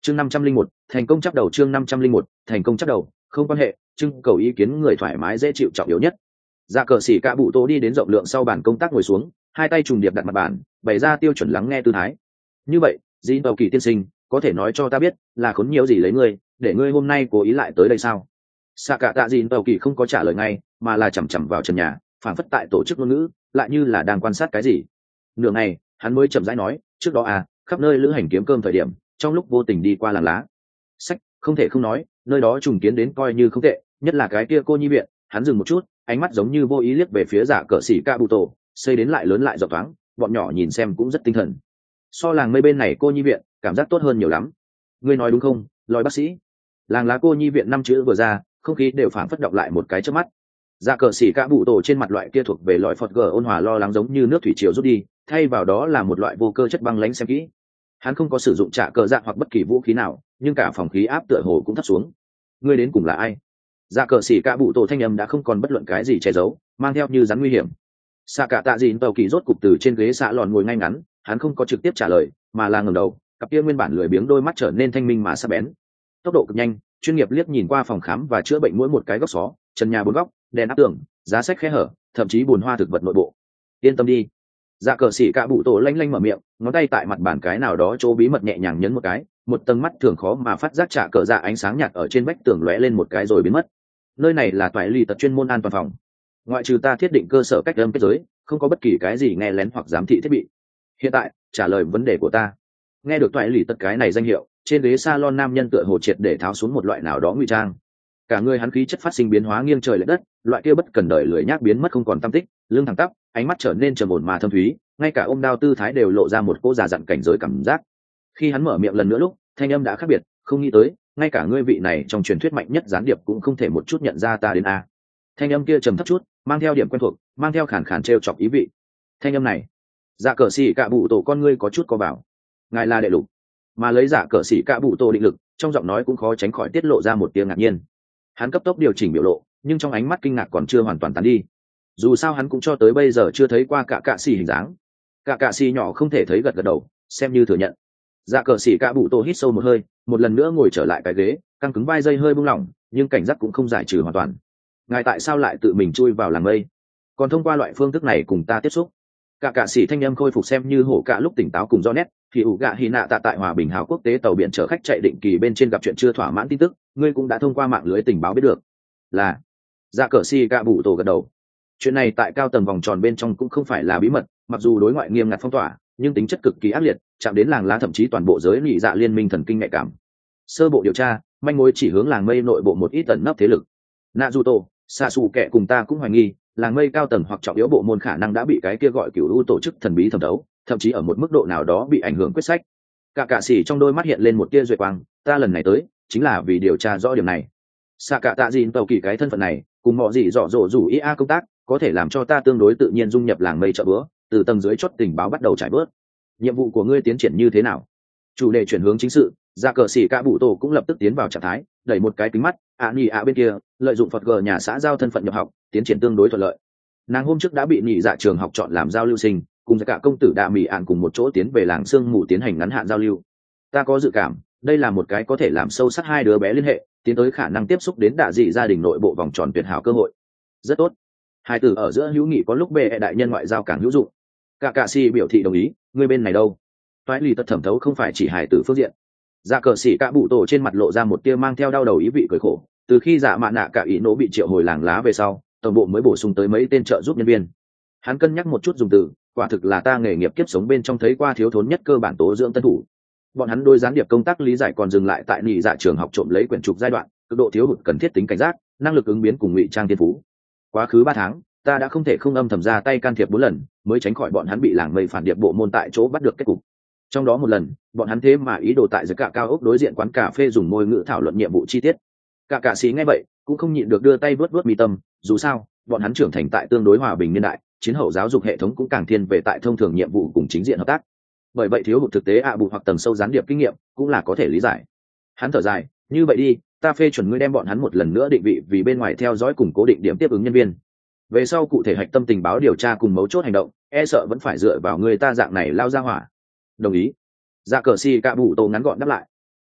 chương 501, thành công chắc đầu. chương 501, thành công chắc đầu. Không quan hệ, trưng cầu ý kiến người thoải mái dễ chịu trọng yếu nhất. Dạ cờ xỉ cả bụ tô đi đến rộng lượng sau bàn công tác ngồi xuống, hai tay trùng điệp đặt mặt bàn, bày ra tiêu chuẩn lắng nghe tư thái. Như vậy, dĩ tàu kỳ tiên sinh, có thể nói cho ta biết là khốn nhiều gì lấy ngươi, để ngươi hôm nay cố ý lại tới đây sao? Xạ cả tạ dĩ tàu kỳ không có trả lời ngay, mà là chằm chằm vào trần nhà, phản phất tại tổ chức ngôn ngữ, lại như là đang quan sát cái gì. Nửa ngày, hắn mới chậm rãi nói, trước đó khắp nơi lữ hành kiếm cơm thời điểm, trong lúc vô tình đi qua làng lá sách, không thể không nói, nơi đó trùng kiến đến coi như không tệ, nhất là cái kia cô nhi viện. Hắn dừng một chút, ánh mắt giống như vô ý liếc về phía Dạ cờ xỉ ca bụ tổ, xây đến lại lớn lại rộng thoáng, bọn nhỏ nhìn xem cũng rất tinh thần. So làng mây bên này cô nhi viện, cảm giác tốt hơn nhiều lắm. Ngươi nói đúng không, lòi bác sĩ? Làng lá cô nhi viện 5 chữ vừa ra, không khí đều phảng phất đọng lại một cái chớp mắt. Dạ cờ xỉ ca bụ tổ trên mặt loại kia thuộc về loại phật gờ ôn hòa lo lắng giống như nước thủy triều rút đi, thay vào đó là một loại vô cơ chất băng lãnh xem kỹ. Hắn không có sử dụng trả cờ dạ hoặc bất kỳ vũ khí nào, nhưng cả phòng khí áp tựa hồ cũng thấp xuống. Ngươi đến cùng là ai? Dạ cờ xỉ cả bụ tổ thanh âm đã không còn bất luận cái gì che giấu, mang theo như rắn nguy hiểm. Xạ cả tạ dìn tàu kỳ rốt cục từ trên ghế xạ lòn ngồi ngay ngắn, hắn không có trực tiếp trả lời, mà là ngẩng đầu, cặp kia nguyên bản lười biếng đôi mắt trở nên thanh minh mà sắc bén. Tốc độ cực nhanh, chuyên nghiệp liếc nhìn qua phòng khám và chữa bệnh mỗi một cái góc xó, trần nhà bốn góc, đèn áp tường, giá sách khe hở, thậm chí bùn hoa thực vật nội bộ. Yên tâm đi. Dạ cờ xỉ cả bụ tổ lanh lanh mở miệng, ngón tay tại mặt bàn cái nào đó chỗ bí mật nhẹ nhàng nhấn một cái, một tầng mắt thường khó mà phát giác trả cờ dạ ánh sáng nhạt ở trên vách tường lóe lên một cái rồi biến mất. Nơi này là toại ly tật chuyên môn an toàn phòng, ngoại trừ ta thiết định cơ sở cách âm kết giới, không có bất kỳ cái gì nghe lén hoặc giám thị thiết bị. Hiện tại trả lời vấn đề của ta. Nghe được toại ly tật cái này danh hiệu, trên ghế salon nam nhân tựa hồ triệt để tháo xuống một loại nào đó ngụy trang, cả người hắn khí chất phát sinh biến hóa nghiêng trời lệch đất, loại kia bất cần đời lười nhác biến mất không còn tăm tích, lưng thẳng tắp, ánh mắt trở nên trầm ổn mà thâm thúy, ngay cả ôm đao tư thái đều lộ ra một cỗ già dặn cảnh giới cảm giác. Khi hắn mở miệng lần nữa lúc, thanh âm đã khác biệt, không nghĩ tới, ngay cả ngươi vị này trong truyền thuyết mạnh nhất gián điệp cũng không thể một chút nhận ra ta đến a. Thanh âm kia trầm thấp chút, mang theo điểm quen thuộc, mang theo khàn khàn trêu chọc ý vị. Thanh âm này, dạ cờ xỉ cả bụ tổ con ngươi có chút co vào. Ngài là đệ lục, mà lấy dạ cờ xỉ cả bụ tổ định lực, trong giọng nói cũng khó tránh khỏi tiết lộ ra một tiếng ngạc nhiên. Hắn cấp tốc điều chỉnh biểu lộ, nhưng trong ánh mắt kinh ngạc còn chưa hoàn toàn tán đi. Dù sao hắn cũng cho tới bây giờ chưa thấy qua cả cạ xỉ hình dáng. Cả cạ xỉ nhỏ không thể thấy, gật gật đầu, xem như thừa nhận. Dạ cờ xỉ cả bụ tổ hít sâu một hơi, một lần nữa ngồi trở lại cái ghế, căng cứng vai dây hơi buông lỏng, nhưng cảnh giác cũng không giải trừ hoàn toàn. Ngài tại sao lại tự mình chui vào làng mây, còn thông qua loại phương thức này cùng ta tiếp xúc? Cả cạ xỉ thanh âm khôi phục xem như hổ cả lúc tỉnh táo cùng rõ nét. Thì ủ gạ hy nạ tạ tại hòa bình hào quốc tế tàu biển chở khách chạy định kỳ bên trên gặp chuyện chưa thỏa mãn tin tức, ngươi cũng đã thông qua mạng lưới tình báo biết được. Là. Dạ cờ xỉ cả bụ tổ gật đầu. Chuyện này tại cao tầng vòng tròn bên trong cũng không phải là bí mật, mặc dù đối ngoại nghiêm ngặt phong tỏa, nhưng tính chất cực kỳ ác liệt, chạm đến làng lá thậm chí toàn bộ giới nhị dạ liên minh thần kinh nhạy cảm. Sơ bộ điều tra, manh mối chỉ hướng làng mây nội bộ một ít tận nấp thế lực. Naruto, Sasuke cùng ta cũng hoài nghi, làng mây cao tầng hoặc trọng yếu bộ môn khả năng đã bị cái kia gọi cửu u tổ chức thần bí thẩm thấu, thậm chí ở một mức độ nào đó bị ảnh hưởng quyết sách. Cả cạ sĩ trong đôi mắt hiện lên một tia duệ quang, ta lần này tới chính là vì điều tra rõ điểm này. Xạ cả tạ dìn tàu kỳ cái thân phận này cùng mọi gì dọ dỗ rủ ia công tác có thể làm cho ta tương đối tự nhiên dung nhập làng mây chợ bữa, từ tầng dưới chót tình báo bắt đầu trải bớt. Nhiệm vụ của ngươi tiến triển như thế nào? Chủ đề chuyển hướng chính sự, ra cờ xỉ cả bụ tổ cũng lập tức tiến vào trạng thái, đẩy một cái kính mắt, nhị bên kia lợi dụng phật gờ nhà xã giao thân phận nhập học, tiến triển tương đối thuận lợi. Nàng hôm trước đã bị nhị dạ trường học chọn làm giao lưu sinh, cùng với cả công tử đạ mỹ cùng một chỗ tiến về làng sương mù tiến hành ngắn hạn giao lưu. Ta có dự cảm đây là một cái có thể làm sâu sắc hai đứa bé liên hệ, tiến tới khả năng tiếp xúc đến đạ dị gia đình nội bộ vòng tròn tuyệt hảo cơ hội. Rất tốt. Hai từ ở giữa hữu nghị có lúc bệ đại nhân ngoại giao càng hữu dụng. Cả cạ si biểu thị đồng ý, ngươi bên này đâu? Toái lì tật thẩm thấu không phải chỉ hài tử phương diện. Dạ cờ xỉ cả bụ tổ trên mặt lộ ra một tia mang theo đau đầu ý vị cười khổ, từ khi dạ mạ nạ cả ý nỗ bị triệu hồi làng lá về sau, tổng bộ mới bổ sung tới mấy tên trợ giúp nhân viên. Hắn cân nhắc một chút dùng từ, quả thực là ta nghề nghiệp kiếp sống bên trong thấy qua thiếu thốn nhất cơ bản tố dưỡng tân thủ. Bọn hắn đôi gián điệp công tác lý giải còn dừng lại tại nhị dạ trường học trộm lấy quyển trục giai đoạn, cực độ thiếu hụt cần thiết tính cảnh giác, năng lực ứng biến cùng ngụy trang thiên phú. Quá khứ 3 tháng, ta đã không thể không âm thầm ra tay can thiệp 4 lần, mới tránh khỏi bọn hắn bị làng mây phản điệp bộ môn tại chỗ bắt được kết cục. Trong đó một lần, bọn hắn thế mà ý đồ tại dưới cả cao ốc đối diện quán cà phê dùng môi ngữ thảo luận nhiệm vụ chi tiết. Cả cạ sĩ nghe vậy, cũng không nhịn được đưa tay vớt mi tâm, dù sao, bọn hắn trưởng thành tại tương đối hòa bình niên đại, chiến hậu giáo dục hệ thống cũng càng thiên về tại thông thường nhiệm vụ cùng chính diện hợp tác. Bởi vậy thiếu hụt thực tế bù hoặc tầng sâu gián điệp kinh nghiệm cũng là có thể lý giải. Hắn thở dài, như vậy đi, ta phê chuẩn ngươi đem bọn hắn một lần nữa định vị vì bên ngoài theo dõi cùng cố định điểm tiếp ứng nhân viên. Về sau cụ thể hạch tâm tình báo điều tra cùng mấu chốt hành động, e sợ vẫn phải dựa vào người ta dạng này lao ra hỏa. Đồng ý. Dạ cờ si cạ bụ tô ngắn gọn đáp lại.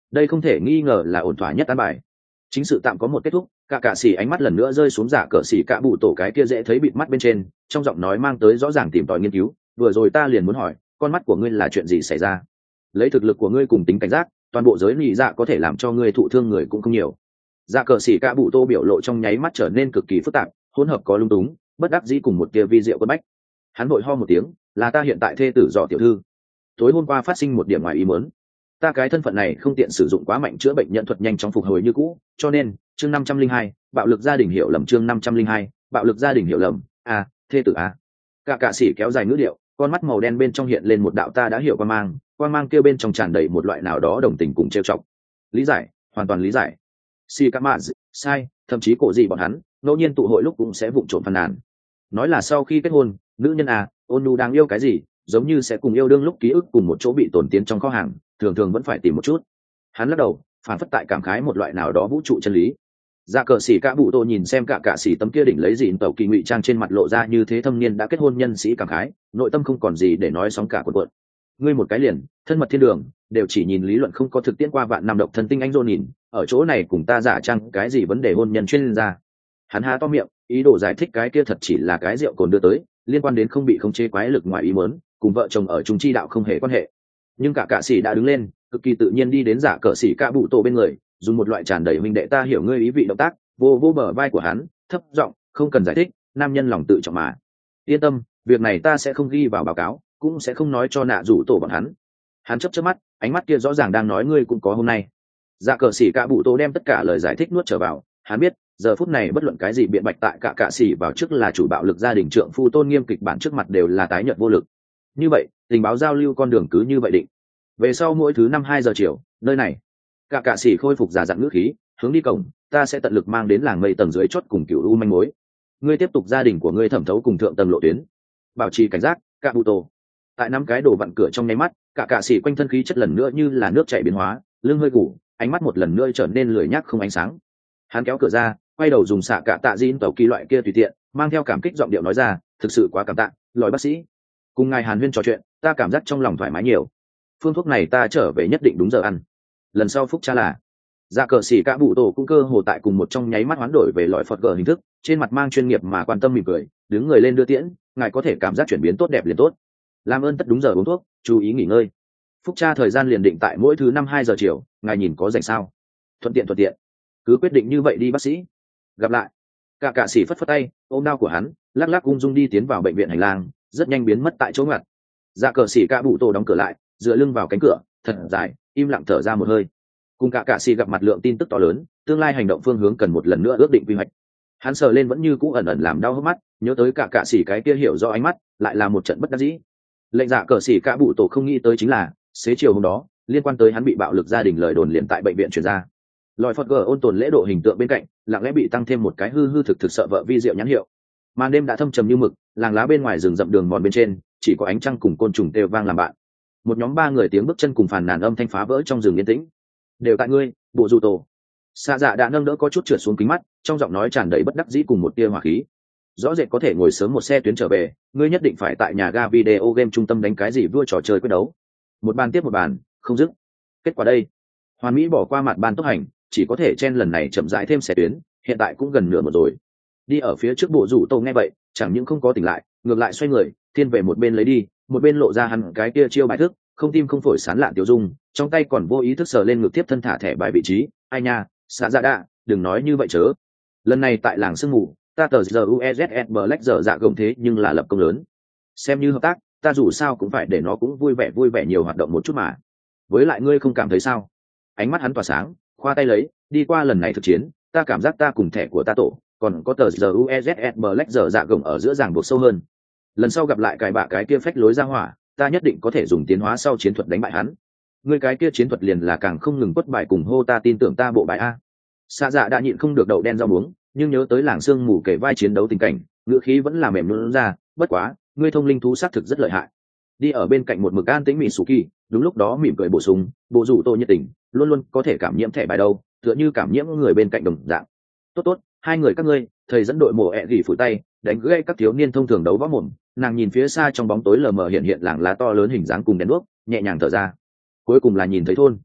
đây không thể nghi ngờ là ổn thỏa nhất an bài. Chính sự tạm có một kết thúc, cả cạ xỉ ánh mắt lần nữa rơi xuống giả cờ xỉ cạ bụ tổ cái kia dễ thấy bịt mắt bên trên, trong giọng nói mang tới rõ ràng tìm tòi nghiên cứu. Vừa rồi ta liền muốn hỏi, con mắt của ngươi là chuyện gì xảy ra? Lấy thực lực của ngươi cùng tính cảnh giác, toàn bộ giới nhị dạ có thể làm cho ngươi thụ thương người cũng không nhiều. Dạ cờ xỉ cạ bụ tô biểu lộ trong nháy mắt trở nên cực kỳ phức tạp, hỗn hợp có lung túng, bất đắc dĩ cùng một tia vi diệu quất bách. Hắn vội ho một tiếng, là ta hiện tại thê tử dò tiểu thư. Tối hôm qua phát sinh một điểm ngoài ý muốn, ta cái thân phận này không tiện sử dụng quá mạnh chữa bệnh nhận thuật nhanh chóng phục hồi như cũ, cho nên chương 502, bạo lực gia đình hiểu lầm, chương 502, bạo lực gia đình hiểu lầm. À, thê tử à? Cả cạ sĩ kéo dài ngữ điệu, con mắt màu đen bên trong hiện lên một đạo ta đã hiểu quang mang kia bên trong tràn đầy một loại nào đó đồng tình cùng trêu chọc. Lý giải, hoàn toàn lý giải. Si Kamaz, sai, thậm chí cổ gì bọn hắn ngẫu nhiên tụ hội lúc cũng sẽ vụng trộm phàn nàn, nói là sau khi kết hôn, nữ nhân à, ôn nhu đang yêu cái gì, giống như sẽ cùng yêu đương lúc ký ức cùng một chỗ bị tổn tiến trong kho hàng, thường thường vẫn phải tìm một chút. Hắn lắc đầu, phản phất tại cảm khái một loại nào đó vũ trụ chân lý. Dạ cờ xỉ cả bụ tô nhìn xem cả cạ xỉ tấm kia đỉnh lấy dịn tàu kỳ ngụy trang trên mặt lộ ra như thế thâm niên đã kết hôn nhân sĩ cảm khái, nội tâm không còn gì để nói sóng cả cuộn cuộn. Ngươi một cái liền thân mật thiên đường, đều chỉ nhìn lý luận không có thực tiễn qua vạn năm độc thân tinh anh dô nhìn, ở chỗ này cùng ta giả trang cái gì vấn đề hôn nhân chuyên gia. Hắn há to miệng, ý đồ giải thích cái kia thật chỉ là cái rượu cồn đưa tới, liên quan đến không bị khống chế quái lực ngoài ý muốn, cùng vợ chồng ở chung chi đạo không hề quan hệ. Nhưng cả cạ sĩ đã đứng lên, cực kỳ tự nhiên đi đến giả cờ sĩ cả bụ tổ bên người, dùng một loại tràn đầy huynh đệ ta hiểu ngươi ý vị động tác, vô vô bờ vai của hắn, thấp giọng, không cần giải thích, nam nhân lòng tự trọng mà. Yên tâm, việc này ta sẽ không ghi vào báo cáo, cũng sẽ không nói cho nạ rủ tổ bọn hắn. Hắn chớp chớp mắt, ánh mắt kia rõ ràng đang nói ngươi cũng có hôm nay. Dạ cờ sĩ cả bụ tổ đem tất cả lời giải thích nuốt trở vào, hắn biết giờ phút này bất luận cái gì biện bạch tại cả cạ sĩ vào trước là chủ bạo lực gia đình trượng phu tôn nghiêm kịch bản trước mặt đều là tái nhợt vô lực. Như vậy tình báo giao lưu con đường cứ như vậy định. Về sau mỗi thứ 5-2 giờ chiều, nơi này cả cạ sĩ khôi phục giả dặn ngữ khí, hướng đi cổng, ta sẽ tận lực mang đến làng mây tầng dưới chốt cùng cựu u manh mối. Ngươi tiếp tục gia đình của ngươi thẩm thấu cùng thượng tầng lộ tuyến, bảo trì cảnh giác. Cả bụ tổ tại năm cái đổ vặn cửa trong nháy mắt, cả cạ sĩ quanh thân khí chất lần nữa như là nước chảy biến hóa, lưng hơi củ, ánh mắt một lần nữa trở nên lười nhác không ánh sáng. Hắn kéo cửa ra, quay đầu dùng xạ cả tạ diên tàu kỳ loại kia tùy tiện, mang theo cảm kích giọng điệu nói ra, thực sự quá cảm tạ, lòi bác sĩ. Cùng ngài Hàn Huyên trò chuyện, ta cảm giác trong lòng thoải mái nhiều. Phương thuốc này ta trở về nhất định đúng giờ ăn. Lần sau phúc cha là. Dạ cờ xỉ cả bụ tổ cũng cơ hồ tại cùng một trong nháy mắt hoán đổi về loại phật gờ hình thức, trên mặt mang chuyên nghiệp mà quan tâm mỉm cười, đứng người lên đưa tiễn, ngài có thể cảm giác chuyển biến tốt đẹp liền tốt. Làm ơn tất đúng giờ uống thuốc, chú ý nghỉ ngơi. Phúc cha thời gian liền định tại mỗi thứ 5-2 giờ chiều, ngài nhìn có rảnh sao? Thuận tiện. Cứ quyết định như vậy đi bác sĩ. Gặp lại. Cả cạ sĩ phất phất tay, ôm đao của hắn, lắc lắc ung dung đi tiến vào bệnh viện hành lang, rất nhanh biến mất tại chỗ ngoặt. Dạ cờ sĩ cả bụ tổ đóng cửa lại, dựa lưng vào cánh cửa, thật dài, im lặng thở ra một hơi. Cùng cả cạ sĩ gặp mặt lượng tin tức to lớn, tương lai hành động phương hướng cần một lần nữa ước định quy hoạch. Hắn sờ lên vẫn như cũ ẩn ẩn làm đau hốc mắt, nhớ tới cả cạ sĩ cái kia hiểu rõ ánh mắt, lại là một trận bất đắc dĩ. Lệnh dạ cờ sĩ cả bụ tổ không nghĩ tới chính là, xế chiều hôm đó, liên quan tới hắn bị bạo lực gia đình lời đồn liền tại bệnh viện truyền ra. Lòi phật gờ ôn tồn lễ độ hình tượng bên cạnh, lặng lẽ bị tăng thêm một cái hư thực sợ vợ vi diệu nhãn hiệu. Màn đêm đã thâm trầm như mực, làng lá bên ngoài rừng rậm đường mòn bên trên, chỉ có ánh trăng cùng côn trùng kêu vang làm bạn. Một nhóm 3 người tiếng bước chân cùng phàn nàn âm thanh phá vỡ trong rừng yên tĩnh. Đều tại ngươi, bộ dù tổ. Xạ dạ đã nâng đỡ có chút trượt xuống kính mắt, trong giọng nói tràn đầy bất đắc dĩ cùng một tia hỏa khí. Rõ rệt có thể ngồi sớm một xe tuyến trở về, ngươi nhất định phải tại nhà ga video game trung tâm đánh cái gì vua trò chơi quyết đấu. Một bàn tiếp một bàn, không dứt. Kết quả đây, Hoàn Mỹ bỏ qua mặt ban tốc hành, chỉ có thể chen lần này chậm rãi thêm xe tuyến, hiện tại cũng gần nửa một rồi. Đi ở phía trước bộ rủ tô nghe vậy, chẳng những không có tỉnh lại, ngược lại xoay người, thiên về một bên lấy đi, một bên lộ ra hắn cái kia chiêu bài thức, không tim không phổi sán lạn tiểu dung, trong tay còn vô ý thức sờ lên ngực tiếp thân thả thẻ bài vị trí. Ai nha, xạ dạ đạ, đừng nói như vậy chớ. Lần này tại làng sương mù, ta tờ giờ USS Black giờ dạ gồng thế nhưng là lập công lớn. Xem như hợp tác, ta dù sao cũng phải để nó cũng vui vẻ nhiều hoạt động một chút mà. Với lại ngươi không cảm thấy sao? Ánh mắt hắn tỏa sáng, khoa tay lấy, đi qua lần này thực chiến, ta cảm giác ta cùng thẻ của ta tổ, còn có tờ giờ USS Black giờ dạ gồng ở giữa ràng buộc sâu hơn. Lần sau gặp lại cái bạ cái kia phách lối ra hỏa, ta nhất định có thể dùng tiến hóa sau chiến thuật đánh bại hắn. Ngươi cái kia chiến thuật liền là càng không ngừng quất bài cùng hô ta tin tưởng ta bộ bài a. Xạ dạ đã nhịn không được đậu đen rau muống, nhưng nhớ tới làng sương mù kể vai chiến đấu tình cảnh, ngữ khí vẫn là mềm luôn ra. Bất quá, ngươi thông linh thú xác thực rất lợi hại. Đi ở bên cạnh một mực an tĩnh Mitsuki, đúng lúc đó mỉm cười bổ sung, bộ rủ tô nhiệt tình, luôn luôn có thể cảm nhiễm thẻ bài đâu, tựa như cảm nhiễm người bên cạnh đồng dạng. Tốt, hai người các ngươi, thầy dẫn đội mổ ẹ gỉ phủi tay, đánh gãy các thiếu niên thông thường đấu võ mồm. Nàng nhìn phía xa trong bóng tối lờ mờ hiện làng lá to lớn hình dáng cùng đèn đuốc, nhẹ nhàng thở ra. Cuối cùng là nhìn thấy thôn.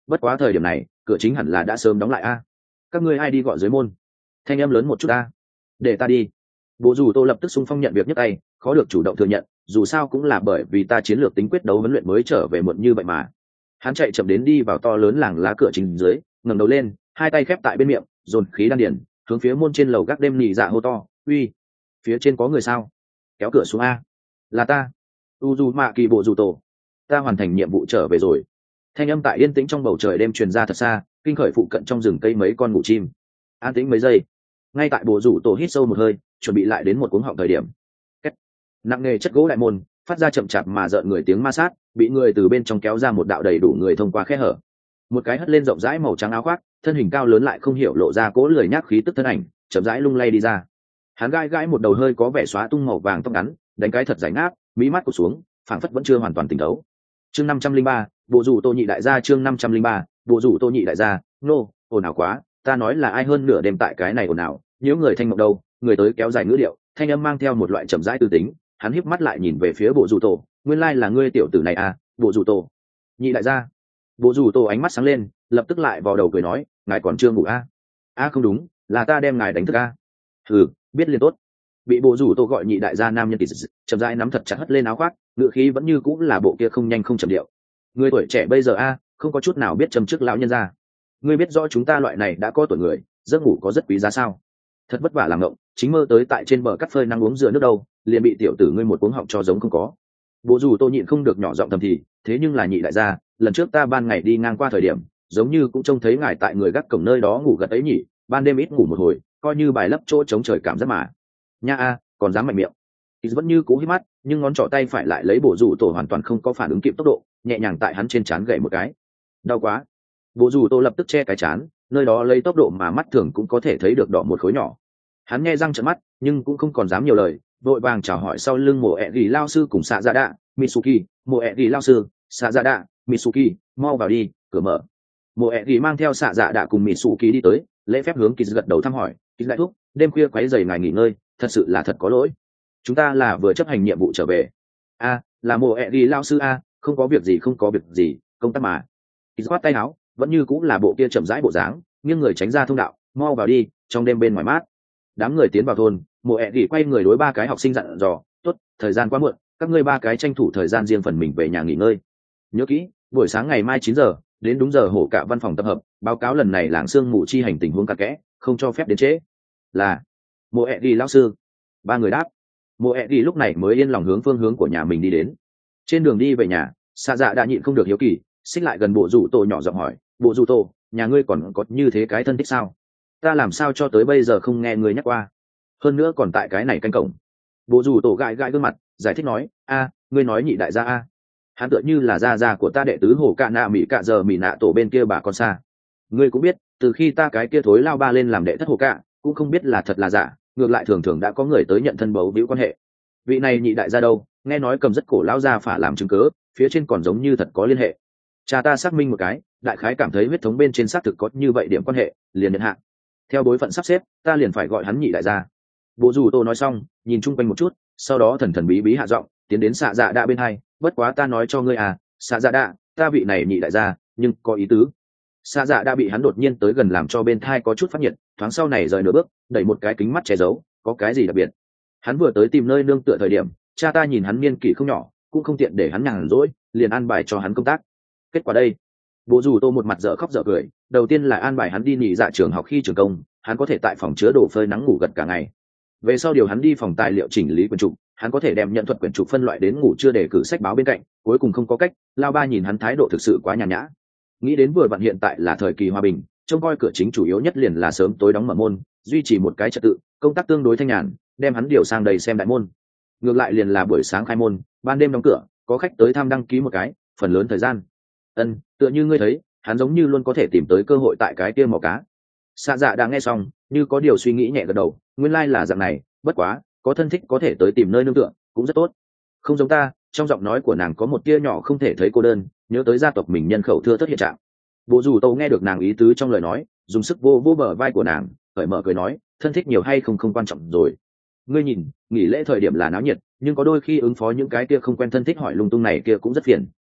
bất quá thời điểm này cửa chính hẳn là đã sớm đóng lại a. Các ngươi ai đi gọi dưới môn? Thanh âm lớn một chút a. Để ta đi. Bộ dù tô lập tức xung phong nhận việc nhấc tay, khó được chủ động thừa nhận, dù sao cũng là bởi vì ta chiến lược tính quyết đấu huấn luyện mới trở về muộn như vậy mà. Hắn chạy chậm đến đi vào to lớn làng lá cửa chính dưới, ngẩng đầu lên, hai tay khép tại bên miệng, dồn khí đan điển, hướng phía môn trên lầu gác đêm nhị dạ hô to, uy, phía trên có người sao? Kéo cửa xuống a. Là ta, Uzumaki bộ dù tổ, ta hoàn thành nhiệm vụ trở về rồi. Thanh âm tại yên tĩnh trong bầu trời đêm truyền ra thật xa, kinh khởi phụ cận trong rừng cây mấy con ngủ chim. An tĩnh mấy giây, ngay tại bộ rủ tổ hít sâu một hơi, chuẩn bị lại đến một cuống họng thời điểm. Kết. Nặng nề chất gỗ đại môn phát ra chậm chạp mà rợn người tiếng ma sát, bị người từ bên trong kéo ra một đạo đầy đủ người thông qua khe hở. Một cái hất lên rộng rãi màu trắng áo khoác, thân hình cao lớn lại không hiểu lộ ra cố lười nhác khí tức thân ảnh, chậm rãi lung lay đi ra. Hắn gãi gãi một đầu hơi có vẻ xóa tung màu vàng tóc ngắn, đánh cái thật giải ngáp, mí mắt cụp xuống, phảng phất vẫn chưa hoàn toàn tỉnh táo. Chương 503, bộ rủ tô nhị đại gia. Chương 503, bộ rủ tô nhị đại gia. Nô, ồn ào quá, ta nói là ai hơn nửa đêm tại cái này ồn ào, nếu người thanh mộng đâu, người tới kéo dài ngữ điệu, thanh âm mang theo một loại chậm rãi tư tính. Hắn híp mắt lại nhìn về phía bộ rủ tổ, nguyên lai là ngươi tiểu tử này à, bộ rủ tổ nhị đại gia. Bộ rủ tổ ánh mắt sáng lên, lập tức lại vào đầu cười nói, ngài còn chưa ngủ à? À không đúng, là ta đem ngài đánh thức à? Ừ, biết liền tốt. Bị bộ rủ tổ gọi nhị đại gia nam nhân tỷ chậm rãi nắm thật chặt hất lên áo khoác, ngựa khí vẫn như cũng là bộ kia không nhanh không chậm điệu. Người tuổi trẻ bây giờ a, không có chút nào biết châm trước lão nhân gia. Ngươi biết rõ chúng ta loại này đã có tuổi người, giấc ngủ có rất quý giá sao? Thật vất vả làm ngộng, chính mơ tới tại trên bờ cắt phơi năng uống dừa nước đâu, liền bị tiểu tử ngươi một cuống họng cho giống không có. Bộ rủ tô nhịn không được nhỏ giọng thầm thì, thế nhưng là nhị đại gia, lần trước ta ban ngày đi ngang qua thời điểm, giống như cũng trông thấy ngài tại người gác cổng nơi đó ngủ gật ấy nhỉ, ban đêm ít ngủ một hồi, coi như bài lấp chỗ chống trời cảm giác mà. Nha a, còn dám mạnh miệng. Vẫn như cú hít mắt, nhưng ngón trỏ tay phải lại lấy bộ rủ tổ hoàn toàn không có phản ứng kịp tốc độ, nhẹ nhàng tại hắn trên trán gậy một cái. Đau quá. Bộ rủ tổ lập tức che cái trán, nơi đó lấy tốc độ mà mắt thường cũng có thể thấy được đỏ một khối nhỏ. Hắn nghe răng trợn mắt, nhưng cũng không còn dám nhiều lời, vội vàng chào hỏi sau lưng mộ ẹ gỉ lao sư cùng xạ dạ đạ Mitsuki. Mộ ẹ gỉ lao sư, xạ dạ đạ Mitsuki, mau vào đi, cửa mở. Mộ ẹ gỉ mang theo xạ dạ đạ cùng Mitsuki đi tới, lễ phép hướng Kịch gật đầu thăm hỏi, Kịch đại thúc, đêm khuya quấy rầy ngài nghỉ ngơi, thật sự là thật có lỗi. Chúng ta là vừa chấp hành nhiệm vụ trở về. A, là mộ ẹ gỉ lao sư a, không có việc gì không có việc gì, công tác mà. Kịch khoát tay áo, vẫn như cũng là bộ kia chậm rãi bộ dáng, nghiêng người tránh ra thông đạo, mau vào đi, trong đêm bên ngoài mát. Đám người tiến vào thôn, mộ ẹ gỉ quay người đối ba cái học sinh dặn dò, tốt, thời gian quá muộn, các ngươi ba cái tranh thủ thời gian riêng phần mình về nhà nghỉ ngơi. Nhớ kỹ, buổi sáng ngày mai 9 giờ, đến đúng giờ hổ cả văn phòng tập hợp, báo cáo lần này làng sương mù chi hành tình huống cặn kẽ, không cho phép đến trễ. Là mộ ẹ gỉ lão sư. Ba người đáp. Mộ ẹ gỉ lúc này mới yên lòng hướng phương hướng của nhà mình đi đến. Trên đường đi về nhà, xạ dạ đã nhịn không được hiếu kỳ, xích lại gần bộ rủ tổ nhỏ giọng hỏi, bộ rủ tổ, nhà ngươi còn có như thế cái thân thích sao? Ta làm sao cho tới bây giờ không nghe ngươi nhắc qua, hơn nữa còn tại cái này canh cổng. Bộ rủ tổ gãi gãi gương mặt, giải thích nói, a, ngươi nói nhị đại gia a, hắn tựa như là gia gia của ta đệ tứ hồ cạ nạ mỹ cạ giờ mỹ nạ tổ bên kia bà con xa. Ngươi cũng biết, từ khi ta cái kia thối lao ba lên làm đệ thất hồ cạ, cũng không biết là thật là giả, ngược lại thường thường đã có người tới nhận thân bấu víu quan hệ. Vị này nhị đại gia đâu, nghe nói cầm rất cổ lão gia phả làm chứng cớ, phía trên còn giống như thật có liên hệ. Cha ta xác minh một cái, đại khái cảm thấy huyết thống bên trên xác thực có như vậy điểm quan hệ, liền nhận hạ. Theo bối phận sắp xếp, ta liền phải gọi hắn nhị đại gia. Bộ dù tô nói xong, nhìn chung quanh một chút, sau đó thần thần bí bí hạ giọng, tiến đến xạ dạ đạ bên hai, bất quá ta nói cho ngươi à, xạ dạ đạ, ta vị này nhị đại gia, nhưng có ý tứ. Xạ dạ đã bị hắn đột nhiên tới gần làm cho bên thai có chút phát nhiệt, thoáng sau này rời nửa bước, đẩy một cái kính mắt che giấu, có cái gì đặc biệt. Hắn vừa tới tìm nơi nương tựa thời điểm, cha ta nhìn hắn niên kỷ không nhỏ, cũng không tiện để hắn nhàn rỗi, liền an bài cho hắn công tác. Kết quả đây, bộ dù tô một mặt dở khóc dở cười, đầu tiên là an bài hắn đi nghỉ dạ trường học khi trường công, hắn có thể tại phòng chứa đồ phơi nắng ngủ gật cả ngày. Về sau điều hắn đi phòng tài liệu chỉnh lý quyển trục, hắn có thể đem nhận thuật quyển trục phân loại đến ngủ chưa để cử sách báo bên cạnh, cuối cùng không có cách, lao ba nhìn hắn thái độ thực sự quá nhàn nhã. Nghĩ đến vừa vặn hiện tại là thời kỳ hòa bình, trông coi cửa chính chủ yếu nhất liền là sớm tối đóng mở môn, duy trì một cái trật tự, công tác tương đối thanh nhàn, đem hắn điều sang đây xem đại môn. Ngược lại liền là buổi sáng khai môn, ban đêm đóng cửa, có khách tới thăm đăng ký một cái, phần lớn thời gian. Tựa như ngươi thấy, hắn giống như luôn có thể tìm tới cơ hội tại cái kia mò cá. Xạ dạ đã nghe xong, như có điều suy nghĩ nhẹ gật đầu, nguyên lai là dạng này, bất quá, có thân thích có thể tới tìm nơi nương tựa, cũng rất tốt. Không giống ta, trong giọng nói của nàng có một tia nhỏ không thể thấy cô đơn, nhớ tới gia tộc mình nhân khẩu thưa thớt hiện trạng. Bộ dù tâu nghe được nàng ý tứ trong lời nói, dùng sức vô vô bờ vai của nàng, cởi mở cười nói, thân thích nhiều hay không quan trọng rồi. Ngươi nhìn, nghỉ lễ thời điểm là náo nhiệt, nhưng có đôi khi ứng phó những cái kia không quen thân thích hỏi lung tung này kia cũng rất phiền.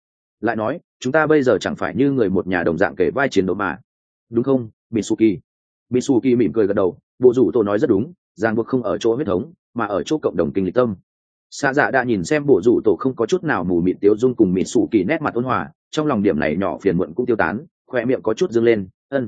lại nói chúng ta bây giờ chẳng phải như người một nhà đồng dạng kể vai chiến đấu mà, đúng không Mitsuki? Mitsuki mỉm cười gật đầu, bộ rủ tổ nói rất đúng, ràng buộc không ở chỗ huyết thống mà ở chỗ cộng đồng kinh lịch tâm. Xạ dạ đã nhìn xem bộ rủ tổ không có chút nào mù mịt tiêu dung cùng Mitsuki nét mặt ôn hòa, trong lòng điểm này nhỏ phiền muộn cũng tiêu tán, khoe miệng có chút dương lên.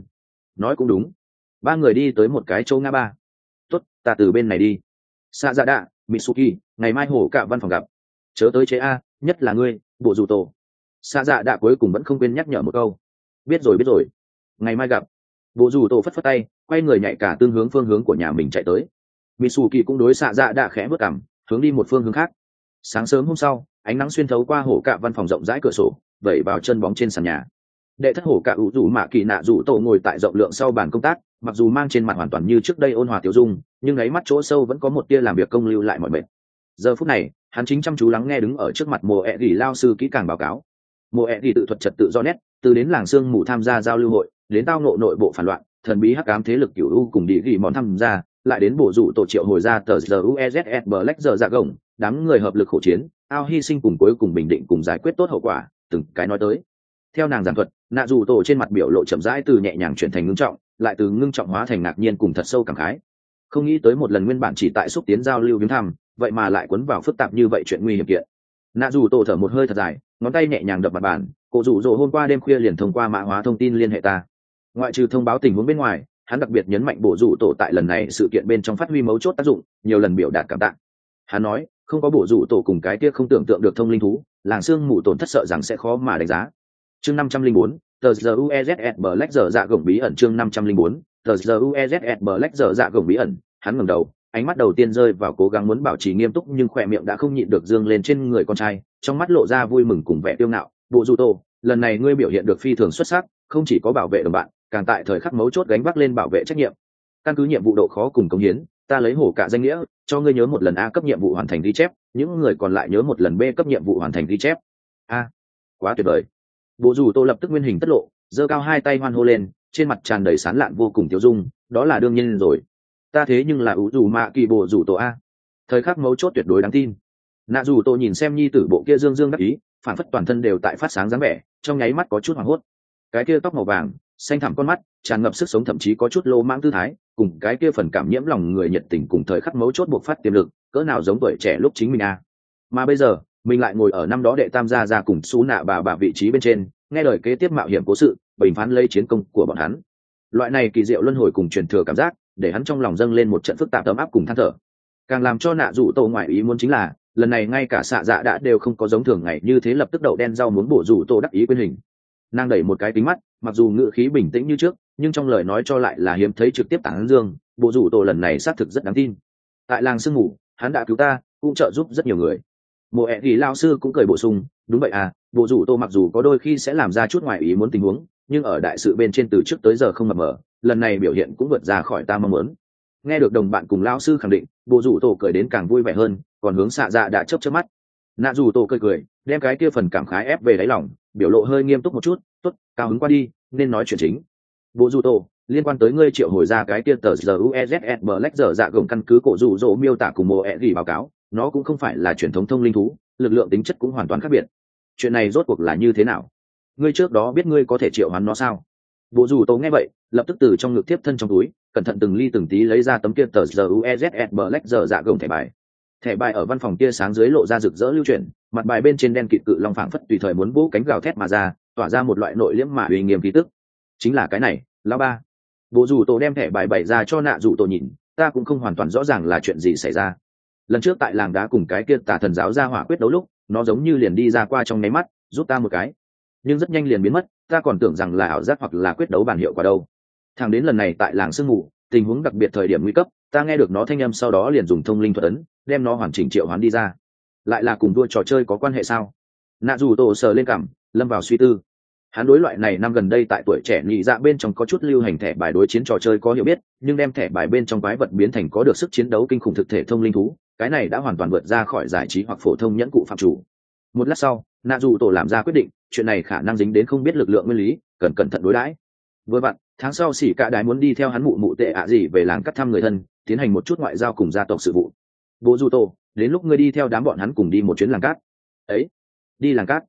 Nói cũng đúng. Ba người đi tới một cái chỗ ngã ba. Tốt, ta từ bên này đi. Xạ dạ đã, Mitsuki, ngày mai hổ cả văn phòng gặp. Chớ tới chế a, nhất là ngươi, bộ rủ tổ. Xạ dạ đã cuối cùng vẫn không quên nhắc nhở một câu. Biết rồi, ngày mai gặp. Bộ rủ tổ phất phất tay, quay người nhảy cả tương hướng phương hướng của nhà mình chạy tới. Mitsuki cũng đối xạ dạ đã khẽ bước cằm, hướng đi một phương hướng khác. Sáng sớm hôm sau, ánh nắng xuyên thấu qua hổ cạ văn phòng rộng rãi cửa sổ, vẩy vào chân bóng trên sàn nhà. Đệ thất hổ cạ ủ rủ mạ kỳ nạ rủ tổ ngồi tại rộng lượng sau bàn công tác, mặc dù mang trên mặt hoàn toàn như trước đây ôn hòa tiêu dung, nhưng ấy mắt chỗ sâu vẫn có một tia làm việc công lưu lại mọi mệt. Giờ phút này, hắn chính chăm chú lắng nghe đứng ở trước mặt mùa ẹ gỉ lao sư kỹ càng báo cáo. Mùa ẹ gỉ tự thuật trật tự do nét, từ đến làng sương mù tham gia giao lưu hội, đến tao nộ nội bộ phản loạn, thần bí hắc ám thế lực cửu u cùng đi gỉ món tham gia, lại đến bổ dụ tổ triệu hồi ra tờ GUEZS Black giờ dạ gồng, đám người hợp lực khổ chiến, ao hy sinh cùng cuối cùng bình định cùng giải quyết tốt hậu quả, từng cái nói tới. Theo nàng giảng thuật, nạ dù tổ trên mặt biểu lộ chậm rãi từ nhẹ nhàng chuyển thành ngưng trọng, lại từ ngưng trọng hóa thành ngạc nhiên cùng thật sâu cảm khái. Không nghĩ tới một lần nguyên bản chỉ tại xúc tiến giao lưu viếng thăm, vậy mà lại cuốn vào phức tạp như vậy chuyện nguy hiểm kiện. Nạ dù tổ thở một hơi thật dài, ngón tay nhẹ nhàng đập mặt bàn, cổ rủ rỗ hôm qua đêm khuya liền thông qua mã hóa thông tin liên hệ ta. Ngoại trừ thông báo tình huống bên ngoài, hắn đặc biệt nhấn mạnh bổ rủ tổ tại lần này sự kiện bên trong phát huy mấu chốt tác dụng, nhiều lần biểu đạt cảm tạ. Hắn nói, không có bổ rủ tổ cùng cái kia không tưởng tượng được thông linh thú, làng xương mù tổn thất sợ rằng sẽ khó mà đánh giá. Chương 504, tờ GUEZS Black giờ dạ gồng bí ẩn. Chương 504, tờ GUEZS Black giờ dạ gồng bí ẩn. Hắn ngẩng đầu, ánh mắt đầu tiên rơi vào cố gắng muốn bảo trì nghiêm túc nhưng khỏe miệng đã không nhịn được dương lên trên người con trai, trong mắt lộ ra vui mừng cùng vẻ kiêu ngạo. Bộ rủ tổ, lần này ngươi biểu hiện được phi thường xuất sắc, không chỉ có bảo vệ đồng bạn, càng tại thời khắc mấu chốt gánh vác lên bảo vệ trách nhiệm. Căn cứ nhiệm vụ độ khó cùng công hiến, ta lấy hổ cả danh nghĩa cho ngươi nhớ một lần A cấp nhiệm vụ hoàn thành ghi chép, những người còn lại nhớ một lần B cấp nhiệm vụ hoàn thành ghi chép. A, quá tuyệt vời. Bộ rủ tô lập tức nguyên hình tất lộ, giơ cao hai tay hoan hô lên, trên mặt tràn đầy sán lạn vô cùng tiêu dung. Đó là đương nhiên rồi, ta thế nhưng là ủ dù mạ kỳ bộ rủ tổ A, thời khắc mấu chốt tuyệt đối đáng tin. Nạ rủ tô nhìn xem nhi tử bộ kia dương dương đắc ý, phản phất toàn thân đều tại phát sáng dáng vẻ, trong nháy mắt có chút hoảng hốt. Cái kia tóc màu vàng, xanh thẳm con mắt, tràn ngập sức sống, thậm chí có chút lô mãng tư thái, cùng cái kia phần cảm nhiễm lòng người nhiệt tình cùng thời khắc mấu chốt buộc phát tiềm lực, cỡ nào giống tuổi trẻ lúc chính mình a. Mà bây giờ, mình lại ngồi ở năm đó đệ tam gia ra cùng xú nạ bà vị trí bên trên, nghe lời kế tiếp mạo hiểm cố sự, bình phán lấy chiến công của bọn hắn. Loại này kỳ diệu luân hồi cùng truyền thừa cảm giác, để hắn trong lòng dâng lên một trận phức tạp ấm áp cùng than thở. Càng làm cho nạ dụ tổ ngoại ý muốn chính là, lần này ngay cả xạ dạ đã đều không có giống thường ngày như thế lập tức đậu đen rau muốn bổ dụ tổ đắc ý quyên hình. Nàng đẩy một cái kính mắt, mặc dù ngữ khí bình tĩnh như trước, nhưng trong lời nói cho lại là hiếm thấy trực tiếp tán dương. Bộ rủ tổ lần này xác thực rất đáng tin. Tại làng sương mù, hắn đã cứu ta, cũng trợ giúp rất nhiều người. Mộ ẹ thì lao sư cũng cười bổ sung, đúng vậy à, bộ rủ tổ mặc dù có đôi khi sẽ làm ra chút ngoài ý muốn tình huống, nhưng ở đại sự bên trên từ trước tới giờ không mập mờ, lần này biểu hiện cũng vượt ra khỏi ta mong muốn. Nghe được đồng bạn cùng lao sư khẳng định, bộ rủ tổ cười đến càng vui vẻ hơn, còn hướng xạ dạ đã chớp chớp mắt. Nạ rủ tổ cười, đem cái kia phần cảm khái ép về đáy lòng, biểu lộ hơi nghiêm túc một chút. Tốt, cao hứng qua đi, nên nói chuyện chính. Bộ rủ tổ, liên quan tới ngươi triệu hồi ra cái kia tờ GUEZS Black giờ dạ gồng, căn cứ cổ rủ rỗ miêu tả cùng mô ẹ gỉ báo cáo, nó cũng không phải là truyền thống thông linh thú, lực lượng tính chất cũng hoàn toàn khác biệt. Chuyện này rốt cuộc là như thế nào? Ngươi trước đó biết ngươi có thể triệu hoán nó sao? Bộ rủ tổ nghe vậy, lập tức từ trong ngực tiếp thân trong túi, cẩn thận từng ly từng tí lấy ra tấm kia tờ GUEZS Black giờ dạ gồng thẻ bài. Thẻ bài ở văn phòng tia sáng dưới lộ ra rực rỡ lưu chuyển, mặt bài bên trên đen kịt cự long phảng phất tùy thời muốn vỗ cánh gào thét mà ra, tỏa ra một loại nội liễm mà uy nghiêm khí tức. Chính là cái này, lão ba. Bộ rủ tổ đem thẻ bài bày ra cho nạ rủ tổ nhìn, ta cũng không hoàn toàn rõ ràng là chuyện gì xảy ra. Lần trước tại làng đá cùng cái kia tà thần giáo ra hỏa quyết đấu lúc, nó giống như liền đi ra qua trong nháy mắt, giúp ta một cái, nhưng rất nhanh liền biến mất, ta còn tưởng rằng là ảo giác hoặc là quyết đấu bản hiệu quả đâu. Thẳng đến lần này tại làng sương mù, tình huống đặc biệt thời điểm nguy cấp, ta nghe được nó thanh âm, sau đó liền dùng thông linh thuật ấn, đem nó hoàn chỉnh triệu hoán đi ra. Lại là cùng đua trò chơi có quan hệ sao? Nạ dù tổ sờ lên cằm, lâm vào suy tư. Hắn đối loại này năm gần đây tại tuổi trẻ nhị dạ bên trong có chút lưu hành thẻ bài đối chiến trò chơi có hiểu biết, nhưng đem thẻ bài bên trong quái vật biến thành có được sức chiến đấu kinh khủng thực thể thông linh thú, cái này đã hoàn toàn vượt ra khỏi giải trí hoặc phổ thông nhẫn cụ phạm chủ. Một lát sau, nạ dù tổ làm ra quyết định, chuyện này khả năng dính đến không biết lực lượng nguyên lý, cần cẩn thận đối đãi. Vừa vặn, tháng sau xỉ cả đái muốn đi theo hắn mụ tệ ạ gì về làng cắt thăm người thân, tiến hành một chút ngoại giao cùng gia tộc sự vụ. Bố dù tổ, đến lúc ngươi đi theo đám bọn hắn cùng đi một chuyến làng cát. Ấy, đi làng cát?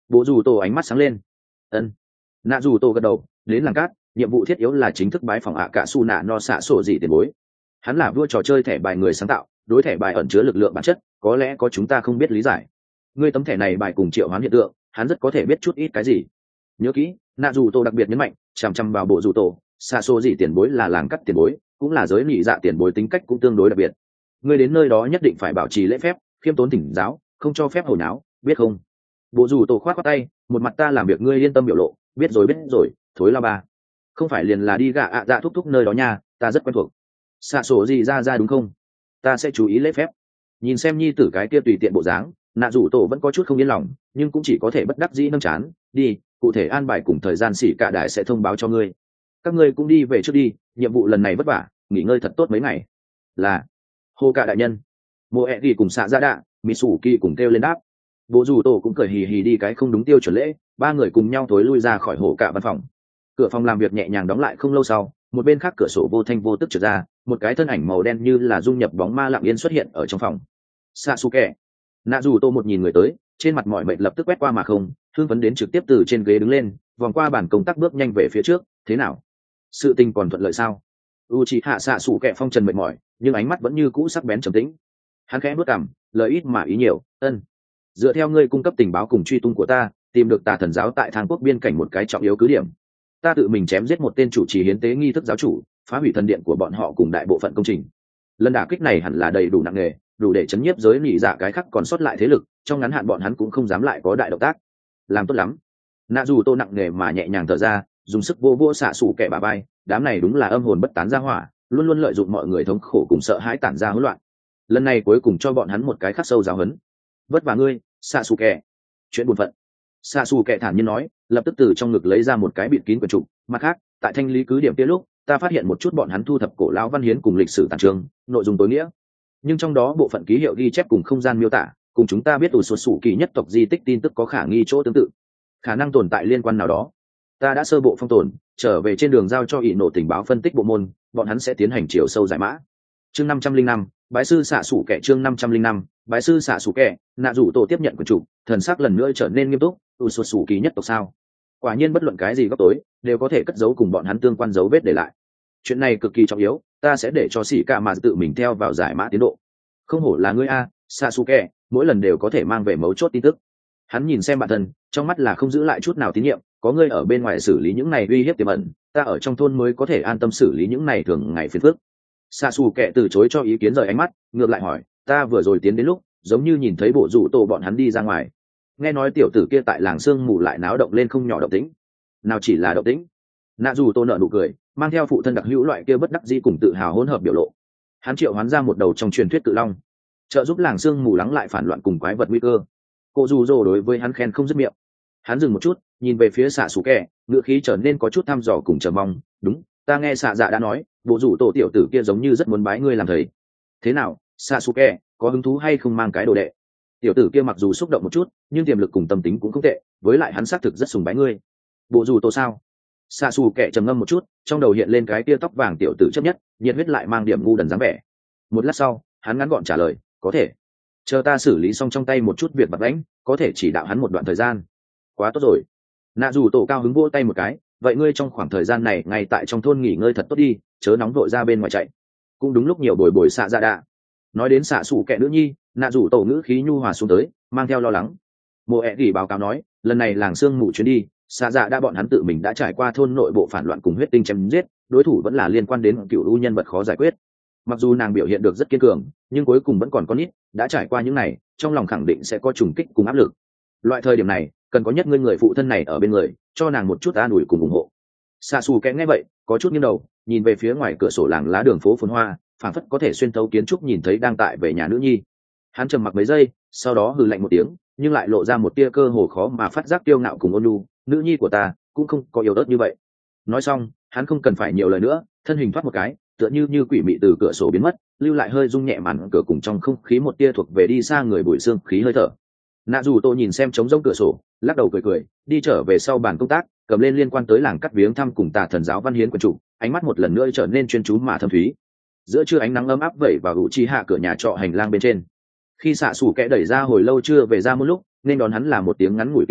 Bộ dù tổ ánh mắt sáng lên. Ân. Nạ dù tổ gật đầu. Đến làng cát, nhiệm vụ thiết yếu là chính thức bái phỏng ạ cả su nạ no xạ sổ gì tiền bối. Hắn là vua trò chơi thẻ bài người sáng tạo, đối thẻ bài ẩn chứa lực lượng bản chất có lẽ có chúng ta không biết lý giải. Ngươi tấm thẻ này bài cùng triệu hoán hiện tượng, hắn rất có thể biết chút ít cái gì. Nhớ kỹ, nạ dù tổ đặc biệt nhấn mạnh, chằm chằm vào bộ dù tổ xạ sổ gì tiền bối là làng cắt tiền bối, cũng là giới nhị dạ tiền bối, tính cách cũng tương đối đặc biệt. Ngươi đến nơi đó nhất định phải bảo trì lễ phép, khiêm tốn thỉnh giáo, không cho phép hồi náo, biết không? Bộ dù tổ khoát qua tay, một mặt ta làm việc ngươi yên tâm biểu lộ, biết rồi, thối la ba. Không phải liền là đi gạ ạ dạ thúc thúc nơi đó nha, ta rất quen thuộc. Xạ sổ gì ra đúng không? Ta sẽ chú ý lễ phép. Nhìn xem nhi tử cái kia tùy tiện bộ dáng, nạ rủ tổ vẫn có chút không yên lòng, nhưng cũng chỉ có thể bất đắc dĩ nâng chán. Đi, cụ thể an bài cùng thời gian xỉ cả đại sẽ thông báo cho ngươi. Các ngươi cũng đi về trước đi, nhiệm vụ lần này vất vả, nghỉ ngơi thật tốt mấy ngày. Là hô cả đại nhân. Mộ ẹ đi cùng xạ ra đạ, mỹ sủ kỳ cùng kêu lên đáp. Bộ dù tổ cũng cười hì hì đi cái không đúng tiêu chuẩn lễ, ba người cùng nhau thối lui ra khỏi hổ cả văn phòng. Cửa phòng làm việc nhẹ nhàng đóng lại không lâu sau, một bên khác cửa sổ vô thanh vô tức trượt ra, một cái thân ảnh màu đen như là dung nhập bóng ma lặng yên xuất hiện ở trong phòng. Sasuke. Nạ dù tô một nhìn người tới, trên mặt mọi mệnh lập tức quét qua mà không, hưng phấn đến trực tiếp từ trên ghế đứng lên, vòng qua bàn công tác bước nhanh về phía trước. Thế nào, sự tình còn thuận lợi sao? Uchiha Sasuke phong trần mệt mỏi, nhưng ánh mắt vẫn như cũ sắc bén trầm tĩnh. Hắn khẽ bước cằm, lời ít mà ý nhiều. Ân, dựa theo ngươi cung cấp tình báo cùng truy tung của ta, tìm được Tà Thần giáo tại Thang Quốc biên cảnh một cái trọng yếu cứ điểm. Ta tự mình chém giết một tên chủ trì hiến tế nghi thức giáo chủ, phá hủy thần điện của bọn họ cùng đại bộ phận công trình. Lần đả kích này hẳn là đầy đủ nặng nề, đủ để chấn nhiếp giới nhị dạ cái khác còn sót lại thế lực, trong ngắn hạn bọn hắn cũng không dám lại có đại động tác. Làm tốt lắm. Nạ dù tô nặng nề mà nhẹ nhàng thở ra, dùng sức vô vô xạ xù kẻ bà bay, đám này đúng là âm hồn bất tán ra hỏa, luôn luôn lợi dụng mọi người thống khổ cùng sợ hãi tản ra hỗn loạn. Lần này cuối cùng cho bọn hắn một cái khắc sâu giáo huấn. Vất vả ngươi, xạ xù kẻ. Chuyện buồn phận. Xạ xù kẻ thản nhiên nói, lập tức từ trong ngực lấy ra một cái bịt kín quyển trục. Mặt khác, tại thanh lý cứ điểm kia lúc, ta phát hiện một chút bọn hắn thu thập cổ lão văn hiến cùng lịch sử tàn trường, nội dung tối nghĩa, nhưng trong đó bộ phận ký hiệu ghi chép cùng không gian miêu tả cùng chúng ta biết ủ sột sủ kỳ nhất tộc di tích tin tức có khả nghi chỗ tương tự, khả năng tồn tại liên quan nào đó. Ta đã sơ bộ phong tồn, trở về trên đường giao cho ỷ nổ tình báo phân tích bộ môn, bọn hắn sẽ tiến hành chiều sâu giải mã. Chương 505, bái sư xạ sủ kẻ. Chương 505, bái sư xạ sủ kẻ. Nạ rủ tổ tiếp nhận quyển trục, thần sắc lần nữa trở nên nghiêm túc. ủ sột sủ kỳ nhất tộc sao? Quả nhiên bất luận cái gì góc tối đều có thể cất giấu cùng bọn hắn tương quan dấu vết để lại. Chuyện này cực kỳ trọng yếu, ta sẽ để cho sĩ cả mà tự mình theo vào giải mã tiến độ. Không hổ là ngươi a, Sasuke, mỗi lần đều có thể mang về mấu chốt tin tức. Hắn nhìn xem bản thân, trong mắt là không giữ lại chút nào tín nhiệm, có ngươi ở bên ngoài xử lý những này uy hiếp tiềm ẩn, ta ở trong thôn mới có thể an tâm xử lý những này thường ngày phiền phức. Sasuke từ chối cho ý kiến, rời ánh mắt, ngược lại hỏi, ta vừa rồi tiến đến lúc, giống như nhìn thấy bộ rủ tổ bọn hắn đi ra ngoài. Nghe nói tiểu tử kia tại làng sương mù lại náo động lên không nhỏ động tĩnh. Nào chỉ là động tĩnh. Nạ dù tô nợ nụ cười, mang theo phụ thân đặc hữu loại kia bất đắc dĩ cùng tự hào hỗn hợp biểu lộ. Hắn triệu hoán ra một đầu trong truyền thuyết cự long, trợ giúp làng sương mù lắng lại phản loạn cùng quái vật nguy cơ. Cô dù dô đối với hắn khen không dứt miệng. Hắn dừng một chút, nhìn về phía xạ xù kẹ, ngữ khí trở nên có chút thăm dò cùng chờ mong. Đúng, ta nghe xạ dạ đã nói, bộ rủ tổ tiểu tử kia giống như rất muốn bái ngươi làm thầy. Thế nào, xạ xù kẹ, có hứng thú hay không mang cái đồ đệ? Tiểu tử kia mặc dù xúc động một chút, nhưng tiềm lực cùng tâm tính cũng không tệ, với lại hắn xác thực rất sùng bái ngươi. Bộ rủ tổ sao? Xạ xù kẹ trầm ngâm một chút, trong đầu hiện lên cái tia tóc vàng tiểu tử chấp nhất, nhiệt huyết lại mang điểm ngu đần dáng vẻ. Một lát sau, hắn ngắn gọn trả lời, có thể. Chờ ta xử lý xong trong tay một chút việc vặt vãnh, có thể chỉ đạo hắn một đoạn thời gian. Quá tốt rồi. Nạ dù tổ cao hứng vỗ tay một cái, vậy ngươi trong khoảng thời gian này ngay tại trong thôn nghỉ ngơi thật tốt đi, chớ nóng vội ra bên ngoài chạy. Cũng đúng lúc nhiều bồi bồi xạ dạ đạ. Nói đến xạ xù kẹ nữ nhi, nạ dù tổ ngữ khí nhu hòa xuống tới, mang theo lo lắng. Mộ ẹ gỉ báo cáo nói, lần này làng sương mù chuyến đi, xạ dạ đã bọn hắn tự mình đã trải qua thôn nội bộ phản loạn cùng huyết tinh chém giết, đối thủ vẫn là liên quan đến cựu u nhân vật khó giải quyết. Mặc dù nàng biểu hiện được rất kiên cường, nhưng cuối cùng vẫn còn con nít, đã trải qua những này, trong lòng khẳng định sẽ có trùng kích cùng áp lực. Loại thời điểm này, cần có nhất ngươi người phụ thân này ở bên người, cho nàng một chút an ủi cùng ủng hộ. Xạ xù kẽ nghe vậy, có chút nghiêng đầu, nhìn về phía ngoài cửa sổ làng lá đường phố phồn hoa, phảng phất có thể xuyên thấu kiến trúc nhìn thấy đang tại về nhà nữ nhi. Hắn trầm mặc mấy giây, sau đó hừ lạnh một tiếng, nhưng lại lộ ra một tia cơ hồ khó mà phát giác tiêu ngạo cùng ôn nhu. Nữ nhi của ta cũng không có yếu ớt như vậy. Nói xong, hắn không cần phải nhiều lời nữa, thân hình thoát một cái, tựa như quỷ mị từ cửa sổ biến mất, lưu lại hơi rung nhẹ màn cửa cùng trong không khí một tia thuộc về đi xa người bụi xương khí hơi thở. Nạ dù tôi nhìn xem trống rỗng cửa sổ, lắc đầu cười, đi trở về sau bàn công tác, cầm lên liên quan tới làng cắt viếng thăm cùng Tà Thần giáo văn hiến quyển trục, ánh mắt một lần nữa trở nên chuyên chú mà thâm thúy. Giữa trưa ánh nắng ấm áp vẩy vào Uchiha cửa nhà trọ hành lang bên trên. Khi xạ xù kẽ đẩy ra hồi lâu chưa về ra một lúc, nên đón hắn là một tiếng ngắn ngủi kinh hô,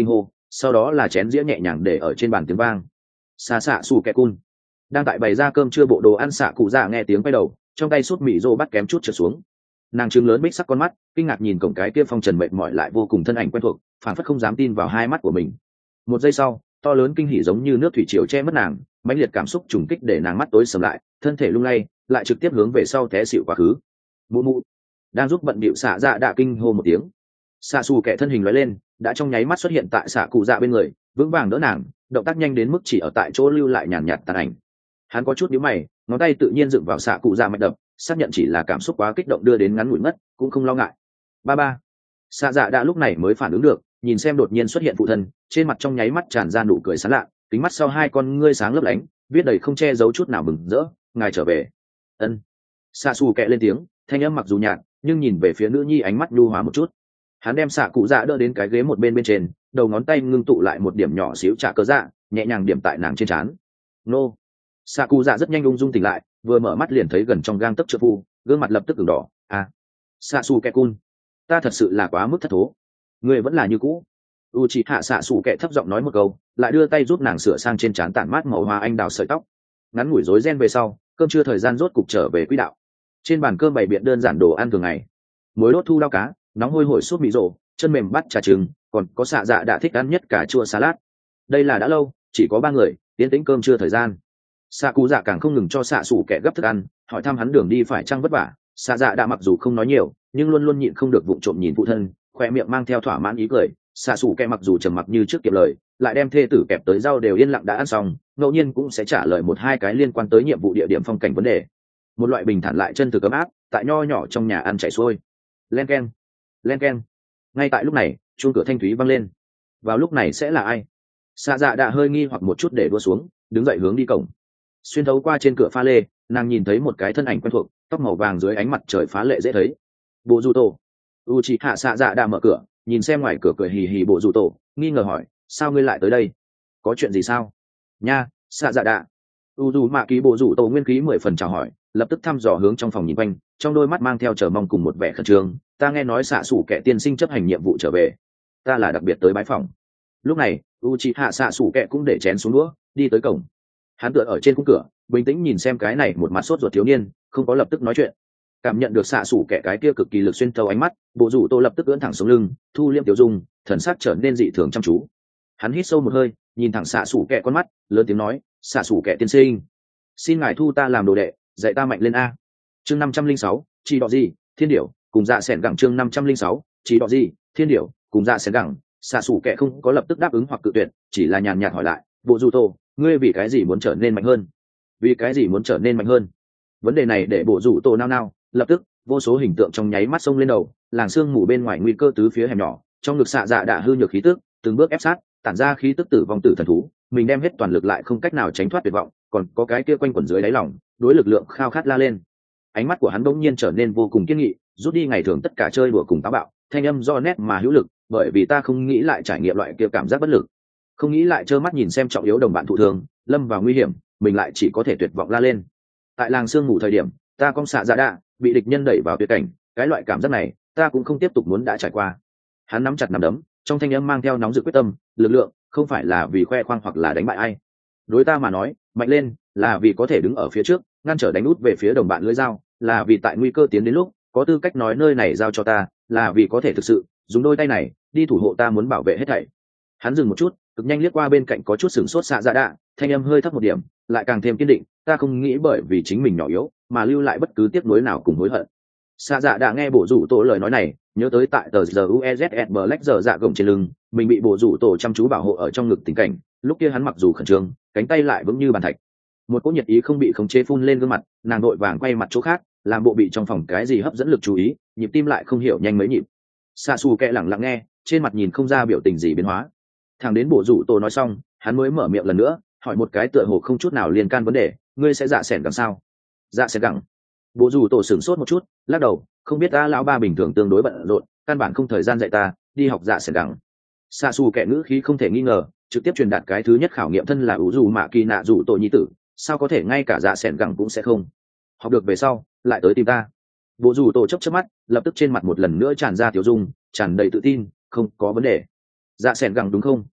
sau đó là chén dĩa nhẹ nhàng để ở trên bàn tiếng vang. Xạ xạ xù kẹ cun đang tại bày ra cơm trưa bộ đồ ăn. Xạ cụ dạ nghe tiếng quay đầu, trong tay sút mì rô bắt kém chút trở xuống. Nàng trừng lớn bích sắc con mắt, kinh ngạc nhìn cổng cái kia phong trần mệt mỏi lại vô cùng thân ảnh quen thuộc, phản phất không dám tin vào hai mắt của mình. Một giây sau, to lớn kinh hỉ giống như nước thủy triều che mất nàng, mãnh liệt cảm xúc trùng kích để nàng mắt tối sầm lại, thân thể lung lay, lại trực tiếp hướng về sau té xịu quá khứ. Mụ mụ đang giúp bận bịu xạ dạ đạ kinh hô một tiếng. Xạ xù kẻ thân hình lóe lên, đã trong nháy mắt xuất hiện tại xạ cụ dạ bên người, vững vàng đỡ nàng, động tác nhanh đến mức chỉ ở tại chỗ lưu lại nhàn nhạt tàn ảnh. Hắn có chút nhíu mày, ngón tay tự nhiên dựng vào xạ cụ dạ mạch đập, xác nhận chỉ là cảm xúc quá kích động đưa đến ngắn ngủi mất, cũng không lo ngại. Ba ba. Xạ dạ đã lúc này mới phản ứng được, nhìn xem đột nhiên xuất hiện phụ thân, trên mặt trong nháy mắt tràn ra nụ cười sán lạ, kính mắt sau hai con ngươi sáng lấp lánh, viết đầy không che giấu chút nào mừng rỡ. Ngài trở về. Ân. Xạ xù kẹ lên tiếng, thanh âm mặc dù nhạt, nhưng nhìn về phía nữ nhi ánh mắt nhu hòa một chút. Hắn đem xạ cụ dạ đỡ đến cái ghế một bên bên trên, đầu ngón tay ngưng tụ lại một điểm nhỏ xíu trả cớ dạ, nhẹ nhàng điểm tại nàng trên trán. Nô. Xạ cụ dạ rất nhanh ung dung tỉnh lại, vừa mở mắt liền thấy gần trong gang tấc trợ phu, gương mặt lập tức ửng đỏ. À, xạ xù kẹ cun, ta thật sự là quá mức thất thố. Người vẫn là như cũ. U chị hạ xạ xù kẹ thấp giọng nói một câu, lại đưa tay giúp nàng sửa sang trên trán tản mát màu hoa anh đào sợi tóc. Ngắn ngủi rối ren về sau, cơm trưa thời gian rốt cục trở về quỹ đạo. Trên bàn cơm bày biện đơn giản đồ ăn thường ngày, muối đốt thu đao cá, nóng hôi hổi súp mì rổ, chân mềm bắt trà trứng, còn có xạ dạ đã thích ăn nhất cả chua salad. Đây là đã lâu chỉ có ba người tiến tĩnh cơm trưa thời gian. Xạ cụ dạ càng không ngừng cho xạ xù kẻ gấp thức ăn, hỏi thăm hắn đường đi phải chăng vất vả. Xạ dạ đã mặc dù không nói nhiều, nhưng luôn luôn nhịn không được vụng trộm nhìn phụ thân, khoe miệng mang theo thỏa mãn ý cười. Xạ xù kẻ mặc dù trầm mặc như trước kiệm lời, lại đem thê tử kẹp tới rau đều yên lặng đã ăn xong, ngẫu nhiên cũng sẽ trả lời một hai cái liên quan tới nhiệm vụ địa điểm phong cảnh vấn đề. Một loại bình thản lại chân thực ấm áp tại nho nhỏ trong nhà ăn chảy xuôi. Len keng, len keng. Ngay tại lúc này, chuông cửa thanh thúy vang lên. Vào lúc này sẽ là ai? Xạ dạ đã hơi nghi hoặc một chút để đua xuống, đứng dậy hướng đi cổng. Xuyên thấu qua trên cửa pha lê, nàng nhìn thấy một cái thân ảnh quen thuộc, tóc màu vàng dưới ánh mặt trời phá lệ dễ thấy. Bộ dù tổ. U chị hạ xạ dạ đã mở cửa, nhìn xem ngoài cửa cười hì hì bộ dù tổ, nghi ngờ hỏi, sao ngươi lại tới đây? Có chuyện gì sao? Nha, xạ dạ đã. U dù mạ ký bộ dù tổ nguyên khí 10 phần chào hỏi, lập tức thăm dò hướng trong phòng nhìn quanh, trong đôi mắt mang theo chờ mong cùng một vẻ khẩn trương. Ta nghe nói xạ xủ kẻ tiên sinh chấp hành nhiệm vụ trở về, ta là đặc biệt tới bái phòng. Lúc này u chị hạ xạ xủ kẻ cũng để chén xuống đũa, đi tới cổng. Hắn tựa ở trên khung cửa, bình tĩnh nhìn xem cái này một mặt sốt ruột thiếu niên, không có lập tức nói chuyện. Cảm nhận được xạ xủ kẻ cái kia cực kỳ lực xuyên thấu ánh mắt, bộ rủ tô lập tức ưỡn thẳng sống lưng, thu liêm tiểu dung, thần sắc trở nên dị thường chăm chú. Hắn hít sâu một hơi, nhìn thẳng xạ xủ kẻ con mắt, lớn tiếng nói, xạ xủ kẻ tiên sinh, xin ngài thu ta làm đồ đệ, dạy ta mạnh lên a. Chương 506, chỉ đọ gì thiên điểu cùng dạ sẻn gẳng. Chương 506, chỉ đọ gì thiên điểu cùng dạ sẻn gẳng. Xạ xủ kẻ không có lập tức đáp ứng hoặc cự tuyệt, chỉ là nhàn nhạt hỏi lại, bộ rủ tô, ngươi vì cái gì muốn trở nên mạnh hơn? Vì cái gì muốn trở nên mạnh hơn? Vấn đề này để bộ rủ tô nao nao, lập tức vô số hình tượng trong nháy mắt xông lên đầu, làng sương mù bên ngoài nguy cơ tứ phía hẻm nhỏ, trong ngực xạ dạ đã hư nhược khí tức từng bước ép sát, tản ra khí tức tử vong tử thần thú, mình đem hết toàn lực lại không cách nào tránh thoát tuyệt vọng, còn có cái kia quanh quẩn dưới đáy lòng đối lực lượng khao khát la lên. Ánh mắt của hắn bỗng nhiên trở nên vô cùng kiên nghị, rút đi ngày thường tất cả chơi đùa cùng táo bạo, thanh âm do nét mà hữu lực, bởi vì ta không nghĩ lại trải nghiệm loại kia cảm giác bất lực, không nghĩ lại trơ mắt nhìn xem trọng yếu đồng bạn thụ thương, lâm vào nguy hiểm, mình lại chỉ có thể tuyệt vọng la lên. Tại làng sương mù thời điểm, ta cong xạ dạ đạ bị địch nhân đẩy vào tuyệt cảnh, cái loại cảm giác này ta cũng không tiếp tục muốn đã trải qua. Hắn nắm chặt nắm đấm, trong thanh âm mang theo nóng rực quyết tâm, lực lượng không phải là vì khoe khoang hoặc là đánh bại ai, đối ta mà nói mạnh lên là vì có thể đứng ở phía trước ngăn trở đánh út về phía đồng bạn lưỡi dao, là vì tại nguy cơ tiến đến lúc có tư cách nói nơi này giao cho ta, là vì có thể thực sự dùng đôi tay này đi thủ hộ ta muốn bảo vệ hết thảy. Hắn dừng một chút, cực nhanh liếc qua bên cạnh có chút sửng sốt xạ dạ đạ, thanh âm hơi thấp một điểm, lại càng thêm kiên định, ta không nghĩ bởi vì chính mình nhỏ yếu mà lưu lại bất cứ tiếc nuối nào cùng hối hận. Xạ dạ đạ nghe bộ rủ tổ lời nói này, nhớ tới tại tờ giờ UEZS Black giờ dạ gồng trên lưng mình bị bộ rủ tổ chăm chú bảo hộ ở trong ngực tình cảnh, lúc kia hắn mặc dù khẩn trương, cánh tay lại vững như bàn thạch. Một cỗ nhiệt ý không bị khống chế phun lên gương mặt, nàng đội vàng quay mặt chỗ khác, làm bộ bị trong phòng cái gì hấp dẫn lực chú ý, nhịp tim lại không hiểu nhanh mấy nhịp. Xạ xù kẹ lẳng lặng nghe, trên mặt nhìn không ra biểu tình gì biến hóa. Thằng đến bộ rủ tổ nói xong, hắn mới mở miệng lần nữa, hỏi một cái tựa hồ không chút nào liên can vấn đề, ngươi sẽ dạ sẻn gẳng sao? Dạ sẻn gẳng. Bộ rủ tổ sửng sốt một chút, lắc đầu, không biết ta lão ba bình thường tương đối bận rộn, căn bản không thời gian dạy ta đi học dạ sẻn gẳng. Xạ xù kẹ ngữ khí không thể nghi ngờ, trực tiếp truyền đạt cái thứ nhất khảo nghiệm thân là ủ dù mạ kỳ nạ dù tổ nhi tử, sao có thể ngay cả dạ sẻn gẳng cũng sẽ không học được, về sau lại tới tìm ta. Bộ rủ tổ chớp chớp mắt, lập tức trên mặt một lần nữa tràn ra tiểu dung, tràn đầy tự tin, không có vấn đề. Dạ sẻn gẳng đúng không?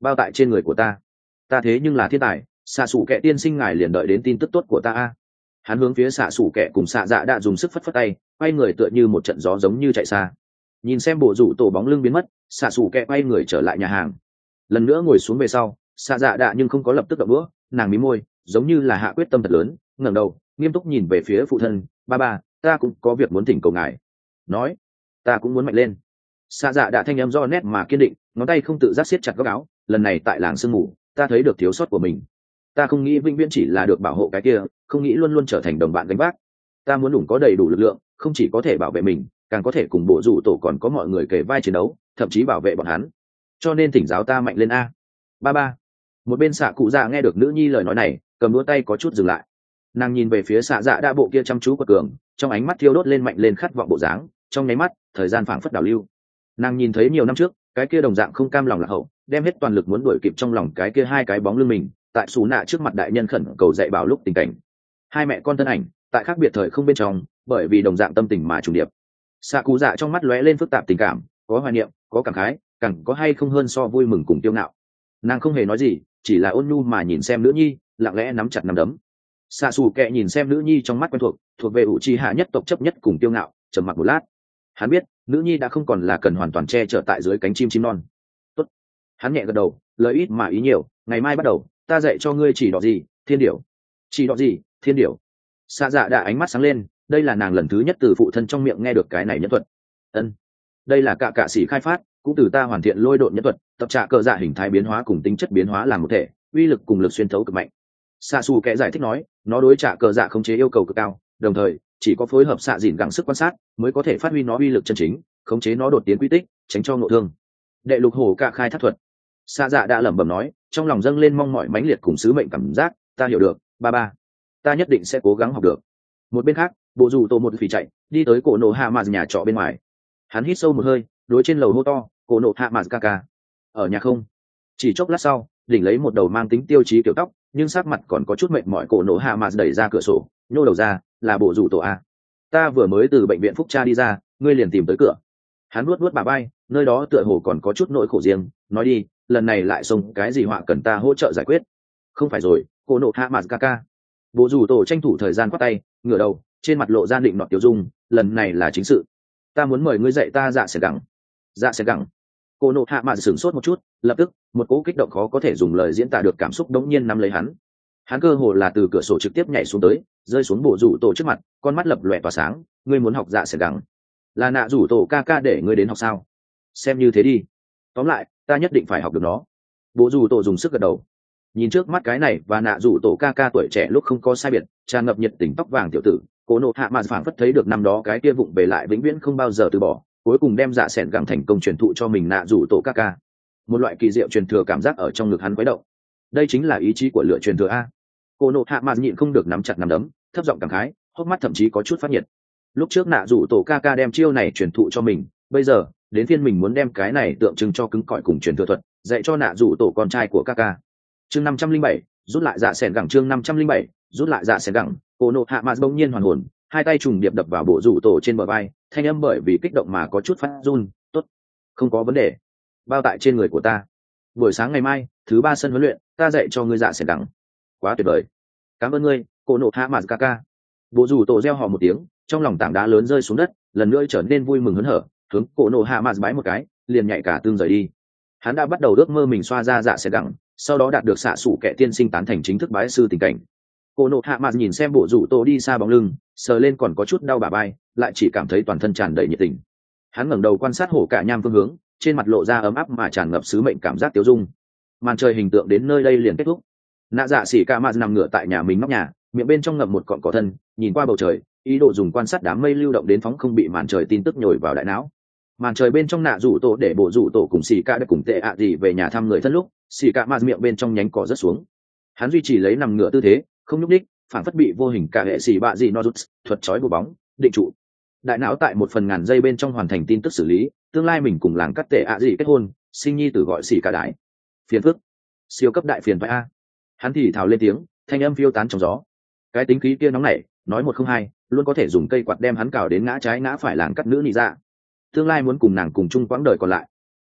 bao tại trên người của ta thế nhưng là thiên tài, xạ xù kệ tiên sinh ngài liền đợi đến tin tức tốt của ta a. Hắn hướng phía xạ xù kệ cùng xạ dạ đã dùng sức phất phất tay, quay người tựa như một trận gió giống như chạy xa. Nhìn xem bộ rủ tổ bóng lưng biến mất, xạ xù kệ quay người trở lại nhà hàng, lần nữa ngồi xuống về sau, xạ dạ đã nhưng không có lập tức động đũa, nàng mí môi giống như là hạ quyết tâm thật lớn, ngẩng đầu nghiêm túc nhìn về phía phụ thân. Ba, ta cũng có việc muốn thỉnh cầu ngài. Nói, ta cũng muốn mạnh lên. Xạ dạ đã thanh âm do nét mà kiên định, ngón tay không tự giác siết chặt góc áo. Lần này tại làng sương mù, ta thấy được thiếu sót của mình. Ta không nghĩ vĩnh viễn chỉ là được bảo hộ cái kia, không nghĩ luôn luôn trở thành đồng bạn gánh vác. Ta muốn có đầy đủ lực lượng, không chỉ có thể bảo vệ mình, càng có thể cùng bộ rủ tổ còn có mọi người kề vai chiến đấu, thậm chí bảo vệ bọn hắn. Cho nên thỉnh giáo ta mạnh lên a. Ba. Một bên xạ cụ dạ nghe được nữ nhi lời nói này, cầm đũa tay có chút dừng lại. Nàng nhìn về phía xạ dạ đã bộ kia chăm chú quật cường, trong ánh mắt thiêu đốt lên mạnh lên khát vọng bộ dáng. Trong nháy mắt thời gian phảng phất đảo lưu. Nàng nhìn thấy nhiều năm trước cái kia đồng dạng không cam lòng lạc hậu, đem hết toàn lực muốn đuổi kịp trong lòng cái kia hai cái bóng lưng mình, tại xù nạ trước mặt đại nhân khẩn cầu dạy bảo lúc tình cảnh. Hai mẹ con thân ảnh tại khác biệt thời không bên trong, bởi vì đồng dạng tâm tình mà trùng điệp. Xạ cụ dạ trong mắt lóe lên phức tạp tình cảm, có hoài niệm, có cảm khái, càng có hay không hơn so vui mừng cùng tiêu ngạo. Nàng không hề nói gì, chỉ là ôn nhu mà nhìn xem nữ nhi, lặng lẽ nắm chặt nắm đấm. Xạ xù kệ nhìn xem nữ nhi trong mắt quen thuộc về ủ trì hạ nhất tộc chấp nhất cùng tiêu ngạo, trầm mặc một lát. Hắn biết nữ nhi đã không còn là cần hoàn toàn che chở tại dưới cánh chim non. Tốt. Hắn nhẹ gật đầu, lời ít mà ý nhiều. Ngày mai bắt đầu, ta dạy cho ngươi chỉ đỏ gì, thiên điểu. Chỉ đỏ gì, thiên điểu. Xạ dạ đã ánh mắt sáng lên, đây là nàng lần thứ nhất từ phụ thân trong miệng nghe được cái này nhân thuật. Ân, đây là cạ sĩ khai phát, cũng từ ta hoàn thiện lôi độn nhân thuật, tập trạ cờ dạ hình thái biến hóa cùng tính chất biến hóa làm một thể, uy lực cùng lực xuyên thấu cực mạnh. Xạ xù kẽ giải thích nói, nó đối trạ cờ dạ khống chế yêu cầu cực cao, đồng thời chỉ có phối hợp xạ dìn gắng sức quan sát mới có thể phát huy nó uy lực chân chính, khống chế nó đột tiến quy tích, tránh cho ngộ thương. Đệ lục hổ cạ khai thác thuật. Xạ dạ đã lẩm bẩm nói, trong lòng dâng lên mong mỏi mãnh liệt cùng sứ mệnh cảm giác. Ta hiểu được, ba, ta nhất định sẽ cố gắng học được. Một bên khác, bộ dù tổ một phỉ chạy đi tới cổ nổ hạ mạt nhà trọ bên ngoài. Hắn hít sâu một hơi, đối trên lầu hô to, cổ nổ hạ mạt ca ở nhà không? Chỉ chốc lát sau, đỉnh lấy một đầu mang tính tiêu chí kiểu tóc nhưng sắc mặt còn có chút mệt mỏi cổ nổ hạ mạt đẩy ra cửa sổ, nhô đầu ra, là bộ rủ tổ a. Ta vừa mới từ bệnh viện phúc tra đi ra, ngươi liền tìm tới cửa. Hắn nuốt bà bay, nơi đó tựa hồ còn có chút nỗi khổ riêng, nói đi, lần này lại xông cái gì họa cần ta hỗ trợ giải quyết? Không phải rồi, cổ nổ hạ mạt ca. Bộ rủ tổ tranh thủ thời gian quát tay, ngửa đầu, trên mặt lộ ra định nọt tiêu dung, lần này là chính sự. Ta muốn mời ngươi dạy ta dạ sẽ gẳng. Dạ sẽ gẳng. Cổ nổ hạ mạt sửng sốt một chút, lập tức một cỗ kích động khó có thể dùng lời diễn tả được cảm xúc đống nhiên nắm lấy hắn. Hắn cơ hồ là từ cửa sổ trực tiếp nhảy xuống tới, rơi xuống bộ rủ tổ trước mặt, con mắt lập lòe tỏa sáng. Ngươi muốn học dạ sẽ gẳng? Là nạ rủ tổ ca để ngươi đến học sao? Xem như thế đi. Tóm lại, ta nhất định phải học được nó. Bộ rủ tổ dùng sức gật đầu. Nhìn trước mắt cái này và nạ rủ tổ ca tuổi trẻ lúc không có sai biệt, tràn ngập nhiệt tình tóc vàng tiểu tử, cố nộ hạ mạt phảng phất thấy được năm đó cái kia vụng về lại vĩnh viễn không bao giờ từ bỏ, cuối cùng đem dạ sẻn gẳng thành công truyền thụ cho mình nạ rủ tổ ca. Một loại kỳ diệu truyền thừa cảm giác ở trong ngực hắn quấy động. Đây chính là ý chí của lựa truyền thừa a. Cố nộ hạ mạt nhịn không được nắm chặt nắm đấm, thấp giọng cảm khái, hốc mắt thậm chí có chút phát nhiệt. Lúc trước nạ rủ tổ ca đem chiêu này truyền thụ cho mình, bây giờ đến phiên mình muốn đem cái này tượng trưng cho cứng cỏi cùng truyền thừa thuật dạy cho nạ rủ tổ con trai của ca. Chương 507, rút lại dạ sẻn gẳng. Chương 507, rút lại dạ sẻn gẳng. Cô nộ hạ mạt bỗng nhiên hoàn hồn, hai tay trùng điệp đập vào bộ rủ tổ trên bờ vai, thanh âm bởi vì kích động mà có chút phát run. Tốt, không có vấn đề. Bao tại trên người của ta. Buổi sáng ngày mai, thứ 3 sân huấn luyện, ta dạy cho ngươi dạ sẻn gẳng. Quá tuyệt vời. Cảm ơn ngươi, cô nộ hạ mạt ca. Bộ rủ tổ reo hò một tiếng, trong lòng tảng đá lớn rơi xuống đất, lần nữa trở nên vui mừng hớn hở, hướng cô nộ hạ mạt bái một cái, liền nhảy cả tương rời đi. Hắn đã bắt đầu ước mơ mình xoa ra dạ sẻn gẳng, sau đó đạt được xạ sủ kẻ tiên sinh tán thành chính thức bái sư tình cảnh. Cô nộ hạ mạt nhìn xem bộ rủ tổ đi xa bóng lưng, sờ lên còn có chút đau bả vai, lại chỉ cảm thấy toàn thân tràn đầy nhiệt tình. Hắn ngẩng đầu quan sát hổ cả nham phương hướng, trên mặt lộ ra ấm áp mà tràn ngập sứ mệnh cảm giác tiêu dung. Màn trời hình tượng đến nơi đây liền kết thúc. Nạ dạ xỉ ca mạt nằm ngửa tại nhà mình nóc nhà, miệng bên trong ngậm một cọng cỏ thân, nhìn qua bầu trời, ý đồ dùng quan sát đám mây lưu động đến phóng không bị màn trời tin tức nhồi vào đại não. Màn trời bên trong nạ rủ tổ để bộ rủ tổ cùng xỉ ca đã cùng tệ ạ gì về nhà thăm người thân lúc, xỉ ca mạt miệng bên trong nhánh cỏ rất xuống. Hắn duy trì lấy nằm ngửa tư thế, không nhúc đích, phản phất bị vô hình cả hệ xỉ bạ gì no rút, thuật chói bùa bóng, định trụ. Đại não tại một phần ngàn giây bên trong hoàn thành tin tức xử lý, tương lai mình cùng làng cắt tệ ạ gì kết hôn, sinh nhi tử gọi xỉ ca đái. Phiền phức, siêu cấp đại phiền phải a. Hắn thì thào lên tiếng, thanh âm phiêu tán trong gió. Cái tính khí kia nóng nảy, nói một không hai, luôn có thể dùng cây quạt đem hắn cào đến ngã trái ngã phải làng cắt nữ nị dạ. Tương lai muốn cùng nàng cùng chung quãng đời còn lại.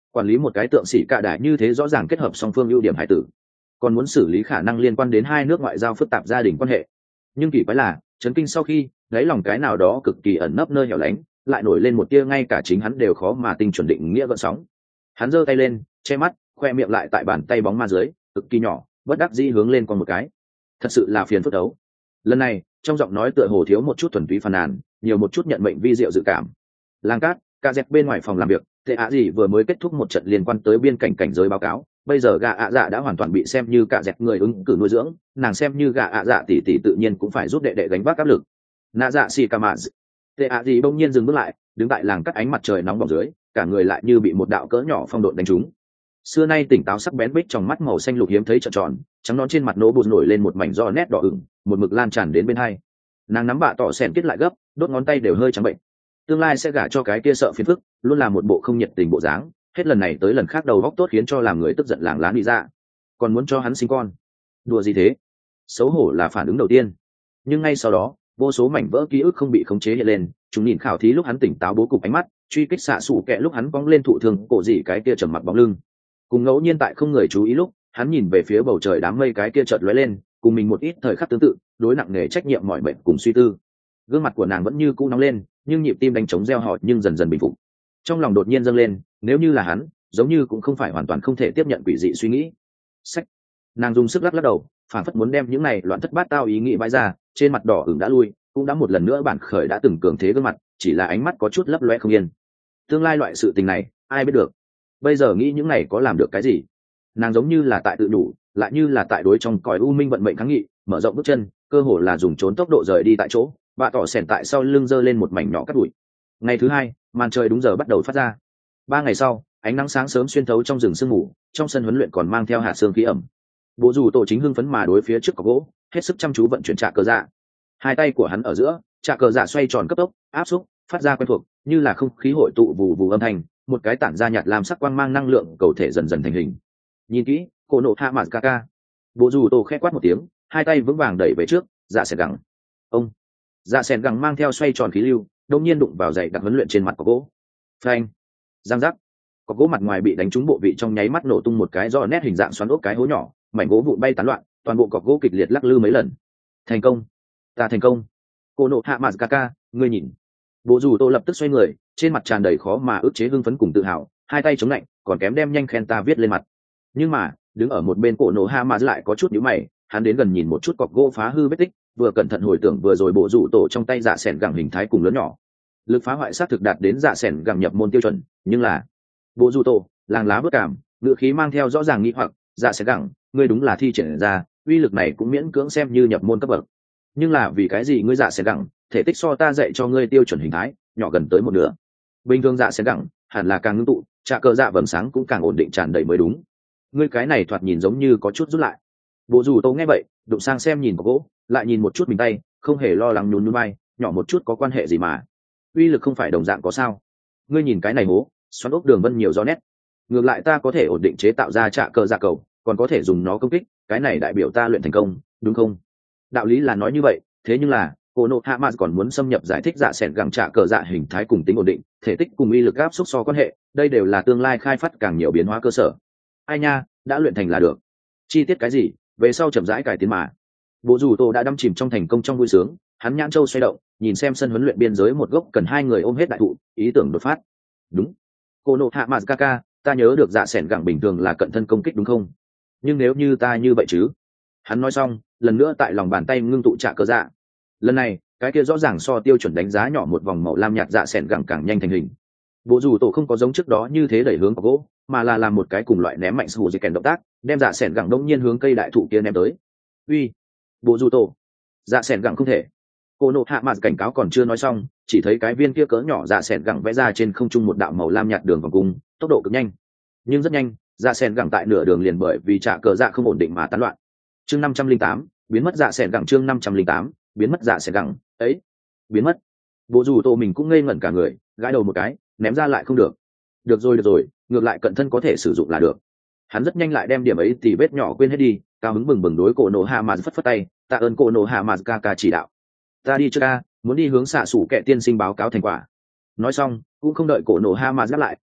quản lý một cái tượng sĩ cạ đại như thế rõ ràng kết hợp song phương ưu điểm hải tử, còn muốn xử lý khả năng liên quan đến hai nước ngoại giao phức tạp gia đình quan hệ. Nhưng kỳ quái là chấn kinh sau khi lấy lòng cái nào đó cực kỳ ẩn nấp nơi hẻo lánh lại nổi lên một tia ngay cả chính hắn đều khó mà tinh chuẩn định nghĩa gợn sóng. Hắn giơ tay lên che mắt, khoe miệng lại tại bàn tay bóng ma dưới cực kỳ nhỏ, bất đắc dĩ hướng lên con một cái. Thật sự là phiền phức đấu. Lần này trong giọng nói tựa hồ thiếu một chút thuần túy phàn nàn, nhiều một chút nhận mệnh vi diệu dự cảm. Lang cát ca dẹp bên ngoài phòng làm việc, tệ ạ gì vừa mới kết thúc một trận liên quan tới biên cảnh cảnh giới báo cáo, bây giờ gà ạ dạ đã hoàn toàn bị xem như cả dẹp người ứng cử nuôi dưỡng, nàng xem như gà ạ dạ tỷ tỷ tự nhiên cũng phải giúp đệ đệ gánh vác áp lực. Nạ dạ xì ca mạ, tệ ạ gì bỗng nhiên dừng bước lại, đứng tại làng cắt ánh mặt trời nóng bỏng dưới, cả người lại như bị một đạo cỡ nhỏ phong độn đánh trúng. Xưa nay tỉnh táo sắc bén bích trong mắt màu xanh lục hiếm thấy trợn tròn, trắng nón trên mặt nổ bụt nổi lên một mảnh do nét đỏ ửng, một mực lan tràn đến bên hai. Nàng nắm bạ tỏ sèn kết lại gấp, đốt ngón tay đều hơi trắng bệnh. Tương lai sẽ gả cho cái kia sợ phiền phức, luôn là một bộ không nhiệt tình bộ dáng, hết lần này tới lần khác đầu góc tốt khiến cho làm người tức giận làng láng đi ra, còn muốn cho hắn sinh con. Đùa gì thế? Xấu hổ là phản ứng đầu tiên, nhưng ngay sau đó vô số mảnh vỡ ký ức không bị khống chế hiện lên, chúng nhìn khảo thí lúc hắn tỉnh táo bố cục ánh mắt, truy kích xạ xù kẹ lúc hắn cong lên thụ thương cổ gì cái kia trầm mặc bóng lưng, cùng ngẫu nhiên tại không người chú ý lúc hắn nhìn về phía bầu trời đám mây cái kia chợt lóe lên, cùng mình một ít thời khắc tương tự, đối nặng nề trách nhiệm mọi bệnh cùng suy tư. Gương mặt của nàng vẫn như cũ nóng lên, nhưng nhịp tim đánh trống reo hò nhưng dần dần bình phục. Trong lòng đột nhiên dâng lên, nếu như là hắn, giống như cũng không phải hoàn toàn không thể tiếp nhận quỷ dị suy nghĩ. Sách. Nàng dùng sức lắc lắc đầu, phản phất muốn đem những này loạn thất bát tao ý nghĩ bãi ra, trên mặt đỏ ửng đã lui, cũng đã một lần nữa bản khởi đã từng cường thế gương mặt, chỉ là ánh mắt có chút lấp loe không yên. Tương lai loại sự tình này, ai biết được. Bây giờ nghĩ những này có làm được cái gì? Nàng giống như là tại tự đủ, lại như là tại đối trong cõi u minh vận mệnh kháng nghị, mở rộng bước chân, cơ hồ là dùng trốn tốc độ rời đi tại chỗ, bạ tỏ sèn tại sau lưng giơ lên một mảnh nhỏ cát bụi. Ngày thứ hai, màn trời đúng giờ bắt đầu phát ra. 3 ngày sau, ánh nắng sáng sớm xuyên thấu trong rừng sương mù, trong sân huấn luyện còn mang theo hạt sương khí ẩm. Bộ dù tổ chính hưng phấn mà đối phía trước có gỗ, hết sức chăm chú vận chuyển trạ cờ dạ. Hai tay của hắn ở giữa, trạ cờ dạ xoay tròn cấp tốc, áp xúc, phát ra quen thuộc, như là không khí hội tụ vù vù âm thanh, một cái tản ra nhạt làm sắc quang mang năng lượng cầu thể dần dần thành hình. Nhìn kỹ, cổ nộ hạ mạt kaka. Bộ dù tổ khẽ quát một tiếng, hai tay vững vàng đẩy về trước, dạ sẻn gẳng. Ông. Dạ sẻn gẳng mang theo xoay tròn khí lưu, đột nhiên đụng vào giày đặc huấn luyện trên mặt của gỗ. Phanh. Giang giác. Có gỗ mặt ngoài bị đánh trúng bộ vị trong nháy mắt nổ tung một cái do nét hình dạng xoắn ốc cái hố nhỏ, mảnh gỗ vụn bay tán loạn, toàn bộ cọc gỗ kịch liệt lắc lư mấy lần. Thành công. Ta thành công. Cô nộ hạ mạt kaka, ngươi nhìn. Bộ dù tô lập tức xoay người, trên mặt tràn đầy khó mà ức chế hưng phấn cùng tự hào, hai tay chống lạnh, còn kém đem nhanh khen ta viết lên mặt. Nhưng mà đứng ở một bên cổ nổ hạ mạt lại có chút nhíu mày, hắn đến gần nhìn một chút cọc gỗ phá hư vết tích, vừa cẩn thận hồi tưởng vừa rồi bộ rủ tổ trong tay dạ sẻn gẳng hình thái cùng lớn nhỏ, lực phá hoại sát thực đạt đến dạ sẻn gẳng nhập môn tiêu chuẩn, nhưng là bộ rủ tổ làng lá bất cảm, ngựa khí mang theo rõ ràng nghi hoặc, dạ sẻn gẳng, ngươi đúng là thi triển ra uy lực này cũng miễn cưỡng xem như nhập môn cấp bậc, nhưng là vì cái gì ngươi dạ sẻn gẳng thể tích so ta dạy cho ngươi tiêu chuẩn hình thái nhỏ gần tới một nửa? Bình thường dạ sẻn gẳng hẳn là càng ngưng tụ, trạ cờ dạ vầng sáng cũng càng ổn định tràn đầy mới đúng, ngươi cái này thoạt nhìn giống như có chút rút lại. Bộ rủ tổ nghe vậy đụng sang xem nhìn vào gỗ, lại nhìn một chút mình tay, không hề lo lắng nhún nhún vai, nhỏ một chút có quan hệ gì mà, uy lực không phải đồng dạng có sao? Ngươi nhìn cái này hố, xoắn ốc đường vân nhiều do nét, ngược lại ta có thể ổn định chế tạo ra trạ cờ dạ cầu, còn có thể dùng nó công kích, cái này đại biểu ta luyện thành công, đúng không? Đạo lý là nói như vậy, thế nhưng là cô nộ hạ mạt còn muốn xâm nhập giải thích dạ sẻn gẳng trạ cờ dạ hình thái cùng tính ổn định, thể tích cùng uy lực áp xúc so quan hệ, đây đều là tương lai khai phát càng nhiều biến hóa cơ sở. Ai nha, đã luyện thành là được, chi tiết cái gì về sau chậm rãi cải tiến mà. Bộ dù tô đã đâm chìm trong thành công trong vui sướng, hắn nhãn châu xoay động, nhìn xem sân huấn luyện biên giới một gốc cần 2 người ôm hết đại thụ, ý tưởng đột phát. Đúng, cô nộ hạ mạt kaka, ta nhớ được dạ sẻn gẳng bình thường là cận thân công kích đúng không? Nhưng nếu như ta như vậy chứ? Hắn nói xong, lần nữa tại lòng bàn tay ngưng tụ trạ cờ dạ. Lần này cái kia rõ ràng so tiêu chuẩn đánh giá nhỏ một vòng màu lam nhạt dạ sẻn gẳng càng nhanh thành hình. Bộ dù tổ không có giống trước đó như thế đẩy hướng vào gỗ, mà là làm một cái cùng loại ném mạnh sù dây kèn động tác, đem dạ sẻn gẳng đông nhiên hướng cây đại thụ kia ném tới. Uy, bộ dù tổ, dạ sẻn gẳng không thể. Cô nộ hạ mạt cảnh cáo còn chưa nói xong, chỉ thấy cái viên kia cỡ nhỏ dạ sẻn gẳng vẽ ra trên không trung một đạo màu lam nhạt đường vòng cung, tốc độ cực nhanh, nhưng rất nhanh dạ sẻn gẳng tại nửa đường liền bởi vì trả cờ dạ không ổn định mà tán loạn. Chương 508, biến mất dạ sẻn gẳng. Chương 508, biến mất dạ sẻn gẳng ấy, biến mất. Bộ dù tổ mình cũng ngây ngẩn cả người, gãi đầu một cái, ném ra lại không được. Được rồi, ngược lại cận thân có thể sử dụng là được. Hắn rất nhanh lại đem điểm ấy tỉ vết nhỏ quên hết đi, cao hứng bừng bừng đối cổ nổ hạ mạt phất phất tay, tạ ơn cổ nổ hạ mạt ca chỉ đạo. Ta đi chưa ca, muốn đi hướng xạ sủ kệ tiên sinh báo cáo thành quả. Nói xong cũng không đợi cổ nổ hạ mạt đáp lại,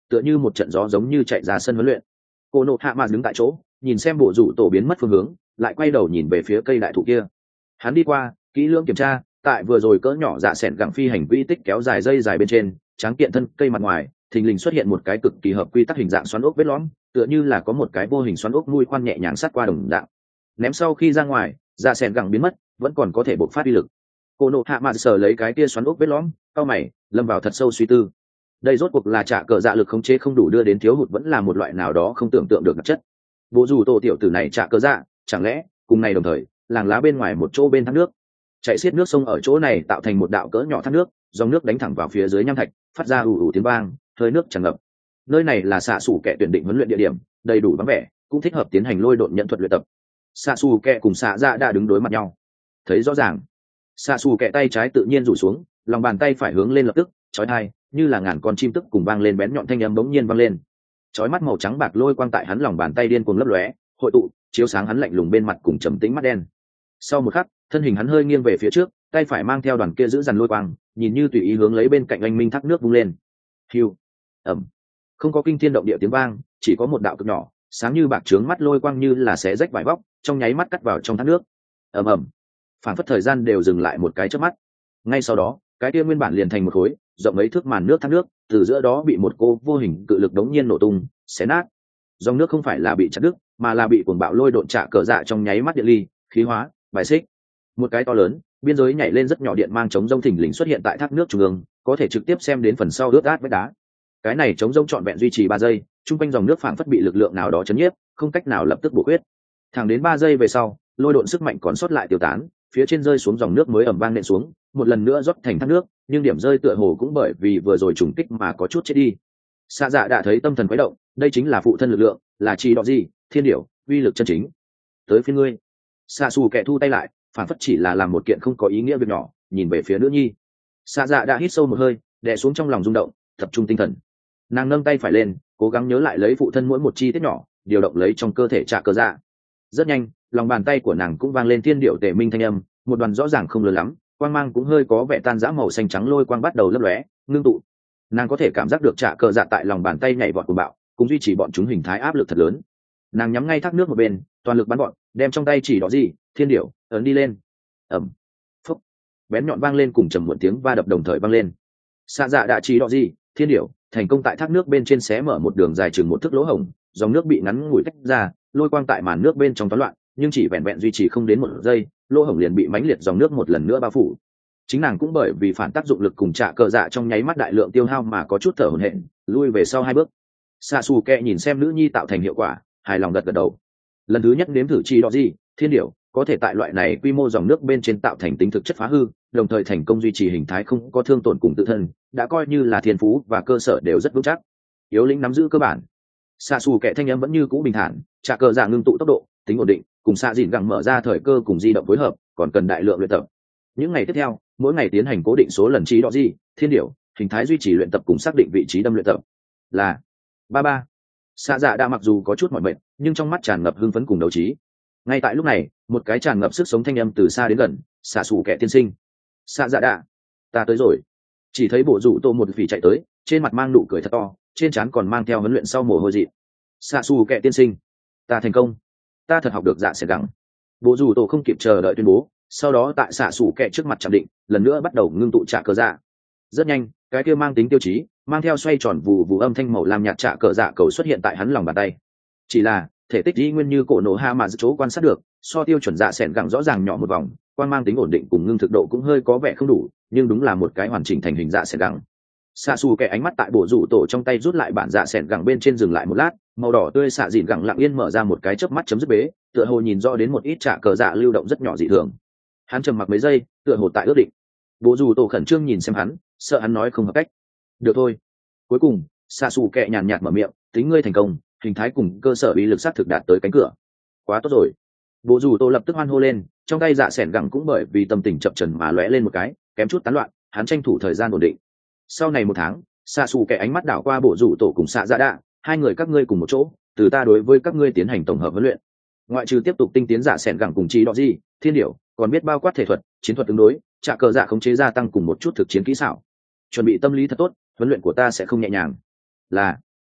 tựa như một trận gió giống như chạy ra sân huấn luyện. Cô nộ hạ mà đứng tại chỗ nhìn xem bộ rủ tổ biến mất phương hướng, lại quay đầu nhìn về phía cây đại thụ kia. Hắn đi qua kỹ lưỡng kiểm tra, tại vừa rồi cỡ nhỏ dạ sẻn gẳng phi hành quỹ tích kéo dài dây dài bên trên tráng kiện thân cây mặt ngoài thình lình xuất hiện một cái cực kỳ hợp quy tắc hình dạng xoắn ốc vết lõm, tựa như là có một cái vô hình xoắn ốc nuôi khoan nhẹ nhàng sát qua đồng dạng. Ném sau khi ra ngoài, dạ sẻn gẳng biến mất, vẫn còn có thể bộc phát uy lực. Cô nộ hạ mạt sờ lấy cái kia xoắn ốc vết lõm, cau mày lâm vào thật sâu suy tư. Đây rốt cuộc là trả cờ dạ lực khống chế không đủ đưa đến thiếu hụt, vẫn là một loại nào đó không tưởng tượng được đặc chất. Bộ dù tổ tiểu tử này trả cờ dạ, chẳng lẽ cùng này đồng thời làng lá bên ngoài một chỗ bên thác nước, chạy xiết nước sông ở chỗ này tạo thành một đạo cỡ nhỏ thác nước, dòng nước đánh thẳng vào phía dưới nham thạch, phát ra ù ù tiếng vang, hơi nước tràn ngập. Nơi này là xạ xù kẻ tuyển định huấn luyện địa điểm, đầy đủ vắng vẻ, cũng thích hợp tiến hành lôi độn nhận thuật luyện tập. Xạ xù kẻ cùng xạ dạ đã đứng đối mặt nhau, thấy rõ ràng. Xạ xù kẻ tay trái tự nhiên rủ xuống, lòng bàn tay phải hướng lên lập tức, chói tai như là ngàn con chim tức cùng vang lên bén nhọn thanh âm bỗng nhiên vang lên. Chói mắt màu trắng bạc lôi quang tại hắn lòng bàn tay điên cuồng lấp lóe, hội tụ, chiếu sáng hắn lạnh lùng bên mặt cùng trầm tĩnh mắt đen. Sau một khắc, thân hình hắn hơi nghiêng về phía trước, tay phải mang theo đoàn kia giữ dằn lôi quang, nhìn như tùy ý hướng lấy bên cạnh anh minh thác nước vung lên. Hiu, ầm, không có kinh thiên động địa tiếng vang, chỉ có một đạo cực nhỏ, sáng như bạc trướng mắt lôi quang như là xé rách vải vóc, trong nháy mắt cắt vào trong thác nước. Ầm ầm, phảng phất thời gian đều dừng lại một cái chớp mắt. Ngay sau đó, cái kia nguyên bản liền thành một khối, rộng mấy thước màn nước thác nước, từ giữa đó bị một cô vô hình cự lực đống nhiên nổ tung, xé nát. Dòng nước không phải là bị chặt đứt, mà là bị cuồng bạo lôi độn trả cờ dạ trong nháy mắt điện ly, khí hóa, bài xích. Một cái to lớn, biên giới nhảy lên rất nhỏ điện mang chống rông thình lình xuất hiện tại thác nước trung ương, có thể trực tiếp xem đến phần sau ướt át vách đá. Cái này chống rông trọn vẹn duy trì 3 giây, trung quanh dòng nước phảng phất bị lực lượng nào đó chấn nhiếp, không cách nào lập tức bổ khuyết. Thẳng đến 3 giây về sau, lôi độn sức mạnh còn sót lại tiêu tán, phía trên rơi xuống dòng nước mới ầm vang nện xuống, một lần nữa rót thành thác nước, nhưng điểm rơi tựa hồ cũng bởi vì vừa rồi trùng kích mà có chút chết đi. Xạ dạ đã thấy tâm thần quấy động, đây chính là phụ thân lực lượng, là chi đọ gì, thiên điểu, uy lực chân chính. Tới phía ngươi. Xạ xù kẻ thu tay lại, phản phất chỉ là làm một kiện không có ý nghĩa việc nhỏ, nhìn về phía nữ nhi. Xạ dạ đã hít sâu một hơi, đè xuống trong lòng rung động, tập trung tinh thần. Nàng nâng tay phải lên, cố gắng nhớ lại lấy phụ thân mỗi một chi tiết nhỏ, điều động lấy trong cơ thể trả cờ dạ. Rất nhanh, lòng bàn tay của nàng cũng vang lên thiên điệu tề minh thanh âm, một đoàn rõ ràng không lớn lắm, quang mang cũng hơi có vẻ tan rã màu xanh trắng lôi quang bắt đầu lấp lóe, ngưng tụ. Nàng có thể cảm giác được trả cờ dạ tại lòng bàn tay nhảy vọt cuồng bạo, cũng duy trì bọn chúng hình thái áp lực thật lớn. Nàng nhắm ngay thác nước một bên, toàn lực bắn bọn, đem trong tay chỉ đỏ gì, thiên điệu ấn đi lên. Ẩm, phúc, bén nhọn vang lên cùng trầm muộn tiếng va đập đồng thời vang lên. Xạ dạ đã chỉ đỏ gì, thiên điệu thành công tại thác nước bên trên xé mở một đường dài chừng 1 thước lỗ hổng, dòng nước bị ngắn ngủi tách ra, lôi quang tại màn nước bên trong toán loạn, nhưng chỉ vẹn vẹn duy trì không đến 1 giây, lỗ hổng liền bị mãnh liệt dòng nước một lần nữa bao phủ. Chính nàng cũng bởi vì phản tác dụng lực cùng trả cờ dạ trong nháy mắt đại lượng tiêu hao mà có chút thở hổn hển, lui về sau 2 bước. Xạ xù kẹ nhìn xem nữ nhi tạo thành hiệu quả, hài lòng gật gật đầu. Lần thứ nhất nếm thử chi đó gì, thiên điểu có thể tại loại này quy mô dòng nước bên trên tạo thành tính thực chất phá hư, đồng thời thành công duy trì hình thái không có thương tổn cùng tự thân, đã coi như là thiên phú và cơ sở đều rất vững chắc. Yếu lĩnh nắm giữ cơ bản. Xạ xù kẹ thanh âm vẫn như cũ bình thản, trả cờ dạ ngưng tụ tốc độ, tính ổn định, cùng xạ dịn gẳng mở ra thời cơ cùng di động phối hợp, còn cần đại lượng luyện tập. Những ngày tiếp theo, mỗi ngày tiến hành cố định số lần trí đọ gì, thiên điểu hình thái duy trì luyện tập cùng xác định vị trí đâm luyện tập. Là ba. Xạ dạ đã mặc dù có chút mỏi mệt, nhưng trong mắt tràn ngập hưng phấn cùng đấu trí. Ngay tại lúc này, một cái tràn ngập sức sống thanh âm từ xa đến gần, xạ xù kẻ tiên sinh. Xạ dạ đã, ta tới rồi. Chỉ thấy bộ rủ tô một phỉ chạy tới, trên mặt mang nụ cười thật to, trên trán còn mang theo huấn luyện sau mồ hôi dị. Xạ xù kẻ tiên sinh, ta thành công, ta thật học được dạ sẽ gắng. Bộ rủ tô không kịp chờ đợi tuyên bố, sau đó tại xạ xù kẻ trước mặt chạm định, lần nữa bắt đầu ngưng tụ trả cờ dạ. Rất nhanh, cái kia mang tính tiêu chí, mang theo xoay tròn vù vù âm thanh màu lam nhạt trả cờ dạ cầu xuất hiện tại hắn lòng bàn tay. Chỉ là thể tích y nguyên như cổ nổ hạ mà chỗ quan sát được, so tiêu chuẩn dạ sẻn gẳng rõ ràng nhỏ một vòng, quan mang tính ổn định cùng ngưng thực độ cũng hơi có vẻ không đủ, nhưng đúng là một cái hoàn chỉnh thành hình dạ sẻn gẳng. Xạ xù kẻ ánh mắt tại bộ rủ tổ trong tay rút lại bản dạ sẻn gẳng bên trên dừng lại một lát, màu đỏ tươi xạ dịn gẳng lặng yên mở ra một cái chớp mắt chấm dứt bế, tựa hồ nhìn rõ đến một ít trả cờ dạ lưu động rất nhỏ dị thường. Hắn trầm mặc mấy giây, tựa hồ tại ước định. Bộ rủ tổ khẩn trương nhìn xem hắn, sợ hắn nói không hợp cách. Được thôi. Cuối cùng, xạ xù kẻ nhàn nhạt mở miệng, tính ngươi thành công, hình thái cùng cơ sở uy lực sát thực đạt tới cánh cửa. Quá tốt rồi. Bộ rủ tổ lập tức hoan hô lên, trong tay dạ sẻn gẳng cũng bởi vì tâm tình chập chờn mà lóe lên một cái, kém chút tán loạn, hắn tranh thủ thời gian ổn định. Sau này 1 tháng, xạ xù kẻ ánh mắt đảo qua bộ rủ tổ cùng xạ dạ đạ, hai người các ngươi cùng một chỗ, từ ta đối với các ngươi tiến hành tổng hợp huấn luyện. Ngoại trừ tiếp tục tinh tiến dạ sẻn gẳng cùng trí đọ gì, thiên điểu, còn biết bao quát thể thuật, chiến thuật ứng đối, trả cờ dạ khống chế gia tăng cùng một chút thực chiến kỹ xảo. Chuẩn bị tâm lý thật tốt, huấn luyện của ta sẽ không nhẹ nhàng. Là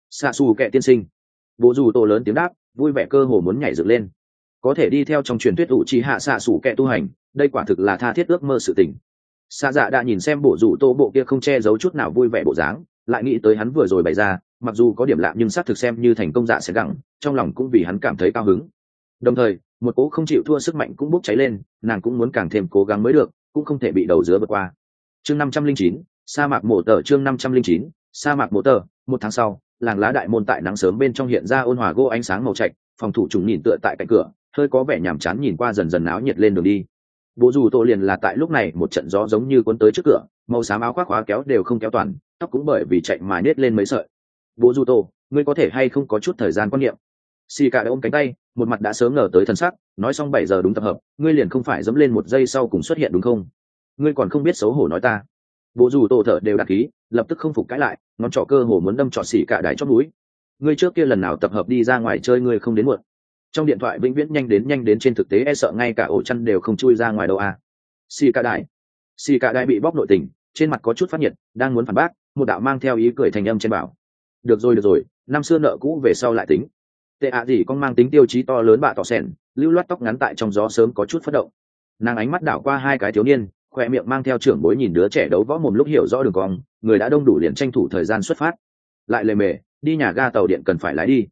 xạ xù kệ tiên sinh. Bố dù tổ lớn tiếng đáp, vui vẻ cơ hồ muốn nhảy dựng lên. Có thể đi theo trong truyền thuyết ủ trì hạ xạ xù kệ tu hành, đây quả thực là tha thiết ước mơ sự tình. Xạ dạ đã nhìn xem bộ rủ tô bộ kia không che giấu chút nào vui vẻ bộ dáng, lại nghĩ tới hắn vừa rồi bày ra, mặc dù có điểm lạ nhưng xác thực xem như thành công dạ sẽ gặng, trong lòng cũng vì hắn cảm thấy cao hứng. Đồng thời một cố không chịu thua sức mạnh cũng bốc cháy lên, nàng cũng muốn càng thêm cố gắng mới được, cũng không thể bị đầu dứa vượt qua. Chương 509, sa mạc mộ tờ. Chương 509, sa mạc mộ tờ. Một tháng sau, làng lá đại môn tại nắng sớm bên trong hiện ra ôn hòa gỗ ánh sáng màu trạch, phòng thủ trùng nhìn tựa tại cạnh cửa, hơi có vẻ nhàm chán nhìn qua dần dần náo nhiệt lên đường đi. Bố dù tổ liền là tại lúc này một trận gió giống như cuốn tới trước cửa, màu xám áo khoác khóa kéo đều không kéo toàn, tóc cũng bởi vì chạy mà nết lên mấy sợi. Bố dù tổ, ngươi có thể hay không có chút thời gian quan niệm? Xì cả đã ôm cánh tay, một mặt đã sớm ngờ tới thân sắc, nói xong 7 giờ đúng tập hợp, ngươi liền không phải dẫm lên một giây sau cùng xuất hiện đúng không? Ngươi còn không biết xấu hổ nói ta. Bố dù tổ thở đều đặc khí, lập tức không phục cãi lại, ngón trỏ cơ hồ muốn đâm trỏ xì cả đái chót núi. Ngươi trước kia lần nào tập hợp đi ra ngoài chơi ngươi không đến muộn. Trong điện thoại vĩnh viễn nhanh đến trên thực tế e sợ ngay cả ổ chăn đều không chui ra ngoài đâu à. Xì cả đái bị bóc nội tình, trên mặt có chút phát nhiệt, đang muốn phản bác, một đạo mang theo ý cười thành âm trên bảo. Được rồi, năm xưa nợ cũ về sau lại tính. Tệ ạ gì con mang tính tiêu chí to lớn bạ tỏ sẻn, lưu loát tóc ngắn tại trong gió sớm có chút phất động. Nàng ánh mắt đảo qua hai cái thiếu niên, khoe miệng mang theo trưởng bối nhìn đứa trẻ đấu võ mồm lúc hiểu rõ đường cong, người đã đông đủ liền tranh thủ thời gian xuất phát. Lại lề mề, đi nhà ga tàu điện cần phải lái đi.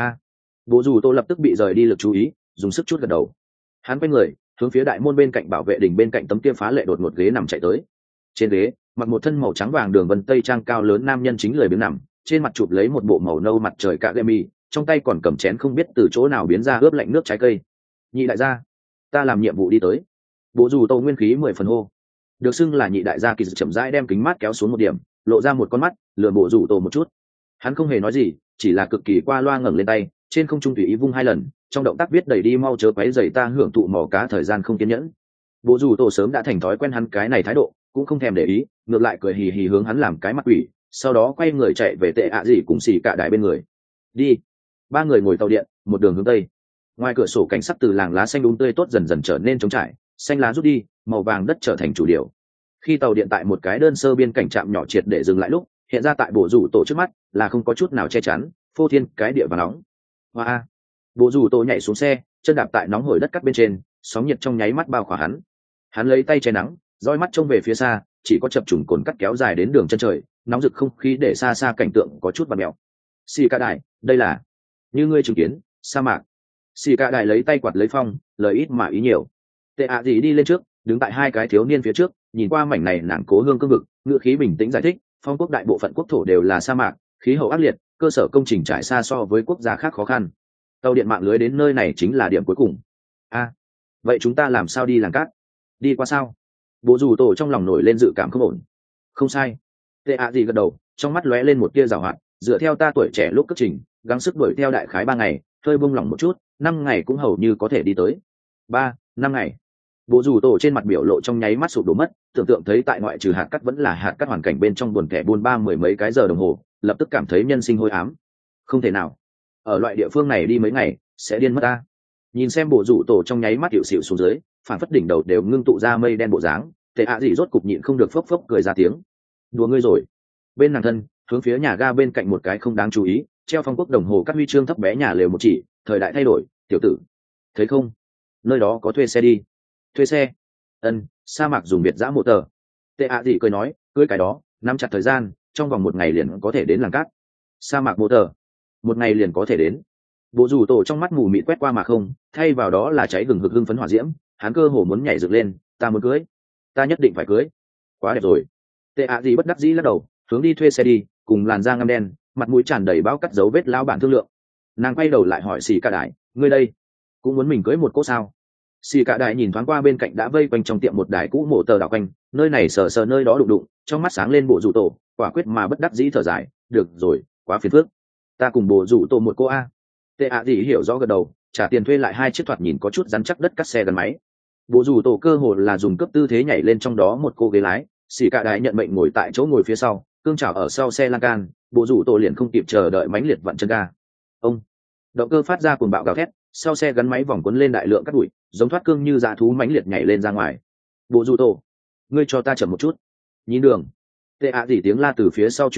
Bố dù tô lập tức bị rời đi lực chú ý, dùng sức chút gật đầu. Hắn quay người hướng phía đại môn bên cạnh bảo vệ đình bên cạnh tấm kia phá lệ đột ngột ghế nằm chạy tới. Trên ghế mặc một thân màu trắng vàng đường vân tây trang cao lớn nam nhân chính lười biếng nằm, trên mặt chụp lấy một bộ màu nâu mặt trời cạ gậy mì, trong tay còn cầm chén không biết từ chỗ nào biến ra ướp lạnh nước trái cây. Nhị đại gia, ta làm nhiệm vụ đi tới. Bố dù tô nguyên khí 10 phần hô. Được xưng là nhị đại gia kỳ chậm rãi đem kính mát kéo xuống một điểm, lộ ra một con mắt, lườm bộ rủ tô một chút. Hắn không hề nói gì, chỉ là cực kỳ qua loa ngẩng lên tay, trên không trung tùy ý vung 2 lần, trong động tác viết đẩy đi mau chớ quấy rầy ta hưởng thụ mò cá thời gian không kiên nhẫn. Bộ rủ tổ sớm đã thành thói quen hắn cái này thái độ, cũng không thèm để ý, ngược lại cười hì hì hướng hắn làm cái mặt quỷ, sau đó quay người chạy về tệ ạ gì cùng xì cả đại bên người. Đi. 3 người ngồi tàu điện, một đường hướng tây. Ngoài cửa sổ cảnh sắc từ làng lá xanh tươi tốt dần dần trở nên trống trải, xanh lá rút đi, màu vàng đất trở thành chủ điều. Khi tàu điện tại một cái đơn sơ biên cảnh trạm nhỏ triệt để dừng lại lúc, hiện ra tại bộ rủ tổ trước mắt là không có chút nào che chắn, phô thiên cái địa và nóng. Hoa. Bộ rủ tổ nhảy xuống xe, chân đạp tại nóng hổi đất cắt bên trên, sóng nhiệt trong nháy mắt bao khỏa hắn. Hắn lấy tay che nắng, dõi mắt trông về phía xa, chỉ có chập trùng cồn cắt kéo dài đến đường chân trời, nóng rực không khí để xa xa cảnh tượng có chút vặn mèo. Xì ca đại, đây là như ngươi chứng kiến sa mạc. Xì ca đại lấy tay quạt lấy phong, lời ít mà ý nhiều. Tệ ạ gì đi lên trước, đứng tại hai cái thiếu niên phía trước, nhìn qua mảnh này nàng cố hương cương vực, ngữ khí bình tĩnh giải thích, phong quốc đại bộ phận quốc thổ đều là sa mạc, khí hậu ác liệt, cơ sở công trình trải xa so với quốc gia khác khó khăn. Tàu điện mạng lưới đến nơi này chính là điểm cuối cùng. Vậy chúng ta làm sao đi làng cát? Đi qua sao? Bố dù tổ trong lòng nổi lên dự cảm không ổn. Không sai. Tệ ạ gì gật đầu, trong mắt lóe lên một tia giảo hoạt, dựa theo ta tuổi trẻ lúc cất trình, gắng sức đuổi theo đại khái 3 ngày, hơi buông lỏng một chút, 5 ngày cũng hầu như có thể đi tới. 3-5 ngày. Bố dù tổ trên mặt biểu lộ trong nháy mắt sụp đổ mất, tưởng tượng thấy tại ngoại trừ hạt cát vẫn là hạt cát hoàn cảnh bên trong buồn kẻ buôn ba 10 mấy cái giờ đồng hồ, lập tức cảm thấy nhân sinh hối ám. Không thể nào. Ở loại địa phương này đi mấy ngày, sẽ điên mất ta. Nhìn xem bộ rủ tổ trong nháy mắt hiệu xịu xuống dưới, phản phất đỉnh đầu đều ngưng tụ ra mây đen bộ dáng, tệ ạ gì rốt cục nhịn không được phốc phốc cười ra tiếng. Đùa ngươi rồi. Bên nàng thân, hướng phía nhà ga bên cạnh một cái không đáng chú ý, treo phong quốc đồng hồ cắt huy chương thấp bé nhà lều một chỉ, thời đại thay đổi, tiểu tử. Thấy không? Nơi đó có thuê xe đi. Thuê xe? Sa mạc dùng biệt dã mộ tờ. Tệ ạ gì cười nói, cưới cái đó, nắm chặt thời gian, trong vòng 1 ngày liền có thể đến làng cát. Sa mạc mộ tờ. 1 ngày liền có thể đến. Bộ rủ tổ trong mắt mù mịt quét qua mà không, thay vào đó là cháy gừng hực hưng phấn hỏa diễm, hắn cơ hồ muốn nhảy dựng lên, ta muốn cưới, ta nhất định phải cưới, quá đẹp rồi. Tệ ạ gì bất đắc dĩ lắc đầu, hướng đi thuê xe đi, cùng làn da ngăm đen, mặt mũi tràn đầy bao cắt dấu vết lao bản thương lượng. Nàng quay đầu lại hỏi xì cả đại, ngươi đây cũng muốn mình cưới một cô sao? Xì cả đại nhìn thoáng qua bên cạnh đã vây quanh trong tiệm một đài cũ mộ tờ đảo quanh, nơi này sờ sờ nơi đó đụng đụng, trong mắt sáng lên bộ rủ tổ, quả quyết mà bất đắc dĩ thở dài, được rồi, quá phiền phức, ta cùng bộ rủ tổ một cô a. Tệ ạ gì hiểu rõ gật đầu, trả tiền thuê lại 2 chiếc thoạt nhìn có chút rắn chắc đất cắt xe gắn máy. Bộ rủ tổ cơ hồ là dùng cấp tư thế nhảy lên trong đó một cô ghế lái, xì cả đại nhận mệnh ngồi tại chỗ ngồi phía sau, cương chảo ở sau xe lan can, bộ rủ tổ liền không kịp chờ đợi mãnh liệt vặn chân ga. Ông động cơ phát ra cuồng bạo gào thét, sau xe gắn máy vòng cuốn lên đại lượng cát bụi, giống thoát cương như dã thú mãnh liệt nhảy lên ra ngoài. Bộ rủ tổ, ngươi cho ta chậm một chút, nhìn đường. Tệ ạ gì tiếng la từ phía sau truyền đến,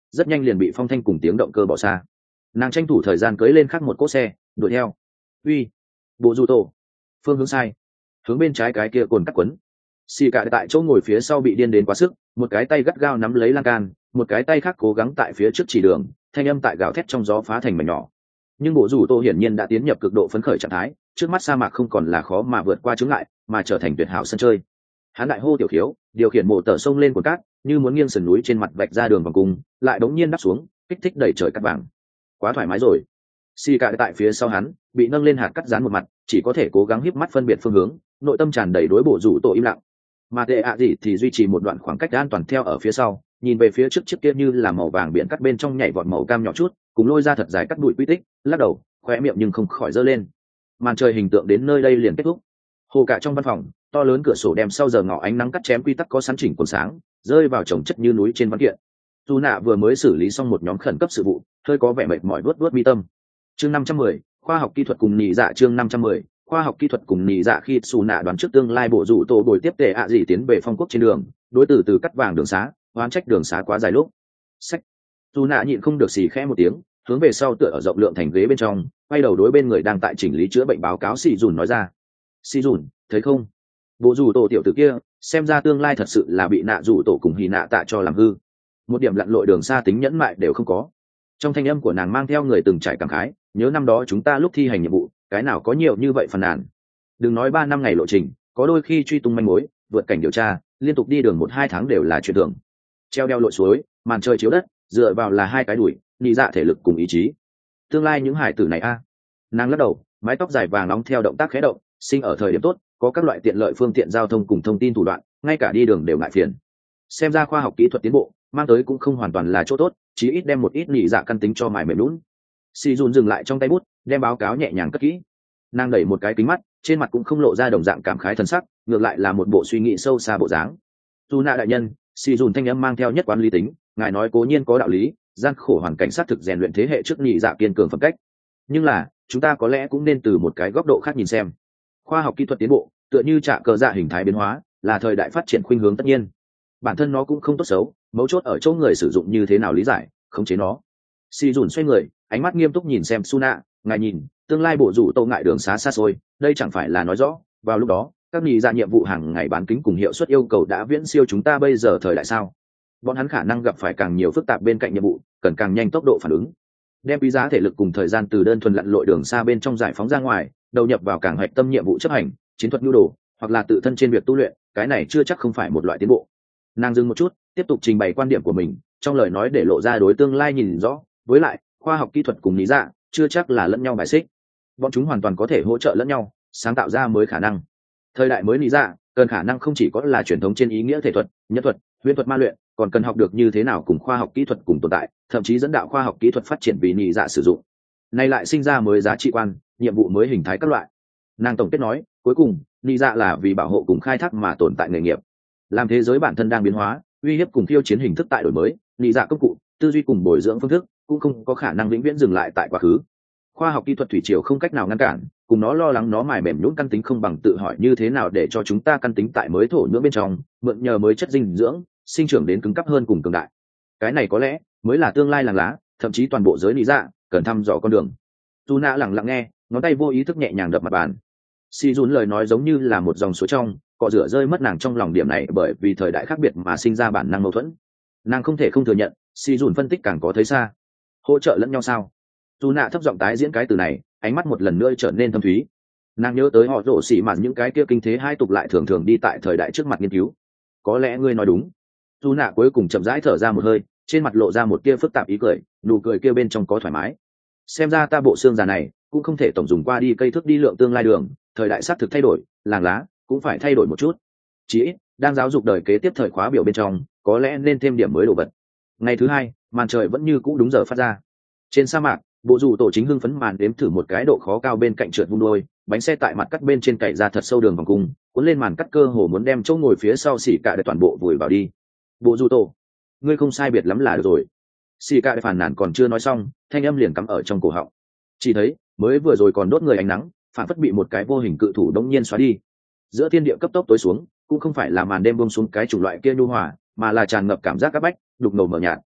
rất nhanh liền bị phong thanh cùng tiếng động cơ bỏ xa. Nàng tranh thủ thời gian cưỡi lên khác một cỗ xe đuổi theo. Uy, bộ dù tổ, phương hướng sai, hướng bên trái cái kia cồn cắt quấn. Xì cả tại chỗ ngồi phía sau bị điên đến quá sức, một cái tay gắt gao nắm lấy lan can, một cái tay khác cố gắng tại phía trước chỉ đường, thanh âm tại gào thét trong gió phá thành mảnh nhỏ. Nhưng bộ rủ tô hiển nhiên đã tiến nhập cực độ phấn khởi trạng thái, trước mắt sa mạc không còn là khó mà vượt qua chướng ngại, mà trở thành tuyệt hảo sân chơi. Hắn đại hô tiểu khiếu, điều khiển mộ tờ sông lên cồn cát, như muốn nghiêng sườn núi trên mặt vạch ra đường vòng cung, lại đống nhiên đáp xuống, kích thích đẩy trời cắt vàng. Quá thoải mái rồi. Xì cả tại phía sau hắn, bị nâng lên hạt cắt dán một mặt, chỉ có thể cố gắng híp mắt phân biệt phương hướng, nội tâm tràn đầy đối bộ rủ tô im lặng. Mà tệ ạ gì thì duy trì một đoạn khoảng cách an toàn theo ở phía sau, nhìn về phía trước chiếc kia như là màu vàng biển cắt bên trong nhảy vọt màu cam nhỏ chút, cùng lôi ra thật dài cắt bụi quy tích, lắc đầu, khóe miệng nhưng không khỏi giơ lên. Màn trời hình tượng đến nơi đây liền kết thúc. Hồ cả trong văn phòng, to lớn cửa sổ đem sau giờ ngọ ánh nắng cắt chém quy tắc có sẵn chỉnh cuốn sáng, rơi vào chồng chất như núi trên văn kiện. Dù nạ vừa mới xử lý xong một nhóm khẩn cấp sự vụ, hơi có vẻ mệt mỏi vuốt mi tâm. Chương 510, khoa học kỹ thuật cùng nhị dạ. Chương 510, khoa học kỹ thuật cùng nhị dạ. Khi Sú nạ đoán trước tương lai bộ rủ tổ bồi tiếp tệ ạ gì tiến về phong quốc trên đường, đối tử từ cắt vàng đường xá, oán trách đường xá quá dài lúc. Sách. Sú nạ nhịn không được xì khẽ một tiếng, hướng về sau tựa ở rộng lượng thành ghế bên trong, quay đầu đối bên người đang tại chỉnh lý chữa bệnh báo cáo xì dùn nói ra. Xì dùn, thấy không? Bộ rủ tổ tiểu tử kia, xem ra tương lai thật sự là bị nạ rủ tổ cùng hì nạ tạ cho làm hư. Một điểm lặn lội đường xa tính nhẫn mại đều không có. Trong thanh âm của nàng mang theo người từng trải cảm khái, nhớ năm đó chúng ta lúc thi hành nhiệm vụ, cái nào có nhiều như vậy phàn nàn. Đừng nói 3 năm ngày lộ trình, có đôi khi truy tung manh mối, vượt cảnh điều tra, liên tục đi đường 1-2 tháng đều là chuyện thường. Treo đeo lội suối, màn trời chiếu đất, dựa vào là 2 cái đùi, nhị dạ thể lực cùng ý chí. Tương lai những hải tử này a. Nàng lắc đầu, mái tóc dài vàng nóng theo động tác khẽ động, sinh ở thời điểm tốt, có các loại tiện lợi phương tiện giao thông cùng thông tin thủ đoạn, ngay cả đi đường đều ngại phiền. Xem ra khoa học kỹ thuật tiến bộ, mang tới cũng không hoàn toàn là chỗ tốt, chí ít đem một ít nhị dạ căn tính cho mài mềm lún. Si Jun dừng lại trong tay bút, đem báo cáo nhẹ nhàng cất kỹ. Nàng đẩy một cái kính mắt, trên mặt cũng không lộ ra đồng dạng cảm khái thần sắc, ngược lại là một bộ suy nghĩ sâu xa bộ dáng. Tu Na đại nhân, Si Jun thanh âm mang theo nhất quán lý tính, ngài nói cố nhiên có đạo lý, gian khổ hoàn cảnh sát thực rèn luyện thế hệ trước nhị dạ kiên cường phẩm cách. Nhưng là, chúng ta có lẽ cũng nên từ một cái góc độ khác nhìn xem. Khoa học kỹ thuật tiến bộ, tựa như trạ cờ dạ hình thái biến hóa, là thời đại phát triển khuynh hướng tất nhiên. Bản thân nó cũng không tốt xấu, mấu chốt ở chỗ người sử dụng như thế nào lý giải, khống chế nó. Si Jun xoay người, ánh mắt nghiêm túc nhìn xem Suna, ngài nhìn, tương lai bộ rủ tô ngại đường xá xa xôi, đây chẳng phải là nói rõ, vào lúc đó, các nhị dạ nhiệm vụ hàng ngày bán kính cùng hiệu suất yêu cầu đã viễn siêu chúng ta bây giờ thời đại sao? Bọn hắn khả năng gặp phải càng nhiều phức tạp bên cạnh nhiệm vụ, cần càng nhanh tốc độ phản ứng. Đem quý giá thể lực cùng thời gian từ đơn thuần lặn lội đường xa bên trong giải phóng ra ngoài, đầu nhập vào càng hạch tâm nhiệm vụ chấp hành, chiến thuật nhu đồ, hoặc là tự thân trên việc tu luyện, cái này chưa chắc không phải một loại tiến bộ. Nàng dừng một chút, tiếp tục trình bày quan điểm của mình, trong lời nói để lộ ra đối tương lai nhìn rõ, với lại khoa học kỹ thuật cùng lý dạ chưa chắc là lẫn nhau bài xích, bọn chúng hoàn toàn có thể hỗ trợ lẫn nhau, sáng tạo ra mới khả năng. Thời đại mới lý dạ cần khả năng không chỉ có là truyền thống trên ý nghĩa thể thuật, nhân thuật, huyễn thuật ma luyện, còn cần học được như thế nào cùng khoa học kỹ thuật cùng tồn tại, thậm chí dẫn đạo khoa học kỹ thuật phát triển vì lý dạ sử dụng. Này lại sinh ra mới giá trị quan, nhiệm vụ mới hình thái các loại. Nàng tổng kết nói, cuối cùng lý dạ là vì bảo hộ cùng khai thác mà tồn tại nghề nghiệp. Làm thế giới bản thân đang biến hóa, uy hiếp cùng khiêu chiến hình thức tại đổi mới, lý dạ công cụ, tư duy cùng bồi dưỡng phương thức cũng không có khả năng vĩnh viễn dừng lại tại quá khứ. Khoa học kỹ thuật thủy triều không cách nào ngăn cản, cùng nó lo lắng nó mài mềm nhũn căn tính không bằng tự hỏi như thế nào để cho chúng ta căn tính tại mới thổ nhưỡng bên trong, mượn nhờ mới chất dinh dưỡng, sinh trưởng đến cứng cáp hơn cùng cường đại. Cái này có lẽ mới là tương lai làng lá, thậm chí toàn bộ giới lý dạ cần thăm dò con đường. Tu Na lặng lặng nghe, ngón tay vô ý thức nhẹ nhàng đập mặt bàn. Si Jun lời nói giống như là một dòng suối trong, cọ rửa rơi mất nàng trong lòng điểm này bởi vì thời đại khác biệt mà sinh ra bản năng mâu thuẫn. Nàng không thể không thừa nhận, Si Jun phân tích càng có thấy xa. Hỗ trợ lẫn nhau sao? Tu Na thấp giọng tái diễn cái từ này, ánh mắt một lần nữa trở nên thâm thúy. Nàng nhớ tới họ rổ xỉ mạt những cái kia kinh thế hai tục lại thường thường đi tại thời đại trước mặt nghiên cứu. Có lẽ ngươi nói đúng. Tu Na cuối cùng chậm rãi thở ra một hơi, trên mặt lộ ra một tia phức tạp ý cười, nụ cười kia bên trong có thoải mái. Xem ra ta bộ xương già này cũng không thể tổng dùng qua đi cây thước đi lượng tương lai đường, thời đại xác thực thay đổi, làng lá cũng phải thay đổi một chút. Chỉ ít đang giáo dục đời kế tiếp thời khóa biểu bên trong, có lẽ nên thêm điểm mới đồ vật. Ngày thứ hai, màn trời vẫn như cũ đúng giờ phát ra. Trên sa mạc, bộ dù tổ chính hưng phấn màn đếm thử một cái độ khó cao bên cạnh trượt vung đôi, bánh xe tại mặt cắt bên trên cày ra thật sâu đường vòng cung, cuốn lên màn cắt cơ hồ muốn đem chỗ ngồi phía sau xỉ cả để toàn bộ vùi vào đi. Bộ dù tổ, ngươi không sai biệt lắm là được rồi. Xỉ cả để phàn nàn còn chưa nói xong, thanh âm liền cắm ở trong cổ họng. Chỉ thấy mới vừa rồi còn đốt người ánh nắng, phản phất bị một cái vô hình cự thủ đống nhiên xóa đi. Giữa thiên địa cấp tốc tối xuống, cũng không phải là màn đêm buông xuống cái chủng loại kia nhu hòa, mà là tràn ngập cảm giác áp bách, đục ngầu mờ nhạt.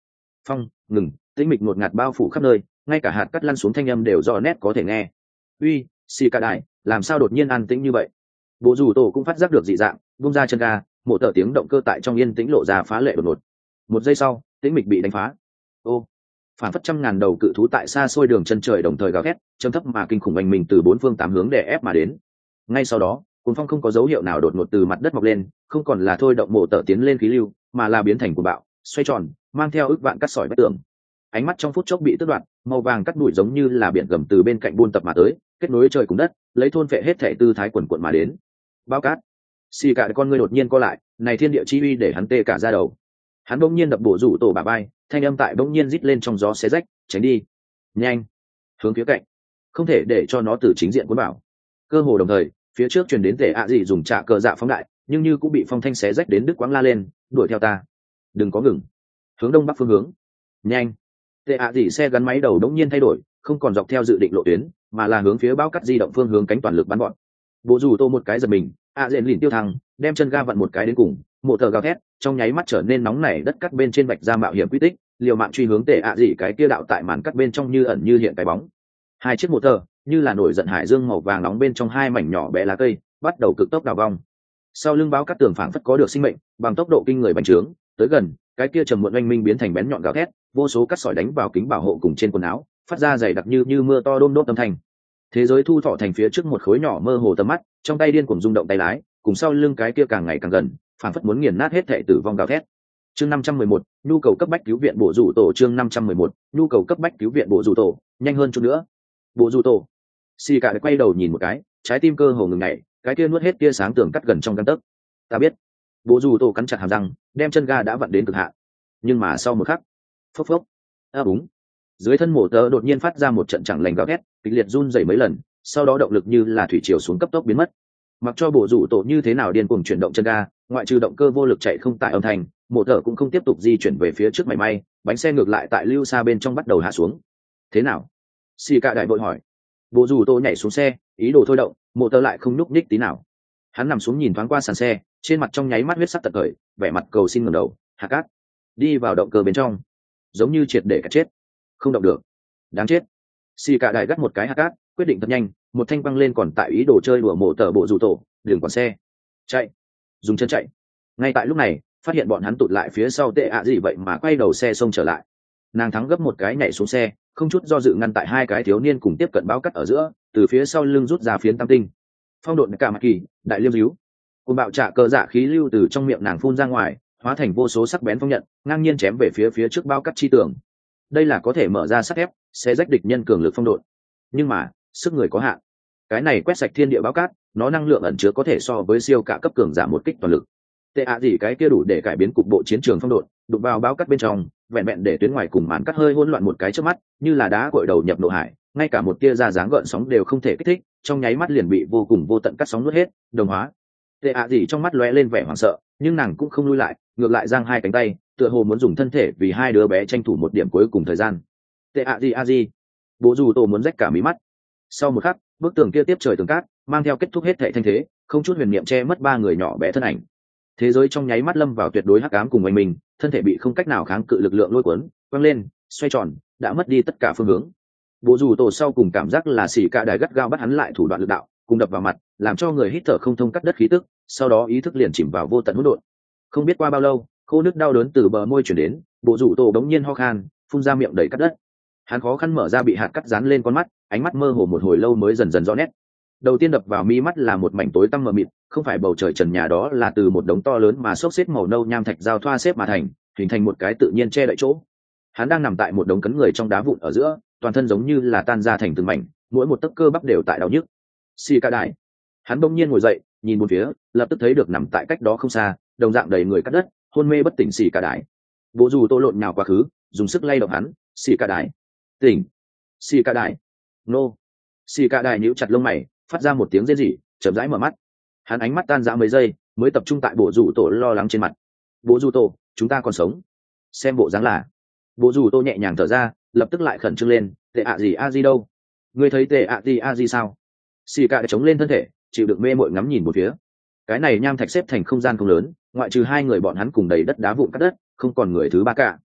phong ngừng, tĩnh mịch ngột ngạt bao phủ khắp nơi, ngay cả hạt cắt lăn xuống thanh âm đều rõ nét có thể nghe. Uy, xì cả đại, làm sao đột nhiên an tĩnh như vậy? Bộ rủ tổ cũng phát giác được dị dạng, vung ra chân ga, một tờ tiếng động cơ tại trong yên tĩnh lộ ra phá lệ đột ngột. Một giây sau, tĩnh mịch bị đánh phá. Ô, phản phất trăm ngàn đầu cự thú tại xa xôi đường chân trời đồng thời gào thét, trầm thấp mà kinh khủng oanh mình từ bốn phương tám hướng đè ép mà đến. Ngay sau đó, cuồng phong không có dấu hiệu nào đột ngột từ mặt đất mọc lên, không còn là thôi động mộ tở tiến lên khí lưu, mà là biến thành cuồng bạo, xoay tròn, mang theo ức vạn cắt sỏi vách tường. Ánh mắt trong phút chốc bị tước đoạt, màu vàng cắt bụi giống như là biển gầm từ bên cạnh buôn tập mà tới, kết nối trời cùng đất, lấy thôn phệ hết thể tư thái quần quận mà đến. Bao cát, xì cả con ngươi đột nhiên co lại, này thiên địa chi uy để hắn tê cả da đầu. Hắn bỗng nhiên đập bổ rủ tổ bà bay, thanh âm tại bỗng nhiên rít lên trong gió xé rách, tránh đi, nhanh, hướng phía cạnh, không thể để cho nó từ chính diện cuốn bảo. Cơ hồ đồng thời, phía trước truyền đến tệ ạ gì dùng trạ cờ dạ phóng đại, nhưng như cũng bị phong thanh xé rách đến đứt quãng la lên, đuổi theo ta, đừng có ngừng, hướng đông bắc phương hướng, nhanh. Tệ ạ gì xe gắn máy đầu đống nhiên thay đổi, không còn dọc theo dự định lộ tuyến, mà là hướng phía bao cắt di động phương hướng cánh toàn lực bắn bọn. Bộ dù tô một cái giật mình, dện lìn tiêu thăng, đem chân ga vặn một cái đến cùng, mộ tờ gào thét, trong nháy mắt trở nên nóng nảy, đất cắt bên trên vạch ra mạo hiểm quy tích, liều mạng truy hướng tệ ạ gì cái kia đạo tại màn cắt bên trong như ẩn như hiện cái bóng. Hai chiếc mộ tờ như là nổi giận hải dương màu vàng nóng bên trong hai mảnh nhỏ bé lá cây, bắt đầu cực tốc đào vong. Sau lưng báo cắt tường phảng phất có được sinh mệnh, bằng tốc độ kinh người bành trướng, tới gần, cái kia trầm muộn oanh minh biến thành bén nhọn gào thét, vô số cắt sỏi đánh vào kính bảo hộ cùng trên quần áo, phát ra dày đặc như mưa to đôm đốt âm thanh. Thế giới thu thọ thành phía trước một khối nhỏ mơ hồ tầm mắt, trong tay điên cuồng rung động tay lái, cùng sau lưng cái kia càng ngày càng gần, phảng phất muốn nghiền nát hết thảy tử vong gào thét. Chương 511, nhu cầu cấp bách cứu viện bộ rủ tổ. Chương 511, nhu cầu cấp bách cứu viện bộ rủ tổ, nhanh hơn chút nữa. Bộ rủ tổ. Xì cả quay đầu nhìn một cái, trái tim cơ hồ ngừng nhảy, cái kia nuốt hết tia sáng tường cắt gần trong gang tấc. Ta biết. Bộ rủ tổ cắn chặt hàm răng, đem chân ga đã vặn đến cực hạn. Nhưng mà sau một khắc, phốc phốc, đúng. Dưới thân mổ tớ đột nhiên phát ra một trận chẳng lành gào thét, kịch liệt run rẩy mấy lần, sau đó động lực như là thủy triều xuống cấp tốc biến mất. Mặc cho bộ rủ tổ như thế nào điên cuồng chuyển động chân ga, ngoại trừ động cơ vô lực chạy không tại âm thanh, mổ tớ cũng không tiếp tục di chuyển về phía trước mảy may, bánh xe ngược lại tại lưu xa bên trong bắt đầu hạ xuống. Thế nào? Xì cả đại vội hỏi. Bộ rủ tổ nhảy xuống xe, ý đồ thôi động, mổ tớ lại không nhúc nhích tí nào. Hắn nằm xuống nhìn thoáng qua sàn xe, trên mặt trong nháy mắt huyết sắc tận khởi, vẻ mặt cầu xin ngẩng đầu, hạ cát, đi vào động cơ bên trong, giống như triệt để cả chết, không động được, đáng chết. Xì cả đại gắt một cái hạ cát, quyết định thật nhanh, một thanh băng lên còn tại ý đồ chơi đùa mổ tờ bộ rủ tổ, đường quản xe, chạy, dùng chân chạy. Ngay tại lúc này, phát hiện bọn hắn tụt lại phía sau tệ ạ gì vậy mà quay đầu xe xông trở lại. Nàng thắng gấp một cái nhảy xuống xe, không chút do dự ngăn tại hai cái thiếu niên cùng tiếp cận báo cắt ở giữa, từ phía sau lưng rút ra phiến tam tinh. Phong độn cả mặt kỳ, đại liêm díu. Côn bạo trả cờ dạ khí lưu từ trong miệng nàng phun ra ngoài, hóa thành vô số sắc bén phong nhận, ngang nhiên chém về phía trước bao cắt chi tường. Đây là có thể mở ra sắt thép, sẽ rách địch nhân cường lực phong độn. Nhưng mà, sức người có hạn. Cái này quét sạch thiên địa báo cát, nó năng lượng ẩn chứa có thể so với siêu cả cấp cường giả một kích toàn lực. Tệ ạ gì cái kia đủ để cải biến cục bộ chiến trường phong độn, đụng vào báo cát bên trong, vẹn vẹn để tuyến ngoài cùng màn cắt hơi hỗn loạn một cái trước mắt, như là đá cội đầu nhập nội hải, ngay cả một tia ra dáng gợn sóng đều không thể kích thích, trong nháy mắt liền bị vô cùng vô tận cắt sóng nuốt hết, đồng hóa. Tệ ạ gì trong mắt lóe lên vẻ hoảng sợ, nhưng nàng cũng không lui lại, ngược lại giang hai cánh tay, tựa hồ muốn dùng thân thể vì hai đứa bé tranh thủ một điểm cuối cùng thời gian. Tệ ạ gì, bộ dù tổ muốn rách cả mí mắt. Sau một khắc, bức tường kia tiếp trời tường cát, mang theo kết thúc hết thệ thanh thế, không chút huyền niệm che mất ba người nhỏ bé thân ảnh. Thế giới trong nháy mắt lâm vào tuyệt đối hắc ám cùng mình, thân thể bị không cách nào kháng cự lực lượng lôi cuốn, quăng lên, xoay tròn, đã mất đi tất cả phương hướng. Bộ dù tổ sau cùng cảm giác là xỉ cả đài gắt gao bắt hắn lại thủ đoạn lực đạo, cùng đập vào mặt, làm cho người hít thở không thông cắt đất khí tức, sau đó ý thức liền chìm vào vô tận hỗn độn. Không biết qua bao lâu, khô nước đau đớn từ bờ môi chuyển đến, bộ rủ tổ đống nhiên ho khan, phun ra miệng đầy cắt đất. Hắn khó khăn mở ra bị hạt cắt dán lên con mắt, ánh mắt mơ hồ một hồi lâu mới dần dần rõ nét. Đầu tiên đập vào mi mắt là một mảnh tối tăm mờ mịt, không phải bầu trời trần nhà, đó là từ một đống to lớn mà xốc xếp màu nâu nham thạch giao thoa xếp mà thành, hình thành một cái tự nhiên che đậy chỗ. Hắn đang nằm tại một đống cấn người trong đá vụn ở giữa, toàn thân giống như là tan ra thành từng mảnh, mỗi một tấc cơ bắp đều tại đau nhức. Xì ca đại. Hắn bỗng nhiên ngồi dậy, nhìn một phía, lập tức thấy được nằm tại cách đó không xa, đồng dạng đầy người cắt đất, hôn mê bất tỉnh xì ca đại. Bộ dù tô lộn nhào quá khứ, dùng sức lay động hắn, xì ca đại, tỉnh, xì ca đại, nô. Xì ca đại nhíu chặt lông mày, phát ra một tiếng rên rỉ, chậm rãi mở mắt. Hắn ánh mắt tan rã mấy giây, mới tập trung tại bộ rủ tổ lo lắng trên mặt. Bộ rủ tổ, chúng ta còn sống. Xem bộ dáng là. Bộ rủ tổ nhẹ nhàng thở ra, lập tức lại khẩn trương lên, tệ ạ gì a di đâu? Ngươi thấy tệ ạ gì a di sao? Xì ca đã chống lên thân thể, chịu được mê mội ngắm nhìn một phía. Cái này nham thạch xếp thành không gian không lớn, ngoại trừ hai người bọn hắn cùng đầy đất đá vụn cắt đất, không còn người thứ ba cả.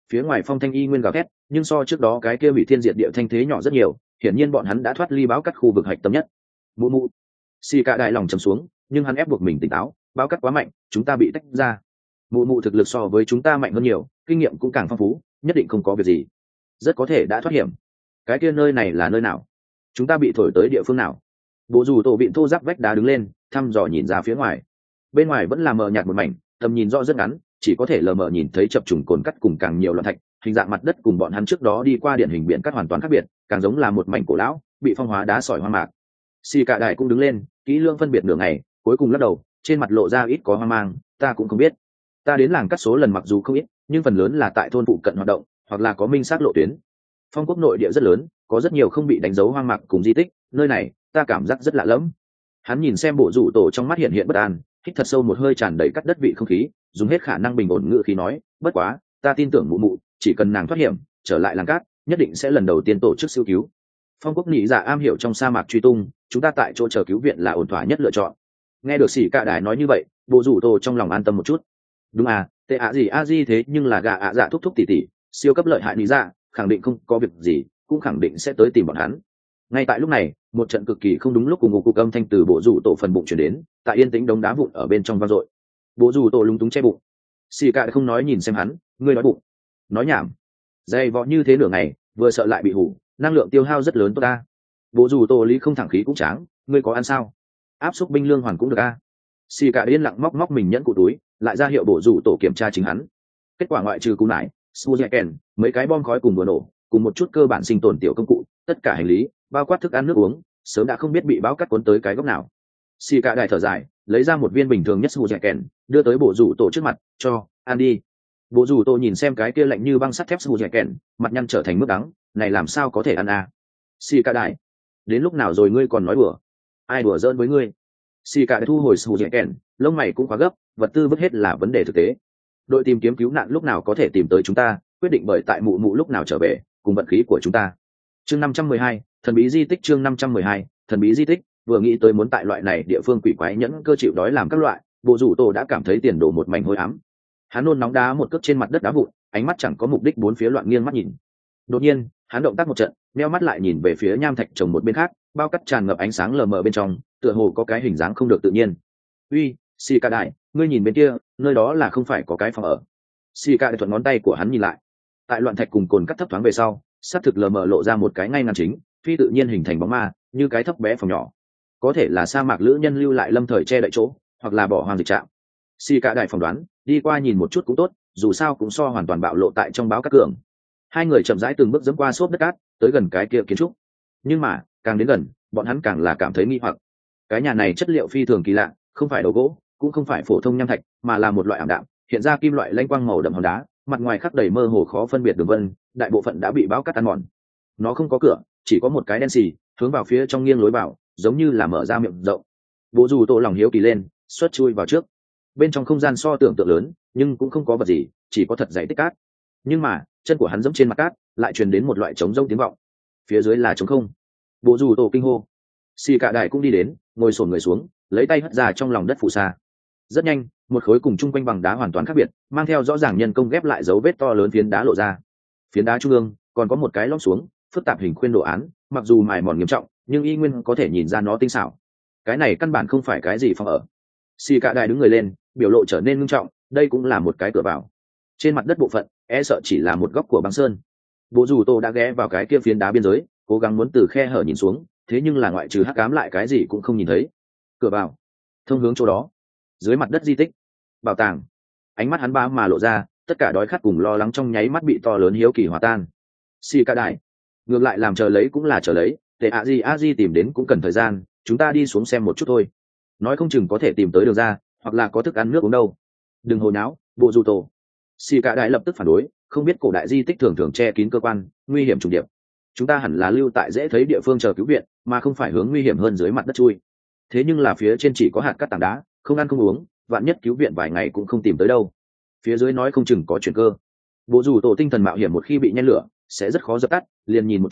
Phía ngoài phong thanh y nguyên gào thét, nhưng so trước đó cái kia hủy thiên diệt địa thanh thế nhỏ rất nhiều, hiển nhiên bọn hắn đã thoát ly báo cắt khu vực hạch tâm nhất. Mụ mụ. Xì cả đại lòng trầm xuống, nhưng hắn ép buộc mình tỉnh táo, báo cắt quá mạnh, chúng ta bị tách ra. Mụ mụ thực lực so với chúng ta mạnh hơn nhiều, kinh nghiệm cũng càng phong phú, nhất định không có việc gì. Rất có thể đã thoát hiểm. Cái kia nơi này là nơi nào? Chúng ta bị thổi tới địa phương nào? Bộ dù tổ bị thô giáp vách đá đứng lên, thăm dò nhìn ra phía ngoài. Bên ngoài vẫn là mờ nhạt một mảnh, tầm nhìn rõ rất ngắn, chỉ có thể lờ mờ nhìn thấy chập trùng cồn cắt cùng càng nhiều loạn thạch, hình dạng mặt đất cùng bọn hắn trước đó đi qua điển hình biển cắt hoàn toàn khác biệt, càng giống là một mảnh cổ lão bị phong hóa đá sỏi hoang mạc. Xì cả đại cũng đứng lên, kỹ lưỡng phân biệt nửa ngày, cuối cùng lắc đầu, trên mặt lộ ra ít có hoang mang, ta cũng không biết. Ta đến làng cắt số lần mặc dù không ít, nhưng phần lớn là tại thôn phụ cận hoạt động, hoặc là có minh xác lộ tuyến. Phong quốc nội địa rất lớn, có rất nhiều không bị đánh dấu hoang mạc cùng di tích, nơi này ta cảm giác rất lạ lẫm. Hắn nhìn xem bộ rủ tổ trong mắt hiện hiện bất an, hít thật sâu một hơi tràn đầy cắt đất vị không khí, dùng hết khả năng bình ổn ngữ khí nói, bất quá ta tin tưởng mụ mụ, chỉ cần nàng thoát hiểm trở lại làng cát, nhất định sẽ lần đầu tiên tổ chức siêu cứu. Phong quốc nhị giả am hiểu trong sa mạc truy tung, chúng ta tại chỗ chờ cứu viện là ổn thỏa nhất lựa chọn. Nghe được sĩ cạ đài nói như vậy, bộ rủ tổ trong lòng an tâm một chút. Đúng à, tệ ạ gì a di thế nhưng là gà ạ dạ thúc thúc tỉ tỉ, siêu cấp lợi hại nhị giả, khẳng định không có việc gì, cũng khẳng định sẽ tới tìm bọn hắn. Ngay tại lúc này, một trận cực kỳ không đúng lúc cùng ngục cục âm thanh từ bộ rủ tổ phần bụng chuyển đến, tại yên tĩnh đống đá vụn ở bên trong vang dội. Bộ rủ tổ lúng túng che bụng. Xì cạ không nói nhìn xem hắn, ngươi nói bụng. Nói nhảm. Dày vò như thế nửa ngày, vừa sợ lại bị hủ, năng lượng tiêu hao rất lớn tốt ta. Bộ rủ tổ lý không thẳng khí cũng tráng, ngươi có ăn sao? Áp xúc binh lương hoàn cũng được a. Xì cạ yên lặng móc móc mình nhẫn cụ túi, lại ra hiệu bộ rủ tổ kiểm tra chính hắn. Kết quả ngoại trừ cú nải, Suzuken, mấy cái bom khói cùng vừa nổ, cùng một chút cơ bản sinh tồn tiểu công cụ, tất cả hành lý, bao quát thức ăn nước uống, sớm đã không biết bị báo cắt cuốn tới cái góc nào. Xì cả đại thở dài, lấy ra một viên bình thường nhất Suzuken, đưa tới bộ rủ tổ trước mặt, cho ăn đi. Bộ rủ tổ nhìn xem cái kia lạnh như băng sắt thép Suzuken, mặt nhăn trở thành mức đắng, này làm sao có thể ăn à? Xì cả đại, đến lúc nào rồi ngươi còn nói đùa? Ai đùa giỡn với ngươi? Xì cả đại thu hồi Suzuken, lông mày cũng quá gấp, vật tư vứt hết là vấn đề thực tế. Đội tìm kiếm cứu nạn lúc nào có thể tìm tới chúng ta, quyết định bởi tại mụ mụ lúc nào trở về, cùng vận khí của chúng ta. Chương 512, thần bí di tích. Chương 512, thần bí di tích. Vừa nghĩ tới muốn tại loại này địa phương quỷ quái nhẫn cơ chịu đói làm các loại, bộ rủ tổ đã cảm thấy tiền đổ một mảnh hôi ám. Hắn nôn nóng đá một cước trên mặt đất đá vụn, ánh mắt chẳng có mục đích bốn phía loạn nghiêng mắt nhìn. Đột nhiên, hắn động tác một trận, meo mắt lại nhìn về phía nham thạch trồng một bên khác, bao cắt tràn ngập ánh sáng lờ mờ bên trong, tựa hồ có cái hình dáng không được tự nhiên. Uy, xì ca đại, ngươi nhìn bên kia, nơi đó là không phải có cái phòng ở? Xì ca đại thuận ngón tay của hắn nhìn lại, tại loạn thạch cùng cồn cắt thấp thoáng về sau, xác thực lờ mờ lộ ra một cái ngay ngắn chính, phi tự nhiên hình thành bóng ma, như cái thấp bé phòng nhỏ. Có thể là sa mạc lữ nhân lưu lại lâm thời che đậy chỗ, hoặc là bỏ hoang dịch trạm. Xì cả đại phỏng đoán, đi qua nhìn một chút cũng tốt, dù sao cũng so hoàn toàn bạo lộ tại trong báo các cường. Hai người chậm rãi từng bước dẫm qua xốp đất cát, tới gần cái kia kiến trúc. Nhưng mà, càng đến gần, bọn hắn càng là cảm thấy nghi hoặc. Cái nhà này chất liệu phi thường kỳ lạ, không phải đồ gỗ, cũng không phải phổ thông nham thạch, mà là một loại ảm đạm, hiện ra kim loại lanh quang màu đậm hòn đá, mặt ngoài khắc đầy mơ hồ khó phân biệt đường vân, đại bộ phận đã bị bão cát ăn mòn. Nó không có cửa, chỉ có một cái đen xì, hướng vào phía trong nghiêng lối vào, giống như là mở ra miệng rộng. Bố dù tổ lòng hiếu kỳ lên, xuất chui vào trước. Bên trong không gian so tưởng tượng lớn, nhưng cũng không có vật gì, chỉ có thật dày tích cát. Nhưng mà, chân của hắn giẫm trên mặt cát, lại truyền đến một loại trống rỗng tiếng vọng. Phía dưới là trống không. Bố dù tổ kinh hô. Xì cả đại cũng đi đến, ngồi xổm người xuống, lấy tay hất ra trong lòng đất phù sa. Rất nhanh, một khối cùng chung quanh bằng đá hoàn toàn khác biệt, mang theo rõ ràng nhân công ghép lại dấu vết to lớn phiến đá lộ ra. Phiến đá trung ương còn có một cái lõm xuống, phức tạp hình khuyên đồ án, mặc dù mài mòn nghiêm trọng, nhưng y nguyên có thể nhìn ra nó tinh xảo. Cái này căn bản không phải cái gì phòng ở. Xì cả đại đứng người lên, biểu lộ trở nên nghiêm trọng, đây cũng là một cái cửa vào. Trên mặt đất bộ phận, e sợ chỉ là một góc của băng sơn. Bộ dù tô đã ghé vào cái kia phiến đá biên giới, cố gắng muốn từ khe hở nhìn xuống, thế nhưng là ngoại trừ hắc ám lại cái gì cũng không nhìn thấy. Cửa vào, thông hướng chỗ đó. Dưới mặt đất di tích, bảo tàng. Ánh mắt hắn ba mà lộ ra, tất cả đói khát cùng lo lắng trong nháy mắt bị to lớn hiếu kỳ hòa tan. Xì cả đại, ngược lại làm chờ lấy cũng là chờ lấy, để a di tìm đến cũng cần thời gian, chúng ta đi xuống xem một chút thôi, nói không chừng có thể tìm tới đường ra, hoặc là có thức ăn nước uống đâu. Đừng hồi náo, bộ dù tổ. Xì cả đại lập tức phản đối, không biết cổ đại di tích thường thường che kín cơ quan, nguy hiểm trùng điệp, chúng ta hẳn là lưu tại dễ thấy địa phương chờ cứu viện, mà không phải hướng nguy hiểm hơn dưới mặt đất chui. Thế nhưng là phía trên chỉ có hạt cát tảng đá, không ăn không uống, vạn nhất cứu viện vài ngày cũng không tìm tới đâu. Phía dưới nói không chừng có chuyển cơ. Bộ dù tổ tinh thần mạo hiểm một khi bị nhen lửa sẽ rất khó dập tắt, liền nhìn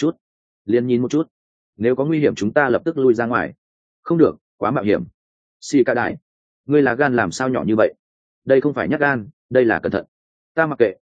một chút, nếu có nguy hiểm chúng ta lập tức lui ra ngoài. Không được, quá mạo hiểm. Xì cả đại, ngươi là gan làm sao nhỏ như vậy? Đây không phải nhát gan, đây là cẩn thận. Ta mặc kệ,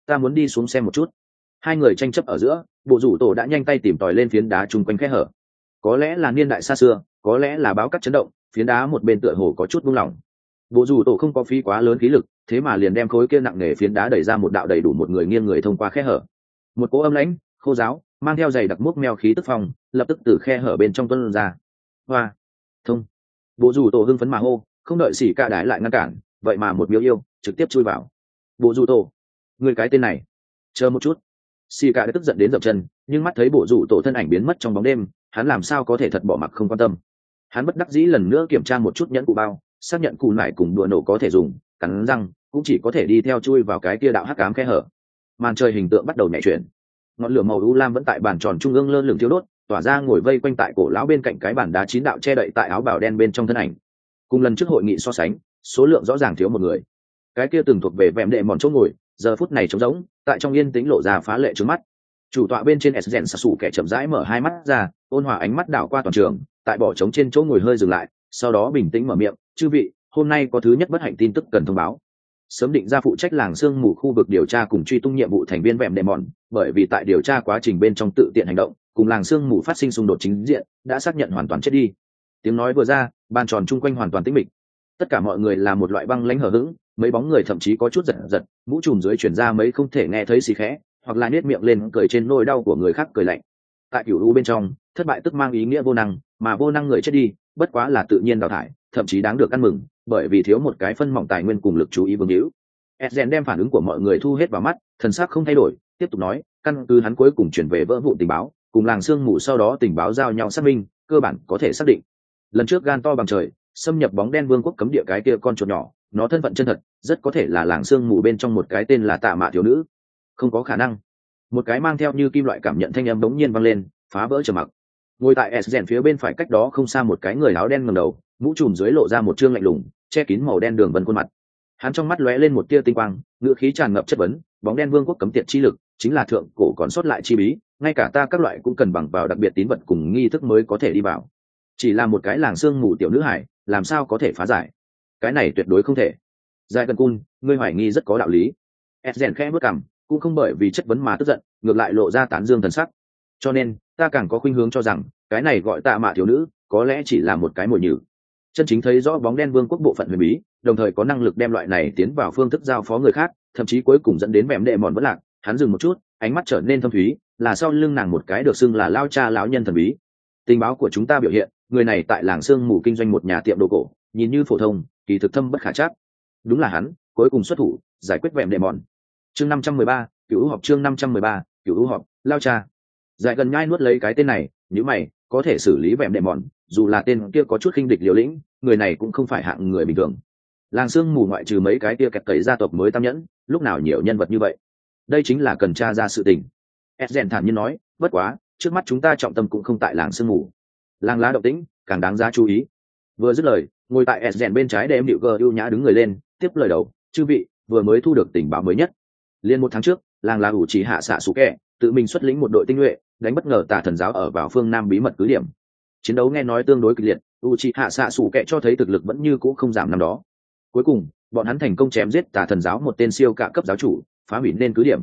ta muốn đi xuống xem một chút. Hai người tranh chấp ở giữa, bộ rủ tổ đã nhanh tay tìm tòi lên phiến đá chung quanh khe hở. Có lẽ là niên đại xa xưa, có lẽ là báo cắt chấn động, phiến đá một bên tựa hồ có chút buông lỏng. Bộ rủ tổ không có phí quá lớn khí lực, thế mà liền đem khối kia nặng nề phiến đá đẩy ra một đạo đầy đủ một người nghiêng người thông qua khe hở. Một cỗ âm lãnh, khô giáo, mang theo giày đặc múc meo khí tức phong, lập tức từ khe hở bên trong tuôn ra. Hoa, thông. Bộ rủ tổ hưng phấn mà hô, không đợi xỉ cả đái lại ngăn cản, vậy mà một miêu yêu trực tiếp chui vào. Bộ rủ tổ, người cái tên này, chờ một chút. Xỉ cả đã tức giận đến dậm chân, nhưng mắt thấy bộ rủ tổ thân ảnh biến mất trong bóng đêm, hắn làm sao có thể thật bỏ mặc không quan tâm. Hắn bất đắc dĩ lần nữa kiểm tra một chút nhẫn cụ bao, xác nhận cụ nải cùng đùa nổ có thể dùng, cắn răng cũng chỉ có thể đi theo chui vào cái kia đạo hắc ám khe hở. Màn trời hình tượng bắt đầu nhảy chuyển, ngọn lửa màu u lam vẫn tại bàn tròn trung ương lơ lửng thiêu đốt, tỏa ra ngồi vây quanh tại cổ lão bên cạnh cái bàn đá chín đạo che đậy tại áo bào đen bên trong thân ảnh. Cùng lần trước hội nghị so sánh, số lượng rõ ràng thiếu một người. Cái kia từng thuộc về vẹm đệ mòn chỗ ngồi, giờ phút này trống rỗng, tại trong yên tĩnh lộ ra phá lệ trước mắt. Chủ tọa bên trên Esgen Sasu kẻ chậm rãi mở hai mắt ra, ôn hòa ánh mắt đảo qua toàn trường, tại bỏ trống trên chỗ ngồi hơi dừng lại, sau đó bình tĩnh mở miệng, "Chư vị, hôm nay có thứ nhất bất hạnh tin tức cần thông báo." Sớm định ra phụ trách làng sương mù khu vực điều tra cùng truy tung nhiệm vụ thành viên vẹm đệ mòn, bởi vì tại điều tra quá trình bên trong tự tiện hành động, cùng làng sương mù phát sinh xung đột chính diện, đã xác nhận hoàn toàn chết đi. Tiếng nói vừa ra, bàn tròn chung quanh hoàn toàn tĩnh mịch. Tất cả mọi người là một loại băng lãnh hờ hững, mấy bóng người thậm chí có chút giật giật, mũ trùm dưới truyền ra mấy không thể nghe thấy xì khẽ, hoặc là nhếch miệng lên cười trên nỗi đau của người khác cười lạnh. Tại cửu u bên trong, thất bại tức mang ý nghĩa vô năng, mà vô năng người chết đi, bất quá là tự nhiên đào thải, thậm chí đáng được ăn mừng, bởi vì thiếu một cái phân mỏng tài nguyên cùng lực chú ý vương hữu. Esgen đem phản ứng của mọi người thu hết vào mắt, thần sắc không thay đổi, tiếp tục nói, căn cứ hắn cuối cùng chuyển về vỡ vụn tình báo, cùng làng sương mù sau đó tình báo giao nhau xác minh, cơ bản có thể xác định. Lần trước gan to bằng trời, xâm nhập bóng đen vương quốc cấm địa cái kia con chuột nhỏ, nó thân phận chân thật, rất có thể là làng sương mù bên trong một cái tên là Tạ Mạ thiếu nữ. Không có khả năng. Một cái mang theo như kim loại cảm nhận thanh âm bỗng nhiên vang lên, phá vỡ trầm mặc. Ngồi tại Esgen phía bên phải cách đó không xa một cái người áo đen ngẩng đầu, mũ trùm dưới lộ ra một trương lạnh lùng, che kín màu đen đường vân khuôn mặt. Hắn trong mắt lóe lên một tia tinh quang, ngữ khí tràn ngập chất vấn, bóng đen vương quốc cấm tiệt chi lực, chính là thượng cổ còn sót lại chi bí, ngay cả ta các loại cũng cần bằng vào đặc biệt tín vật cùng nghi thức mới có thể đi vào. Chỉ là một cái làng sương mù tiểu nữ hải, làm sao có thể phá giải? Cái này tuyệt đối không thể. Giai Gần Cun, ngươi hoài nghi rất có đạo lý. Esgen khẽ bước cằm, cũng không bởi vì chất vấn mà tức giận, ngược lại lộ ra tán dương thần sắc. Cho nên, ta càng có khuynh hướng cho rằng, cái này gọi Tạ Mạ thiếu nữ, có lẽ chỉ là một cái mồi nhử. Chân chính thấy rõ bóng đen vương quốc bộ phận huyền bí, đồng thời có năng lực đem loại này tiến vào phương thức giao phó người khác, thậm chí cuối cùng dẫn đến mềm đệ mòn vỡ lạc. Hắn dừng một chút, ánh mắt trở nên thâm thúy, là sau lưng nàng một cái được xưng là lao cha lão nhân thần bí. Tình báo của chúng ta biểu hiện, người này tại làng sương mù kinh doanh một nhà tiệm đồ cổ, nhìn như phổ thông, kỳ thực thâm bất khả trắc. Đúng là hắn, cuối cùng xuất thủ, giải quyết mềm đệ mòn. Chương 513, Cửu họp chương 513, Cửu họp, lao cha. Giải Gần nhai nuốt lấy cái tên này, nếu mày, có thể xử lý vẹm đệ mòn, dù là tên kia có chút khinh địch liều lĩnh, người này cũng không phải hạng người bình thường. Làng sương mù ngoại trừ mấy cái kia kẹt cậy gia tộc mới tam nhẫn, lúc nào nhiều nhân vật như vậy. Đây chính là cần tra ra sự tình. Esgen thản nhiên nói, bất quá, trước mắt chúng ta trọng tâm cũng không tại làng sương mù. Làng lá động tĩnh, càng đáng giá chú ý. Vừa dứt lời, ngồi tại Esgen bên trái để em điệu gờ ưu nhã đứng người lên, tiếp lời đầu, chư vị, vừa mới thu được tình báo mới nhất. Liên một tháng trước, làng lá ủ chỉ hạ xạ sủ kẹ, tự mình xuất lĩnh một đội tinh nhuệ, đánh bất ngờ Tà Thần giáo ở vào phương nam bí mật cứ điểm. Chiến đấu nghe nói tương đối kịch liệt, Uchiha xạ sủ kẹ cho thấy thực lực vẫn như cũ không giảm năm đó. Cuối cùng, bọn hắn thành công chém giết Tà Thần giáo một tên siêu cả cấp giáo chủ, phá hủy nên cứ điểm.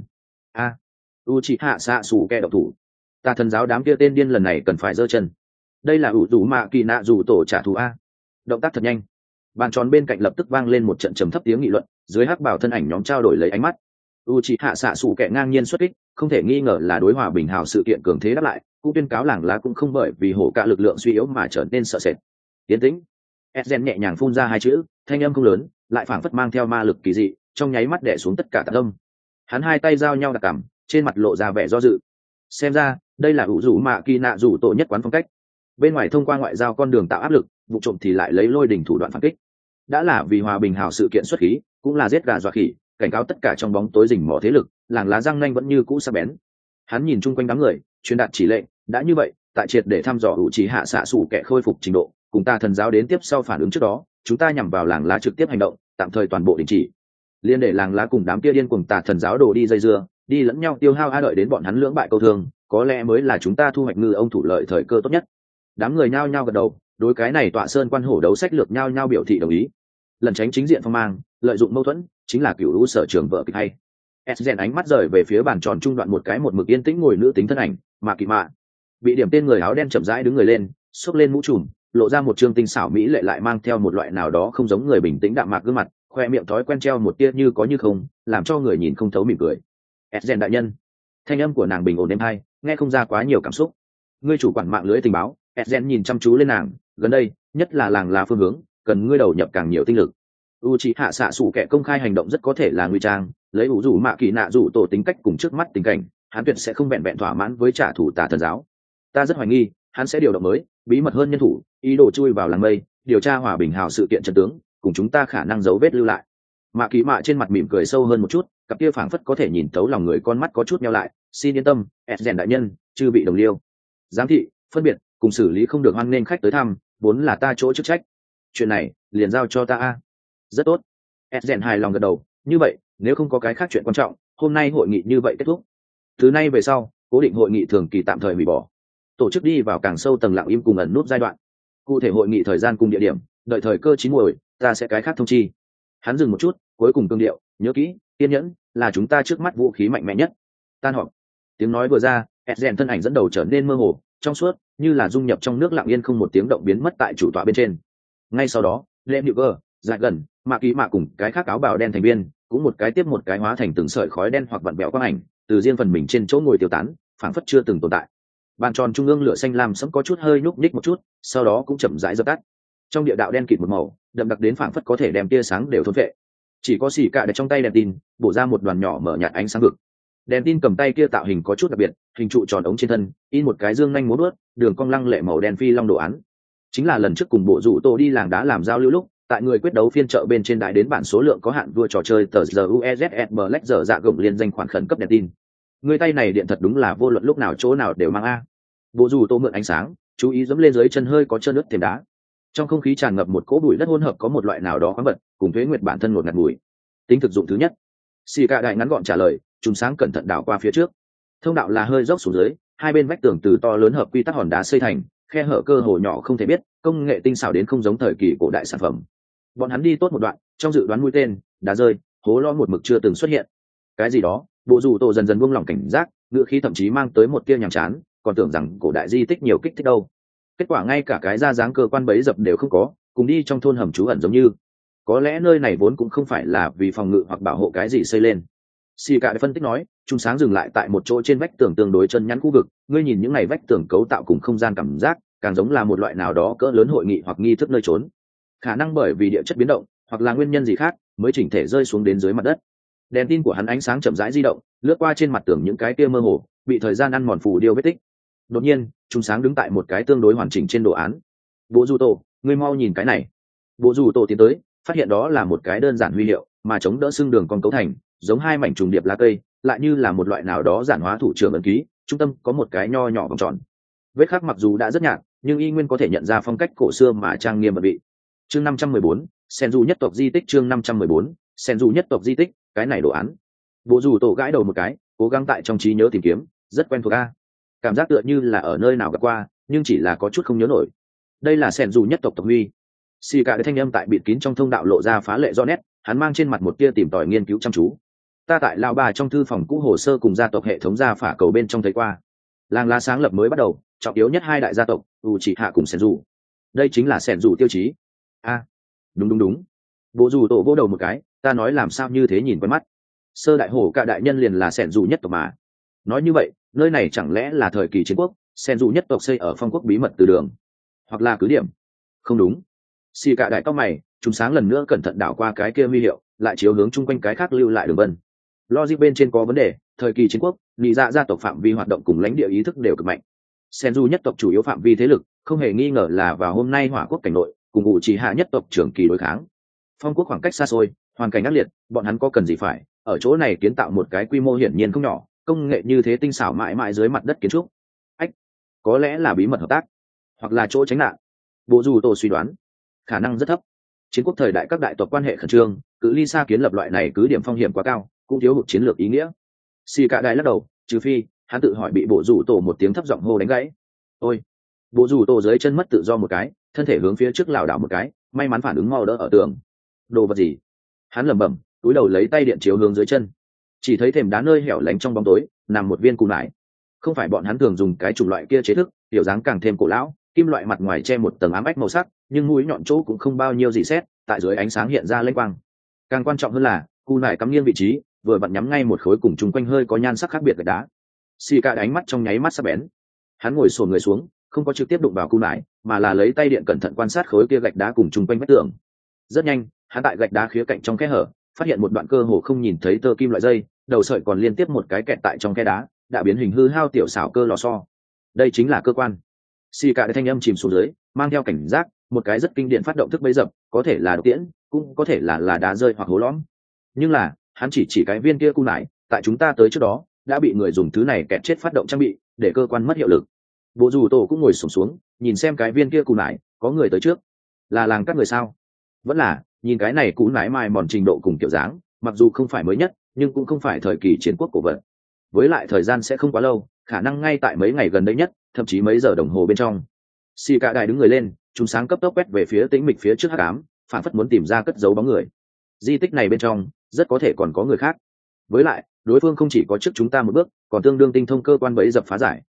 Uchiha xạ sủ kẹ độc thủ. Tà Thần giáo đám kia tên điên lần này cần phải giơ chân. Đây là ủ rủ mạ kỳ nạ rủ tổ trả thù a. Động tác thật nhanh. Bàn tròn bên cạnh lập tức vang lên một trận trầm thấp tiếng nghị luận, dưới hắc bảo thân ảnh nhóm trao đổi lấy ánh mắt. Uchiha xạ sủ kẹ ngang nhiên xuất kích, không thể nghi ngờ là đối hòa bình hào sự kiện cường thế đáp lại, cũng tuyên cáo làng lá cũng không bởi vì hổ cả lực lượng suy yếu mà trở nên sợ sệt. Tiến tĩnh. Esgen nhẹ nhàng phun ra hai chữ, thanh âm không lớn, lại phảng phất mang theo ma lực kỳ dị, trong nháy mắt đè xuống tất cả tạp âm. Hắn hai tay giao nhau đặt cằm, trên mặt lộ ra vẻ do dự. Xem ra, đây là ủ rủ mạ kỳ nạ rủ tổ nhất quán phong cách. Bên ngoài thông qua ngoại giao con đường tạo áp lực, vụ trộm thì lại lấy lôi đỉnh thủ đoạn phản kích. Đã là vì hòa bình hào sự kiện xuất khí, cũng là giết gà dọa khỉ, cảnh cáo tất cả trong bóng tối rình mò thế lực, làng lá răng nanh vẫn như cũ sắc bén. Hắn nhìn chung quanh đám người, truyền đạt chỉ lệnh, đã như vậy, tại triệt để thăm dò ủ chỉ hạ xạ sủ kẻ khôi phục trình độ, cùng ta thần giáo đến tiếp sau phản ứng trước đó, chúng ta nhằm vào làng lá trực tiếp hành động, tạm thời toàn bộ đình chỉ. Liên để làng lá cùng đám kia điên cuồng tà thần giáo đổ đi dây dưa, đi lẫn nhau tiêu hao đợi đến bọn hắn lưỡng bại câu thương, có lẽ mới là chúng ta thu hoạch ngư ông thủ lợi thời cơ tốt nhất. Đám người nhao nhao gật đầu, đối cái này tọa sơn quan hổ đấu sách lược nhao nhao biểu thị đồng ý. Lần tránh chính diện phong mang, lợi dụng mâu thuẫn, chính là cửu lũ sở trường vợ kịch hay. Sden ánh mắt rời về phía bàn tròn trung đoạn một cái một mực yên tĩnh ngồi nữ tính thân ảnh, Mạ Kỳ Mạ. Bị điểm tên người áo đen chậm rãi đứng người lên, xốc lên mũ trùm, lộ ra một trương tinh xảo mỹ lệ lại mang theo một loại nào đó không giống người bình tĩnh đạm mạc gương mặt, khoe miệng thói quen treo một tia như có như không, làm cho người nhìn không thấu mỉm cười. Sden đại nhân. Thanh âm của nàng bình ổn êm hay, nghe không ra quá nhiều cảm xúc. Ngươi chủ quản mạng lưới tình báo, Sden nhìn chăm chú lên nàng, gần đây, nhất là làng lá phương hướng, cần ngươi đầu nhập càng nhiều tinh lực. Uchiha xạ sủ kẻ công khai hành động rất có thể là nguy trang, lấy ủ rủ mạ kỳ nạ rủ tổ tính cách cùng trước mắt tình cảnh, hắn tuyệt sẽ không vẹn vẹn thỏa mãn với trả thù tà thần giáo. Ta rất hoài nghi, hắn sẽ điều động mới, bí mật hơn nhân thủ, ý đồ chui vào làng mây, điều tra hòa bình hào sự kiện trận tướng, cùng chúng ta khả năng dấu vết lưu lại. Mạ kỳ mạ trên mặt mỉm cười sâu hơn một chút, cặp kia phảng phất có thể nhìn thấu lòng người con mắt có chút nheo lại. Xin yên tâm, Sden đại nhân, chư vị đồng liêu, giám thị, phân biệt, cùng xử lý không được hoan nghênh khách tới thăm, vốn là ta chỗ chức trách. Chuyện này, liền giao cho ta. Rất tốt. Sden hài lòng gật đầu. Như vậy, nếu không có cái khác chuyện quan trọng, hôm nay hội nghị như vậy kết thúc. Từ nay về sau, cố định hội nghị thường kỳ tạm thời hủy bỏ. Tổ chức đi vào càng sâu tầng lặng im cùng ẩn nút giai đoạn. Cụ thể hội nghị thời gian cùng địa điểm, đợi thời cơ chín muồi, ta sẽ cái khác thông chi. Hắn dừng một chút, cuối cùng cương điệu, nhớ kỹ, kiên nhẫn là chúng ta trước mắt vũ khí mạnh mẽ nhất. Tan họp. Tiếng nói vừa ra, Sden thân ảnh dẫn đầu trở nên mơ hồ, trong suốt, như là dung nhập trong nước lặng yên không một tiếng động biến mất tại chủ tọa bên trên. Ngay sau đó, Lệ Nhự Cơ, Giải Gần, Mạ Kỳ Mạ cùng cái khác áo bào đen thành viên, cũng một cái tiếp một cái hóa thành từng sợi khói đen hoặc vặn vẹo quang ảnh, từ riêng phần mình trên chỗ ngồi tiêu tán, phảng phất chưa từng tồn tại. Bàn tròn trung ương lửa xanh lam sẫm có chút hơi nhúc nhích một chút, sau đó cũng chậm rãi dập tắt. Trong địa đạo đen kịt một màu, đậm đặc đến phảng phất có thể đem tia sáng đều thôn phệ. Chỉ có xì cạ để trong tay đèn tin, bổ ra một đoàn nhỏ mở nhạt ánh sáng vực. Đèn tin cầm tay kia tạo hình có chút đặc biệt, hình trụ tròn ống trên thân, in một cái dương nhanh múa vớt, đường cong lăng lệ màu đen phi long đồ án. Chính là lần trước cùng bộ dụ tô đi làng đá làm giao lưu lúc, tại người quyết đấu phiên chợ bên trên đại đến bản số lượng có hạn vua trò chơi tờ giờ UEZS Black giờ dạ gồng liên danh khoản khẩn cấp đèn tin. Người tay này điện thật đúng là vô luận lúc nào chỗ nào đều mang a. Bộ dù tô mượn ánh sáng, chú ý dẫm lên dưới chân hơi có trơn nước thềm đá. Trong không khí tràn ngập một cỗ bụi đất hỗn hợp có một loại nào đó khoáng vật, cùng thuế nguyệt bản thân ngột ngạt mùi. Tính thực dụng thứ nhất. Xì cạ đại ngắn gọn trả lời, chùm sáng cẩn thận đảo qua phía trước. Thông đạo là hơi dốc xuống dưới, hai bên vách tường từ to lớn hợp quy tắc hòn đá xây thành, khe hở cơ hồ nhỏ không thể biết, công nghệ tinh xảo đến không giống thời kỳ cổ đại sản phẩm. Bọn hắn đi tốt một đoạn, trong dự đoán mũi tên, đá rơi, hố lo một mực chưa từng xuất hiện. Cái gì đó, bộ dù tổ dần dần buông lỏng cảnh giác, ngựa khí thậm chí mang tới một tia nhàm chán, còn tưởng rằng cổ đại di tích nhiều kích thích đâu. Kết quả ngay cả cái ra dáng cơ quan bấy dập đều không có, cùng đi trong thôn hầm trú ẩn giống như. Có lẽ nơi này vốn cũng không phải là vì phòng ngự hoặc bảo hộ cái gì xây lên. Xì cả phân tích nói, chúng sáng dừng lại tại một chỗ trên vách tường tương đối chân nhắn khu vực, ngươi nhìn những này vách tường cấu tạo cùng không gian cảm giác, càng giống là một loại nào đó cỡ lớn hội nghị hoặc nghi thức nơi trốn. Khả năng bởi vì địa chất biến động, hoặc là nguyên nhân gì khác, mới chỉnh thể rơi xuống đến dưới mặt đất. Đèn tin của hắn ánh sáng chậm rãi di động, lướt qua trên mặt tường những cái kia mơ hồ, bị thời gian ăn mòn phù điêu vết tích. Đột nhiên, chúng sáng đứng tại một cái tương đối hoàn chỉnh trên đồ án. Bộ dù tổ, ngươi mau nhìn cái này. Bộ dù tổ tiến tới, phát hiện đó là một cái đơn giản huy hiệu, mà chống đỡ xương đường con cấu thành, giống hai mảnh trùng điệp lá cây, lại như là một loại nào đó giản hóa thủ trưởng ấn ký, trung tâm có một cái nho nhỏ vòng tròn. Vết khắc mặc dù đã rất nhạt, nhưng y nguyên có thể nhận ra phong cách cổ xưa mà trang nghiêm bận vị. Chương 514, Senju nhất tộc di tích. Chương 514, Senju nhất tộc di tích. Cái này đồ án. Bộ dù tổ gãi đầu một cái, cố gắng tại trong trí nhớ tìm kiếm, rất quen thuộc a. Cảm giác tựa như là ở nơi nào gặp qua, nhưng chỉ là có chút không nhớ nổi. Đây là Senju nhất tộc tộc huy. Xì cả thanh âm tại bịt kín trong thông đạo lộ ra phá lệ rõ nét, hắn mang trên mặt một tia tìm tòi nghiên cứu chăm chú. Ta tại lão bà trong thư phòng cũ hồ sơ cùng gia tộc hệ thống gia phả cầu bên trong thấy qua. Làng lá sáng lập mới bắt đầu, trọng yếu nhất hai đại gia tộc, Uchiha cùng Senju. Đây chính là Senju tiêu chí. A, đúng. Bộ dù tổ vỗ đầu một cái, ta nói làm sao như thế nhìn quen mắt. Sơ đại hổ cả đại nhân liền là Senju nhất tộc mà. Nói như vậy, nơi này chẳng lẽ là thời kỳ chiến quốc, Senju nhất tộc xây ở phong quốc bí mật từ đường, hoặc là cứ điểm? Không đúng. Xì cả đại cao mày, chúng sáng lần nữa cẩn thận đảo qua cái kia huy hiệu, lại chiếu hướng chung quanh cái khác lưu lại đường vân. Logic bên trên có vấn đề, thời kỳ chiến quốc, lý dạ gia tộc phạm vi hoạt động cùng lãnh địa ý thức đều cực mạnh. Senju nhất tộc chủ yếu phạm vi thế lực, không hề nghi ngờ là vào hôm nay hỏa quốc cảnh nội, cùng Uchiha nhất tộc trưởng kỳ đối kháng. Phong quốc khoảng cách xa xôi, hoàn cảnh ác liệt, bọn hắn có cần gì phải ở chỗ này kiến tạo một cái quy mô hiển nhiên không nhỏ, công nghệ như thế tinh xảo mãi mãi dưới mặt đất kiến trúc. Ách, có lẽ là bí mật hợp tác, hoặc là chỗ tránh nạn. Bộ dù tổ suy đoán, khả năng rất thấp. Chiến quốc thời đại các đại tộc quan hệ khẩn trương, cự ly xa kiến lập loại này cứ điểm phong hiểm quá cao, cũng thiếu hụt chiến lược ý nghĩa. Xì cả đại lắc đầu, trừ phi hắn tự hỏi bị bộ rủ tổ một tiếng thấp giọng hô đánh gãy. Ôi! Bộ rủ tổ dưới chân mất tự do một cái, thân thể hướng phía trước lảo đảo một cái, may mắn phản ứng mau đỡ ở tường. Đồ vật gì? Hắn lẩm bẩm, túi đầu lấy tay điện chiếu hướng dưới chân. chỉ thấy thềm đá nơi hẻo lánh trong bóng tối nằm một viên cù nải. Không phải bọn hắn thường dùng cái chủng loại kia chế thức, kiểu dáng càng thêm cổ lão, kim loại mặt ngoài che một tầng ám ách màu sắc, nhưng mũi nhọn chỗ cũng không bao nhiêu dị xét, tại dưới ánh sáng hiện ra lênh quang. Càng quan trọng hơn là cù nải cắm nghiêng vị trí, vừa vặn nhắm ngay một khối cùng chung quanh hơi có nhan sắc khác biệt gạch đá. Xì cả ánh mắt trong nháy mắt sắc bén. Hắn ngồi xổm người xuống, không có trực tiếp đụng vào cù nải, mà là lấy tay điện cẩn thận quan sát khối kia gạch đá cùng chung quanh vách tường. Rất nhanh, hắn tại gạch đá khía cạnh trong kẽ hở phát hiện một đoạn cơ hồ không nhìn thấy tơ kim loại dây, đầu sợi còn liên tiếp một cái kẹt tại trong khe đá, đã biến hình hư hao tiểu xảo cơ lò xo. Đây chính là cơ quan. Xì cả thanh âm chìm xuống dưới, mang theo cảnh giác, một cái rất kinh điển phát động thức bấy dập, có thể là độc tiễn, cũng có thể là đá rơi hoặc hố lõm. Nhưng là, hắn chỉ cái viên kia cung lại, tại chúng ta tới trước đó, đã bị người dùng thứ này kẹt chết phát động trang bị, để cơ quan mất hiệu lực. Bộ dù tổ cũng ngồi xổm xuống, nhìn xem cái viên kia cung lại, có người tới trước. Là làng các người sao? Vẫn là, nhìn cái này cũ nải mai mòn trình độ cùng kiểu dáng, mặc dù không phải mới nhất, nhưng cũng không phải thời kỳ chiến quốc cổ vật. Với lại thời gian sẽ không quá lâu, khả năng ngay tại mấy ngày gần đây nhất, thậm chí mấy giờ đồng hồ bên trong. Xì cả đài đứng người lên, chúng sáng cấp tốc quét về phía tĩnh mịch phía trước hắc ám, phản phất muốn tìm ra cất giấu bóng người. Di tích này bên trong, rất có thể còn có người khác. Với lại, đối phương không chỉ có trước chúng ta một bước, còn tương đương tinh thông cơ quan bẫy dập phá giải.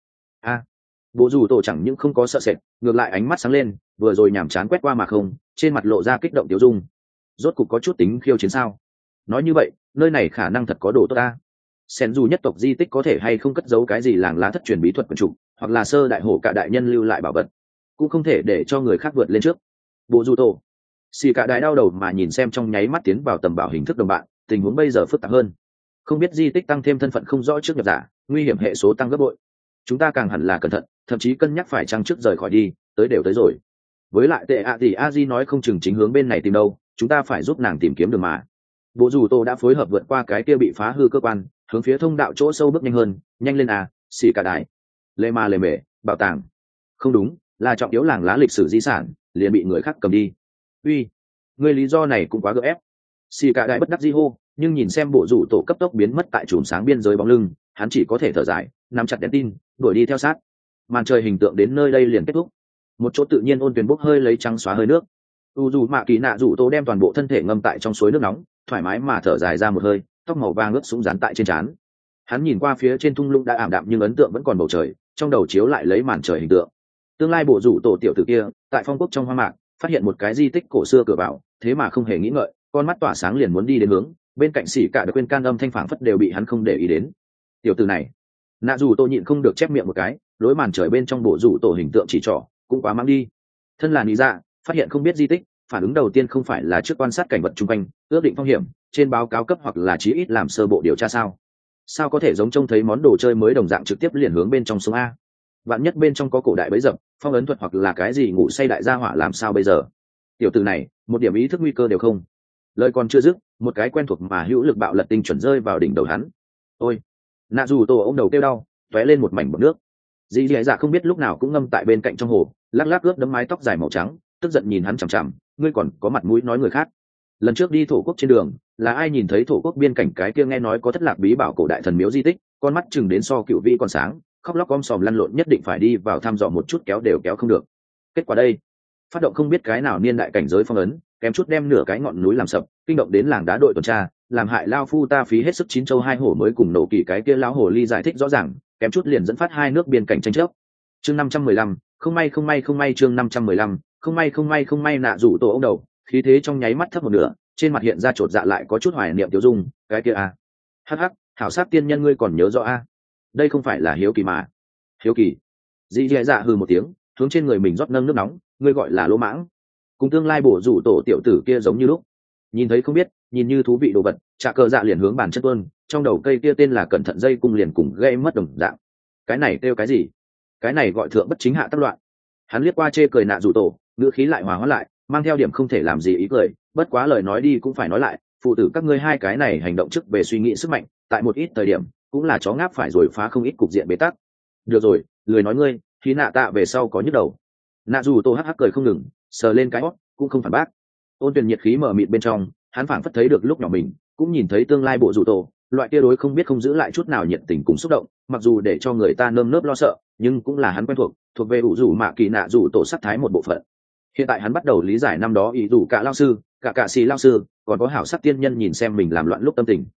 Bộ dù tổ chẳng những không có sợ sệt, ngược lại ánh mắt sáng lên, vừa rồi nhàm chán quét qua mà không, trên mặt lộ ra kích động tiêu dung. Rốt cục có chút tính khiêu chiến sao? Nói như vậy, nơi này khả năng thật có đồ tốt ta. Sen dù nhất tộc di tích có thể hay không cất giấu cái gì làng lá thất truyền bí thuật quần trục, hoặc là sơ đại hổ cả đại nhân lưu lại bảo vật, cũng không thể để cho người khác vượt lên trước. Bộ dù tổ xì cả đại đau đầu mà nhìn xem trong nháy mắt tiến vào tầm bảo hình thức đồng bạn, tình huống bây giờ phức tạp hơn. Không biết di tích tăng thêm thân phận không rõ trước nhập giả, nguy hiểm hệ số tăng gấp bội. Chúng ta càng hẳn là cẩn thận, thậm chí cân nhắc phải chăng trước rời khỏi đi, tới đều tới rồi. Với lại tệ ạ thì a di nói không chừng chính hướng bên này tìm đâu, chúng ta phải giúp nàng tìm kiếm đường mà. Bộ dù tô đã phối hợp vượt qua cái kia bị phá hư cơ quan, hướng phía thông đạo chỗ sâu bước nhanh hơn. Nhanh lên à, xì cả đại. Lê ma lề mề, bảo tàng. Không đúng, là trọng yếu làng lá lịch sử di sản, liền bị người khác cầm đi. Uy, người lý do này cũng quá gượng ép. Xì cả đại bất đắc dĩ hô, nhưng nhìn xem bộ rủ tổ cấp tốc biến mất tại chùm sáng biên giới bóng lưng, hắn chỉ có thể thở dài, nắm chặt đèn tin, đuổi đi theo sát. Màn trời hình tượng đến nơi đây liền kết thúc. Một chỗ tự nhiên ôn tuyền bốc hơi lấy trắng xóa hơi nước. U dù mạ kỳ nạ rủ tổ đem toàn bộ thân thể ngâm tại trong suối nước nóng, thoải mái mà thở dài ra một hơi, tóc màu vàng ướt sũng dán tại trên trán. Hắn nhìn qua phía trên thung lũng đã ảm đạm nhưng ấn tượng vẫn còn bầu trời, trong đầu chiếu lại lấy màn trời hình tượng. Tương lai bộ rủ tổ tiểu tử kia, tại phong quốc trong hoang mạc, phát hiện một cái di tích cổ xưa cửa vào, thế mà không hề nghĩ ngợi, con mắt tỏa sáng liền muốn đi đến hướng, bên cạnh xỉ cả được quên can âm thanh phảng phất đều bị hắn không để ý đến. Tiểu tử này, nạ dù tô nhịn không được chép miệng một cái, đối màn trời bên trong bộ rủ tổ hình tượng chỉ trỏ, cũng quá mang đi. Thân là lý dạ, phát hiện không biết di tích, phản ứng đầu tiên không phải là trước quan sát cảnh vật chung quanh, ước định phong hiểm, trên báo cáo cấp hoặc là chí ít làm sơ bộ điều tra sao có thể giống trông thấy món đồ chơi mới đồng dạng trực tiếp liền hướng bên trong sông a. Vạn nhất bên trong có cổ đại bấy dập, phong ấn thuật hoặc là cái gì ngủ say đại gia hỏa làm sao bây giờ. Tiểu tử này một điểm ý thức nguy cơ đều không. Lời còn chưa dứt, một cái quen thuộc mà hữu lực bạo lật tinh chuẩn rơi vào đỉnh đầu hắn. Ôi, nạ dù tổ ông đầu kêu đau, tóe lên một mảnh bọt nước. Dì dì dạ không biết lúc nào cũng ngâm tại bên cạnh trong hồ, lắc lắc ướt đấm mái tóc dài màu trắng, tức giận nhìn hắn chằm chằm, ngươi còn có mặt mũi nói người khác. Lần trước đi thổ quốc trên đường, là ai nhìn thấy thổ quốc biên cảnh cái kia nghe nói có thất lạc bí bảo cổ đại thần miếu di tích, con mắt chừng đến so cựu vĩ còn sáng, khóc lóc om sòm lăn lộn nhất định phải đi vào thăm dò một chút, kéo đều kéo không được. Kết quả đây, phát động không biết cái nào niên đại cảnh giới phong ấn, kém chút đem nửa cái ngọn núi làm sập, kinh động đến làng đá đội tuần tra, làm hại lao phu ta phí hết sức chín châu hai hổ mới cùng nổ kỳ cái kia lão hồ ly giải thích rõ ràng, kém chút liền dẫn phát hai nước biên cảnh tranh chấp. Chương 515, không may chương 515, không may nạ rủ tổ ông đầu, khí thế trong nháy mắt thấp một nửa, trên mặt hiện ra chột dạ lại có chút hoài niệm tiêu dung, cái kia a. Hắc hắc, hảo sát tiên nhân ngươi còn nhớ rõ a. Đây không phải là hiếu kỳ mà. Hiếu kỳ. Dĩ dạ hừ một tiếng, hướng trên người mình rót nâng nước nóng, ngươi gọi là lỗ mãng. Cùng tương lai bổ rủ tổ tiểu tử kia giống như lúc. Nhìn thấy không biết, nhìn như thú vị đồ vật, Trạ Cờ Dạ liền hướng bàn chân tuôn, trong đầu cây kia tên là cẩn thận dây cung liền cùng gây mất đồng dạng. Cái này kêu cái gì? Cái này gọi thượng bất chính hạ tác loạn. Hắn liếc qua chê cười nạ rủ tổ, ngữ khí lại hòa hóa lại, mang theo điểm không thể làm gì ý cười, bất quá lời nói đi cũng phải nói lại, phụ tử các ngươi hai cái này hành động trước về suy nghĩ sức mạnh, tại một ít thời điểm cũng là chó ngáp phải rồi phá không ít cục diện bế tắc. Được rồi, lười nói ngươi, khi nạ tạ về sau có nhức đầu. Nạ rủ tổ hắc hắc cười không ngừng, sờ lên cái hót, cũng không phản bác. Ôn Tuyền nhiệt khí mở mịt bên trong, hắn phảng phất thấy được lúc nhỏ mình, cũng nhìn thấy tương lai bộ rủ tổ, loại kia đối không biết không giữ lại chút nào nhiệt tình cùng xúc động, mặc dù để cho người ta nơm nớp lo sợ, nhưng cũng là hắn quen thuộc về ủ rủ mạ kỳ nạ rủ tổ sắc thái một bộ phận. Hiện tại hắn bắt đầu lý giải năm đó ý đủ cả lao sư, cả xì lao sư, còn có hảo sắc tiên nhân nhìn xem mình làm loạn lúc tâm tình.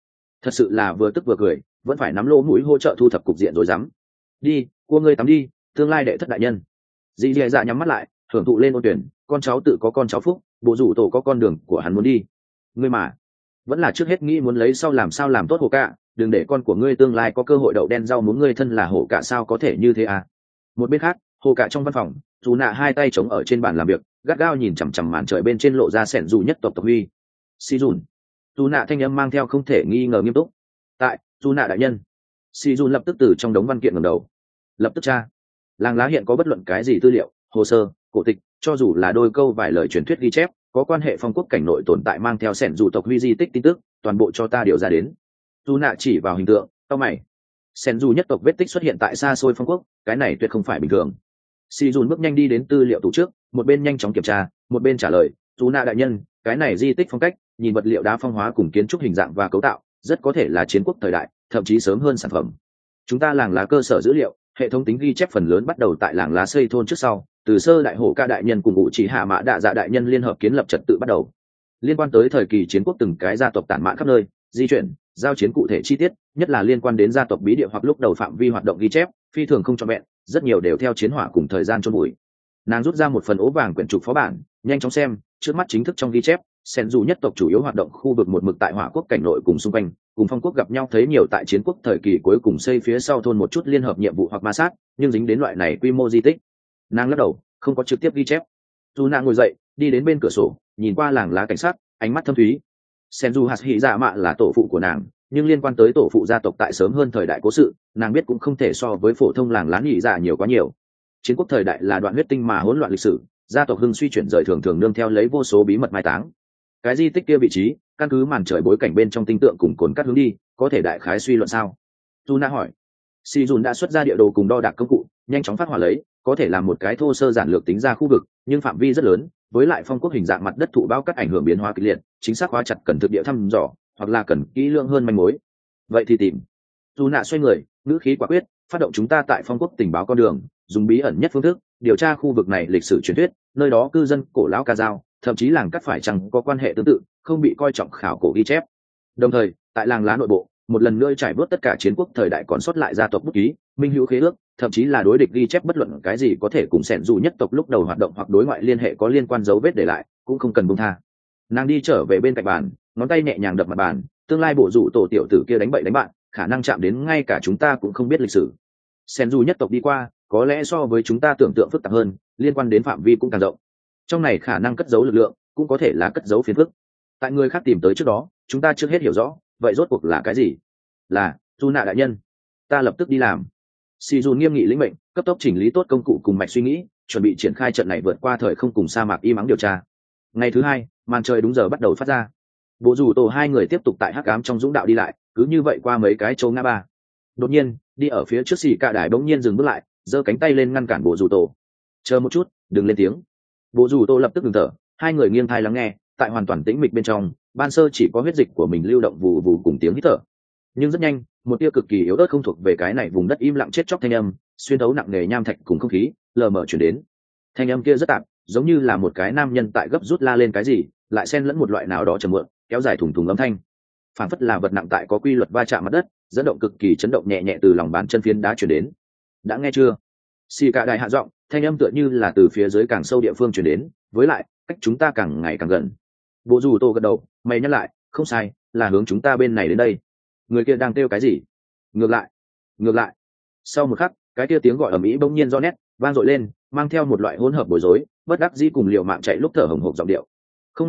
thật sự là vừa tức vừa cười, vẫn phải nắm lỗ mũi hỗ trợ thu thập cục diện rồi dám. Đi, cua ngươi tắm đi, tương lai đệ thất đại nhân. Dì dì dạ nhắm mắt lại, hưởng thụ lên ôn tuyển, con cháu tự có con cháu phúc, bộ rủ tổ có con đường của hắn muốn đi. Ngươi mà vẫn là trước hết nghĩ muốn lấy sau làm sao làm tốt hồ cạ, đừng để con của ngươi tương lai có cơ hội đậu đen rau muống, ngươi thân là hồ cạ sao có thể như thế à. Một bên khác, hồ cạ trong văn phòng, dù nạ hai tay chống ở trên bàn làm việc, gắt gao nhìn chằm chằm màn trời bên trên lộ ra sẻn dù nhất tộc tộc huy. Si dùn, dù nạ thanh âm mang theo không thể nghi ngờ nghiêm túc. Tại dù nạ đại nhân. Si dùn lập tức từ trong đống văn kiện ngẩng đầu, lập tức tra. Làng lá hiện có bất luận cái gì tư liệu, hồ sơ, cổ tịch, cho dù là đôi câu vài lời truyền thuyết ghi chép có quan hệ phong quốc cảnh nội tồn tại mang theo sẻn dù tộc huy di tích tin tức, toàn bộ cho ta điều ra đến. Dù nạ chỉ vào hình tượng, tao mày. Sẻn dù nhất tộc vết tích xuất hiện tại xa xôi phong quốc, cái này tuyệt không phải bình thường. Si dùn bước nhanh đi đến tư liệu tủ trước, một bên nhanh chóng kiểm tra, một bên trả lời. Dù nạ đại nhân, cái này di tích phong cách, nhìn vật liệu đá phong hóa cùng kiến trúc hình dạng và cấu tạo, rất có thể là chiến quốc thời đại, thậm chí sớm hơn sản phẩm. Chúng ta làng lá cơ sở dữ liệu, hệ thống tính ghi chép phần lớn bắt đầu tại làng lá xây thôn trước sau, từ sơ đại hổ ca đại nhân cùng ngụ chỉ hạ mã đạ dạ đại nhân liên hợp kiến lập trật tự bắt đầu, liên quan tới thời kỳ chiến quốc từng cái gia tộc tản mạn khắp nơi, di chuyển giao chiến cụ thể chi tiết, nhất là liên quan đến gia tộc bí địa hoặc lúc đầu phạm vi hoạt động ghi chép phi thường không trọn vẹn, rất nhiều đều theo chiến hỏa cùng thời gian chôn bụi. Nàng rút ra một phần ố vàng quyển trục phó bản, nhanh chóng xem. Trước mắt chính thức trong ghi chép, sen dù nhất tộc chủ yếu hoạt động khu vực một mực tại hỏa quốc cảnh nội cùng xung quanh, cùng phong quốc gặp nhau thấy nhiều tại chiến quốc thời kỳ cuối cùng xây phía sau thôn một chút liên hợp nhiệm vụ hoặc ma sát, nhưng dính đến loại này quy mô di tích, nàng lắc đầu không có trực tiếp ghi chép. Dù nàng ngồi dậy, đi đến bên cửa sổ, nhìn qua làng lá cảnh sát, ánh mắt thâm thúy. Sen dù hạt hỉ dạ mạ là tổ phụ của nàng, nhưng liên quan tới tổ phụ gia tộc tại sớm hơn thời đại cố sự, nàng biết cũng không thể so với phổ thông làng lá nhị dạ nhiều quá nhiều. Chiến quốc thời đại là đoạn huyết tinh mà hỗn loạn lịch sử, gia tộc hưng suy chuyển rời thường thường nương theo lấy vô số bí mật mai táng. Cái di tích kia vị trí, căn cứ màn trời bối cảnh bên trong tinh tượng cùng cồn cắt hướng đi, có thể đại khái suy luận sao? Juna hỏi. Si Jun đã xuất ra địa đồ cùng đo đạc công cụ, nhanh chóng phát hỏa lấy, có thể làm một cái thô sơ giản lược tính ra khu vực, nhưng phạm vi rất lớn, với lại phong quốc hình dạng mặt đất thụ bao cắt ảnh hưởng biến hóa kịch liệt, chính xác hóa chặt cần thực địa thăm dò, hoặc là cần kỹ lưỡng hơn manh mối. Vậy thì tìm. Juna xoay người, ngữ khí quả quyết, phát động chúng ta tại phong quốc tình báo con đường, dùng bí ẩn nhất phương thức điều tra khu vực này lịch sử truyền thuyết, nơi đó cư dân cổ lão ca dao, thậm chí làng cắt phải chăng có quan hệ tương tự, không bị coi trọng khảo cổ ghi chép. Đồng thời tại làng lá nội bộ, một lần nữa trải vớt tất cả chiến quốc thời đại còn sót lại gia tộc bút ký, minh hữu khế ước, thậm chí là đối địch ghi chép bất luận cái gì có thể cùng sẻn dù nhất tộc lúc đầu hoạt động hoặc đối ngoại liên hệ có liên quan dấu vết để lại, cũng không cần buông tha. Nàng đi trở về bên cạnh bàn, ngón tay nhẹ nhàng đập mặt bàn, tương lai bộ dụ tổ tiểu tử kia đánh bậy đánh bạn, khả năng chạm đến ngay cả chúng ta cũng không biết lịch sử. Sẻn dù nhất tộc đi qua, có lẽ so với chúng ta tưởng tượng phức tạp hơn, liên quan đến phạm vi cũng càng rộng. Trong này khả năng cất giấu lực lượng, cũng có thể là cất giấu phiền phức. Tại người khác tìm tới trước đó, chúng ta trước hết hiểu rõ, vậy rốt cuộc là cái gì? Là Juna đại nhân. Ta lập tức đi làm. Si Jun nghiêm nghị lĩnh mệnh, cấp tốc chỉnh lý tốt công cụ cùng mạch suy nghĩ, chuẩn bị triển khai trận này vượt qua thời không cùng sa mạc y mắng điều tra. Ngày thứ hai, màn trời đúng giờ bắt đầu phát ra. Bộ rủ tổ hai người tiếp tục tại hắc ám trong dũng đạo đi lại, cứ như vậy qua mấy cái châu ngã ba. Đột nhiên, đi ở phía trước xì cạ đài bỗng nhiên dừng bước lại, giơ cánh tay lên ngăn cản bộ rủ tổ. Chờ một chút, đừng lên tiếng. Bộ rủ tổ lập tức ngừng thở, hai người nghiêng thai lắng nghe. Tại hoàn toàn tĩnh mịch bên trong, ban sơ chỉ có huyết dịch của mình lưu động vù vù cùng tiếng hít thở. Nhưng rất nhanh, một tia cực kỳ yếu ớt không thuộc về cái này vùng đất im lặng chết chóc thanh âm, xuyên thấu nặng nề nham thạch cùng không khí, lờ mờ chuyển đến. Thanh âm kia rất tạp, giống như là một cái nam nhân tại gấp rút la lên cái gì, lại xen lẫn một loại nào đó trầm muộn, kéo dài thùng thùng âm thanh. Phản phất là vật nặng tại có quy luật va chạm mặt đất, dẫn động cực kỳ chấn động nhẹ nhẹ từ lòng bàn chân phiến đá chuyển đến. Đã nghe chưa? Xì cả đại hạ giọng, thanh âm tựa như là từ phía dưới càng sâu địa phương chuyển đến, với lại cách chúng ta càng ngày càng gần. Bộ dù tô gật đầu, mày nhắc lại, không sai, là hướng chúng ta bên này đến đây. Người kia đang kêu cái gì? Ngược lại. Sau một khắc, cái kia tiếng gọi ầm ĩ bỗng nhiên rõ nét, vang dội lên, mang theo một loại hỗn hợp bối rối, bất đắc dĩ cùng liều mạng chạy lúc thở hổn hộc giọng điệu. Không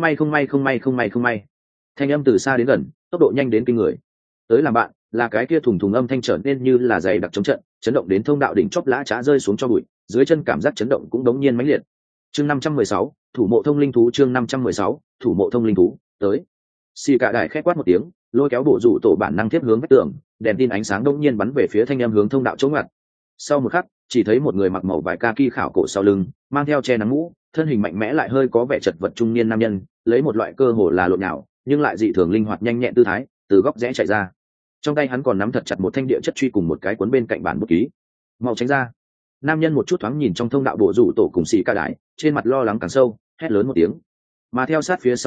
may. Thanh âm từ xa đến gần, tốc độ nhanh đến kinh người. Tới làm bạn, là cái kia thùng thùng âm thanh trở nên như là dày đặc chống trận, chấn động đến thông đạo đỉnh chóp lá trá rơi xuống cho bụi, dưới chân cảm giác chấn động cũng đống nhiên mãnh liệt. Chương 516, thủ mộ thông linh thú. Chương 516, thủ mộ thông linh thú. Tới. Xì cả đại khẽ quát một tiếng, lôi kéo bộ rủ tổ bản năng tiếp hướng vách tường, đèn tin ánh sáng đống nhiên bắn về phía thanh âm hướng thông đạo chống ngặt. Sau một khắc, chỉ thấy một người mặc màu vải kaki khảo cổ sau lưng, mang theo che nắng mũ, thân hình mạnh mẽ lại hơi có vẻ chật vật trung niên nam nhân, lấy một loại cơ hồ là lộn nhào, nhưng lại dị thường linh hoạt nhanh nhẹn tư thái, từ góc rẽ chạy ra. Trong tay hắn còn nắm thật chặt một thanh địa chất truy cùng một cái cuốn bên cạnh bản bút ký. Mau tránh ra. Nam nhân một chút thoáng nhìn trong thông đạo bộ rủ tổ cùng xì cả đại, trên mặt lo lắng càng sâu, hét lớn một tiếng. Mà theo sát phía sau hắn,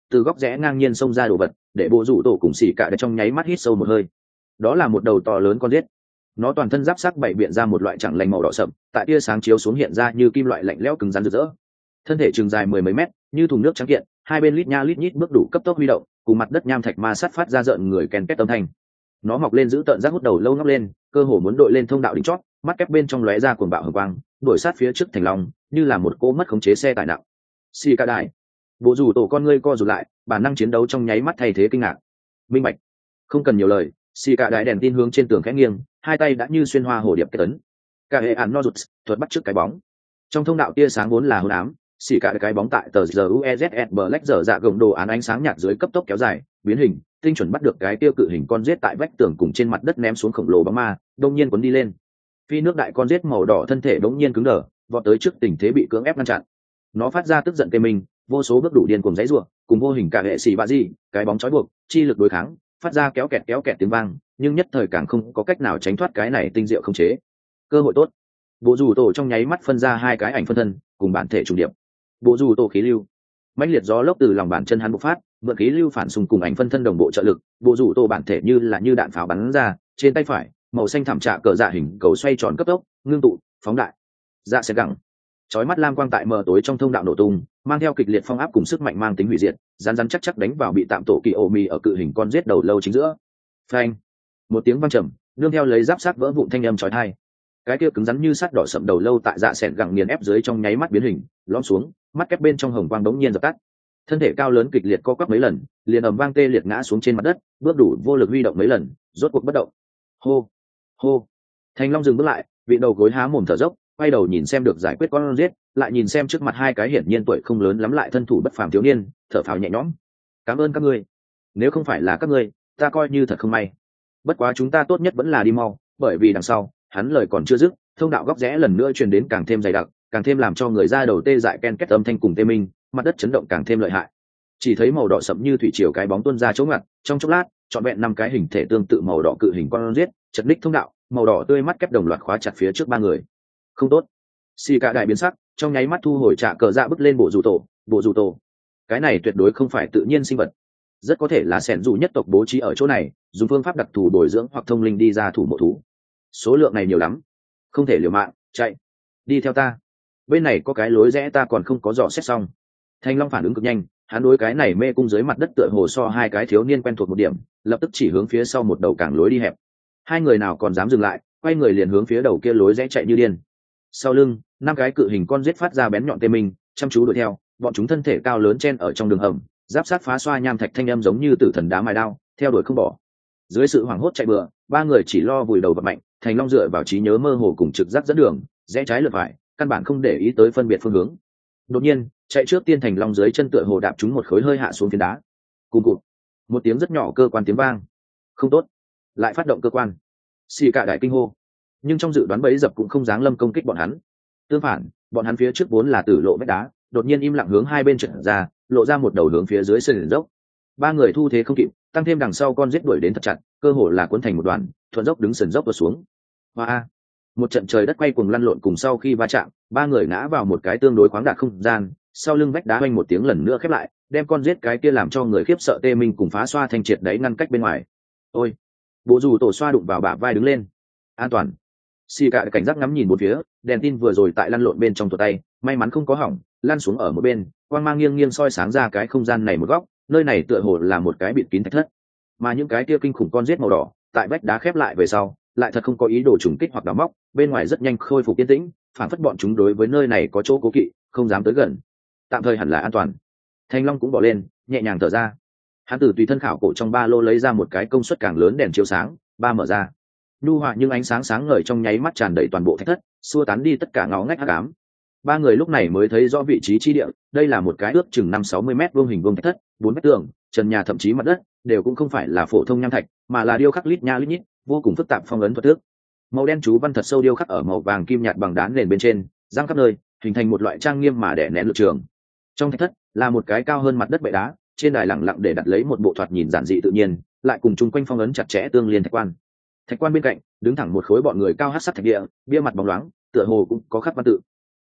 từ góc rẽ ngang nhiên xông ra đồ vật để bộ rủ tổ cùng xỉ cả trong nháy mắt hít sâu một hơi. Đó là một đầu to lớn con rết, nó toàn thân giáp sắc bảy biện ra một loại chẳng lành màu đỏ sậm, tại tia sáng chiếu xuống hiện ra như kim loại lạnh lẽo cứng rắn rực rỡ. Thân thể trường dài mười mấy mét, như thùng nước trắng kiện, hai bên lít nha lít nhít bước đủ cấp tốc huy động, cùng mặt đất nham thạch ma sát phát ra rợn người ken két âm thanh. Nó mọc lên giữ tợn rác hút đầu lâu ngóc lên, cơ hồ muốn đội lên thông đạo đỉnh chót, mắt kép bên trong lóe ra cuồng bạo hừng quang, đuổi sát phía trước thành long, như là một cỗ mất khống chế xe tải nặng. Xì cả đại, bộ rủ tổ con ngươi co rụt lại, bản năng chiến đấu trong nháy mắt thay thế kinh ngạc. Minh bạch, không cần nhiều lời, xì cả đại đèn tin hướng trên tường khẽ nghiêng, hai tay đã như xuyên hoa hồ điệp kết tấn. Cả hệ án nozuts thuật bắt trước cái bóng. Trong thông đạo tia sáng vốn là hôn ám, xì cả cái bóng tại tờ giờ UEZS Black giờ dạ gồng đồ án ánh sáng nhạt dưới cấp tốc kéo dài, biến hình, tinh chuẩn bắt được cái tiêu cự hình con rết tại vách tường cùng trên mặt đất ném xuống khổng lồ bóng ma, đông nhiên cuốn đi lên. Phi nước đại con rết màu đỏ thân thể đống nhiên cứng đờ, vọt tới trước tình thế bị cưỡng ép ngăn chặn. Nó phát ra tức giận kêu mình, vô số bước đủ điên cùng giãy giụa, cùng vô hình cả hệ xì bạ gì, cái bóng trói buộc, chi lực đối kháng, phát ra kéo kẹt tiếng vang, nhưng nhất thời càng không có cách nào tránh thoát cái này tinh diệu không chế. Cơ hội tốt. Bộ rủ tổ trong nháy mắt phân ra hai cái ảnh phân thân, cùng bản thể trùng điệp. Bộ rủ tổ khí lưu, mãnh liệt gió lốc từ lòng bàn chân hắn bộc phát, mượn khí lưu phản xung cùng ảnh phân thân đồng bộ trợ lực, bộ rủ tổ bản thể như đạn pháo bắn ra, trên tay phải, màu xanh thảm trạ cờ dạ hình cầu xoay tròn cấp tốc, ngưng tụ, phóng đại. Dạ sẽ gẳng. Chói mắt lam quang tại mờ tối trong thông đạo nổ tung, mang theo kịch liệt phong áp cùng sức mạnh mang tính hủy diệt, rắn chắc đánh vào bị tạm tổ kỳ ô mì ở cự hình con rết đầu lâu chính giữa. Phanh. Một tiếng vang trầm, nương theo lấy giáp sát vỡ vụn thanh âm chói tai. Cái kia cứng rắn như sắt đỏ sậm đầu lâu tại dạ sẹn gẳng nghiền ép dưới trong nháy mắt biến hình, lõm xuống, mắt kép bên trong hồng quang đống nhiên dập tắt. Thân thể cao lớn kịch liệt co quắp mấy lần, liền ầm vang tê liệt ngã xuống trên mặt đất, bước đủ vô lực huy động mấy lần, rốt cuộc bất động. Hô, hô. Thanh Long dừng bước lại, vị đầu gối há mồm thở dốc, quay đầu nhìn xem được giải quyết con giết, lại nhìn xem trước mặt hai cái hiển nhiên tuổi không lớn lắm lại thân thủ bất phàm thiếu niên, thở phào nhẹ nhõm. Cảm ơn các ngươi. Nếu không phải là các ngươi, ta coi như thật không may. Bất quá chúng ta tốt nhất vẫn là đi mau, bởi vì đằng sau, hắn lời còn chưa dứt, thông đạo góc rẽ lần nữa truyền đến càng thêm dày đặc, càng thêm làm cho người ra đầu tê dại ken két âm thanh cùng tê minh, mặt đất chấn động càng thêm lợi hại. Chỉ thấy màu đỏ sậm như thủy triều cái bóng tuôn ra chỗ ngặt, trong chốc lát, trọn vẹn năm cái hình thể tương tự màu đỏ cự hình con giết, chật ních thông đạo, màu đỏ tươi mắt kép đồng loạt khóa chặt phía trước ba người. Không tốt. Xì cả đại biến sắc, trong nháy mắt thu hồi trả cờ dạ bước lên bộ rủ tổ. Cái này tuyệt đối không phải tự nhiên sinh vật, rất có thể là sẻn dù nhất tộc bố trí ở chỗ này, dùng phương pháp đặc thù bồi dưỡng hoặc thông linh đi ra thủ mộ thú. Số lượng này nhiều lắm, không thể liều mạng, chạy, đi theo ta. Bên này có cái lối rẽ ta còn không có dò xét xong. Thanh Long phản ứng cực nhanh, hắn đối cái này mê cung dưới mặt đất tựa hồ so hai cái thiếu niên quen thuộc một điểm, lập tức chỉ hướng phía sau một đầu cảng lối đi hẹp. Hai người nào còn dám dừng lại, quay người liền hướng phía đầu kia lối rẽ chạy như điên. Sau lưng, năm cái cự hình con rết phát ra bén nhọn tê minh, chăm chú đuổi theo, bọn chúng thân thể cao lớn chen ở trong đường hầm, giáp sát phá xoa nham thạch thanh âm giống như tử thần đá mài đao, theo đuổi không bỏ. Dưới sự hoảng hốt chạy bừa, ba người chỉ lo vùi đầu vào mạnh, Thành Long dựa vào trí nhớ mơ hồ cùng trực giác dẫn đường, rẽ trái lượt phải, căn bản không để ý tới phân biệt phương hướng. Đột nhiên, chạy trước tiên Thành Long dưới chân tựa hồ đạp trúng một khối hơi hạ xuống phiến đá. Cùng cụt, một tiếng rất nhỏ cơ quan tiếng vang. Không tốt, lại phát động cơ quan. Xì cả đại kinh hô, nhưng trong dự đoán bấy dập cũng không dáng lâm công kích bọn hắn. Tương phản, bọn hắn phía trước vốn là tử lộ vách đá, đột nhiên im lặng hướng hai bên trượt ra, lộ ra một đầu hướng phía dưới sườn dốc. Ba người thu thế không kịp, tăng thêm đằng sau con giết đuổi đến thật chặt, cơ hồ là cuốn thành một đoàn, thuận dốc đứng sườn dốc và xuống. Hoa! Một trận trời đất quay cuồng lăn lộn cùng sau khi va chạm, ba người ngã vào một cái tương đối khoáng đạt không gian, sau lưng vách đá oanh một tiếng lần nữa khép lại, đem con giết cái kia làm cho người khiếp sợ tê minh cùng phá xoa thành triệt đấy ngăn cách bên ngoài. Ôi! Bộ dù tổ xoa đụng vào bả vai đứng lên. An toàn. Xì cả cảnh giác ngắm nhìn một phía, đèn tin vừa rồi tại lăn lộn bên trong tuột tay, may mắn không có hỏng, lăn xuống ở một bên, quang mang nghiêng nghiêng soi sáng ra cái không gian này một góc, nơi này tựa hồ là một cái bịt kín thạch thất. Mà những cái kia kinh khủng con giết màu đỏ, tại vách đá khép lại về sau, lại thật không có ý đồ trùng kích hoặc đào móc, bên ngoài rất nhanh khôi phục yên tĩnh, phản phất bọn chúng đối với nơi này có chỗ cố kỵ, không dám tới gần. Tạm thời hẳn là an toàn. Thanh Long cũng bỏ lên, nhẹ nhàng thở ra. Hắn từ tùy thân khảo cổ trong ba lô lấy ra một cái công suất càng lớn đèn chiếu sáng, ba mở ra. Nhu hòa nhưng ánh sáng sáng ngời trong nháy mắt tràn đầy toàn bộ thạch thất, xua tán đi tất cả ngõ ngách hắc ám. Ba người lúc này mới thấy rõ vị trí chi địa, đây là một cái ước chừng 5-60 mét vuông hình vuông thạch thất, 4 vách tường, trần nhà thậm chí mặt đất đều cũng không phải là phổ thông nham thạch, mà là điêu khắc lít nha lít nhít, vô cùng phức tạp phong ấn thuật thức. Màu đen chú văn thật sâu điêu khắc ở màu vàng kim nhạt bằng đá nền bên trên, giăng khắp nơi, hình thành một loại trang nghiêm mà đè nén lực trường. Trong thạch thất là một cái cao hơn mặt đất bệ đá, trên đài lẳng lặng để đặt lấy một bộ thoạt nhìn giản dị tự nhiên, lại cùng chung quanh phong ấn chặt chẽ tương liên thạch quan. Thạch quan bên cạnh đứng thẳng một khối bọn người cao hắc sắc thạch địa, bia mặt bóng loáng, tựa hồ cũng có khắc văn tự.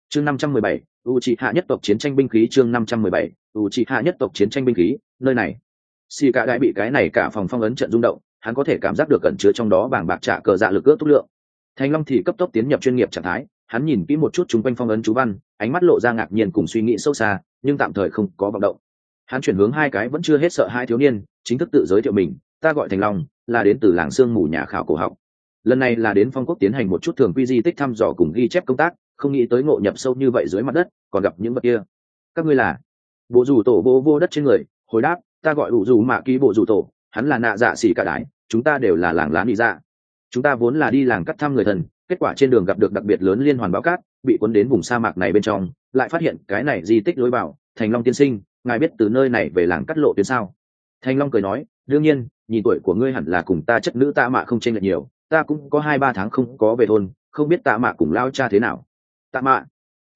chương 517, Uchiha nhất tộc chiến tranh binh khí. chương 517, Uchiha nhất tộc chiến tranh binh khí. Nơi này, xì cả đại bị cái này cả phòng phong ấn trận rung động, hắn có thể cảm giác được cẩn chứa trong đó bảng bạc trả cờ dạ lực ước thúc lượng. Thành Long thì cấp tốc tiến nhập chuyên nghiệp trạng thái, hắn nhìn kỹ một chút chúng quanh phong ấn chú văn, ánh mắt lộ ra ngạc nhiên cùng suy nghĩ sâu xa, nhưng tạm thời không có vọng động. Hắn chuyển hướng hai cái vẫn chưa hết sợ hai thiếu niên, chính thức tự giới thiệu mình, ta gọi Thành Long, là đến từ làng sương mù nhà khảo cổ học. Lần này là đến Phong Quốc tiến hành một chút thường quy di tích thăm dò cùng ghi chép công tác, không nghĩ tới ngộ nhập sâu như vậy dưới mặt đất, còn gặp những vật kia. Các ngươi là? Bộ rủ tổ vô đất trên người, hồi đáp, ta gọi ủ rủ mạ ký bộ rủ tổ, hắn là nạ dạ xỉ cả đái, chúng ta đều là làng lá nị dạ. Chúng ta vốn là đi làng cắt thăm người thần, kết quả trên đường gặp được đặc biệt lớn liên hoàn báo cát, bị cuốn đến vùng sa mạc này bên trong, lại phát hiện cái này di tích lối vào. Thành Long tiên sinh, ngài biết từ nơi này về làng cắt lộ tuyến sao? Thành Long cười nói, đương nhiên, nhìn tuổi của ngươi hẳn là cùng ta chất nữ Tạ Mạ không chênh lệch nhiều, ta cũng có 2-3 tháng không có về thôn, không biết Tạ Mạ cùng lao cha thế nào. Tạ Mạ?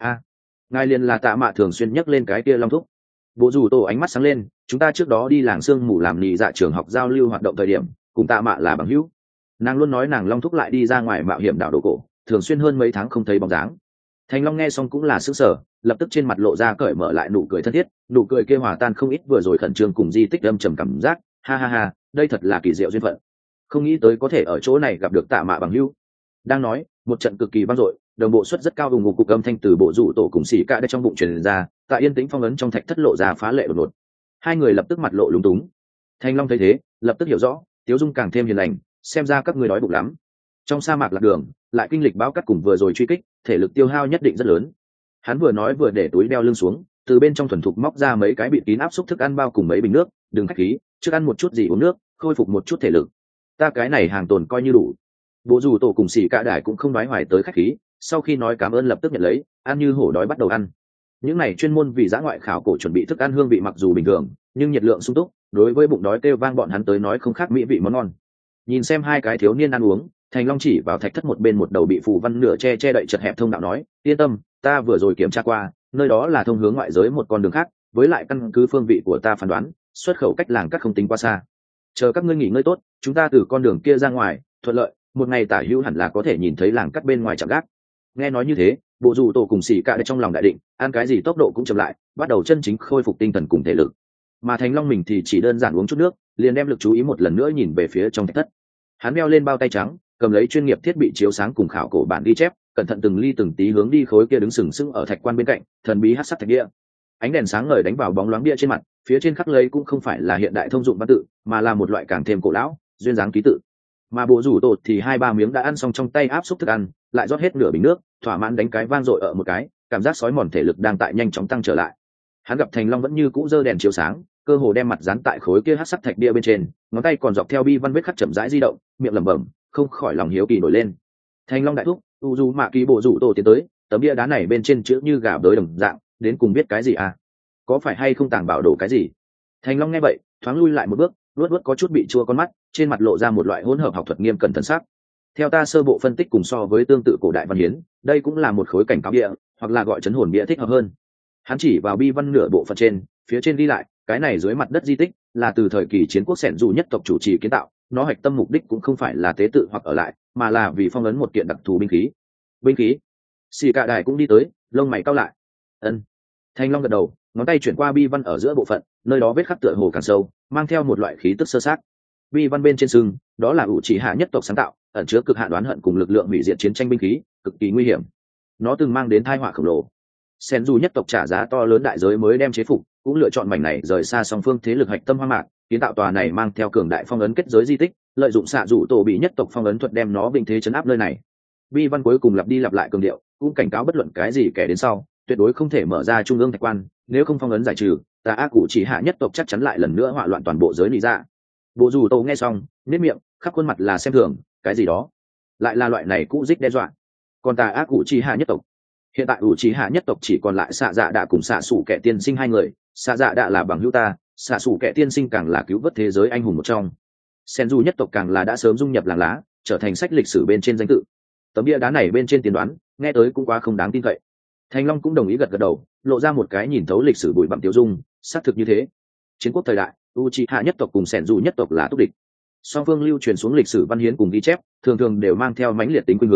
Ngài liền là Tạ Mạ thường xuyên nhắc lên cái kia Long thúc. Bộ rủ tổ ánh mắt sáng lên, chúng ta trước đó đi làng sương mù làm nị dạ trường học giao lưu hoạt động thời điểm, cùng Tạ Mạ là bằng hữu. Nàng luôn nói nàng Long thúc lại đi ra ngoài mạo hiểm đảo đồ cổ, thường xuyên hơn mấy tháng không thấy bóng dáng. Thành Long nghe xong cũng là sững sờ, lập tức trên mặt lộ ra cởi mở lại nụ cười thân thiết, nụ cười kia hòa tan không ít vừa rồi khẩn trương cùng di tích âm trầm cảm giác, ha ha ha, đây thật là kỳ diệu duyên phận. Không nghĩ tới có thể ở chỗ này gặp được Tạ Mạ bằng hữu. Đang nói, một trận cực kỳ vang dội, đồng bộ suất rất cao ùng ục cục âm thanh từ bộ rủ tổ cùng xỉ cả đây trong bụng truyền ra, tại yên tĩnh phong ấn trong thạch thất lộ ra phá lệ đột ngột. Hai người lập tức mặt lộ lúng túng. Thanh Long thấy thế, lập tức hiểu rõ, Tiếu Dung càng thêm hiền lành, xem ra các ngươi đói bụng lắm. Trong sa mạc lạc đường, lại kinh lịch báo cát cùng vừa rồi truy kích, thể lực tiêu hao nhất định rất lớn. Hắn vừa nói vừa để túi đeo lưng xuống, từ bên trong thuần thục móc ra mấy cái bịt kín áp xúc thức ăn bao cùng mấy bình nước, đừng khách khí, trước ăn một chút gì uống nước, khôi phục một chút thể lực. Ta cái này hàng tồn coi như đủ. Bộ dù tổ cùng xỉ cả đài cũng không nói hoài tới khách khí, sau khi nói cảm ơn lập tức nhận lấy, ăn như hổ đói bắt đầu ăn. Những này chuyên môn vì dã ngoại khảo cổ chuẩn bị thức ăn hương vị mặc dù bình thường, nhưng nhiệt lượng sung túc, đối với bụng đói kêu vang bọn hắn tới nói không khác mỹ vị món ngon. Nhìn xem hai cái thiếu niên ăn uống, Thành Long chỉ vào thạch thất một bên một đầu bị phù văn nửa che đậy chật hẹp thông đạo nói, yên tâm, ta vừa rồi kiểm tra qua, nơi đó là thông hướng ngoại giới một con đường khác, với lại căn cứ phương vị của ta phán đoán, xuất khẩu cách làng cắt không tính quá xa. Chờ các ngươi nghỉ ngơi tốt, chúng ta từ con đường kia ra ngoài, thuận lợi, một ngày tả hữu hẳn là có thể nhìn thấy làng cắt bên ngoài chạm gác. Nghe nói như thế, bộ dù tổ cùng xỉ cả để trong lòng đại định, ăn cái gì tốc độ cũng chậm lại, bắt đầu chân chính khôi phục tinh thần cùng thể lực. Mà Thành Long mình thì chỉ đơn giản uống chút nước, liền đem lực chú ý một lần nữa nhìn về phía trong thạch thất. Hắn đeo lên bao tay trắng, cầm lấy chuyên nghiệp thiết bị chiếu sáng cùng khảo cổ bản ghi chép, cẩn thận từng ly từng tí hướng đi khối kia đứng sừng sững ở thạch quan bên cạnh, thần bí hắc sắc thạch bia. Ánh đèn sáng ngời đánh vào bóng loáng bia trên mặt, phía trên khắc lấy cũng không phải là hiện đại thông dụng văn tự, mà là một loại càng thêm cổ lão, duyên dáng ký tự. Mà bộ rủ tột thì 2-3 miếng đã ăn xong trong tay áp xúc thức ăn, lại rót hết nửa bình nước, thỏa mãn đánh cái vang dội ở một cái, cảm giác sói mòn thể lực đang tại nhanh chóng tăng trở lại. Hắn gặp Thành Long vẫn như cũ giơ đèn chiếu sáng, cơ hồ đem mặt dán tại khối kia hắc sắc thạch bia bên trên, ngón tay còn dọc theo bi văn vết khắc chậm rãi di động, miệng lẩm bẩm, không khỏi lòng hiếu kỳ nổi lên. Thành Long đại thúc, u du mạ kỳ bộ rủ tổ tiến tới, tấm bia đá này bên trên chữ như gà bới đồng dạng, đến cùng biết cái gì à? Có phải hay không tàng bảo đồ cái gì? Thành Long nghe vậy, thoáng lui lại một bước, luốt có chút bị chua con mắt, trên mặt lộ ra một loại hỗn hợp học thuật nghiêm cẩn thần sắc. Theo ta sơ bộ phân tích cùng so với tương tự cổ đại văn hiến, đây cũng là một khối cảnh cáo bia, hoặc là gọi chấn hồn bia thích hợp hơn. Hắn chỉ vào bi văn nửa bộ phận trên, phía trên ghi lại, cái này dưới mặt đất di tích là từ thời kỳ chiến quốc sẻn dù nhất tộc chủ trì kiến tạo, nó hoạch tâm mục đích cũng không phải là tế tự hoặc ở lại, mà là vì phong ấn một kiện đặc thù binh khí. Binh khí? Xì cả đài cũng đi tới, lông mày cau lại. Ân. Thanh Long gật đầu, ngón tay chuyển qua bi văn ở giữa bộ phận, nơi đó vết khắc tựa hồ càng sâu, mang theo một loại khí tức sơ sát. Bi văn bên trên sừng, đó là ủ chỉ hạ nhất tộc sáng tạo, ẩn chứa cực hạn đoán hận cùng lực lượng hủy diệt chiến tranh binh khí, cực kỳ nguy hiểm. Nó từng mang đến tai họa khổng lồ. Sen dù nhất tộc trả giá to lớn đại giới mới đem chế phục, cũng lựa chọn mảnh này rời xa song phương thế lực hạch tâm hoang mạc, kiến tạo tòa này mang theo cường đại phong ấn kết giới di tích, lợi dụng xạ dụ tổ bị nhất tộc phong ấn thuật đem nó vinh thế chấn áp nơi này. Bi văn cuối cùng lặp đi lặp lại cường điệu, cũng cảnh cáo bất luận cái gì kẻ đến sau, tuyệt đối không thể mở ra trung ương thạch quan, nếu không phong ấn giải trừ, tà ác cụ chỉ hạ nhất tộc chắc chắn lại lần nữa hỏa loạn toàn bộ giới lý ra. Bộ dù tổ nghe xong, nếp miệng, khắp khuôn mặt là xem thường, cái gì đó, lại là loại này cũ dích đe dọa. Còn tà ác cụ chỉ hạ nhất tộc, hiện tại ủ trí hạ nhất tộc chỉ còn lại xạ dạ đạ cùng xạ xủ kẻ tiên sinh hai người, xạ dạ đạ là bằng hữu ta, xạ xủ kẻ tiên sinh càng là cứu vớt thế giới anh hùng một trong. Sen du nhất tộc càng là đã sớm dung nhập làng lá, trở thành sách lịch sử bên trên danh tự. Tấm bia đá này bên trên tiên đoán, nghe tới cũng quá không đáng tin cậy. Thành Long cũng đồng ý gật gật đầu, lộ ra một cái nhìn thấu lịch sử bụi bặm tiêu dung, xác thực như thế. Chiến quốc thời đại, Uchiha nhất tộc cùng Sen du nhất tộc là túc địch. Song phương lưu truyền xuống lịch sử văn hiến cùng ghi chép, thường thường đều mang theo mãnh liệt tính khuynh hướng,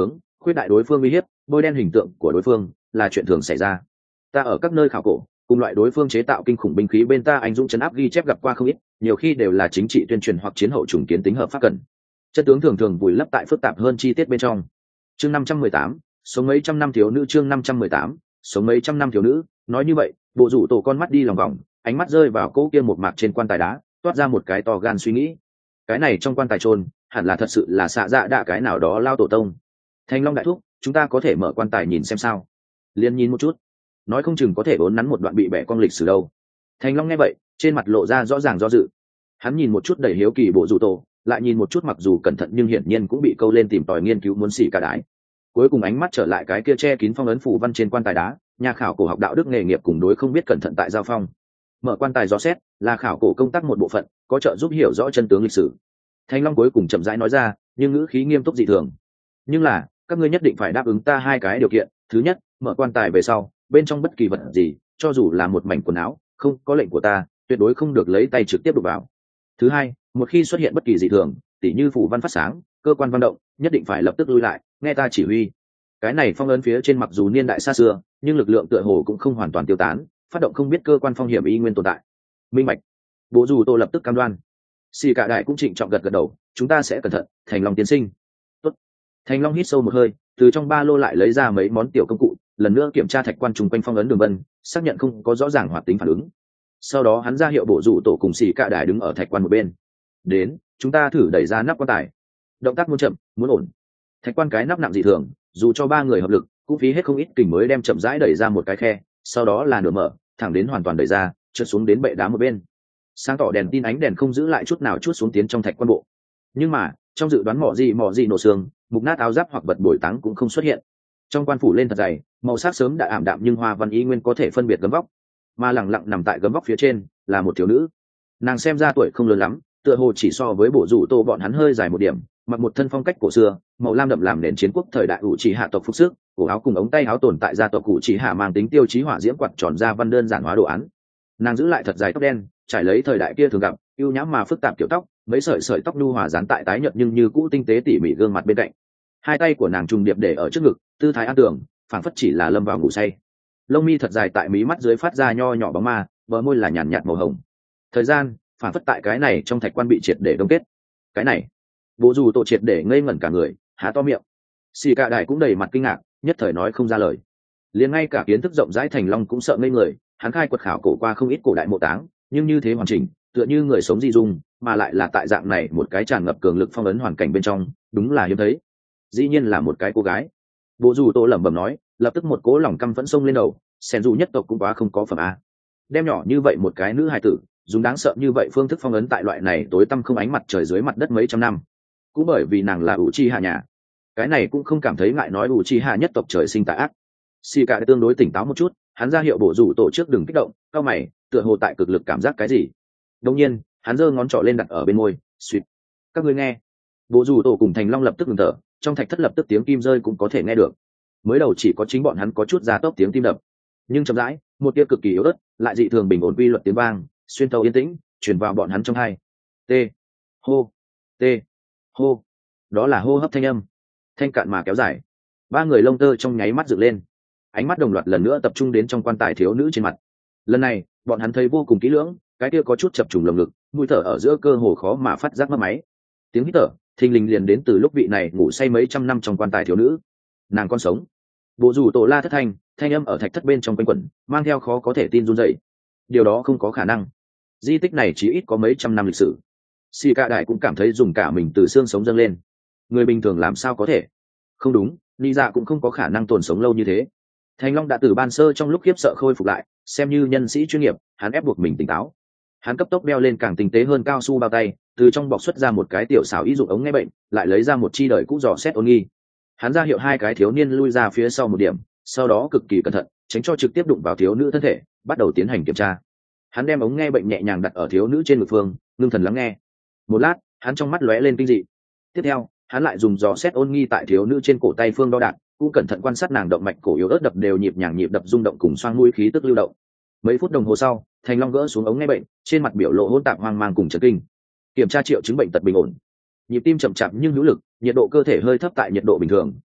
khuyết đại đối phương uy hiếp, bôi đen hình tượng của đối phương là chuyện thường xảy ra. Ta ở các nơi khảo cổ cùng loại đối phương chế tạo kinh khủng binh khí bên ta anh dũng chấn áp ghi chép gặp qua không ít, nhiều khi đều là chính trị tuyên truyền hoặc chiến hậu trùng kiến tính hợp pháp cần. Chân tướng thường thường vùi lấp tại phức tạp hơn chi tiết bên trong. Chương 518, sống mấy trăm năm thiếu nữ. Chương 518, sống mấy trăm năm thiếu nữ. Nói như vậy, bộ rủ tổ con mắt đi lòng vòng, ánh mắt rơi vào cỗ kia một mạc trên quan tài đá, toát ra một cái to gan suy nghĩ. Cái này trong quan tài chôn hẳn là thật sự là xạ dạ đạ cái nào đó lao tổ tông. Thanh Long đại thúc, chúng ta có thể mở quan tài nhìn xem sao? Liên nhìn một chút, nói không chừng có thể vốn nắn một đoạn bị bẻ cong lịch sử đâu. Thanh Long nghe vậy, trên mặt lộ ra rõ ràng do dự. Hắn nhìn một chút đầy hiếu kỳ bộ rủ tổ, lại nhìn một chút mặc dù cẩn thận nhưng hiển nhiên cũng bị câu lên tìm tòi nghiên cứu muốn xỉ cả đái. Cuối cùng ánh mắt trở lại cái kia che kín phong ấn phù văn trên quan tài đá, nhà khảo cổ học đạo đức nghề nghiệp cùng đối không biết cẩn thận tại giao phong. Mở quan tài dò xét là khảo cổ công tác một bộ phận, có trợ giúp hiểu rõ chân tướng lịch sử. Thanh Long cuối cùng chậm rãi nói ra, nhưng ngữ khí nghiêm túc dị thường. Nhưng là, các ngươi nhất định phải đáp ứng ta hai cái điều kiện. Thứ nhất, mở quan tài về sau, bên trong bất kỳ vật gì, cho dù là một mảnh quần áo, không có lệnh của ta, tuyệt đối không được lấy tay trực tiếp đụng vào. Thứ hai, một khi xuất hiện bất kỳ dị thường, tỉ như phù văn phát sáng, cơ quan văn động, nhất định phải lập tức lui lại, nghe ta chỉ huy. Cái này phong ấn phía trên mặc dù niên đại xa xưa, nhưng lực lượng tựa hồ cũng không hoàn toàn tiêu tán, phát động không biết cơ quan phong hiểm y nguyên tồn tại. Minh bạch. Bố dù Tô lập tức cam đoan. Xì cả đại cũng trịnh trọng gật gật đầu, chúng ta sẽ cẩn thận. Thành Long tiên sinh. Tốt. Thành Long hít sâu một hơi, từ trong ba lô lại lấy ra mấy món tiểu công cụ, lần nữa kiểm tra thạch quan trùng quanh phong ấn đường vân, xác nhận không có rõ ràng hoạt tính phản ứng. Sau đó hắn ra hiệu bộ rủ tổ cùng xì cả đại đứng ở thạch quan một bên. Đến, chúng ta thử đẩy ra nắp quan tài. Động tác muốn chậm, muốn ổn. Thạch quan cái nắp nặng dị thường, dù cho ba người hợp lực cũng phí hết không ít kình mới đem chậm rãi đẩy ra một cái khe, sau đó là nửa mở, thẳng đến hoàn toàn đẩy ra, trượt xuống đến bệ đá một bên. Sáng tỏ đèn tin ánh đèn không giữ lại chút nào chút xuống tiến trong thạch quan bộ. Nhưng mà trong dự đoán mỏ gì nổ xương, mục nát áo giáp hoặc vật bồi táng cũng không xuất hiện. Trong quan phủ lên thật dày, màu sắc sớm đã ảm đạm nhưng hoa văn ý nguyên có thể phân biệt gấm vóc, mà lẳng lặng nằm tại gấm vóc phía trên là một thiếu nữ. Nàng xem ra tuổi không lớn lắm, tựa hồ chỉ so với bộ rủ tô bọn hắn hơi dài một điểm, mặc một thân phong cách cổ xưa, màu lam đậm làm nền chiến quốc thời đại ủ chỉ hạ tộc phục sức, cổ áo cùng ống tay áo tồn tại gia tộc ủ chỉ hạ mang tính tiêu chí hỏa diễm quạt tròn ra văn đơn giản hóa đồ án. Nàng giữ lại thật dài tóc đen, trải lấy thời đại kia thường gặp, ưu nhãm mà phức tạp kiểu tóc, mấy sợi sợi tóc nhu hòa dán tại tái nhợt nhưng như cũ tinh tế tỉ mỉ gương mặt bên cạnh. Hai tay của nàng trùng điệp để ở trước ngực, tư thái an tưởng, phảng phất chỉ là lâm vào ngủ say. Lông mi thật dài tại mí mắt dưới phát ra nho nhỏ bóng ma, bờ môi là nhàn nhạt màu hồng. Thời gian phảng phất tại cái này trong thạch quan bị triệt để đông kết. Cái này, bố dù tổ triệt để ngây ngẩn cả người, há to miệng. Xì cả đại cũng đầy mặt kinh ngạc, nhất thời nói không ra lời. Liền ngay cả kiến thức rộng rãi Thành Long cũng sợ ngây người, hắn khai quật khảo cổ qua không ít cổ đại mộ táng, nhưng như thế hoàn chỉnh, tựa như người sống di dung, mà lại là tại dạng này một cái tràn ngập cường lực phong ấn hoàn cảnh bên trong, đúng là hiếm thấy. Dĩ nhiên là một cái cô gái. Bố dù tổ lẩm bẩm nói, lập tức một cố lòng căm phẫn sông lên đầu, sen dù nhất tộc cũng quá không có phẩm a. Đem nhỏ như vậy một cái nữ hài tử, dùng đáng sợ như vậy phương thức phong ấn tại loại này tối tăm không ánh mặt trời dưới mặt đất mấy trăm năm, cũng bởi vì nàng là Uchiha nhà. Cái này cũng không cảm thấy ngại nói Uchiha nhất tộc trời sinh tà ác. Xì cả tương đối tỉnh táo một chút, hắn ra hiệu bổ rủ tổ trước đừng kích động, cao mày, tựa hồ tại cực lực cảm giác cái gì. Đương nhiên, hắn giơ ngón trỏ lên đặt ở bên môi, suýt. Các ngươi nghe. Bổ rủ tổ cùng Thành Long lập tức ngừng thở, trong thạch thất lập tức tiếng kim rơi cũng có thể nghe được. Mới đầu chỉ có chính bọn hắn có chút gia tốc tiếng tim đập, nhưng chậm rãi, một tia cực kỳ yếu ớt, lại dị thường bình ổn quy luật tiếng vang, xuyên thấu yên tĩnh, truyền vào bọn hắn trong tai. T, hô, t, hô. Đó là hô hấp thanh âm, thanh cạn mà kéo dài. Ba người lông tơ trong nháy mắt dựng lên, ánh mắt đồng loạt lần nữa tập trung đến trong quan tài thiếu nữ trên mặt. Lần này bọn hắn thấy vô cùng kỹ lưỡng, cái kia có chút chập trùng lồng ngực, mũi thở ở giữa cơ hồ khó mà phát giác mất máy. Tiếng hít thở thình lình liền đến từ lúc vị này ngủ say mấy trăm năm trong quan tài thiếu nữ. Nàng còn sống. Bộ rủ tổ la thất thanh âm ở thạch thất bên trong quanh quẩn, mang theo khó có thể tin run rẩy. Điều đó không có khả năng. Di tích này chỉ ít có mấy trăm năm lịch sử. Xì cả đại cũng cảm thấy dùng cả mình từ xương sống dâng lên. Người bình thường làm sao có thể? Không đúng, Lý Dạ cũng không có khả năng tồn sống lâu như thế. Thành Long đã từ ban sơ trong lúc khiếp sợ khôi phục lại, xem như nhân sĩ chuyên nghiệp, hắn ép buộc mình tỉnh táo. Hắn cấp tốc đeo lên càng tinh tế hơn cao su bao tay, từ trong bọc xuất ra một cái tiểu xảo ý dụng ống nghe bệnh, lại lấy ra một chi đời cũ dò xét ôn nghi. Hắn ra hiệu hai cái thiếu niên lui ra phía sau một điểm, sau đó cực kỳ cẩn thận, tránh cho trực tiếp đụng vào thiếu nữ thân thể, bắt đầu tiến hành kiểm tra. Hắn đem ống nghe bệnh nhẹ nhàng đặt ở thiếu nữ trên ngực phương, ngưng thần lắng nghe. Một lát, hắn trong mắt lóe lên kinh dị. Tiếp theo, hắn lại dùng dò xét ôn nghi tại thiếu nữ trên cổ tay phương đo đạc, cũng cẩn thận quan sát nàng động mạch cổ yếu ớt đập đều nhịp nhàng nhịp đập rung động cùng xoang mũi khí tức lưu động. Mấy phút đồng hồ sau, Thành Long gỡ xuống ống nghe bệnh, trên mặt biểu lộ hỗn tạp hoang mang cùng chấn kinh. Kiểm tra triệu chứng bệnh tật bình ổn, nhịp tim chậm chạp nhưng hữu lực, nhiệt độ cơ thể hơi thấp tại nhiệt độ bình thường,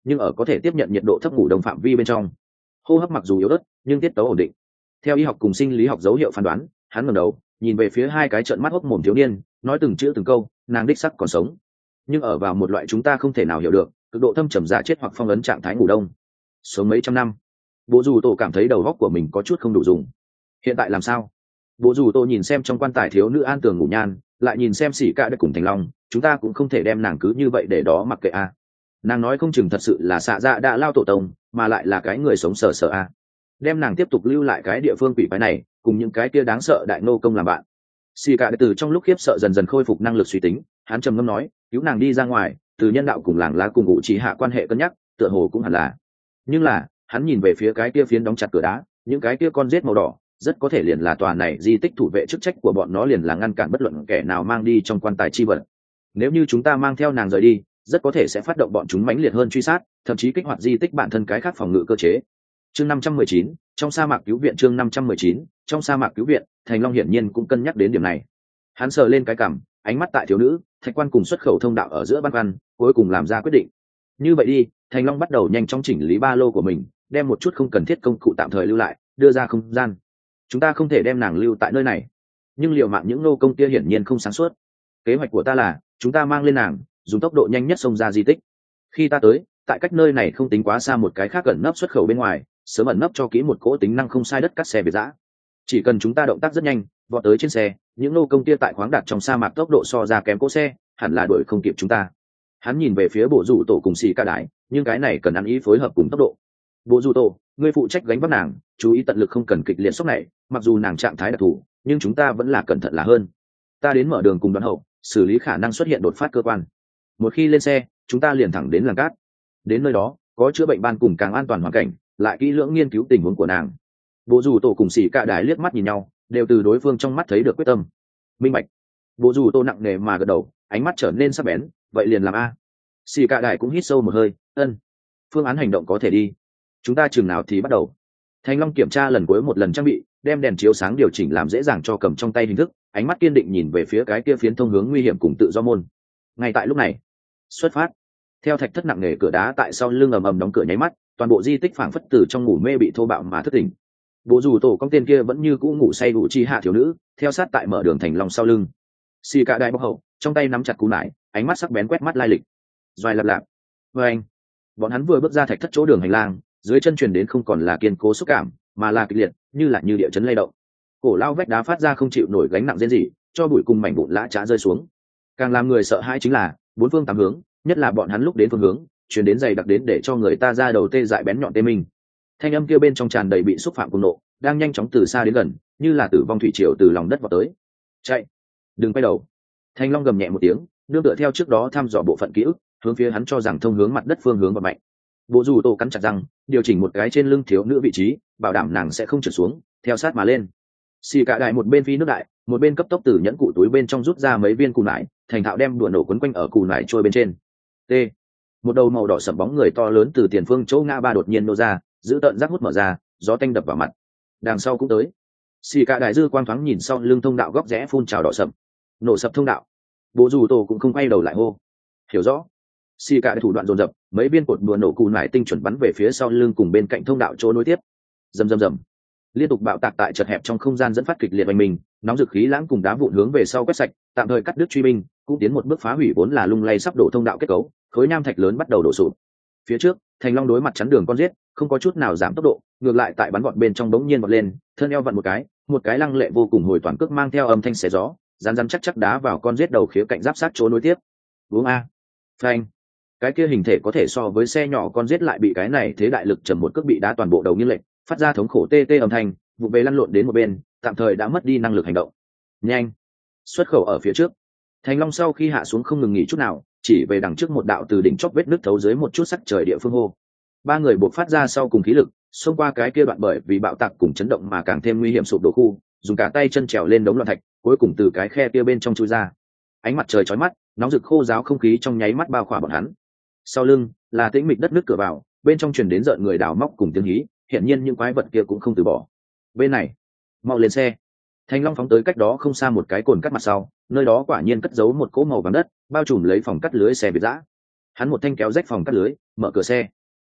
nhưng ở có thể tiếp nhận nhiệt độ thấp ngủ đông phạm vi bên trong. Hô hấp mặc dù yếu ớt nhưng tiết tấu ổn định. Theo y học cùng sinh lý học dấu hiệu phán đoán, hắn ngẩng đầu nhìn về phía hai cái trợn mắt hốc mồm thiếu niên, nói từng chữ từng câu, nàng đích sắc còn sống, nhưng ở vào một loại chúng ta không thể nào hiểu được cực độ thâm trầm giả chết hoặc phong ấn trạng thái ngủ đông, sống mấy trăm năm. Bộ dù tổ cảm thấy đầu óc của mình có chút không đủ dùng. Hiện tại làm sao? Bộ dù tổ nhìn xem trong quan tài thiếu nữ an tường ngủ nhan, lại nhìn xem xỉ cả đất cùng Thành Long, chúng ta cũng không thể đem nàng cứ như vậy để đó mặc kệ a. Nàng nói không chừng thật sự là xạ dạ đã lao tổ tông, mà lại là cái người sống sờ sờ a. Đem nàng tiếp tục lưu lại cái địa phương quỷ quái này, cùng những cái kia đáng sợ đại nô công làm bạn. Xỉ cả đất từ trong lúc khiếp sợ dần dần khôi phục năng lực suy tính, hắn trầm ngâm nói, cứu nàng đi ra ngoài, từ nhân đạo cùng làng lá cùng ngụ chỉ hạ quan hệ cân nhắc, tựa hồ cũng hẳn là. Nhưng là, hắn nhìn về phía cái kia phiến đóng chặt cửa đá, những cái kia con rết màu đỏ, rất có thể liền là tòa này di tích thủ vệ, chức trách của bọn nó liền là ngăn cản bất luận kẻ nào mang đi trong quan tài chi vật. Nếu như chúng ta mang theo nàng rời đi, rất có thể sẽ phát động bọn chúng mãnh liệt hơn truy sát, thậm chí kích hoạt di tích bản thân cái khác phòng ngự cơ chế. Chương 519, trong sa mạc cứu viện. Chương 519, trong sa mạc cứu viện. Thành Long hiển nhiên cũng cân nhắc đến điểm này. Hắn sờ lên cái cằm, ánh mắt tại thiếu nữ, thạch quan cùng xuất khẩu thông đạo ở giữa băn khoăn, cuối cùng làm ra quyết định. Như vậy đi, Thành Long bắt đầu nhanh chóng chỉnh lý ba lô của mình, đem một chút không cần thiết công cụ tạm thời lưu lại, đưa ra không gian. Chúng ta không thể đem nàng lưu tại nơi này, nhưng liệu mạng những nô công kia hiển nhiên không sáng suốt. Kế hoạch của ta là chúng ta mang lên nàng, dùng tốc độ nhanh nhất xông ra di tích. Khi ta tới, tại cách nơi này không tính quá xa một cái khác ẩn nấp xuất khẩu bên ngoài, sớm ẩn nấp cho kỹ một cỗ tính năng không sai đất cắt xe biệt giã. Chỉ cần chúng ta động tác rất nhanh, vọt tới trên xe, những nô công kia tại khoáng đạt trong sa mạc tốc độ so ra kém cỗ xe, hẳn là đuổi không kịp chúng ta. Hắn nhìn về phía bộ rủ tổ cùng xì ca đái, nhưng cái này cần ăn ý phối hợp cùng tốc độ. Bộ rủ tổ, ngươi phụ trách gánh vác nàng, chú ý tận lực không cần kịch liệt sốc này, mặc dù nàng trạng thái đặc thù, nhưng chúng ta vẫn là cẩn thận là hơn. Ta đến mở đường cùng đoàn hậu, xử lý khả năng xuất hiện đột phát cơ quan. Một khi lên xe, chúng ta liền thẳng đến làng cát. Đến nơi đó, có chữa bệnh ban cùng càng an toàn hoàn cảnh, lại kỹ lưỡng nghiên cứu tình huống của nàng. Bộ rủ tổ cùng xì ca đái liếc mắt nhìn nhau, đều từ đối phương trong mắt thấy được quyết tâm. Minh bạch. Bộ rủ tổ nặng nề mà gật đầu, ánh mắt trở nên sắc bén, vậy liền làm a. Xì ca đái cũng hít sâu một hơi, ân. Phương án hành động có thể đi. Chúng ta chừng nào thì bắt đầu. Thành Long kiểm tra lần cuối một lần trang bị, đem đèn chiếu sáng điều chỉnh làm dễ dàng cho cầm trong tay hình thức, ánh mắt kiên định nhìn về phía cái kia phiến thông hướng nguy hiểm cùng tự do môn. Ngay tại lúc này, xuất phát. Theo thạch thất nặng nề cửa đá tại sau lưng ầm ầm đóng cửa nháy mắt, toàn bộ di tích phảng phất từ trong ngủ mê bị thô bạo mà thức tỉnh. Bộ dù tổ con tên kia vẫn như cũ ngủ say đủ chi hạ thiếu nữ, theo sát tại mở đường Thành Long sau lưng. Xì cả đại bọc hậu, trong tay nắm chặt cú nải, ánh mắt sắc bén quét mắt lai lịch. Doài lặp lạp. Anh, bọn hắn vừa bước ra thạch thất chỗ đường hành lang, dưới chân truyền đến không còn là kiên cố xúc cảm, mà là kịch liệt, như địa chấn lay động. Cổ lao vách đá phát ra không chịu nổi gánh nặng rên rỉ, cho bụi cùng mảnh vụn lã chã rơi xuống. Càng làm người sợ hãi chính là bốn phương tám hướng, nhất là bọn hắn lúc đến phương hướng, truyền đến dày đặc đến để cho người ta ra đầu tê dại bén nhọn tê mình. Thanh âm kia bên trong tràn đầy bị xúc phạm cùng nộ, đang nhanh chóng từ xa đến gần, như là tử vong thủy triều từ lòng đất vào tới. Chạy, đừng quay đầu. Thanh Long gầm nhẹ một tiếng, nương tựa theo trước đó thăm dò bộ phận ký ức, hướng phía hắn cho rằng thông hướng mặt đất phương hướng và mạnh. Bộ dù tổ cắn chặt răng, điều chỉnh một cái trên lưng thiếu nữ vị trí, bảo đảm nàng sẽ không trượt xuống, theo sát mà lên. Xì cả đại một bên phi nước đại, một bên cấp tốc từ nhẫn cụ túi bên trong rút ra mấy viên cù nải, thành thạo đem đùa nổ quấn quanh ở cù nải trôi bên trên. T. Một đầu màu đỏ sẫm bóng người to lớn từ tiền phương chỗ ngã ba đột nhiên nô ra, giữ tận rác hút mở ra, gió tanh đập vào mặt. Đằng sau cũng tới. Xì cả đại dư quang thoáng nhìn sau lưng thông đạo góc rẽ phun trào đỏ sậm, nổ sập thông đạo. Bộ dù tổ cũng không quay đầu lại hô. Hiểu rõ. Xì cả thủ đoạn dồn dập, mấy viên cột đùa nổ cù nải tinh chuẩn bắn về phía sau lưng cùng bên cạnh thông đạo chỗ nối tiếp. Rầm rầm rầm. Liên tục bạo tạc tại chật hẹp trong không gian dẫn phát kịch liệt oanh mình, nóng dực khí lãng cùng đá vụn hướng về sau quét sạch, tạm thời cắt đứt truy binh, cũng tiến một bước phá hủy vốn là lung lay sắp đổ thông đạo kết cấu, khối nham thạch lớn bắt đầu đổ sụp. Phía trước, Thành Long đối mặt chắn đường con giết, không có chút nào giảm tốc độ, ngược lại tại bắn vọt bên trong bỗng nhiên vọt lên, thân eo vặn một cái lăng lệ vô cùng hồi toàn cước mang theo âm thanh xé gió, rắn chắc đá vào con giết đầu khía cạnh giáp sát chỗ nối tiếp. Uống a. Phanh. Cái kia hình thể có thể so với xe nhỏ con giết lại bị cái này thế đại lực trầm một cước bị đá toàn bộ đầu nghiêng lệch, phát ra thống khổ tê tê âm thanh, vụ về lăn lộn đến một bên, tạm thời đã mất đi năng lực hành động. Nhanh. Xuất khẩu ở phía trước. Thành Long sau khi hạ xuống không ngừng nghỉ chút nào, chỉ về đằng trước một đạo từ đỉnh chóp vết nứt thấu dưới một chút sắc trời địa phương hô. Ba người buộc phát ra sau cùng khí lực, xông qua cái kia đoạn bởi vì bạo tạc cùng chấn động mà càng thêm nguy hiểm sụp đổ khu, dùng cả tay chân trèo lên đống loạn thạch, cuối cùng từ cái khe kia bên trong chui ra. Ánh mặt trời chói mắt, nóng rực khô ráo không khí trong nháy mắt bao khỏa bọn hắn. Sau lưng là tĩnh mịch đất nước cửa vào, bên trong truyền đến rợn người đào móc cùng tiếng hí, hiển nhiên những quái vật kia cũng không từ bỏ. Bên này, mau lên xe. Thành Long phóng tới cách đó không xa một cái cồn cắt mặt sau, nơi đó quả nhiên cất giấu một cỗ màu vàng đất, bao trùm lấy phòng cắt lưới xe biệt dã. Hắn một thanh kéo rách phòng cắt lưới, mở cửa xe,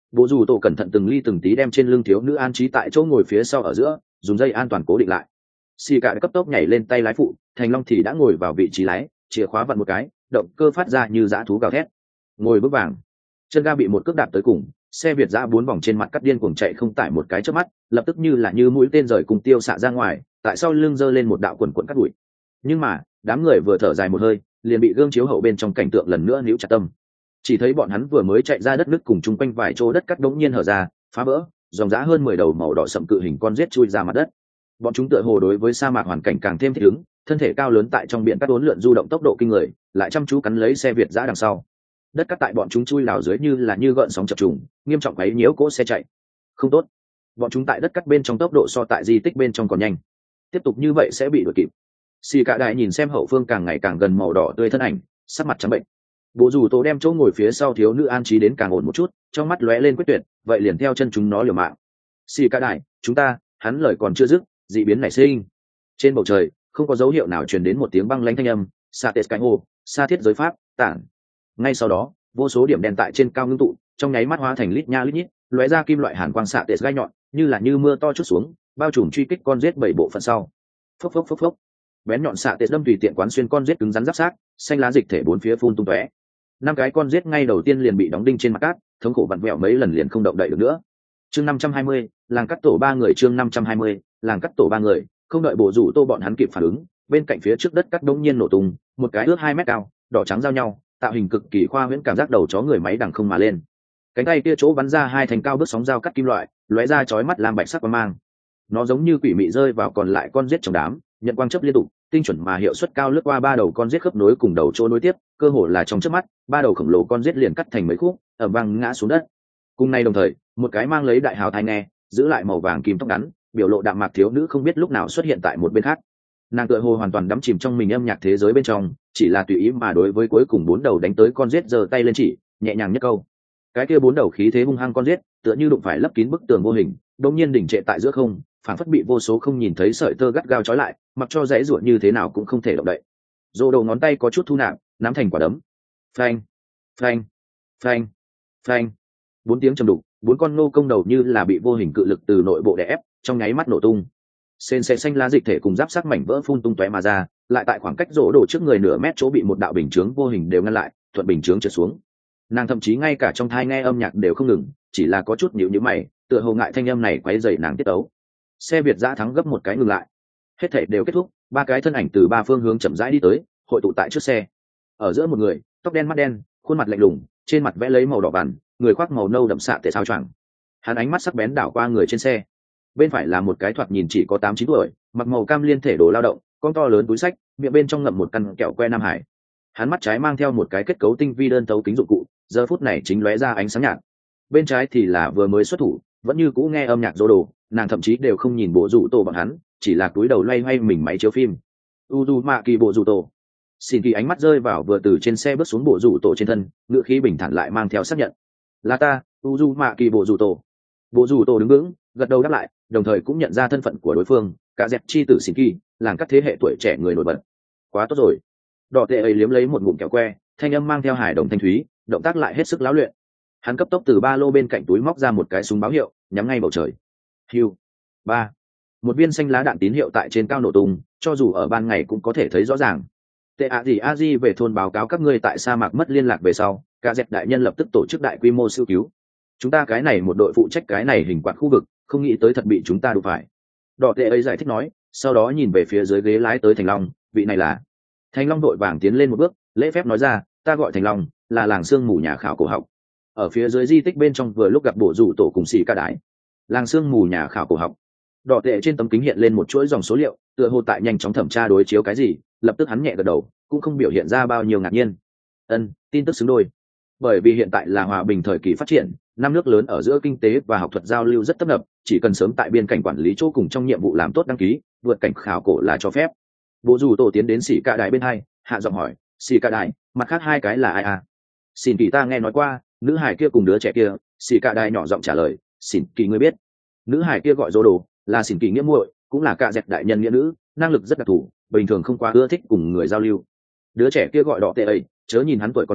Bộ dù tổ cẩn thận từng ly từng tí đem trên lưng thiếu nữ an trí tại chỗ ngồi phía sau ở giữa, dùng dây an toàn cố định lại. Xì cả cấp tốc nhảy lên tay lái phụ, Thành Long thì đã ngồi vào vị trí lái, chìa khóa vặn một cái, động cơ phát ra như dã thú gào thét. Ngồi bước vàng, chân ga bị một cước đạp tới cùng, xe Việt giã 4 vòng trên mặt cắt điên cuồng chạy không tải một cái chớp mắt, lập tức như mũi tên rời cùng tiêu xạ ra ngoài, tại sau lưng giơ lên một đạo quần quần cắt bụi. Nhưng mà, đám người vừa thở dài một hơi, liền bị gương chiếu hậu bên trong cảnh tượng lần nữa níu chặt tâm. Chỉ thấy bọn hắn vừa mới chạy ra đất nước cùng chung quanh vài chỗ đất cắt đống nhiên hở ra, phá vỡ, dòng dã hơn 10 đầu màu đỏ sậm cự hình con rết chui ra mặt đất. Bọn chúng tựa hồ đối với sa mạc hoàn cảnh càng thêm thích ứng, thân thể cao lớn tại trong biển cắt uốn lượn du động tốc độ kinh người, lại chăm chú cắn lấy xe Việt giã đằng sau. Đất cắt tại bọn chúng chui đào dưới như gợn sóng chập trùng, nghiêm trọng quấy nhiễu cỗ xe chạy. Không tốt, bọn chúng tại đất cắt bên trong tốc độ so tại di tích bên trong còn nhanh. Tiếp tục như vậy sẽ bị đuổi kịp. Xì cả đại nhìn xem hậu phương càng ngày càng gần màu đỏ tươi thân ảnh, sắc mặt trắng bệnh. Bộ dù tổ đem chỗ ngồi phía sau thiếu nữ an trí đến càng ổn một chút, trong mắt lóe lên quyết tuyệt, vậy liền theo chân chúng nó liều mạng. Xì cả đại, chúng ta, hắn lời còn chưa dứt, dị biến nảy sinh. Trên bầu trời không có dấu hiệu nào truyền đến một tiếng băng lãnh thanh âm, sa tết cánh hồ, sa thiết giới pháp tản. Ngay sau đó, vô số điểm đèn tại trên cao ngưng tụ, trong nháy mắt hóa thành lít nha lít nhít, lóe ra kim loại hàn quang xạ tết gai nhọn, như mưa to chút xuống, bao trùm truy kích con rết 7 bộ phận sau. Phốc phốc phốc phốc, bén nhọn xạ tết đâm tùy tiện quán xuyên con rết cứng rắn giáp xác, xanh lá dịch thể bốn phía phun tung tóe. 5 cái con rết ngay đầu tiên liền bị đóng đinh trên mặt cát, thống khổ vặn vẹo mấy lần liền không động đậy được nữa. Chương 520, làng cắt tổ 3 người. Chương 520, làng cắt tổ 3 người. Không đợi Bộ Rủ Tô bọn hắn kịp phản ứng, bên cạnh phía trước đất cắt đống nhiên nổ tung, một cái ước 2 mét cao, đỏ trắng giao nhau, tạo hình cực kỳ khoa huyễn, cảm giác đầu chó người máy đằng không mà lên. Cánh tay kia chỗ bắn ra 2 thành cao bước sóng dao cắt kim loại, lóe ra chói mắt lam bạch sắc quang mang. Nó giống như quỷ mị rơi vào còn lại con rết trong đám, nhận quang chớp liên tục, tinh chuẩn mà hiệu suất cao lướt qua 3 đầu con rết khớp nối cùng đầu chỗ nối tiếp, cơ hồ là trong chớp mắt, 3 đầu khổng lồ con rết liền cắt thành mấy khúc, ầm vang ngã xuống đất. Cùng nay đồng thời, một cái mang lấy đại hào thai nghe, giữ lại màu vàng kim tóc ngắn, biểu lộ đạm mạc thiếu nữ không biết lúc nào xuất hiện tại một bên khác. Nàng tựa hồ hoàn toàn đắm chìm trong mình âm nhạc thế giới bên trong, chỉ là tùy ý mà đối với cuối cùng 4 đầu đánh tới con rết giơ tay lên chỉ, nhẹ nhàng nhất câu. Cái kia 4 đầu khí thế hung hăng con rết, tựa như đụng phải lấp kín bức tường vô hình, đột nhiên đỉnh trệ tại giữa không, phản phất bị vô số không nhìn thấy sợi tơ gắt gao trói lại, mặc cho dãy ruột như thế nào cũng không thể động đậy. Rô đầu ngón tay có chút thu nạp, nắm thành quả đấm. Phanh, phanh, phanh, phanh. 4 tiếng trầm đục, 4 con nô công đầu như là bị vô hình cự lực từ nội bộ đè ép, trong nháy mắt nổ tung. Sền sệt xanh lá dịch thể cùng giáp sắc mảnh vỡ phun tung tóe mà ra, lại tại khoảng cách rỗ đổ trước người nửa mét chỗ bị một đạo bình chướng vô hình đều ngăn lại, thuận bình chướng trượt xuống. Nàng thậm chí ngay cả trong thai nghe âm nhạc đều không ngừng, chỉ là có chút nhíu nhíu mày, tựa hồ ngại thanh âm này quấy rầy nàng tiết tấu. Xe Việt giã thắng gấp một cái ngừng lại. Hết thảy đều kết thúc, 3 cái thân ảnh từ 3 phương hướng chậm rãi đi tới, hội tụ tại trước xe. Ở giữa một người, tóc đen mắt đen, khuôn mặt lạnh lùng, trên mặt vẽ lấy màu đỏ vằn, người khoác màu nâu đậm sạ tệ sao choàng. Hắn ánh mắt sắc bén đảo qua người trên xe. Bên phải là một cái thoạt nhìn chỉ có 8-9 tuổi, mặc màu cam liên thể đồ lao động, con to lớn túi xách, miệng bên trong ngậm một căn kẹo que Nam Hải. Hắn mắt trái mang theo một cái kết cấu tinh vi đơn tấu kính dụng cụ, giờ phút này chính lóe ra ánh sáng nhạt. Bên trái thì là vừa mới xuất thủ, vẫn như cũ nghe âm nhạc dỗ đồ, nàng thậm chí đều không nhìn Bộ Rủ Tổ bọn hắn, chỉ là cúi đầu loay hoay mình máy chiếu phim. Uzumaki Bộ Rủ Tổ. Xin Kỳ ánh mắt rơi vào vừa từ trên xe bước xuống Bộ Rủ Tổ trên thân, ngữ khí bình thản lại mang theo xác nhận. Là ta, Uzumaki Bộ Rủ Tổ. Bộ Rủ Tổ đứng vững, gật đầu đáp lại, đồng thời cũng nhận ra thân phận của đối phương, cả dẹp chi tử Xin Kỳ, làng các thế hệ tuổi trẻ người nổi bật. Quá tốt rồi. Đỏ tệ ấy liếm lấy một ngụm kẹo que, thanh âm mang theo hài đồng thanh thúy, động tác lại hết sức láo luyện. Hắn cấp tốc từ ba lô bên cạnh túi móc ra một cái súng báo hiệu, nhắm ngay bầu trời. Hiu. 3. Một viên xanh lá đạn tín hiệu tại trên cao nổ tung, cho dù ở ban ngày cũng có thể thấy rõ ràng. Tệ ạ gì a di về thôn báo cáo các ngươi tại sa mạc mất liên lạc về sau, cả dẹp đại nhân lập tức tổ chức đại quy mô siêu cứu. Chúng ta cái này một đội phụ trách cái này hình quạt khu vực, không nghĩ tới thật bị chúng ta đụng phải. Đỏ tệ ấy giải thích nói, sau đó nhìn về phía dưới ghế lái tới Thành Long, vị này là. Thành Long đội vàng tiến lên một bước, lễ phép nói ra, ta gọi Thành Long, là làng sương mù nhà khảo cổ học. Ở phía dưới di tích bên trong vừa lúc gặp Bộ Rủ Tổ cùng Xỉ Ca Đái. Làng sương mù nhà khảo cổ học. Đỏ tệ trên tấm kính hiện lên một chuỗi dòng số liệu, tựa hồ tại nhanh chóng thẩm tra đối chiếu cái gì, lập tức hắn nhẹ gật đầu, cũng không biểu hiện ra bao nhiêu ngạc nhiên. Tin tức xứng đôi. Bởi vì hiện tại là hòa bình thời kỳ phát triển, năm nước lớn ở giữa kinh tế và học thuật giao lưu rất tấp nập, chỉ cần sớm tại biên cảnh quản lý chỗ cùng trong nhiệm vụ làm tốt đăng ký, vượt cảnh khảo cổ là cho phép. Bộ Rủ Tổ tiến đến Xỉ Ca Đái bên hai, hạ giọng hỏi, Xỉ Ca Đái, mặt khác 2 cái là ai à? Xin Kỳ ta nghe nói qua, nữ hải kia cùng đứa trẻ kia. Xỉ Ca Đái nhỏ giọng trả lời, Xin Kỳ ngươi biết. Nữ hải kia gọi Dô Đồ, là Xin Kỳ nghĩa muội, cũng là cạ dẹt đại nhân nghĩa nữ, năng lực rất đặc thù, bình thường không quá ưa thích cùng người giao lưu. Đứa trẻ kia gọi Đỏ Tệ ấy, chớ nhìn hắn tuổi còn nhỏ,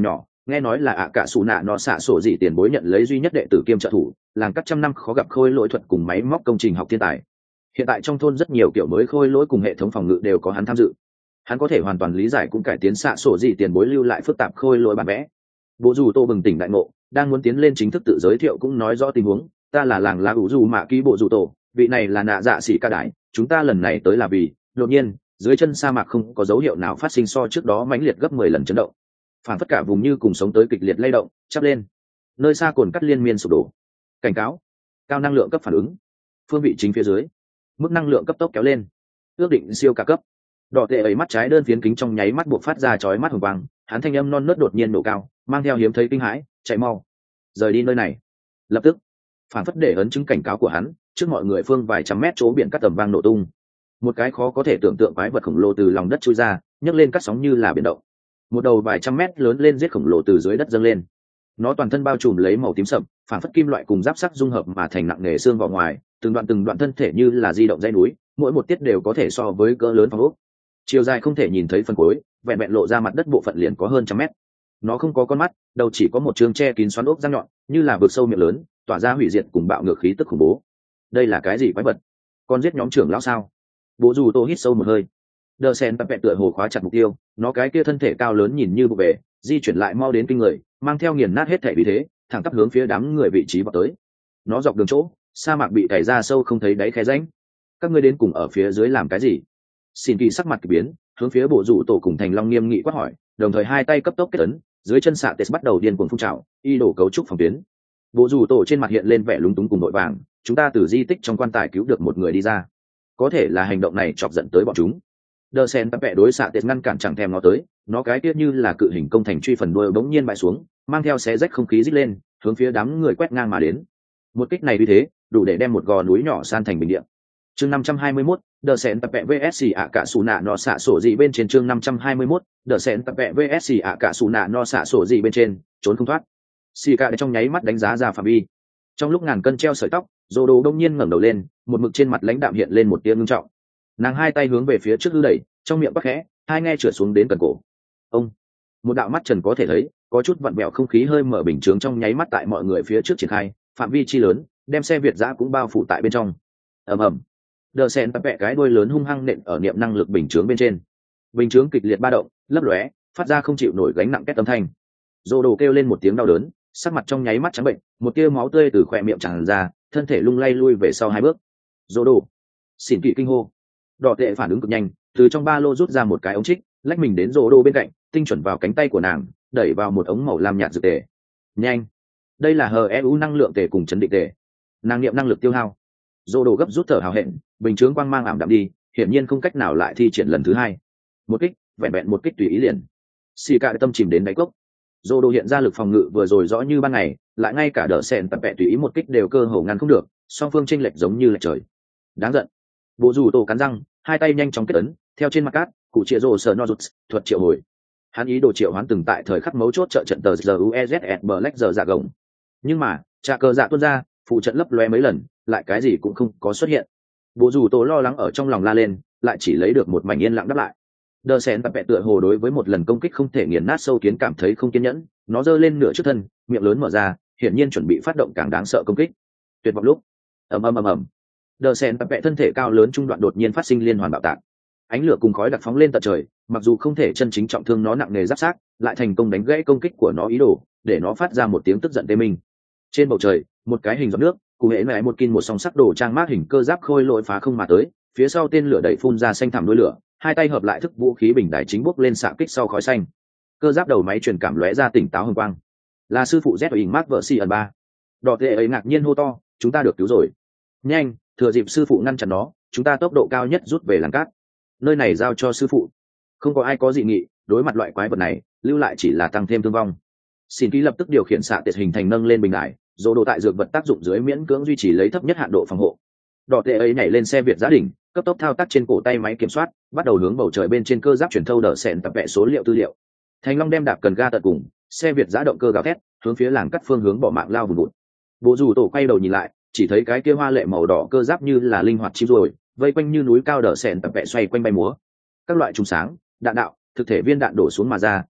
nghe nói là ạ cả xù nạ nó xạ sổ dị tiền bối nhận lấy duy nhất đệ tử kiêm trợ thủ, làng cắt trăm năm khó gặp khôi lỗi thuật cùng máy móc công trình học thiên tài. Hiện tại trong thôn rất nhiều kiểu mới khôi lỗi cùng hệ thống phòng ngự đều có hắn tham dự. Hắn có thể hoàn toàn lý giải cũng cải tiến xạ sổ dị tiền bối lưu lại phức tạp khôi lỗi bản vẽ. Bố dù tô bừng tỉnh đại ngộ, đang muốn tiến lên chính thức tự giới thiệu cũng nói rõ tình huống. Ta là làng lá ủ dù mạ ký bộ dù tổ, vị này là nạ dạ xỉ ca đại, chúng ta lần này tới là vì đột nhiên dưới chân sa mạc không có dấu hiệu nào phát sinh so trước đó mãnh liệt gấp 10 lần chấn động, phản tất cả vùng như cùng sống tới kịch liệt lay động chắp lên, nơi xa cồn cắt liên miên sụp đổ. Cảnh cáo, cao năng lượng cấp phản ứng, phương vị chính phía dưới, mức năng lượng cấp tốc kéo lên, ước định siêu cả cấp. Đỏ tệ ấy mắt trái đơn phiến kính trong nháy mắt buộc phát ra chói mắt hồng quang, hắn thanh âm non nớt đột nhiên nổ cao, mang theo hiếm thấy kinh hãi, chạy mau, rời đi nơi này, lập tức. Phản phất để ấn chứng cảnh cáo của hắn, trước mọi người phương vài trăm mét chỗ biển cắt tầm vang nổ tung, một cái khó có thể tưởng tượng quái vật khổng lồ từ lòng đất chui ra, nhấc lên cắt sóng như là biển động. Một đầu vài trăm mét lớn lên giết khổng lồ từ dưới đất dâng lên, nó toàn thân bao trùm lấy màu tím sậm, phản phất kim loại cùng giáp sắt dung hợp mà thành nặng nề xương vào ngoài, từng đoạn thân thể như là di động dãy núi, mỗi một tiết đều có thể so với cỡ lớn phòng ốc. Chiều dài không thể nhìn thấy phần cuối, vẹn vẹn lộ ra mặt đất bộ phận liền có hơn trăm mét. Nó không có con mắt, đầu chỉ có một trường che kín xoắn ốc răng nhọn, như là vực sâu miệng lớn, tỏa ra hủy diệt cùng bạo ngược khí tức khủng bố. Đây là cái gì quái vật? Con giết nhóm trưởng lão sao? Bố dù tô hít sâu một hơi. Đờ sen tập vẹn tựa hồ khóa chặt mục tiêu, nó cái kia thân thể cao lớn nhìn như vụ về, di chuyển lại mau đến kinh người, mang theo nghiền nát hết thể vì thế, thẳng tắp hướng phía đám người vị trí vào tới. Nó dọc đường chỗ, sa mạc bị cày ra sâu không thấy đáy khe rãnh. Các ngươi đến cùng ở phía dưới làm cái gì? Xin kỳ sắc mặt kỳ biến, hướng phía bộ dụ tổ cùng thành long nghiêm nghị quát hỏi, đồng thời hai tay cấp tốc kết ấn, dưới chân xạ tes bắt đầu điên cuồng phun trào, y đổ cấu trúc phòng tuyến. Bộ dụ tổ trên mặt hiện lên vẻ lúng túng cùng vội vàng, chúng ta từ di tích trong quan tài cứu được một người đi ra, có thể là hành động này chọc giận tới bọn chúng. Đờ sen tập vẽ đối xạ tes ngăn cản chẳng thèm nó tới, nó cái tiết như là cự hình công thành truy phần đuôi bỗng nhiên bại xuống, mang theo xé rách không khí rít lên, hướng phía đám người quét ngang mà đến. Một kích này như thế, đủ để đem một gò núi nhỏ san thành bình địa. Chương 521, Đờ Sẹn tập vẽ VSC ạ cả sủ nạ nó xạ sổ gì bên trên. Chương 521, Đờ Sẹn tập vẽ VSC ạ cả sủ nạ nó xạ sổ gì bên trên, trốn không thoát. Xì cả trong nháy mắt đánh giá ra phạm vi. Trong lúc ngàn cân treo sợi tóc, Dô Đồ đông nhiên ngẩng đầu lên, một mực trên mặt lãnh đạm hiện lên một tia ngưng trọng. Nàng hai tay hướng về phía trước hư đẩy, trong miệng quắc khẽ, hai nghe trượt xuống đến cần cổ. Ông, một đạo mắt trần có thể thấy, có chút vặn vẹo không khí hơi mở bình chướng trong nháy mắt tại mọi người phía trước triển khai, phạm vi chi lớn, đem xe Việt dã cũng bao phủ tại bên trong. Ầm ầm. Đờ sen tập vẽ cái đuôi lớn hung hăng nện ở niệm năng lực bình chướng bên trên. Bình chướng kịch liệt ba động, lấp lóe, phát ra không chịu nổi gánh nặng két âm thanh. Dô Đồ kêu lên một tiếng đau đớn, sắc mặt trong nháy mắt trắng bệnh, một tia máu tươi từ khóe miệng tràn ra, thân thể lung lay lui về sau hai bước. Dô Đồ, xỉn kỵ kinh hô. Đỏ tệ phản ứng cực nhanh, từ trong ba lô rút ra một cái ống trích, lách mình đến Dô Đồ bên cạnh, tinh chuẩn vào cánh tay của nàng, đẩy vào một ống màu lam nhạt dược tề. Nhanh, đây là HEU năng lượng tề cùng chấn định tề. Nàng niệm năng lực tiêu hao. Dô Đồ gấp rút thở hào hẹn, bình chướng quang mang ảm đạm đi, hiển nhiên không cách nào lại thi triển lần thứ hai. Một kích, vẹn vẹn một kích tùy ý liền. Xì cả tâm chìm đến đáy cốc. Dô Đồ hiện ra lực phòng ngự vừa rồi rõ như ban ngày, lại ngay cả Đờ Sẹn tập vẽ tùy ý một kích đều cơ hồ ngăn không được, song phương chênh lệch giống như lệch trời. Đáng giận. Bộ dù tổ cắn răng, hai tay nhanh chóng kết ấn, theo trên mặt cát, cụ triệu rồ sờ no rụt, thuật triệu hồi. Hắn ý đồ triệu hoán từng tại thời khắc mấu chốt trợ trận tờ GUEZS Black giờ dạ gồng. Nhưng mà, trà cờ dạ tuôn ra, phụ trận lấp loe mấy lần, lại cái gì cũng không có xuất hiện. Bộ dù tổ lo lắng ở trong lòng la lên, lại chỉ lấy được một mảnh yên lặng đáp lại. Đờ Sẹn tập vẽ tựa hồ đối với một lần công kích không thể nghiền nát sâu kiến cảm thấy không kiên nhẫn, nó giơ lên nửa trước thân, miệng lớn mở ra, hiển nhiên chuẩn bị phát động càng đáng sợ công kích. Tuyệt vọng lúc, ầm ầm ầm ầm. Đờ Sẹn tập vẽ thân thể cao lớn trung đoạn đột nhiên phát sinh liên hoàn bạo tạc. Ánh lửa cùng khói đặc phóng lên tận trời, mặc dù không thể chân chính trọng thương nó nặng nề giáp xác, lại thành công đánh gãy công kích của nó ý đồ, để nó phát ra một tiếng tức giận tê minh. Trên bầu trời, một cái hình giọt nước, cụ hệ mẹ một kin một song sắc đồ trang mát hình cơ giáp khôi lỗi phá không mà tới, phía sau tên lửa đẩy phun ra xanh thẳm đuôi lửa, hai tay hợp lại thức vũ khí bình đài chính bốc lên xạ kích sau khói xanh. Cơ giáp đầu máy truyền cảm lóe ra tỉnh táo hồng quang. Là sư phụ Z Mark version 3. Đỏ tệ ấy ngạc nhiên hô to, chúng ta được cứu rồi. Nhanh, thừa dịp sư phụ ngăn chặn nó, chúng ta tốc độ cao nhất rút về làng cát. Nơi này giao cho sư phụ. Không có ai có dị nghị, đối mặt loại quái vật này, lưu lại chỉ là tăng thêm thương vong. Xin ký lập tức điều khiển xạ tiệt hình thành nâng lên bình đài, dỗ độ tại dược vật tác dụng dưới miễn cưỡng duy trì lấy thấp nhất hạn độ phòng hộ. Đỏ tệ ấy nhảy lên xe Việt gia đình, cấp tốc thao tác trên cổ tay máy kiểm soát, bắt đầu hướng bầu trời bên trên cơ giáp chuyển thâu Đờ Sẹn tập vẽ số liệu tư liệu. Thành Long đem đạp cần ga tận cùng, xe Việt giã động cơ gào thét, hướng phía làng cắt phương hướng bỏ mạng lao vùn vụt. Bộ dù tổ quay đầu nhìn lại, chỉ thấy cái kia hoa lệ màu đỏ cơ giáp như là linh hoạt chim rồi, vây quanh như núi cao Đờ Sẹn tập vẽ xoay quanh bay múa. Các loại trùng sáng, đạn đạo, thực thể viên đạn đổ xuống mà ra,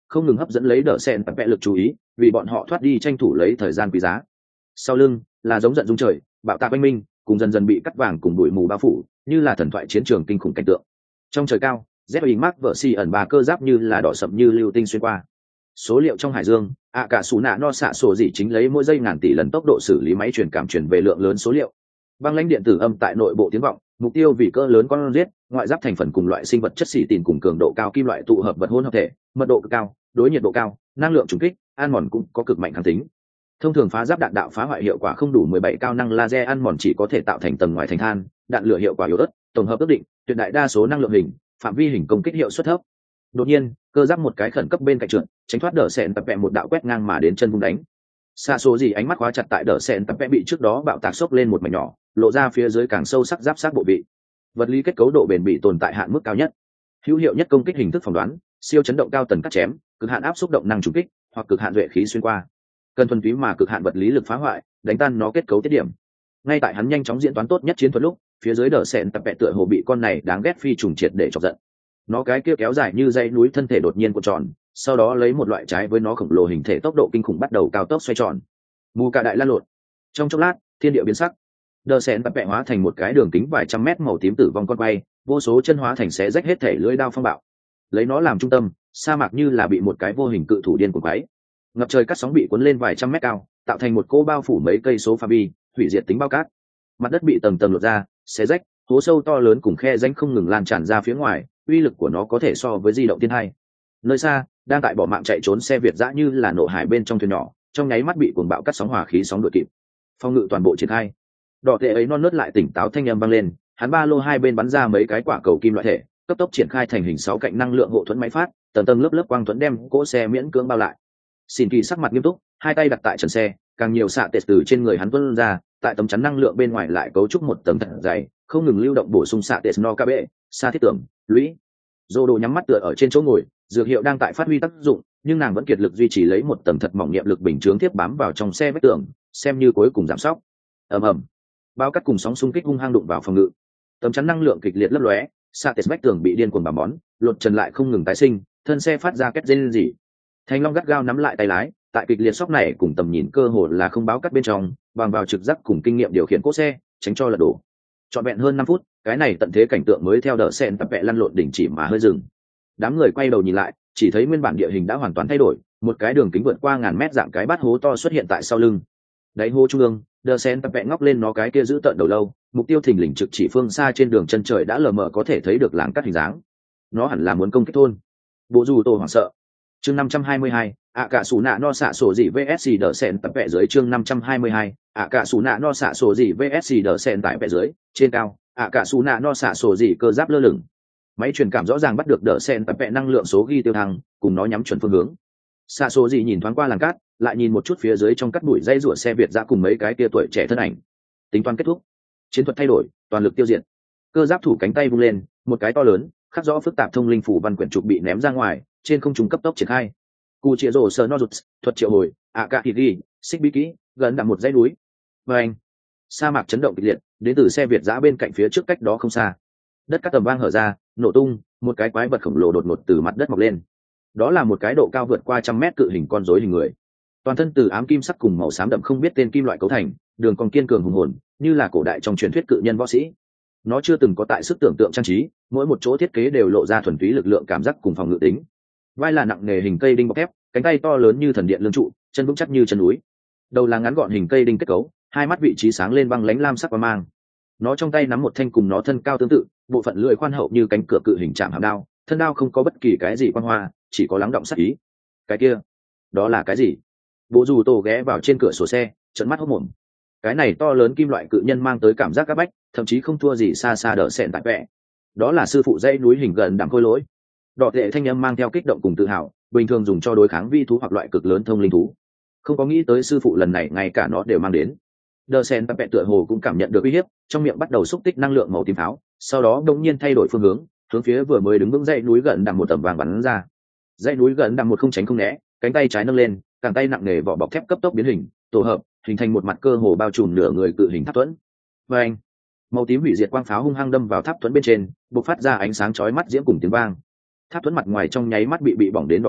không ngừng hấp dẫn lấy đỡ sen và vẽ lực chú ý, vì bọn họ thoát đi tranh thủ lấy thời gian quý giá. Sau lưng là giống giận dung trời, bạo tạc oanh minh, cùng dần dần bị cắt vàng cùng bụi mù bao phủ, như là thần thoại chiến trường kinh khủng cảnh tượng. Trong trời cao, Z Mark vợ si ẩn bà cơ giáp như là đỏ sậm như lưu tinh xuyên qua. Số liệu trong hải dương, cả sủ nạ no xạ sổ dị chính lấy mỗi giây ngàn tỷ lần tốc độ xử lý máy truyền cảm truyền về lượng lớn số liệu. Băng lãnh điện tử âm tại nội bộ tiếng vọng, mục tiêu vì cỡ lớn con giết, ngoại giáp thành phần cùng loại sinh vật chất xỉ tìm cùng cường độ cao kim loại tụ hợp vật hỗn hợp thể, mật độ cực cao, đối nhiệt độ cao, năng lượng trùng kích, ăn mòn cũng có cực mạnh kháng tính. Thông thường phá giáp đạn đạo phá hoại hiệu quả không đủ 17 cao năng laser ăn mòn chỉ có thể tạo thành tầng ngoài thành than, đạn lửa hiệu quả yếu ớt, tổng hợp ước định, tuyệt đại đa số năng lượng hình, phạm vi hình công kích hiệu suất thấp. Đột nhiên, cơ giáp một cái khẩn cấp bên cạnh trượt, tránh thoát đỡ sẹn tập vẹ một đạo quét ngang mà đến chân vung đánh. Xa số gì ánh mắt khóa chặt tại đỡ sẹn tập vẹ bị trước đó bạo tạc sốc lên một mảnh nhỏ, lộ ra phía dưới càng sâu sắc giáp sát bộ vị. Vật lý kết cấu độ bền bỉ tồn tại hạn mức cao nhất, hữu hiệu nhất công kích hình thức phỏng đoán, siêu chấn động cao tần cắt chém, cực hạn áp xúc động năng trùng kích, hoặc cực hạn duệ khí xuyên qua. Cần thuần túy mà cực hạn vật lý lực phá hoại, đánh tan nó kết cấu tiết điểm. Ngay tại hắn nhanh chóng diễn toán tốt nhất chiến thuật lúc, phía dưới đỡ sẹn tập vẹ tựa hồ bị con này đáng ghét phi trùng triệt để chọc giận. Nó cái kia kéo dài như dãy núi thân thể đột nhiên cuộn tròn, sau đó lấy một loại trái với nó khổng lồ hình thể tốc độ kinh khủng bắt đầu cao tốc xoay tròn. Mù cả đại lan lộn. Trong chốc lát, thiên địa biến sắc. Đờ sẹn tập vẹ hóa thành một cái đường kính vài trăm mét màu tím tử vong con quay, vô số chân hóa thành xé rách hết thể lưỡi đao phong bạo. Lấy nó làm trung tâm, sa mạc như là bị một cái vô hình cự thủ điên cuồng quấy. Ngập trời cát sóng bị cuốn lên vài trăm mét cao, tạo thành một cô bao phủ mấy cây số pha bi, hủy diệt tính bao cát. Mặt đất bị tầng tầng lột ra, xé rách, hố sâu to lớn cùng khe rãnh không ngừng lan tràn ra phía ngoài, uy lực của nó có thể so với di động thiên hai. Nơi xa, đang tại bỏ mạng chạy trốn xe Việt dã như là nộ hải bên trong thuyền nhỏ, trong nháy mắt bị cuồng bạo cắt sóng hỏa khí sóng đuổi kịp. Phong ngự toàn bộ triển khai. Đỏ tệ ấy non nớt lại tỉnh táo thanh âm vang lên, hắn ba lô hai bên bắn ra mấy cái quả cầu kim loại thể, cấp tốc triển khai thành hình 6 cạnh năng lượng hộ thuẫn máy phát, tầng tầng lớp lớp quang thuẫn đem cỗ xe miễn cưỡng bao lại. Xin Kỳ sắc mặt nghiêm túc, hai tay đặt tại trần xe, càng nhiều xạ tệ từ trên người hắn tuôn ra, tại tấm chắn năng lượng bên ngoài lại cấu trúc một tầng thật dày, không ngừng lưu động bổ sung xạ tệ no kb, xa thiết tưởng, lũy. Dô đồ nhắm mắt tựa ở trên chỗ ngồi, dược hiệu đang tại phát huy tác dụng, nhưng nàng vẫn kiệt lực duy trì lấy một tầng thật mỏng niệm lực bình chướng tiếp bám vào trong xe vách tường, xem như cuối cùng giảm sóc. ầm ầm, bao cắt cùng sóng xung kích hung hăng đụng vào phòng ngự, tấm chắn năng lượng kịch liệt lấp lóe, xạ tệ vách tường bị điên cuồng bám món, lột trần lại không ngừng tái sinh, thân xe phát ra két rên rỉ. Thành Long gắt gao nắm lại tay lái, tại kịch liệt sóc này cùng tầm nhìn cơ hồ là không báo cắt bên trong, bằng vào trực giác cùng kinh nghiệm điều khiển cỗ xe, tránh cho lật đổ. Trọn vẹn hơn 5 phút, cái này tận thế cảnh tượng mới theo đỡ sen tập vẹ lăn lộn đỉnh chỉ mà hơi dừng. Đám người quay đầu nhìn lại, chỉ thấy nguyên bản địa hình đã hoàn toàn thay đổi, một cái đường kính vượt qua ngàn mét dạng cái bát hố to xuất hiện tại sau lưng. Đáy hố trung ương, đỡ sen tập vẹ ngóc lên nó cái kia giữ tận đầu lâu, mục tiêu thình lình trực chỉ phương xa trên đường chân trời đã lờ mờ có thể thấy được làng cắt hình dáng. Nó hẳn là muốn công kích thôn. Bộ dù tổ hoảng sợ. Chương 522, cả sủ nạ no xạ sổ gì VSC đỡ sen tập vẹ dưới chương 522, cả sủ nạ no xạ sổ gì VSC đỡ sen tại vẹ dưới, trên cao, cả sủ nạ no xạ sổ gì cơ giáp lơ lửng. Máy truyền cảm rõ ràng bắt được đỡ sen tập vẹ năng lượng số ghi tiêu thăng, cùng nó nhắm chuẩn phương hướng. Xạ sổ gì nhìn thoáng qua làng cát, lại nhìn một chút phía dưới trong cắt bụi dây rủa xe Việt ra cùng mấy cái kia tuổi trẻ thân ảnh. Tính toán kết thúc, chiến thuật thay đổi, toàn lực tiêu diệt. Cơ giáp thủ cánh tay vung lên, một cái to lớn, khắc rõ phức tạp thông linh phủ văn quyển trục bị ném ra ngoài, trên không trung cấp tốc triển khai. Cù chĩa rổ sờ no rụt, thuật triệu hồi, cả thịt ghi, xích bí kỹ, gần đặng một dãy núi. Và anh, sa mạc chấn động kịch liệt, đến từ xe Việt giã bên cạnh phía trước cách đó không xa. Đất cát tầm vang hở ra, nổ tung, một cái quái vật khổng lồ đột ngột từ mặt đất mọc lên. Đó là một cái độ cao vượt qua 100 mét cự hình con rối hình người. Toàn thân từ ám kim sắc cùng màu xám đậm không biết tên kim loại cấu thành, đường còn kiên cường hùng hồn, như là cổ đại trong truyền thuyết cự nhân võ sĩ. Nó chưa từng có tại sức tưởng tượng trang trí, mỗi một chỗ thiết kế đều lộ ra thuần túy lực lượng cảm giác cùng phòng ngự tính. Vai là nặng nghề hình cây đinh bọc thép, cánh tay to lớn như thần điện lương trụ, chân vững chắc như chân núi. Đầu là ngắn gọn hình cây đinh kết cấu, hai mắt vị trí sáng lên băng lánh lam sắc và mang. Nó trong tay nắm một thanh cùng nó thân cao tương tự, bộ phận lưỡi khoan hậu như cánh cửa cự hình chạm hàm đao, thân đao không có bất kỳ cái gì quan hoa, chỉ có lắng động sắc ý. Cái kia, đó là cái gì? Bộ dù tổ ghé vào trên cửa sổ xe, trợn mắt hốt mồm. Cái này to lớn kim loại cự nhân mang tới cảm giác áp bách, thậm chí không thua gì xa xa đỡ sẹn tại vẽ. Đó là sư phụ dãy núi hình gần đẳng khôi lỗi. Đỏ tệ thanh âm mang theo kích động cùng tự hào, bình thường dùng cho đối kháng vi thú hoặc loại cực lớn thông linh thú. Không có nghĩ tới sư phụ lần này ngay cả nó đều mang đến. Đờ sen tập vẹ tựa hồ cũng cảm nhận được uy hiếp, trong miệng bắt đầu xúc tích năng lượng màu tím pháo, sau đó đột nhiên thay đổi phương hướng phía vừa mới đứng vững dãy núi gần đằng một tầm vàng bắn ra. Dãy núi gần đằng một không tránh không né, cánh tay trái nâng lên, càng tay nặng nề vỏ bọc thép cấp tốc biến hình, tổ hợp, hình thành một mặt cơ hồ bao trùm nửa người cự hình tháp thuẫn. Và anh, màu tím hủy diệt quang pháo hung hăng đâm vào tháp thuẫn bên trên, bộc phát ra ánh sáng chói mắt diễm cùng tiếng vang. Tháp thuẫn mặt ngoài trong nháy mắt bị bỏng đến đỏ bừng,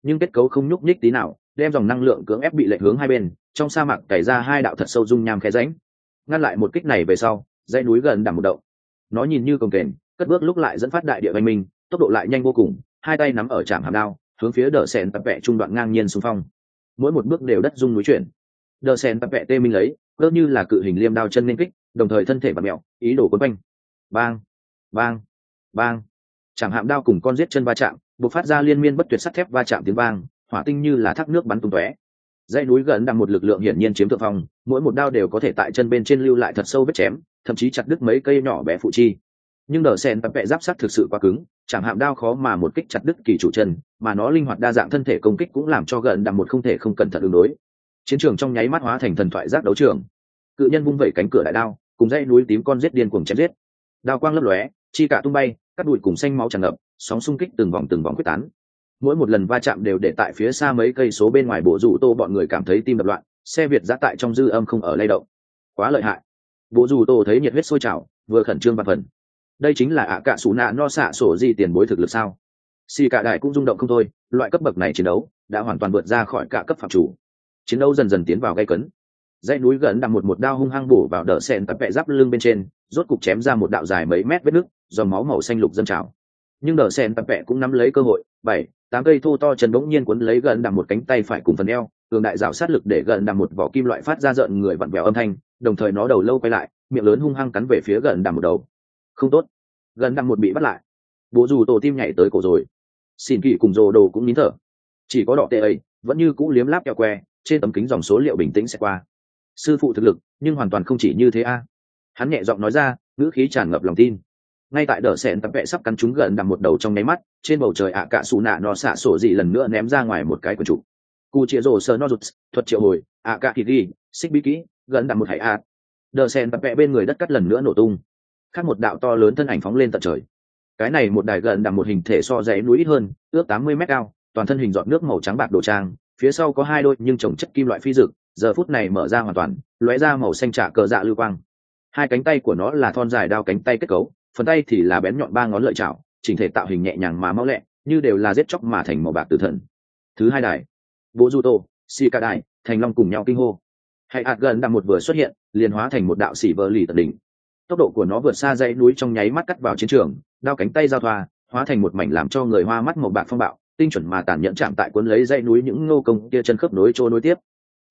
nhưng kết cấu không nhúc nhích tí nào, đem dòng năng lượng cưỡng ép bị lệch hướng hai bên, trong sa mạc cày ra hai đạo thật sâu dung nham khe rãnh. Ngăn lại một kích này về sau, dãy núi gần đằng một động. Nó nhìn như cồng kềnh, cất bước lúc lại dẫn phát đại địa oanh minh, tốc độ lại nhanh vô cùng, hai tay nắm ở trạm hàm đao, hướng phía đờ sen tập vẽ trung đoạn ngang nhiên xung phong. Mỗi một bước đều đất rung núi chuyển. Đờ sen tập vẽ tê minh lấy, cơ như là cự hình liêm đao chân nên kích, đồng thời thân thể bật mẹo, ý đồ cuốn quanh. Bang, bang, bang. Trạm hàm đao cùng con giết chân va chạm, bộc phát ra liên miên bất tuyệt sắt thép va chạm tiếng vang, hỏa tinh như là thác nước bắn tung tóe. Dãy núi gần đằng một lực lượng hiển nhiên chiếm thượng phong, mỗi một đao đều có thể tại chân bên trên lưu lại thật sâu vết chém, thậm chí chặt đứt mấy cây nhỏ bé phụ chi. Nhưng đờ sen tập vẽ giáp sắt thực sự quá cứng, chẳng hạm đao khó mà một kích chặt đứt kỳ chủ chân, mà nó linh hoạt đa dạng thân thể công kích cũng làm cho gần đằng một không thể không cẩn thận ứng đối. Chiến trường trong nháy mắt hóa thành thần thoại giác đấu trường. Cự nhân vung vẩy cánh cửa đại đao, cùng dãy núi tím con giết điên cuồng chém giết. Đao quang lấp lóe, chi cả tung bay, cắt đùi cùng xanh máu tràn ngập, sóng xung kích từng vòng quyết tán. Mỗi một lần va chạm đều để tại phía xa mấy cây số bên ngoài bộ rủ tô bọn người cảm thấy tim đập loạn, xe việt giã tại trong dư âm không ở lay động. Quá lợi hại. Bộ rủ tô thấy nhiệt huyết sôi trào, vừa khẩn trương và phần. Đây chính là ạ cạ sủ nạ no xạ sổ gì tiền bối thực lực sao? Xì cả đại cũng rung động không thôi, loại cấp bậc này chiến đấu đã hoàn toàn vượt ra khỏi cả cấp phạm chủ. Chiến đấu dần dần tiến vào gay cấn. Dãy núi gần đằng một đao hung hăng bổ vào đỡ sen tập vẽ giáp lưng bên trên, rốt cục chém ra một đạo dài mấy mét vết nứt, dòng máu màu xanh lục dâng trào. Nhưng đỡ sen tập vẽ cũng nắm lấy cơ hội, 7-8 cây thô to chân bỗng nhiên cuốn lấy gần đằng một cánh tay phải cùng phần eo, cường đại rào sát lực để gần đằng một vỏ kim loại phát ra rợn người vặn vẹo âm thanh, đồng thời nó đầu lâu quay lại, miệng lớn hung hăng cắn về phía gần đằng một đầu. Không tốt, gần đằng một bị bắt lại. Bố dù tổ tim nhảy tới cổ rồi. Xin kỳ cùng rồ đồ cũng nín thở. Chỉ có đỏ tê ấy vẫn như cũ liếm láp kẹo que, trên tấm kính dòng số liệu bình tĩnh sẽ qua. Sư phụ thực lực, nhưng hoàn toàn không chỉ như thế a. Hắn nhẹ giọng nói ra, ngữ khí tràn ngập lòng tin. Ngay tại đỡ sẹn tập vẽ sắp cắn trúng gần đằng một đầu trong nháy mắt, trên bầu trời ạ cạ xù nạ nó xạ sổ gì lần nữa ném ra ngoài một cái quần trụ. Cụ chĩa rồ sờ nó rụt, thuật triệu hồi, ạ cạ thịt ghi, xích bí kỹ, gần đằng một hải ạ. Đỡ sẹn tập vẽ bên người đất cắt lần nữa nổ tung. Khác một đạo to lớn thân ảnh phóng lên tận trời. Cái này một đài gần đằng một hình thể so dãy núi ít hơn, ước 80 mét cao, toàn thân hình giọt nước màu trắng bạc đồ trang, phía sau có hai đôi nhưng trồng chất kim loại phi dực, giờ phút này mở ra hoàn toàn, lóe ra màu xanh trả cờ dạ lưu quang. Hai cánh tay của nó là thon dài đao cánh tay kết cấu, phần tay thì là bén nhọn ba ngón lợi chảo, chỉnh thể tạo hình nhẹ nhàng mà mau lẹ, như đều là giết chóc mà thành màu bạc tử thần. Thứ hai đài, bộ du tô, xì cả đài, thành long cùng nhau kinh hô. Hay hạt gần đằng một vừa xuất hiện, liền hóa thành một đạo xỉ vờ lì tận đỉnh. Tốc độ của nó vượt xa dãy núi trong nháy mắt cắt vào chiến trường, đao cánh tay giao thoa, hóa thành một mảnh làm cho người hoa mắt màu bạc phong bạo, tinh chuẩn mà tàn nhẫn chạm tại cuốn lấy dãy núi những ngô công kia chân khớp nối trôi nối tiếp.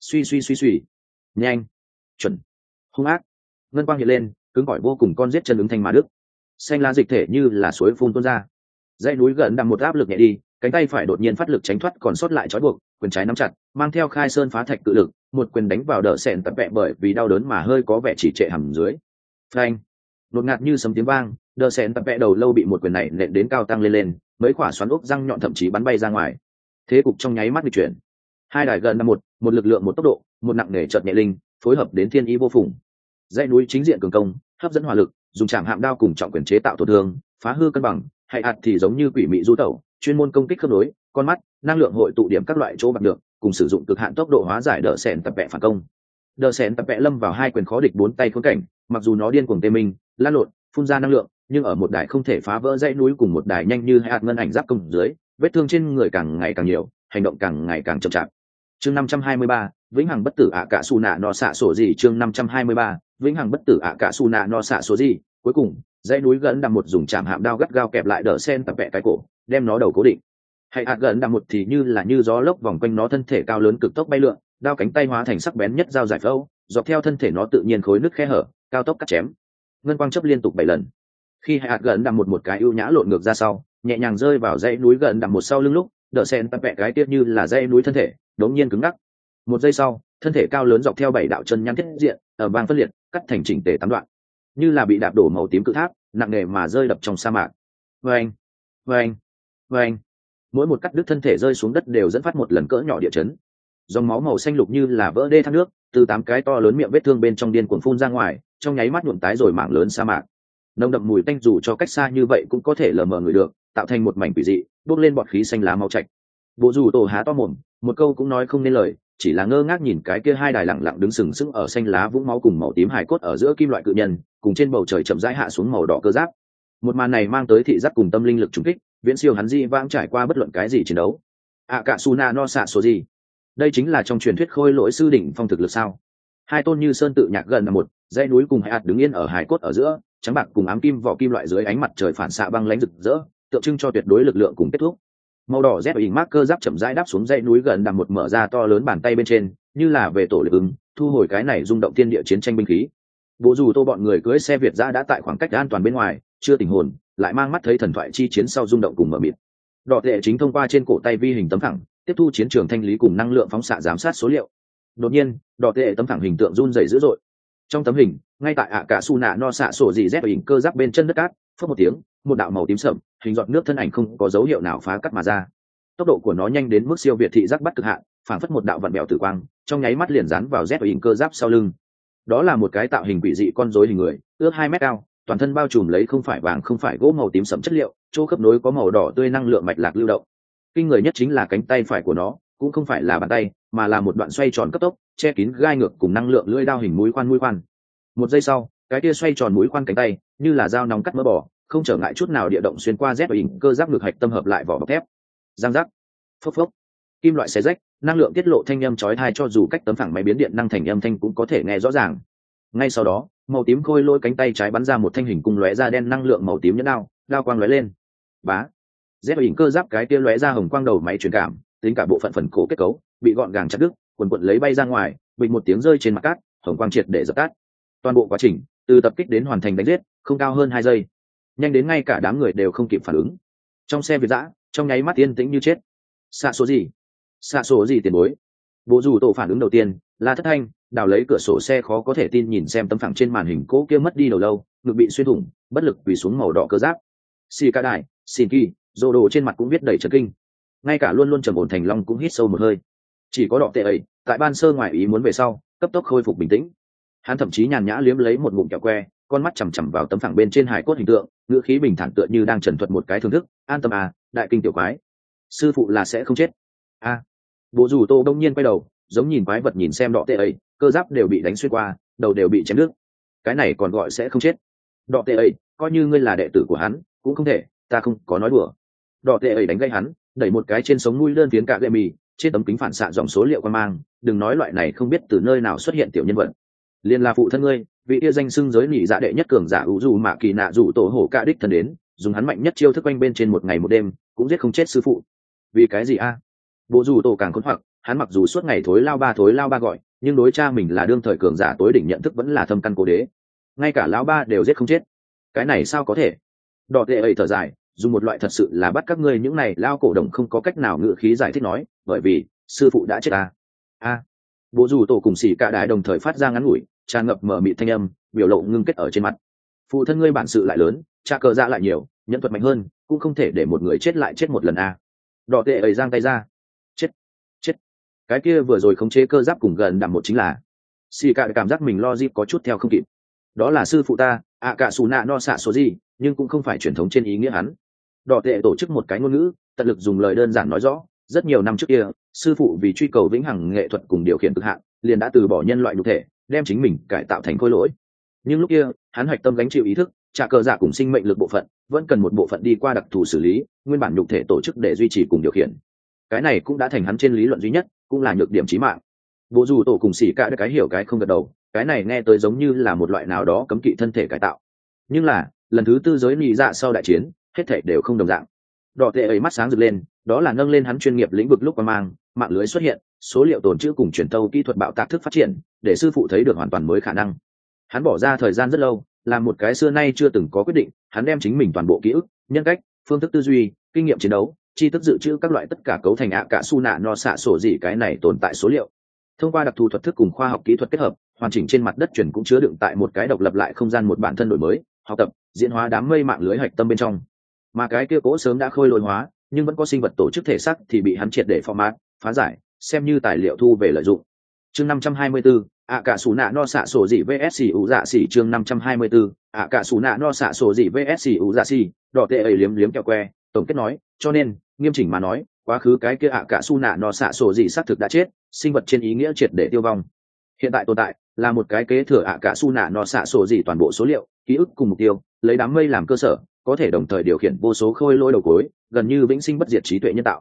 Suy, nhanh, chuẩn, hung ác. Ngân quang hiện lên, cứng cỏi vô cùng con giết chân ứng thanh mà đức. Xanh lá dịch thể như là suối phun tuôn ra. Dãy núi gần đằng một áp lực nhẹ đi, cánh tay phải đột nhiên phát lực tránh thoát còn sót lại trói buộc, quyền trái nắm chặt, mang theo khai sơn phá thạch cự lực, một quyền đánh vào đỡ sẹn tập vẹ bởi vì đau đớn mà hơi có vẻ chỉ trệ hầm dưới. Phanh, đột ngạt như sấm tiếng vang, đỡ sẹn tập vẹ đầu lâu bị một quyền này nện đến cao tăng lên, mấy quả xoắn ốc răng nhọn thậm chí bắn bay ra ngoài. Thế cục trong nháy mắt nghịch chuyển. Hai đài gần đằng một lực lượng một tốc độ, một nặng nề chợt nhẹ linh, phối hợp đến thiên ý vô phùng. Dãy núi chính diện cường công, hấp dẫn hỏa lực, dùng chạm hạm đao cùng trọng quyền chế tạo tổn thương, phá hư cân bằng, hay hạt thì giống như quỷ mị du tẩu, chuyên môn công kích khớp nối, con mắt, năng lượng hội tụ điểm các loại chỗ bạc được, cùng sử dụng cực hạn tốc độ hóa giải đỡ sẹn tập vẽ phản công. Đỡ sẹn tập vẽ lâm vào hai quyền khó địch bốn tay khốn cảnh, mặc dù nó điên cuồng tê minh, lan lộn, phun ra năng lượng, nhưng ở một đài không thể phá vỡ dãy núi cùng một đài nhanh như hạt ngân ảnh giáp công dưới, vết thương trên người càng ngày càng nhiều, hành động càng ngày càng chậm chạp. Chương 523, vĩnh hằng bất tử ạ cạ su nạ no xạ sổ gì. Chương 523, vĩnh hằng bất tử ạ cạ su nạ no xạ sổ gì. Cuối cùng, dãy núi gần đằng một dùng chạm hạm đao gắt gao kẹp lại đỡ sen tập vẽ cái cổ, đem nó đầu cố định. Hay hạt gần đằng một thì như gió lốc vòng quanh nó thân thể cao lớn cực tốc bay lượn, đao cánh tay hóa thành sắc bén nhất dao giải phẫu, dọc theo thân thể nó tự nhiên khối nứt khe hở, cao tốc cắt chém. Ngân quang chớp liên tục 7 lần. Khi hạt gần đằng một cái ưu nhã lộn ngược ra sau, nhẹ nhàng rơi vào dãy núi gần đằng một sau lưng lúc, đỡ sen tập vẽ cái tiếp như là dãy núi thân thể, đống nhiên cứng ngắc. Một giây sau, thân thể cao lớn dọc theo 7 đạo chân nhăn thiết diện, ở bang phân liệt, cắt thành chỉnh tề 8 đoạn, như là bị đạp đổ màu tím cự tháp, nặng nề mà rơi đập trong sa mạc. Vâng. Mỗi một cắt đứt thân thể rơi xuống đất đều dẫn phát một lần cỡ nhỏ địa chấn. Dòng máu màu xanh lục như là vỡ đê thác nước, từ 8 cái to lớn miệng vết thương bên trong điên cuồng phun ra ngoài, trong nháy mắt nhuộm tái rồi mảng lớn sa mạc. Nồng đậm mùi tanh dù cho cách xa như vậy cũng có thể lờ mờ người được, tạo thành một mảnh quỷ dị, bốc lên bọt khí xanh lá máu chạch. Bộ dù tổ há to mồm, một câu cũng nói không nên lời, chỉ là ngơ ngác nhìn cái kia hai đài lặng lặng đứng sừng sững ở xanh lá vũng máu cùng màu tím hài cốt ở giữa kim loại cự nhân, cùng trên bầu trời chậm rãi hạ xuống màu đỏ cơ giáp. Một màn này mang tới thị giác cùng tâm linh lực trùng kích, viễn siêu hắn di vãng trải qua bất luận cái gì chiến đấu. Akasuna no xạ số gì? Đây chính là trong truyền thuyết khôi lỗi sư đỉnh phong thực lực sao? Hai tôn như sơn tự nhạc gần là một dãy núi cùng hạt đứng yên ở hải cốt ở giữa, trắng bạc cùng ám kim vỏ kim loại dưới ánh mặt trời phản xạ băng lãnh rực rỡ, tượng trưng cho tuyệt đối lực lượng cùng kết thúc. Màu đỏ rét hình marker giáp chậm rãi đáp xuống dãy núi gần đằng một mở ra to lớn bàn tay bên trên, như là về tổ lực ứng, thu hồi cái này rung động thiên địa chiến tranh binh khí. Bộ dù tô bọn người cưỡi xe Việt giã đã tại khoảng cách an toàn bên ngoài, chưa tỉnh hồn, lại mang mắt thấy thần thoại chi chiến sau rung động cùng mở mịt. Đỏ tệ chính thông qua trên cổ tay vi hình tấm phẳng, tiếp thu chiến trường thanh lý cùng năng lượng phóng xạ giám sát số liệu. Đột nhiên, đỏ tệ tấm phẳng hình tượng run rẩy dữ dội. Trong tấm hình, ngay tại Akasuna no xạ sổ gì rét hình cơ giáp bên chân đất cát, phất một tiếng, một đạo màu tím sậm, hình giọt nước thân ảnh không có dấu hiệu nào phá cắt mà ra. Tốc độ của nó nhanh đến mức siêu việt thị giác bắt cực hạn, phản phất một đạo vận bèo tử quang, trong nháy mắt liền dán vào rét hình cơ giáp sau lưng. Đó là một cái tạo hình quỷ dị con rối hình người, ước 2 mét cao, toàn thân bao trùm lấy không phải vàng không phải gỗ màu tím sẫm chất liệu, chỗ khớp nối có màu đỏ tươi năng lượng mạch lạc lưu động. Kinh người nhất chính là cánh tay phải của nó, cũng không phải là bàn tay, mà là một đoạn xoay tròn cấp tốc, che kín gai ngược cùng năng lượng lưỡi đao hình mũi khoan. Một giây sau, cái kia xoay tròn mũi khoan cánh tay, như là dao nóng cắt mỡ bò, không trở ngại chút nào địa động xuyên qua rét và hình cơ giáp ngực hạch tâm hợp lại vỏ bọc thép. Giang giác, phốc phốc, kim loại xé rách, năng lượng tiết lộ thanh âm chói tai cho dù cách tấm phẳng máy biến điện năng thành âm thanh cũng có thể nghe rõ ràng. Ngay sau đó, màu tím khôi lôi cánh tay trái bắn ra một thanh hình cung lóe ra đen năng lượng màu tím nhẫn đao quang lóe lên. Bá, rét và hình cơ giáp cái kia lóe ra hồng quang đầu máy truyền cảm, tính cả bộ phận phần cổ kết cấu bị gọn gàng chặt đứt, quần quần lấy bay ra ngoài, bịch một tiếng rơi trên mặt cát, hồng quang triệt để dập tắt. Toàn bộ quá trình từ tập kích đến hoàn thành đánh giết không cao hơn 2 giây, nhanh đến ngay cả đám người đều không kịp phản ứng. Trong xe Việt dã trong nháy mắt yên tĩnh như chết. Xạ số gì tiền bối? Bộ dù tổ phản ứng đầu tiên là thất thanh, đào lấy cửa sổ xe khó có thể tin nhìn xem tấm phẳng trên màn hình cỗ kia mất đi đầu lâu, ngực bị xuyên thủng, bất lực quỳ xuống màu đỏ cơ giáp. Xì ca đại, xin kỳ, rô đồ trên mặt cũng viết đầy chấn kinh. Ngay cả luôn luôn trầm ổn Thành Long cũng hít sâu một hơi. Chỉ có Đọ Tệ ấy, tại ban sơ ngoài ý muốn về sau, cấp tốc khôi phục bình tĩnh. Hắn thậm chí nhàn nhã liếm lấy một ngụm kẹo que, con mắt chằm chằm vào tấm phẳng bên trên hài cốt hình tượng, ngữ khí bình thản tựa như đang trần thuật một cái thưởng thức. An tâm à, đại kinh tiểu quái, sư phụ là sẽ không chết. Bộ dù tô đông nhiên quay đầu, giống nhìn quái vật nhìn xem Đọ Tệ ấy, cơ giáp đều bị đánh xuyên qua, đầu đều bị chém đứt. Cái này còn gọi sẽ không chết? Đọ Tệ ấy, coi như ngươi là đệ tử của hắn cũng không thể, ta không có nói đùa. Đọ Tệ ấy đánh gây hắn, đẩy một cái trên sống mũi đơn phiến cả gậy mì, trên tấm kính phản xạ dòng số liệu quan mang, đừng nói loại này không biết từ nơi nào xuất hiện tiểu nhân vật. Liên là phụ thân ngươi, vị yêu danh xưng giới nỉ dạ đệ nhất cường giả ủ dù mạ kỳ nạ dù tổ hổ cả đích thân đến, dùng hắn mạnh nhất chiêu thức quanh bên trên một ngày một đêm, cũng giết không chết sư phụ. Vì cái gì a? Bộ dù tổ càng khốn hoặc, hắn mặc dù suốt ngày thối lao ba gọi, nhưng đối cha mình là đương thời cường giả tối đỉnh nhận thức vẫn là thâm căn cố đế. Ngay cả lão ba đều giết không chết. Cái này sao có thể? Đọ Tệ ấy thở dài, dùng một loại thật sự là bắt các ngươi những này lao cổ đồng không có cách nào ngự khí giải thích nói, bởi vì sư phụ đã chết Bộ dù tổ cùng xỉ cả đại đồng thời phát ra ngắn ngủi, tràn ngập mở mịt thanh âm, biểu lộ ngưng kết ở trên mặt. Phụ thân ngươi bản sự lại lớn, cha cờ dạ lại nhiều, nhân thuật mạnh hơn, cũng không thể để một người chết lại chết một lần Đọ Tệ ấy giang tay ra. Chết. Cái kia vừa rồi khống chế cơ giáp cùng gần đằm một chính là. Xỉ cả cảm giác mình logic có chút theo không kịp. Đó là sư phụ ta, Akasuna no xạ số gì, nhưng cũng không phải truyền thống trên ý nghĩa hắn. Đọ Tệ tổ chức một cái ngôn ngữ, tận lực dùng lời đơn giản nói rõ, rất nhiều năm trước kia, sư phụ vì truy cầu vĩnh hằng nghệ thuật cùng điều khiển cực hạn, liền đã từ bỏ nhân loại nhục thể, đem chính mình cải tạo thành khối lỗi. Nhưng lúc kia, hắn hoạch tâm gánh chịu ý thức, trả cờ dạ cùng sinh mệnh lực bộ phận, vẫn cần một bộ phận đi qua đặc thù xử lý, nguyên bản nhục thể tổ chức để duy trì cùng điều khiển. Cái này cũng đã thành hắn trên lý luận duy nhất, cũng là nhược điểm chí mạng. Bộ dù tổ cùng xỉ cả cái hiểu cái không gật đầu, cái này nghe tới giống như là một loại nào đó cấm kỵ thân thể cải tạo. Nhưng là, lần thứ tư giới nị dạ sau đại chiến, hết thảy đều không đồng dạng. Đọ Tệ ấy mắt sáng rực lên, đó là nâng lên hắn chuyên nghiệp lĩnh vực lúc qua mang, mạng lưới xuất hiện, số liệu tồn trữ cùng truyền tâu kỹ thuật bạo tạc thức phát triển, để sư phụ thấy được hoàn toàn mới khả năng. Hắn bỏ ra thời gian rất lâu, làm một cái xưa nay chưa từng có quyết định, hắn đem chính mình toàn bộ ký ức, nhân cách, phương thức tư duy, kinh nghiệm chiến đấu, tri thức dự trữ các loại tất cả cấu thành Akasuna no xạ sổ gì cái này tồn tại số liệu. Thông qua đặc thù thuật thức cùng khoa học kỹ thuật kết hợp, hoàn chỉnh trên mặt đất chuyển cũng chứa đựng tại một cái độc lập lại không gian một bản thân đổi mới, học tập, diễn hóa đám mây mạng lưới hạch tâm bên trong. Mà cái kia cố sớm đã khôi lỗi hóa, nhưng vẫn có sinh vật tổ chức thể xác thì bị hắn triệt để format, phá giải, xem như tài liệu thu về lợi dụng. Chương 524, Akasuna no xạ sổ gì VS ủ dạ xỉ chương 524, Akasuna no xạ sổ gì VS ủ dạ xỉ, Đọ Tệ ấy liếm liếm kẹo que, tổng kết nói, cho nên, nghiêm chỉnh mà nói, quá khứ cái kia Akasuna no xạ sổ gì xác thực đã chết, sinh vật trên ý nghĩa triệt để tiêu vong. Hiện tại tồn tại là một cái kế thừa Akasuna no xạ sổ gì toàn bộ số liệu, ký ức cùng mục tiêu, lấy đám mây làm cơ sở, có thể đồng thời điều khiển vô số khôi lỗi đầu cuối, gần như vĩnh sinh bất diệt trí tuệ nhân tạo.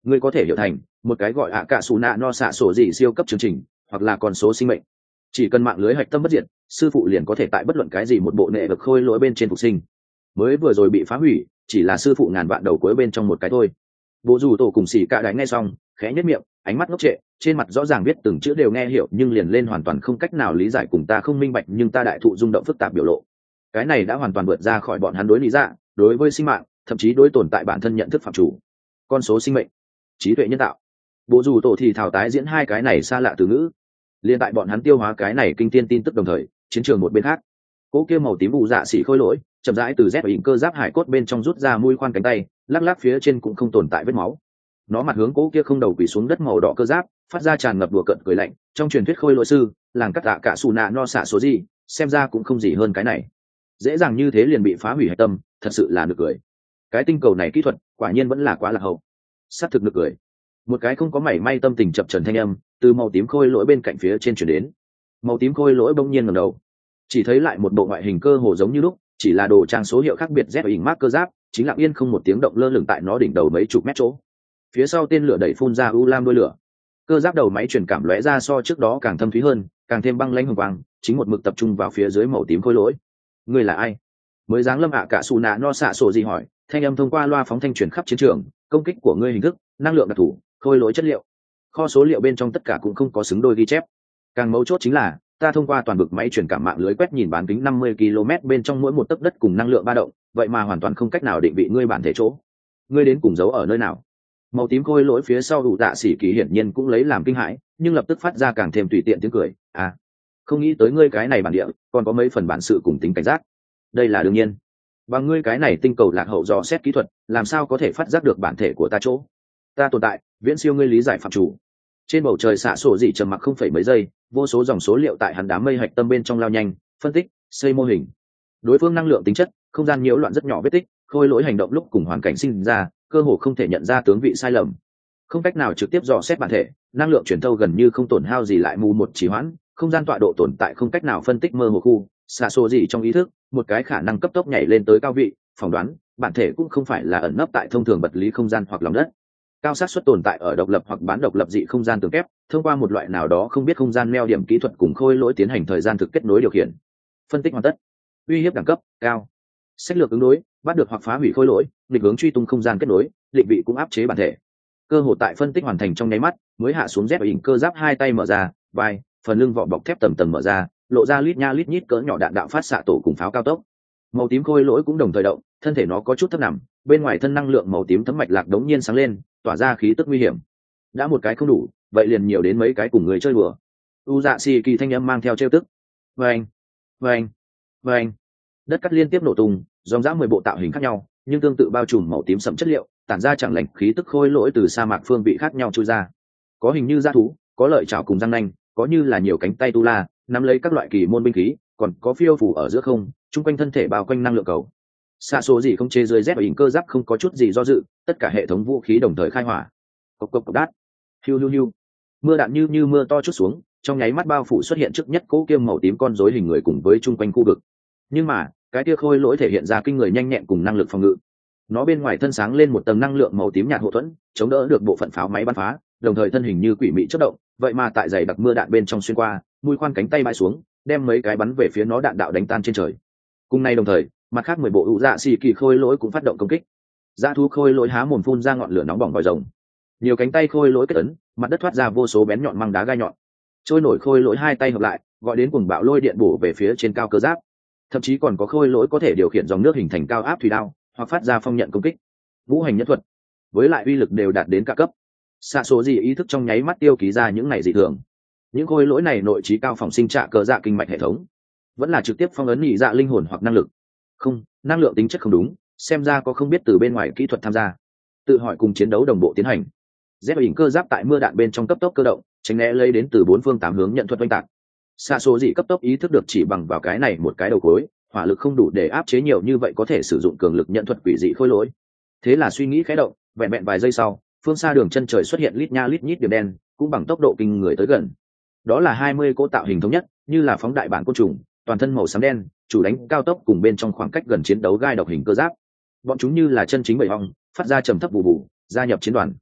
ngươi có thể hiểu thành một cái gọi ạ cả xù nạ no xạ sổ gì siêu cấp chương trình, hoặc là con số sinh mệnh. Chỉ cần mạng lưới hạch tâm bất diệt, sư phụ liền có thể tại bất luận cái gì một bộ nệ vực khôi lỗi bên trên phục sinh. Mới vừa rồi bị phá hủy chỉ là sư phụ ngàn vạn đầu cuối bên trong một cái thôi. Bố dù tổ cùng xỉ cả đánh nghe xong khẽ nhất miệng, ánh mắt ngốc trệ, trên mặt rõ ràng biết từng chữ đều nghe hiểu, nhưng liền lên hoàn toàn không cách nào lý giải cùng ta không minh bạch nhưng ta đại thụ rung động phức tạp biểu lộ. Cái này đã hoàn toàn vượt ra khỏi bọn hắn đối lý dạ, đối với sinh mạng, thậm chí đối tồn tại bản thân nhận thức phạm chủ. Con số sinh mệnh, trí tuệ nhân tạo. Bố dù tổ thì thảo tái diễn hai cái này xa lạ từ ngữ. Liên tại bọn hắn tiêu hóa cái này kinh thiên tin tức đồng thời, chiến trường một bên khác, cỗ kia màu tím vụ dạ xỉ khôi lỗi chậm rãi từ rét hình cơ giáp hải cốt bên trong rút ra mũi khoan cánh tay, lắc lắc phía trên cũng không tồn tại vết máu. Nó mặt hướng cỗ kia không đầu quỳ xuống đất màu đỏ cơ giáp, phát ra tràn ngập đùa cợt cười lạnh. Trong truyền thuyết khôi lỗi sư làng cắt tạ cả xù nạ no xạ số gì, xem ra cũng không gì hơn cái này. Dễ dàng như thế liền bị phá hủy hạch tâm, thật sự là nực cười. Cái tinh cầu này kỹ thuật quả nhiên vẫn là quá lạc hậu. Sát thực nực cười. Một cái không có mảy may tâm tình chập trần thanh âm từ màu tím khôi lỗi bên cạnh phía trên chuyển đến. Màu tím khôi lỗi bỗng nhiên ngẩng đầu, chỉ thấy lại một bộ ngoại hình cơ hồ giống như lúc, chỉ là đồ trang số hiệu khác biệt Z hình mark cơ giáp, chính lặng yên không một tiếng động lơ lửng tại nó đỉnh đầu mấy chục mét chỗ. Phía sau tên lửa đẩy phun ra u lam đuôi lửa, cơ giáp đầu máy truyền cảm lóe ra so trước đó càng thâm thúy hơn, càng thêm băng lãnh hùng quang, chính một mực tập trung vào phía dưới màu tím khôi lỗi. Ngươi là ai? Mới dáng lâm ạ cả xù nạ no xạ sổ gì hỏi, thanh âm thông qua loa phóng thanh truyền khắp chiến trường. Công kích của ngươi hình thức, năng lượng đặc thù, khôi lỗi chất liệu, kho số liệu bên trong tất cả cũng không có xứng đôi ghi chép. Càng mấu chốt chính là ta thông qua toàn vực máy truyền cảm mạng lưới quét nhìn bán kính 50 km bên trong mỗi một tấc đất cùng năng lượng ba động, vậy mà hoàn toàn không cách nào định vị ngươi bản thể chỗ. Ngươi đến cùng giấu ở nơi nào? Màu tím khôi lỗi phía sau đủ tạ xỉ kỳ hiển nhiên cũng lấy làm kinh hãi, nhưng lập tức phát ra càng thêm tùy tiện tiếng cười. À, không nghĩ tới ngươi cái này bản địa còn có mấy phần bản sự cùng tính cảnh giác. Đây là đương nhiên. Bằng ngươi cái này tinh cầu lạc hậu dò xét kỹ thuật, làm sao có thể phát giác được bản thể của ta chỗ? Ta tồn tại viễn siêu ngươi lý giải phạm chủ. Trên bầu trời xạ sổ dị trầm mặc không phải mấy giây, vô số dòng số liệu tại hắn đám mây hạch tâm bên trong lao nhanh, phân tích, xây mô hình. Đối phương năng lượng tính chất, không gian nhiễu loạn rất nhỏ vết tích, khôi lỗi hành động lúc cùng hoàn cảnh sinh ra, cơ hồ không thể nhận ra tướng vị sai lầm. Không cách nào trực tiếp dò xét bản thể, năng lượng truyền thâu gần như không tổn hao gì lại mù một trì hoãn, không gian tọa độ tồn tại không cách nào phân tích mơ hồ khu, xạ sổ dị trong ý thức, một cái khả năng cấp tốc nhảy lên tới cao vị, phỏng đoán, bản thể cũng không phải là ẩn nấp tại thông thường vật lý không gian hoặc lòng đất. Cao xác suất tồn tại ở độc lập hoặc bán độc lập dị không gian tường kép, thông qua một loại nào đó không biết không gian neo điểm kỹ thuật cùng khôi lỗi tiến hành thời gian thực kết nối điều khiển. Phân tích hoàn tất. Uy hiếp đẳng cấp cao. Sách lược ứng đối, bắt được hoặc phá hủy khôi lỗi, định hướng truy tung không gian kết nối, định vị cũng áp chế bản thể. Cơ hội tại phân tích hoàn thành trong nháy mắt, mới hạ xuống dép hình cơ giáp hai tay mở ra, vai, phần lưng vỏ bọc thép tầm tầm mở ra, lộ ra lít nha lít nhít cỡ nhỏ đạn đạo phát xạ tổ cùng pháo cao tốc. Màu tím khôi lỗi cũng đồng thời động, thân thể nó có chút thấp nằm, bên ngoài thân năng lượng màu tím thấm mạch lạc đống nhiên sáng lên, tỏa ra khí tức nguy hiểm. Đã một cái không đủ, vậy liền nhiều đến mấy cái cùng người chơi đùa. U dạ xì kỳ thanh âm mang theo trêu tức. Vâng, vâng, vâng. Đất cắt liên tiếp nổ tung, dòng dã 10 bộ tạo hình khác nhau, nhưng tương tự bao trùm màu tím sẫm chất liệu, tản ra chẳng lành khí tức khôi lỗi từ sa mạc phương vị khác nhau chui ra. Có hình như dã thú, có lợi chảo cùng răng nanh, có như là nhiều cánh tay tu la, nắm lấy các loại kỳ môn binh khí, còn có phiêu phù ở giữa không, chung quanh thân thể bao quanh năng lượng cầu. Xạ số gì không chế dưới dép hình cơ giáp không có chút gì do dự, tất cả hệ thống vũ khí đồng thời khai hỏa. Cộc cộc cộc đát, hiu hiu hiu. Mưa đạn như mưa to chút xuống, trong nháy mắt bao phủ xuất hiện trước nhất cỗ kiêm màu tím con rối hình người cùng với chung quanh khu vực. Nhưng mà cái kia khôi lỗi thể hiện ra kinh người nhanh nhẹn cùng năng lực phòng ngự. Nó bên ngoài thân sáng lên một tầng năng lượng màu tím nhạt hộ thuẫn, chống đỡ được bộ phận pháo máy bắn phá, đồng thời thân hình như quỷ mị chớp động, vậy mà tại dày đặc mưa đạn bên trong xuyên qua, mũi khoan cánh tay bãi xuống, đem mấy cái bắn về phía nó đạn đạo đánh tan trên trời. Cùng nay đồng thời, mặt khác 10 bộ hữu dạ xì kỳ khôi lỗi cũng phát động công kích. Dã thú khôi lỗi há mồm phun ra ngọn lửa nóng bỏng vòi rồng. Nhiều cánh tay khôi lỗi kết ấn, mặt đất thoát ra vô số bén nhọn măng đá gai nhọn. Trôi nổi khôi lỗi hai tay hợp lại, gọi đến cuồng bạo lôi điện bổ về phía trên cao cơ giáp. Thậm chí còn có khôi lỗi có thể điều khiển dòng nước hình thành cao áp thủy đao, hoặc phát ra phong nhận công kích. Vũ hành nhất thuật, với lại uy lực đều đạt đến cả cấp. Xạ số gì ý thức trong nháy mắt tiêu ký ra những này dị thường. Những khôi lỗi này nội trí cao phòng sinh trạ cờ dạ kinh mạch hệ thống, vẫn là trực tiếp phong ấn nhị dạ linh hồn hoặc năng lực. Không, năng lượng tính chất không đúng, xem ra có không biết từ bên ngoài kỹ thuật tham gia. Tự hỏi cùng chiến đấu đồng bộ tiến hành. Dép hình cơ giáp tại mưa đạn bên trong cấp tốc cơ động, tránh né lấy đến từ 4 phương 8 hướng nhận thuật oanh tạc. Xạ số gì cấp tốc ý thức được chỉ bằng vào cái này một cái đầu cuối, hỏa lực không đủ để áp chế nhiều như vậy có thể sử dụng cường lực nhận thuật quỷ dị khôi lỗi. Thế là suy nghĩ khẽ động, vẹn vẹn vài giây sau, phương xa đường chân trời xuất hiện lít nha lít nhít điểm đen, cũng bằng tốc độ kinh người tới gần. Đó là 20 cỗ tạo hình thống nhất, như là phóng đại bản côn trùng, toàn thân màu xám đen, chủ đánh cao tốc cùng bên trong khoảng cách gần chiến đấu gai độc hình cơ giáp. Bọn chúng như là chân chính bầy ong, phát ra trầm thấp bù bù, gia nhập chiến đoàn.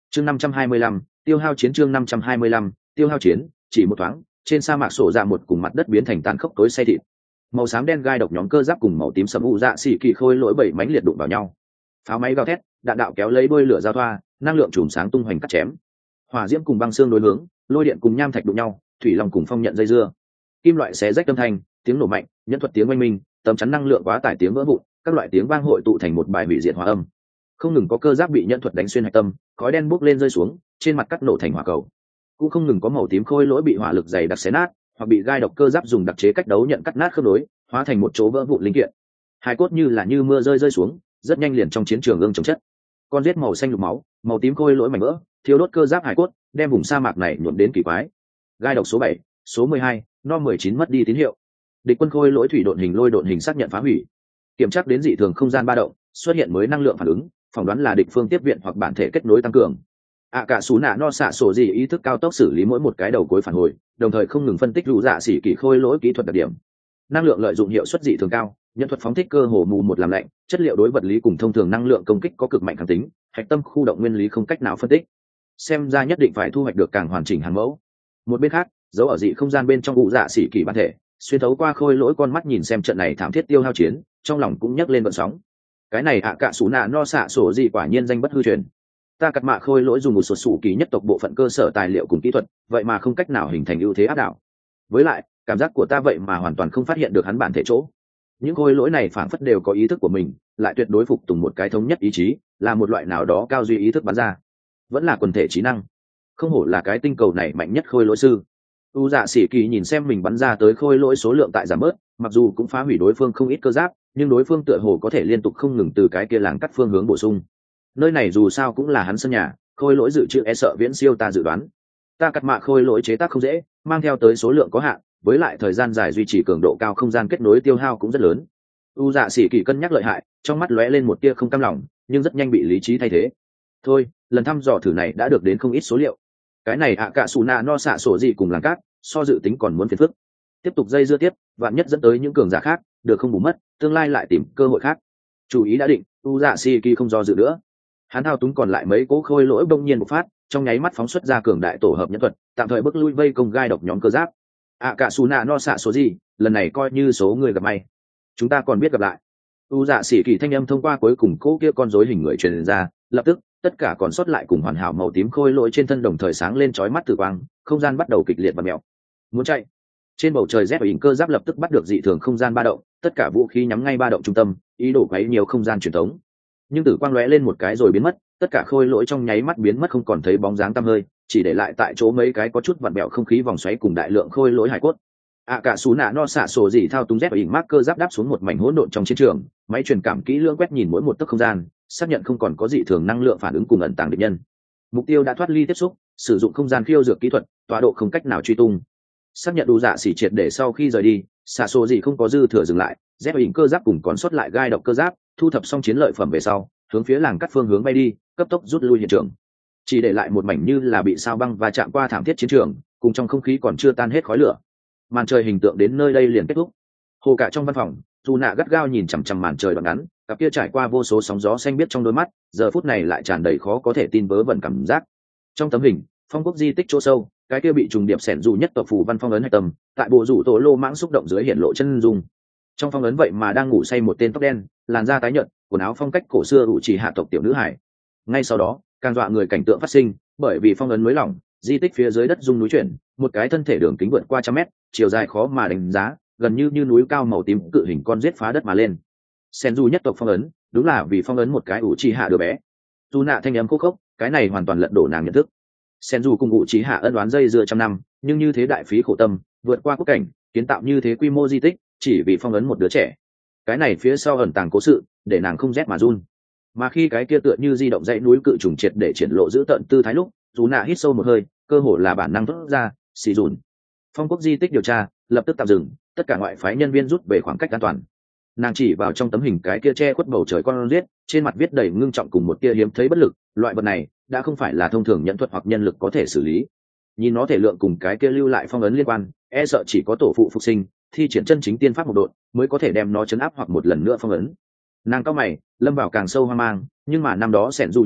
chương 525, tiêu hao chiến. chương 525, tiêu hao chiến. Chỉ một thoáng, trên sa mạc sổ ra một cùng mặt đất biến thành tàn khốc tối say thịt. Màu xám đen gai độc nhóm cơ giáp cùng màu tím sẫm u dạ xỉ kỳ khôi lỗi bảy mánh liệt đụng vào nhau. Pháo máy gào thét, đạn đạo kéo lấy đuôi lửa giao thoa, năng lượng chùm sáng tung hoành cắt chém. Hỏa diễm cùng băng xương đối hướng, lôi điện cùng nham thạch đụng nhau, thủy long cùng phong nhận dây dưa. Kim loại xé rách âm thanh, tiếng nổ mạnh, nhẫn thuật tiếng oanh minh, tấm chắn năng lượng quá tải tiếng vỡ vụn, các loại tiếng vang hội tụ thành một bài hủy diệt hòa âm. Không ngừng có cơ giáp bị nhẫn thuật đánh xuyên hạch tâm, khói đen bốc lên rơi xuống, trên mặt cắt nổ thành hỏa cầu. Cũng không ngừng có màu tím khôi lỗi bị hỏa lực dày đặc xé nát, hoặc bị gai độc cơ giáp dùng đặc chế cách đấu nhận cắt nát khớp nối, hóa thành một chỗ vỡ vụn linh kiện. Hai cốt như mưa rơi xuống, rất nhanh liền trong chiến trường ương chồng chất. Con giết màu xanh lục máu, màu tím khôi lỗi mảnh vỡ, thiếu đốt cơ giáp hải cốt, đem vùng sa mạc này nhuộm đến kỳ quái. Gai độc số 7, số 12, no 19 mất đi tín hiệu. Địch quân khôi lỗi thủy độn hình lôi độn hình xác nhận phá hủy. Kiểm tra đến dị thường không gian ba động, xuất hiện mới năng lượng phản ứng, phỏng đoán là địch phương tiếp viện hoặc bản thể kết nối tăng cường. Cả sú nạ no xạ sổ gì ý thức cao tốc xử lý mỗi một cái đầu cuối phản hồi, đồng thời không ngừng phân tích rủ dạ xỉ kỳ khôi lỗi kỹ thuật đặc điểm. Năng lượng lợi dụng hiệu suất dị thường cao, nhân thuật phóng thích cơ hồ mù một làm lạnh, chất liệu đối vật lý cùng thông thường năng lượng công kích có cực mạnh kháng tính, hạch tâm khu động nguyên lý không cách nào phân tích. Xem ra nhất định phải thu hoạch được càng hoàn chỉnh hàng mẫu. Một bên khác, giấu ở dị không gian bên trong ụ dạ xỉ kỳ bản thể, xuyên thấu qua khôi lỗi con mắt nhìn xem trận này thảm thiết tiêu hao chiến, trong lòng cũng nhấc lên vận sóng. Cái này cả sú nạ no xạ sổ gì quả nhiên danh bất hư truyền. Ta cắt mạ khôi lỗi dùng một sột sủ kỳ nhất tộc bộ phận cơ sở tài liệu cùng kỹ thuật, vậy mà không cách nào hình thành ưu thế áp đảo. Với lại, cảm giác của ta vậy mà hoàn toàn không phát hiện được hắn bản thể chỗ. Những khôi lỗi này phảng phất đều có ý thức của mình, lại tuyệt đối phục tùng một cái thống nhất ý chí, là một loại nào đó cao duy ý thức bắn ra, vẫn là quần thể trí năng. Không hổ là cái tinh cầu này mạnh nhất khôi lỗi sư. U dạ xỉ kỳ nhìn xem mình bắn ra tới khôi lỗi số lượng tại giảm bớt, mặc dù cũng phá hủy đối phương không ít cơ giáp, nhưng đối phương tựa hồ có thể liên tục không ngừng từ cái kia làng cắt phương hướng bổ sung. Nơi này dù sao cũng là hắn sân nhà, khôi lỗi dự trữ e sợ viễn siêu ta dự đoán. Ta cắt mạ khôi lỗi chế tác không dễ, mang theo tới số lượng có hạn, với lại thời gian dài duy trì cường độ cao không gian kết nối tiêu hao cũng rất lớn. U dạ xỉ kỳ cân nhắc lợi hại, trong mắt lóe lên một tia không cam lòng, nhưng rất nhanh bị lý trí thay thế. Thôi, lần thăm dò thử này đã được đến không ít số liệu. Cái này cả sú nạ no xạ sổ gì cùng làng cát, so dự tính còn muốn phiền phức. Tiếp tục dây dưa tiếp, vạn nhất dẫn tới những cường giả khác, được không bù mất, tương lai lại tìm cơ hội khác. Chủ ý đã định, u dạ xỉ kỳ không do dự nữa. Hắn thao túng còn lại mấy cố khôi lỗi bỗng nhiên một phát, trong nháy mắt phóng xuất ra cường đại tổ hợp nhân thuật, tạm thời bức lui vây công gai độc nhóm cơ giáp. Cả sú nạ no xạ số gì, lần này coi như số người gặp may. Chúng ta còn biết gặp lại. U dạ xỉ kỳ thanh âm thông qua cuối cùng cố kia con rối hình người truyền ra, lập tức tất cả còn sót lại cùng hoàn hảo màu tím khôi lỗi trên thân đồng thời sáng lên chói mắt tử quang, không gian bắt đầu kịch liệt và mèo. Muốn chạy. Trên bầu trời rét hình cơ giáp lập tức bắt được dị thường không gian ba động, tất cả vũ khí nhắm ngay ba động trung tâm, ý đồ quấy nhiều không gian truyền thống. Nhưng tử quang lóe lên một cái rồi biến mất, tất cả khôi lỗi trong nháy mắt biến mất không còn thấy bóng dáng tăm hơi, chỉ để lại tại chỗ mấy cái có chút vặn bẹo không khí vòng xoáy cùng đại lượng khôi lỗi hải cốt. Cả sú nạ no xạ sổ gì thao túng dép hình mác cơ giáp đáp xuống một mảnh hỗn độn trong chiến trường, máy truyền cảm kỹ lưỡng quét nhìn mỗi một tấc không gian, xác nhận không còn có dị thường năng lượng phản ứng cùng ẩn tàng địch nhân. Mục tiêu đã thoát ly tiếp xúc, sử dụng không gian khiêu dược kỹ thuật, tọa độ không cách nào truy tung. Xác nhận đủ dạ xỉ triệt để sau khi rời đi, xạ sổ gì không có dư thừa dừng lại, dép hình cơ giáp cùng còn sót lại gai độc cơ giáp, thu thập xong chiến lợi phẩm về sau, hướng phía làng cắt phương hướng bay đi, cấp tốc rút lui hiện trường. Chỉ để lại một mảnh như là bị sao băng và chạm qua thảm thiết chiến trường, cùng trong không khí còn chưa tan hết khói lửa. Màn trời hình tượng đến nơi đây liền kết thúc. Hồ cả trong văn phòng, dù nạ gắt gao nhìn chằm chằm màn trời đoạn ngắn, cặp kia trải qua vô số sóng gió xanh biếc trong đôi mắt, giờ phút này lại tràn đầy khó có thể tin vớ vẩn cảm giác. Trong tấm hình, phong quốc di tích chỗ sâu, cái kia bị trùng điệp xẻn dù nhất tộc phủ văn phong ấn hạch tâm, tại bộ rủ tổ lô mãng xúc động dưới hiện lộ chân dung. Trong phong ấn vậy mà đang ngủ say một tên tóc đen, làn da tái nhợt, quần áo phong cách cổ xưa ủ chỉ hạ tộc tiểu nữ hải. Ngay sau đó, càng dọa người cảnh tượng phát sinh, bởi vì phong ấn mới lỏng, di tích phía dưới đất rung núi chuyển, một cái thân thể đường kính vượt qua trăm mét, chiều dài khó mà đánh giá, gần như núi cao màu tím cự hình con giết phá đất mà lên. Sen du nhất tộc phong ấn, đúng là vì phong ấn một cái ủ trì hạ đứa bé. Du nạ thanh âm khô khốc, cái này hoàn toàn lật đổ nàng nhận thức. Sen du cùng ủ trì hạ ân đoán dây dưa trăm năm, nhưng như thế đại phí khổ tâm, vượt qua quốc cảnh, kiến tạo như thế quy mô di tích, chỉ vì phong ấn một đứa trẻ. Cái này phía sau ẩn tàng cố sự, để nàng không rét mà run. Mà khi cái kia tựa như di động dãy núi cự trùng triệt để triển lộ giữ tận tư thái lúc, dù nạ hít sâu một hơi, cơ hồ là bản năng thốt ra, xì dùn. Phong quốc di tích điều tra lập tức tạm dừng, tất cả ngoại phái nhân viên rút về khoảng cách an toàn. Nàng chỉ vào trong tấm hình cái kia che khuất bầu trời con riết, trên mặt viết đầy ngưng trọng cùng một tia hiếm thấy bất lực. Loại vật này đã không phải là thông thường nhận thuật hoặc nhân lực có thể xử lý. Nhìn nó thể lượng cùng cái kia lưu lại phong ấn liên quan, e sợ chỉ có tổ phụ phục sinh, thi triển chân chính tiên pháp một độn mới có thể đem nó chấn áp hoặc một lần nữa phong ấn. Nàng cao mày, lâm vào càng sâu hoang mang, nhưng mà năm đó xẻn du nhất tộc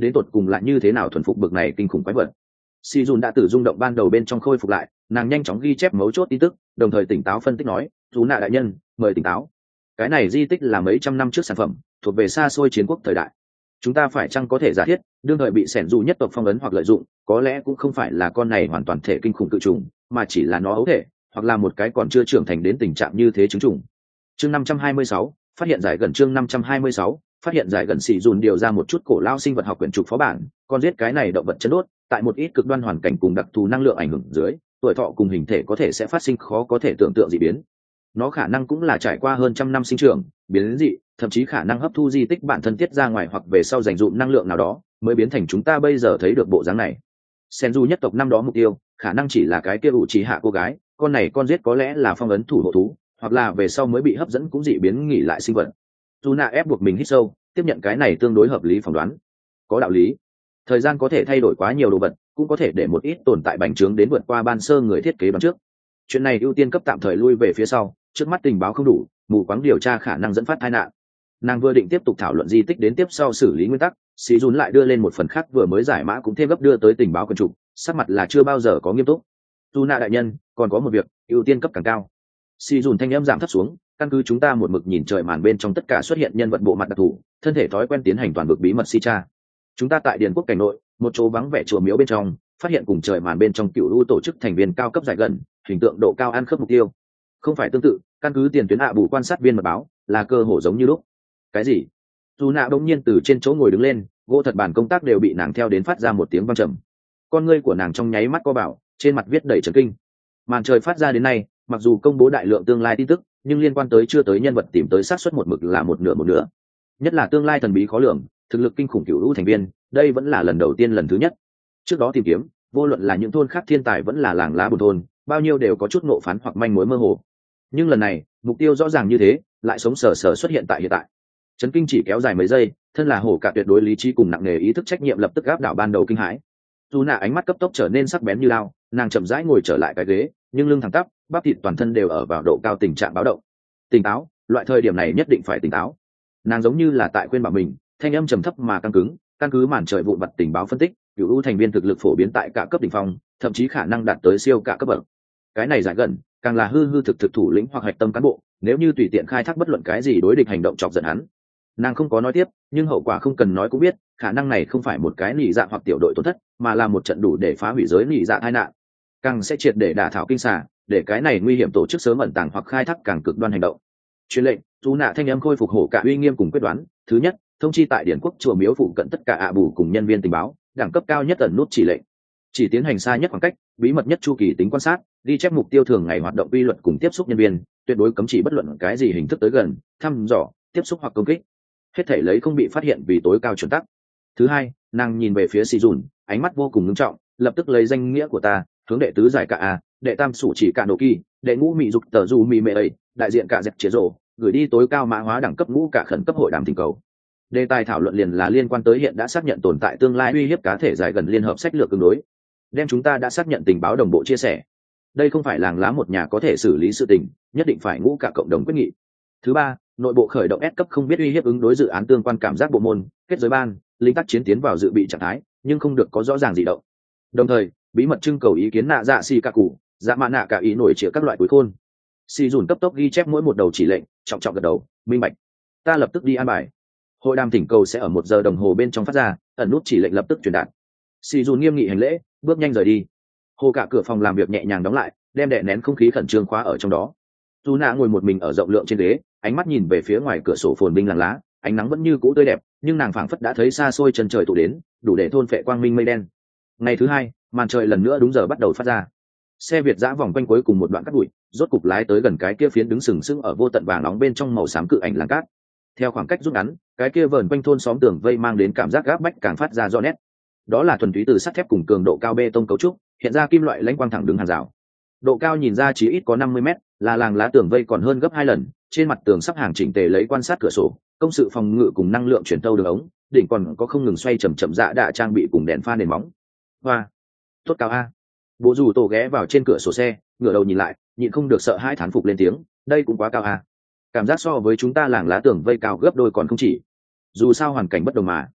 đến tột cùng lại như thế nào thuần phục bực này kinh khủng quái vật. Si Jun đã từ rung động ban đầu bên trong khôi phục lại, nàng nhanh chóng ghi chép mấu chốt tin tức, đồng thời tỉnh táo phân tích nói, "Dù nạ đại nhân, mời tỉnh táo. Cái này di tích là mấy trăm năm trước sản phẩm, thuộc về xa xôi chiến quốc thời đại. Chúng ta phải chăng có thể giả thiết, đương thời bị sẻn dù nhất tộc phong ấn hoặc lợi dụng, có lẽ cũng không phải là con này hoàn toàn thể kinh khủng cự trùng, mà chỉ là nó ấu thể, hoặc là một cái còn chưa trưởng thành đến tình trạng như thế trứng trùng." Chương 526, phát hiện giải gần chương 526, phát hiện giải gần xì dùn điều ra một chút cổ lao sinh vật học quyển trục phó bản, con giết cái này động vật chân đốt, tại một ít cực đoan hoàn cảnh cùng đặc thù năng lượng ảnh hưởng dưới, tuổi thọ cùng hình thể có thể sẽ phát sinh khó có thể tưởng tượng dị biến. Nó khả năng cũng là trải qua hơn trăm năm sinh trưởng, biến dị, thậm chí khả năng hấp thu di tích bản thân tiết ra ngoài hoặc về sau dành dụm năng lượng nào đó, mới biến thành chúng ta bây giờ thấy được bộ dáng này. Senju nhất tộc năm đó mục tiêu, khả năng chỉ là cái kia ủ trí hạ cô gái, con này con giết có lẽ là phong ấn thủ hộ thú, hoặc là về sau mới bị hấp dẫn cũng dị biến nghỉ lại sinh vật. Tuna ép buộc mình hít sâu, tiếp nhận cái này tương đối hợp lý phỏng đoán. Có đạo lý. Thời gian có thể thay đổi quá nhiều đồ vật, cũng có thể để một ít tồn tại bành trướng đến vượt qua ban sơ người thiết kế ban trước. Chuyện này ưu tiên cấp tạm thời lui về phía sau, trước mắt tình báo không đủ, mù quáng điều tra khả năng dẫn phát tai nạn. Nàng vừa định tiếp tục thảo luận di tích đến tiếp sau xử lý nguyên tắc, Sĩ Dùn lại đưa lên một phần khác vừa mới giải mã cũng thêm gấp đưa tới tình báo quần trục, sắc mặt là chưa bao giờ có nghiêm túc. Tuna đại nhân, còn có một việc, ưu tiên cấp càng cao. Sĩ Dùn thanh âm giảm thấp xuống, căn cứ chúng ta một mực nhìn trời màn bên trong tất cả xuất hiện nhân vật bộ mặt đặc thù, thân thể thói quen tiến hành toàn vực bí mật si tra. Chúng ta tại Điền Quốc cảnh nội, một chỗ vắng vẻ chùa miếu bên trong, phát hiện cùng trời màn bên trong cựu u tổ chức thành viên cao cấp giải gần, hình tượng độ cao ăn khớp mục tiêu. Không phải tương tự, căn cứ tiền tuyến hạ bù quan sát viên mật báo, là cơ hồ giống như lúc. Cái gì? Dù nạ bỗng nhiên từ trên chỗ ngồi đứng lên, gỗ thật bàn công tác đều bị nàng theo đến phát ra một tiếng vang trầm. Con ngươi của nàng trong nháy mắt co bảo, trên mặt viết đầy chấn kinh. Màn trời phát ra đến nay, mặc dù công bố đại lượng tương lai tin tức, nhưng liên quan tới chưa tới nhân vật tìm tới xác suất một mực là một nửa. Nhất là tương lai thần bí khó lường, thực lực kinh khủng cựu u thành viên, đây vẫn là lần đầu tiên lần thứ nhất. Trước đó tìm kiếm, vô luận là những thôn khác thiên tài vẫn là làng lá bùn thôn, bao nhiêu đều có chút ngộ phán hoặc manh mối mơ hồ. Nhưng lần này, mục tiêu rõ ràng như thế, lại sống sờ sờ xuất hiện tại hiện tại. Chấn kinh chỉ kéo dài mấy giây, thân là hổ cả tuyệt đối lý trí cùng nặng nề ý thức trách nhiệm lập tức áp đảo ban đầu kinh hãi. Dù nạ ánh mắt cấp tốc trở nên sắc bén như lao, nàng chậm rãi ngồi trở lại cái ghế, nhưng lưng thẳng tắp, bắp thịt toàn thân đều ở vào độ cao tình trạng báo động. Tỉnh táo, loại thời điểm này nhất định phải tỉnh táo. Nàng giống như là tại khuyên bảo mình, thanh âm trầm thấp mà căng cứng, căn cứ màn trời vụn vặt tình báo phân tích, cựu u thành viên thực lực phổ biến tại cả cấp đỉnh phong, thậm chí khả năng đạt tới siêu cả cấp bậc. Cái này giải gần, càng là hư thực thủ lĩnh hoặc hạch tâm cán bộ, nếu như tùy tiện khai thác bất luận cái gì đối địch hành động chọc giận hắn. Nàng không có nói tiếp, nhưng hậu quả không cần nói cũng biết, khả năng này không phải một cái nỉ dạ hoặc tiểu đội tổn thất, mà là một trận đủ để phá hủy giới nỉ dạ tai nạn. Càng sẽ triệt để đả thảo kinh xà, để cái này nguy hiểm tổ chức sớm ẩn tàng hoặc khai thác càng cực đoan hành động. Truyền lệnh, Tú nạ thanh âm khôi phục hổ cả uy nghiêm cùng quyết đoán. Thứ nhất, thông chi tại điển quốc chùa miếu phụ cận tất cả ạ bù cùng nhân viên tình báo, đẳng cấp cao nhất ẩn nút chỉ lệnh, chỉ tiến hành xa nhất khoảng cách, bí mật nhất chu kỳ tính quan sát, ghi chép mục tiêu thường ngày hoạt động quy luật cùng tiếp xúc nhân viên, tuyệt đối cấm chỉ bất luận cái gì hình thức tới gần, thăm dò, tiếp xúc hoặc công kích, hết thể lấy không bị phát hiện vì tối cao chuẩn tắc. Thứ hai, nàng nhìn về phía Sĩ Dùn, ánh mắt vô cùng nghiêm trọng, lập tức lấy danh nghĩa của ta, hướng đệ tứ giải cả a, đệ tam sủ chỉ cả nổ kỳ, đệ ngũ mỹ dục tờ du mỹ mệ ấy, đại diện cả dẹp chế rồ, gửi đi tối cao mã hóa đẳng cấp ngũ cả khẩn cấp hội đàm thỉnh cầu. Đề tài thảo luận liền là liên quan tới hiện đã xác nhận tồn tại tương lai uy hiếp cá thể dài gần liên hợp sách lược tương đối, đem chúng ta đã xác nhận tình báo đồng bộ chia sẻ. Đây không phải làng lá một nhà có thể xử lý sự tình, nhất định phải ngũ cả cộng đồng quyết nghị. Thứ ba, nội bộ khởi động S cấp không biết uy hiếp ứng đối dự án tương quan cảm giác bộ môn, kết giới ban, lính tác chiến tiến vào dự bị trạng thái, nhưng không được có rõ ràng gì động. Đồng thời, bí mật trưng cầu ý kiến nạ dạ xì cả cụ, dạ mạ nạ cả ý nổi trịa các loại cuối khôn. Xì dùn cấp tốc ghi chép mỗi một đầu chỉ lệnh, trọng trọng gật đầu, minh bạch. Ta lập tức đi an bài. Hội đàm thỉnh cầu sẽ ở 1 giờ đồng hồ bên trong phát ra, ẩn nút chỉ lệnh lập tức truyền đạt. Xì dùn nghiêm nghị hành lễ, bước nhanh rời đi. Hồ cả cửa phòng làm việc nhẹ nhàng đóng lại, đem đè nén không khí khẩn trương khóa ở trong đó. Dù nạ ngồi một mình ở rộng lượng trên ghế, ánh mắt nhìn về phía ngoài cửa sổ phồn binh làng lá, ánh nắng vẫn như cũ tươi đẹp, nhưng nàng phảng phất đã thấy xa xôi chân trời tụ đến, đủ để thôn phệ quang minh mây đen. Ngày thứ hai, màn trời lần nữa đúng giờ bắt đầu phát ra. Xe Việt dã vòng quanh cuối cùng một đoạn cát bụi, rốt cục lái tới gần cái kia phiến đứng sừng sững ở vô tận vàng nóng bên trong màu xám cự ảnh làng cát. Theo khoảng cách rút ngắn, cái kia vờn quanh thôn xóm tường vây mang đến cảm giác gáp bách càng phát ra rõ nét. Đó là thuần túy từ sắt thép cùng cường độ cao bê tông cấu trúc, hiện ra kim loại lãnh quang thẳng đứng hàng rào. Độ cao nhìn ra chỉ ít có 50 mét, là làng lá tường vây còn hơn gấp 2 lần, trên mặt tường sắp hàng chỉnh tề lấy quan sát cửa sổ, công sự phòng ngự cùng năng lượng truyền tâu đường ống, đỉnh còn có không ngừng xoay chậm chậm dạ đạ trang bị cùng đèn pha nền móng. Hoa, tốt cao a. Bố dù tổ ghé vào trên cửa sổ xe, ngửa đầu nhìn lại, nhịn không được sợ hãi thán phục lên tiếng, đây cũng quá cao a. Cảm giác so với chúng ta làng lá tường vây cao gấp đôi còn không chỉ. Dù sao hoàn cảnh bất đồng mà.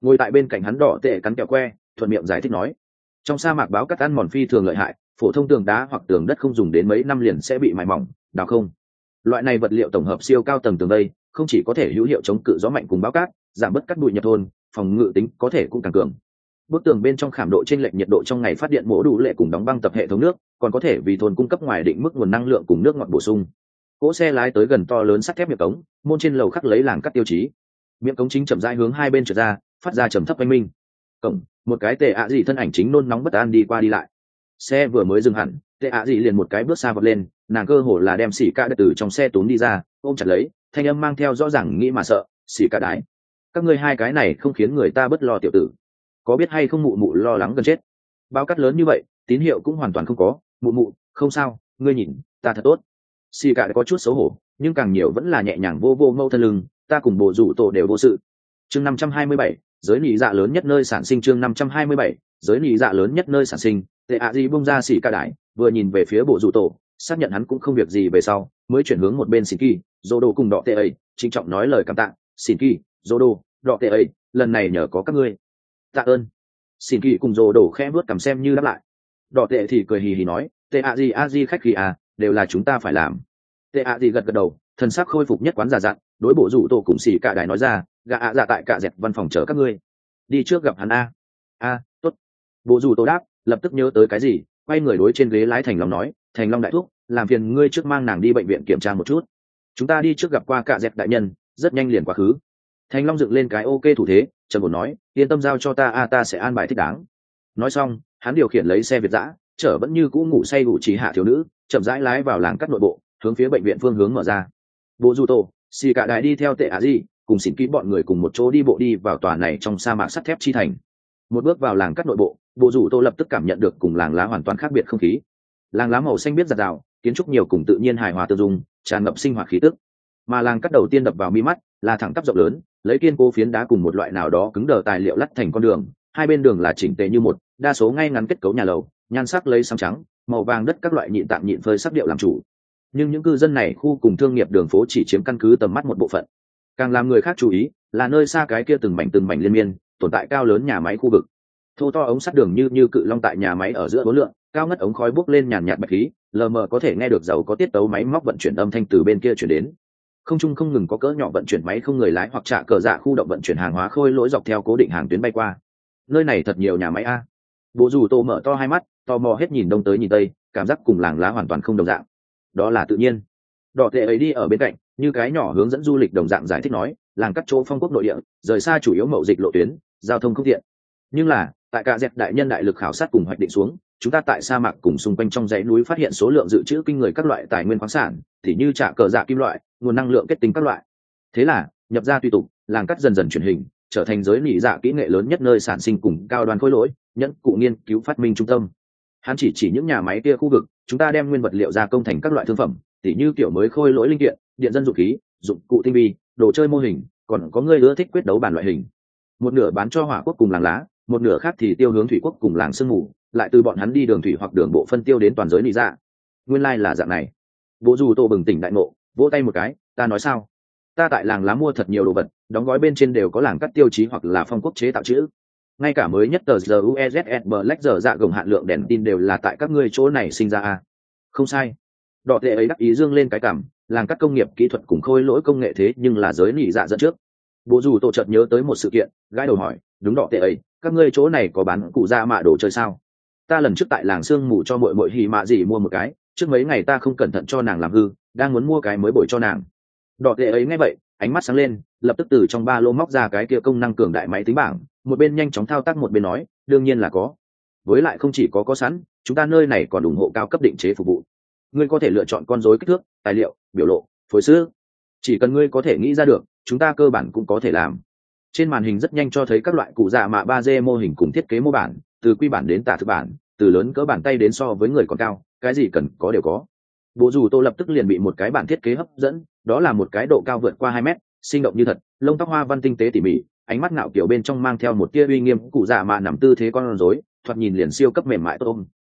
ngồi tại bên cạnh hắn đỏ tệ cắn kẹo que thuận miệng giải thích nói, trong sa mạc báo cắt ăn mòn phi thường lợi hại, phổ thông tường đá hoặc tường đất không dùng đến mấy năm liền sẽ bị mài mỏng đào không. Loại này vật liệu tổng hợp siêu cao tầng tường đây không chỉ có thể hữu hiệu chống cự gió mạnh cùng báo cát, giảm bớt cắt bụi nhập thôn, phòng ngự tính có thể cũng càng cường. Bức tường bên trong khảm độ trên lệch nhiệt độ trong ngày phát điện mổ đủ lệ cùng đóng băng tập hệ thống nước, còn có thể vì thôn cung cấp ngoài định mức nguồn năng lượng cùng nước ngọt bổ sung. Cỗ xe lái tới gần to lớn sắt thép miệng cống, môn trên lầu khắc lấy làng cắt tiêu chí. Miệng cống chính chậm rãi hướng hai bên trượt ra, phát ra trầm thấp oanh minh. Cổng, một cái tệ ạ gì thân ảnh chính nôn nóng bất an đi qua đi lại. Xe vừa mới dừng hẳn, tệ ạ gì liền một cái bước xa vọt lên, nàng cơ hồ là đem xỉ ca từ trong xe túm đi ra, ôm chặt lấy, thanh âm mang theo rõ ràng nghĩ mà sợ, xỉ ca đái. Các ngươi hai cái này không khiến người ta bất lo tiểu tử. Có biết hay không mụ mụ lo lắng gần chết. Bao cắt lớn như vậy, tín hiệu cũng hoàn toàn không có, mụ mụ, không sao, ngươi nhìn, ta thật tốt. Xỉ ca có chút xấu hổ, nhưng càng nhiều vẫn là nhẹ nhàng vô vô mâu thân lưng, ta cùng bộ rủ tổ đều vô sự. Chương 527, giới nị dạ lớn nhất nơi sản sinh. Chương 527, giới nị dạ lớn nhất nơi sản sinh. Tệ ạ gì bung ra xỉ ca đái, vừa nhìn về phía bộ rủ tổ, xác nhận hắn cũng không việc gì về sau, mới chuyển hướng một bên Shinki, Zodo cùng đọ tệ ấy, trịnh trọng nói lời cảm tạ, Shinki, Zodo, đọ tệ ấy, lần này nhờ có các ngươi. Tạ ơn. Shinki cùng Zodo khẽ bước cầm xem như đáp lại. Đọ tệ thì cười hì hì nói, tệ ạ gì a di khách khí à, đều là chúng ta phải làm. Tệ ạ gì gật gật đầu, thần sắc khôi phục nhất quán giả dặn, đối bộ rủ tổ cùng xỉ cả đài nói ra, gã ạ dạ tại cả dẹt văn phòng chờ các ngươi. Đi trước gặp hắn a. A, tốt. Bộ rủ tổ đáp, lập tức nhớ tới cái gì, quay người đối trên ghế lái Thành Long nói, Thành Long đại thúc, làm phiền ngươi trước mang nàng đi bệnh viện kiểm tra một chút. Chúng ta đi trước gặp qua cả dẹt đại nhân, rất nhanh liền quá khứ. Thành Long dựng lên cái ok thủ thế, trầm ổn nói, yên tâm giao cho ta, ta sẽ an bài thích đáng. Nói xong, hắn điều khiển lấy xe Việt dã, chở vẫn như cũ ngủ say ngủ trì hạ thiếu nữ, chậm rãi lái vào làng cắt nội bộ, hướng phía bệnh viện phương hướng mở ra. Bộ dù tổ, xì cả đại đi theo tệ á gì, cùng xỉn kỹ bọn người cùng một chỗ đi bộ đi vào tòa này trong sa mạc sắt thép chi thành. Một bước vào làng cắt nội bộ, bộ rủ tô lập tức cảm nhận được cùng làng lá hoàn toàn khác biệt không khí. Làng lá màu xanh biết giặt rào, kiến trúc nhiều cùng tự nhiên hài hòa tương dung, tràn ngập sinh hoạt khí tức. Mà làng cắt đầu tiên đập vào mi mắt là thẳng tắp rộng lớn, lấy kiên cố phiến đá cùng một loại nào đó cứng đờ tài liệu lắt thành con đường, hai bên đường là chỉnh tề như một, đa số ngay ngắn kết cấu nhà lầu, nhan sắc lấy xám trắng, màu vàng đất các loại nhịn tạm nhịn phơi sắc điệu làm chủ. Nhưng những cư dân này khu cùng thương nghiệp đường phố chỉ chiếm căn cứ tầm mắt một bộ phận. Càng làm người khác chú ý là nơi xa cái kia từng mảnh liên miên tồn tại cao lớn nhà máy khu vực, thô to ống sắt đường như cự long tại nhà máy ở giữa bốn lượng, cao ngất ống khói bốc lên nhàn nhạt bạch khí, lờ mờ có thể nghe được giàu có tiết tấu máy móc vận chuyển âm thanh từ bên kia chuyển đến. Không trung không ngừng có cỡ nhỏ vận chuyển máy không người lái hoặc trả cờ dạ khu động vận chuyển hàng hóa khôi lỗi dọc theo cố định hàng tuyến bay qua. Nơi này thật nhiều nhà máy a. Bộ dù tô mở to hai mắt, tò mò hết nhìn đông tới nhìn tây, cảm giác cùng làng lá hoàn toàn không đồng dạng. Đó là tự nhiên. Đỏ tệ ấy đi ở bên cạnh, như cái nhỏ hướng dẫn du lịch đồng dạng giải thích nói, làng cắt chỗ phong quốc nội địa, rời xa chủ yếu mậu dịch lộ tuyến, giao thông không tiện. Nhưng là, tại cả dẹt đại nhân đại lực khảo sát cùng hoạch định xuống, chúng ta tại sa mạc cùng xung quanh trong dãy núi phát hiện số lượng dự trữ kinh người các loại tài nguyên khoáng sản, thì như trả cờ dạ kim loại, nguồn năng lượng kết tinh các loại. Thế là, nhập ra tùy tục, làng cắt dần dần chuyển hình, trở thành giới nỉ dạ kỹ nghệ lớn nhất nơi sản sinh cùng cao đoàn khối lỗi, nhẫn cụ nghiên cứu phát minh trung tâm. Hắn chỉ những nhà máy kia khu vực, chúng ta đem nguyên vật liệu gia công thành các loại thương phẩm, tỉ như kiểu mới khôi lỗi linh kiện, điện dân dụng khí, dụng cụ tinh vi, đồ chơi mô hình, còn có người ưa thích quyết đấu bản loại hình. Một nửa bán cho hỏa quốc cùng làng lá, một nửa khác thì tiêu hướng thủy quốc cùng làng sương mù, lại từ bọn hắn đi đường thủy hoặc đường bộ phân tiêu đến toàn giới nỉ dạ. Nguyên lai là dạng này. Bố dù tô bừng tỉnh đại ngộ, vỗ tay một cái, ta nói sao? Ta tại làng lá mua thật nhiều đồ vật, đóng gói bên trên đều có làng cắt tiêu chí hoặc là phong quốc chế tạo chữ. Ngay cả mới nhất tờ GUEZS Black giờ dạ gồng hạn lượng đèn tin đều là tại các ngươi chỗ này sinh ra a. Không sai. Đọ tệ ấy đắc ý dương lên cái cảm, làng cắt công nghiệp kỹ thuật cùng khôi lỗi công nghệ thế nhưng là giới nỉ dạ dẫn trước. Bố dù tổ chợt nhớ tới một sự kiện, gái đầu hỏi, đúng đọ tệ ấy, các ngươi chỗ này có bán cụ da mạ đồ chơi sao? Ta lần trước tại làng sương mù cho muội hì mạ gì mua một cái, trước mấy ngày ta không cẩn thận cho nàng làm hư, đang muốn mua cái mới bồi cho nàng. Đọ tệ ấy nghe vậy, ánh mắt sáng lên, lập tức từ trong ba lô móc ra cái kia công năng cường đại máy tính bảng, một bên nhanh chóng thao tác một bên nói, đương nhiên là có. Với lại không chỉ có sẵn, chúng ta nơi này còn ủng hộ cao cấp định chế phục vụ. Ngươi có thể lựa chọn con rối kích thước, tài liệu, biểu lộ, phối sữa. Chỉ cần ngươi có thể nghĩ ra được, chúng ta cơ bản cũng có thể làm. Trên màn hình rất nhanh cho thấy các loại cụ dạ mạ 3D mô hình cùng thiết kế mô bản, từ quy bản đến tả thực bản, từ lớn cỡ bàn tay đến so với người còn cao, cái gì cần có đều có. Bộ dù tô lập tức liền bị một cái bản thiết kế hấp dẫn, đó là một cái độ cao vượt qua 2 mét, sinh động như thật, lông tóc hoa văn tinh tế tỉ mỉ, ánh mắt ngạo kiểu bên trong mang theo một tia uy nghiêm, cụ dạ mạ nằm tư thế con rối, thoạt nhìn liền siêu cấp mềm mại tốt ôm.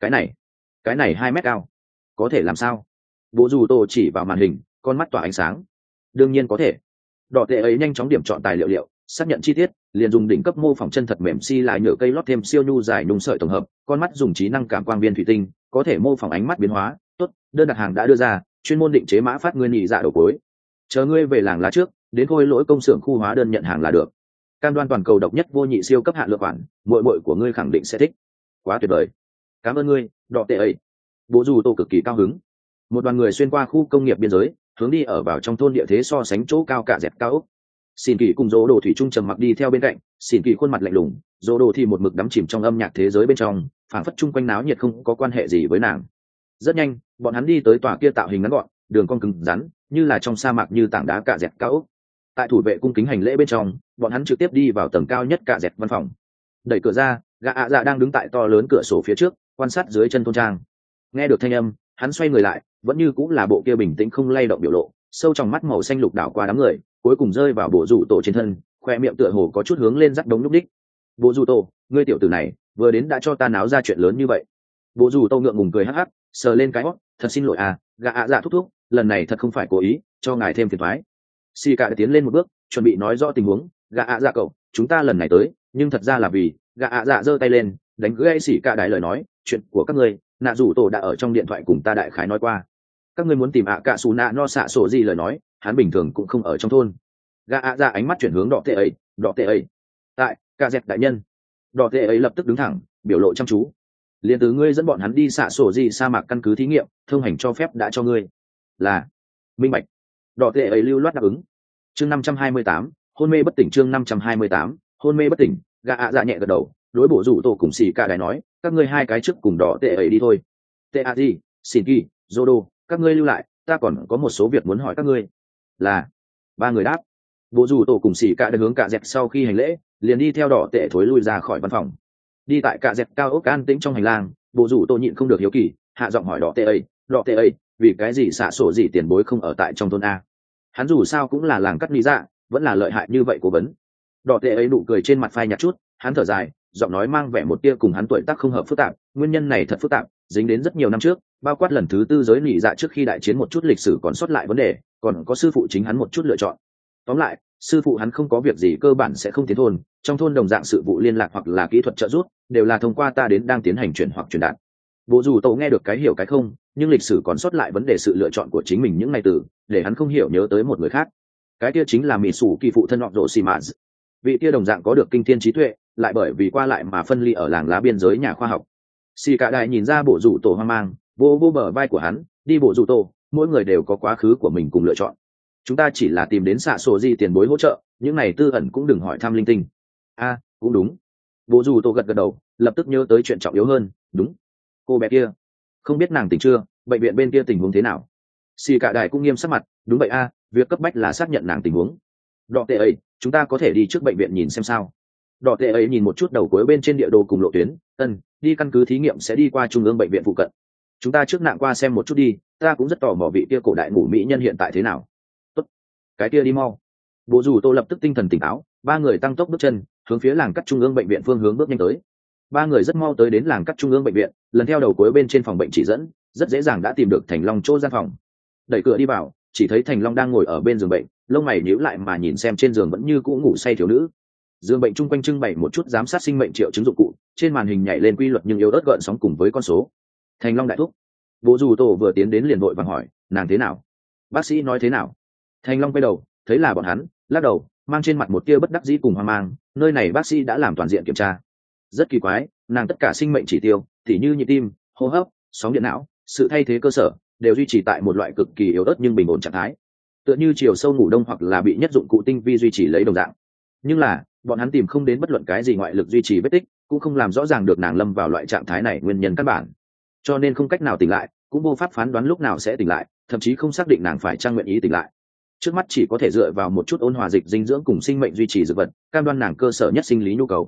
Cái này 2 mét cao, có thể làm sao? Bộ dù tô chỉ vào màn hình, con mắt tỏa ánh sáng. Đương nhiên có thể. Đỏ tệ ấy nhanh chóng điểm chọn tài liệu liệu, xác nhận chi tiết liền dùng đỉnh cấp mô phỏng chân thật mềm si lại nhựa cây lót thêm siêu nhu dài nung sợi tổng hợp, con mắt dùng trí năng cảm quang viên thủy tinh có thể mô phỏng ánh mắt biến hóa. Tốt, đơn đặt hàng đã đưa ra, chuyên môn định chế mã phát ngươi nhị dạ đầu cuối, chờ ngươi về làng lá trước đến khôi lỗi công xưởng khu hóa đơn nhận hàng là được. Cam đoan toàn cầu độc nhất vô nhị siêu cấp hạn lượng khoản, muội muội của ngươi khẳng định sẽ thích. Quá tuyệt vời, cảm ơn ngươi, đọ tệ ấy. Bố dù tô cực kỳ cao hứng. Một đoàn người xuyên qua khu công nghiệp biên giới, hướng đi ở vào trong thôn địa thế so sánh chỗ cao cả dẹt cao ốc. Xin kỳ cùng dỗ đồ thủy trung trầm mặc đi theo bên cạnh, xin kỳ khuôn mặt lạnh lùng, dỗ đồ thì một mực đắm chìm trong âm nhạc thế giới bên trong, phảng phất chung quanh náo nhiệt không có quan hệ gì với nàng. Rất nhanh, bọn hắn đi tới tòa kia tạo hình ngắn gọn, đường cong cứng rắn, như là trong sa mạc như tảng đá cả dẹt cao ốc. Tại thủ vệ cung kính hành lễ bên trong, bọn hắn trực tiếp đi vào tầng cao nhất cả dẹt văn phòng. Đẩy cửa ra, gã ạ dạ đang đứng tại to lớn cửa sổ phía trước, quan sát dưới chân thôn trang. Nghe được thanh âm, hắn xoay người lại, vẫn như cũng là bộ kia bình tĩnh không lay động biểu lộ, sâu trong mắt màu xanh lục đảo qua đám người, cuối cùng rơi vào bộ rủ tổ trên thân, khoe miệng tựa hồ có chút hướng lên rắc đống lúc đích. Bộ rủ tổ, ngươi tiểu tử này vừa đến đã cho ta náo ra chuyện lớn như vậy. Bộ rủ tổ ngượng ngùng cười hắc hắc, sờ lên cái hót, thật xin lỗi à, gã ạ dạ thúc thúc, lần này thật không phải cố ý, cho ngài thêm phiền toái. Xì cả tiến lên một bước, chuẩn bị nói rõ tình huống. Gã ạ dạ cậu, chúng ta lần này tới, nhưng thật ra là vì, gã ạ dạ giơ tay lên, đánh gãy xì cả đại lời nói, chuyện của các ngươi, nạ rủ tổ đã ở trong điện thoại cùng ta đại khái nói qua. Các ngươi muốn tìm ạ cạ xù nạ no xạ sổ gì lời nói, hắn bình thường cũng không ở trong thôn. Gã ạ dạ ánh mắt chuyển hướng đọ tệ ấy. Tại, ca dẹt đại nhân. Đọ tệ ấy lập tức đứng thẳng, biểu lộ chăm chú. Liên từ ngươi dẫn bọn hắn đi xạ sổ gì sa mạc căn cứ thí nghiệm, thông hành cho phép đã cho ngươi. Là, minh bạch. Đọ tệ ấy lưu loát đáp ứng. Chương 528, hôn mê bất tỉnh. Chương 528, hôn mê bất tỉnh. Gã ạ dạ nhẹ gật đầu, đối bộ rủ tổ cùng xì cả đại nói, các ngươi hai cái trước cùng đỏ tệ ấy đi thôi. Tệ a gì, xin kỳ, Zodo, các ngươi lưu lại, ta còn có một số việc muốn hỏi các ngươi. Là, ba người đáp. Bộ rủ tổ cùng xì cả đại hướng cả dẹt sau khi hành lễ, liền đi theo đỏ tệ thối lui ra khỏi văn phòng. Đi tại cả dẹt cao ốc an tĩnh trong hành lang, bộ rủ tổ nhịn không được hiếu kỳ, hạ giọng hỏi đỏ tệ ấy, vì cái gì xạ sổ gì tiền bối không ở tại trong thôn a? Hắn dù sao cũng là làng cắt lý dạ, vẫn là lợi hại như vậy cố vấn. Đỏ tệ ấy nụ cười trên mặt phai nhạt chút, hắn thở dài, giọng nói mang vẻ một tia cùng hắn tuổi tác không hợp phức tạp. Nguyên nhân này thật phức tạp, dính đến rất nhiều năm trước, bao quát lần thứ tư giới nỉ dạ trước khi đại chiến một chút lịch sử còn sót lại vấn đề, còn có sư phụ chính hắn một chút lựa chọn. Tóm lại, sư phụ hắn không có việc gì cơ bản sẽ không tiến thôn, trong thôn đồng dạng sự vụ liên lạc hoặc là kỹ thuật trợ giúp đều là thông qua ta đến đang tiến hành chuyển hoặc truyền đạt. Bộ dù tổ nghe được cái hiểu cái không, nhưng lịch sử còn sót lại vấn đề sự lựa chọn của chính mình những ngày từ, để hắn không hiểu nhớ tới một người khác. Cái kia chính là mỹ sủ kỳ phụ thân họ rộ xì mã. Vị kia đồng dạng có được kinh thiên trí tuệ, lại bởi vì qua lại mà phân ly ở làng lá biên giới nhà khoa học. Xì cả đại nhìn ra bộ rủ tổ hoang mang, vô bờ vai của hắn, đi bộ rủ tổ, mỗi người đều có quá khứ của mình cùng lựa chọn. Chúng ta chỉ là tìm đến xạ sổ gì tiền bối hỗ trợ, những này tư ẩn cũng đừng hỏi thăm linh tinh. A, cũng đúng. Bộ rủ tổ gật gật đầu, lập tức nhớ tới chuyện trọng yếu hơn. Đúng, cô bé kia, không biết nàng tỉnh chưa, bệnh viện bên kia tình huống thế nào? Xì cả đại cũng nghiêm sắc mặt, đúng vậy a, việc cấp bách là xác nhận nàng tình huống. Đọ tệ ấy, chúng ta có thể đi trước bệnh viện nhìn xem sao? Đọ tệ ấy nhìn một chút đầu cuối bên trên địa đồ cùng lộ tuyến, đi căn cứ thí nghiệm sẽ đi qua trung ương bệnh viện phụ cận. Chúng ta trước nạng qua xem một chút đi, ta cũng rất tò mò vị kia cổ đại ngủ mỹ nhân hiện tại thế nào. Tốt, cái kia đi mau. Bộ dù tô lập tức tinh thần tỉnh táo, ba người tăng tốc bước chân, hướng phía làng cắt trung ương bệnh viện phương hướng bước nhanh tới. Ba người rất mau tới đến làng cắt trung ương bệnh viện, lần theo đầu cuối bên trên phòng bệnh chỉ dẫn, rất dễ dàng đã tìm được Thành Long chỗ gian phòng. Đẩy cửa đi vào, chỉ thấy Thành Long đang ngồi ở bên giường bệnh, lông mày nhíu lại mà nhìn xem trên giường vẫn như cũ ngủ say thiếu nữ. Giường bệnh chung quanh trưng bày một chút giám sát sinh mệnh triệu chứng dụng cụ, trên màn hình nhảy lên quy luật nhưng yếu ớt gợn sóng cùng với con số. Thành Long đại thúc. Bố dù tổ vừa tiến đến liền vội vàng hỏi, nàng thế nào? Bác sĩ nói thế nào? Thành Long quay đầu, thấy là bọn hắn, lắc đầu, mang trên mặt một tia bất đắc dĩ cùng hoang mang, nơi này bác sĩ đã làm toàn diện kiểm tra. Rất kỳ quái, nàng tất cả sinh mệnh chỉ tiêu, tỉ như nhịp tim, hô hấp, sóng điện não, sự thay thế cơ sở, đều duy trì tại một loại cực kỳ yếu ớt nhưng bình ổn trạng thái, tựa như chiều sâu ngủ đông hoặc là bị nhất dụng cụ tinh vi duy trì lấy đồng dạng. Nhưng là bọn hắn tìm không đến bất luận cái gì ngoại lực duy trì vết tích, cũng không làm rõ ràng được nàng lâm vào loại trạng thái này nguyên nhân căn bản, cho nên không cách nào tỉnh lại, cũng vô pháp phán đoán lúc nào sẽ tỉnh lại, thậm chí không xác định nàng phải trang nguyện ý tỉnh lại. Trước mắt chỉ có thể dựa vào một chút ôn hòa dịch dinh dưỡng cùng sinh mệnh duy trì dược vật, cam đoan nàng cơ sở nhất sinh lý nhu cầu.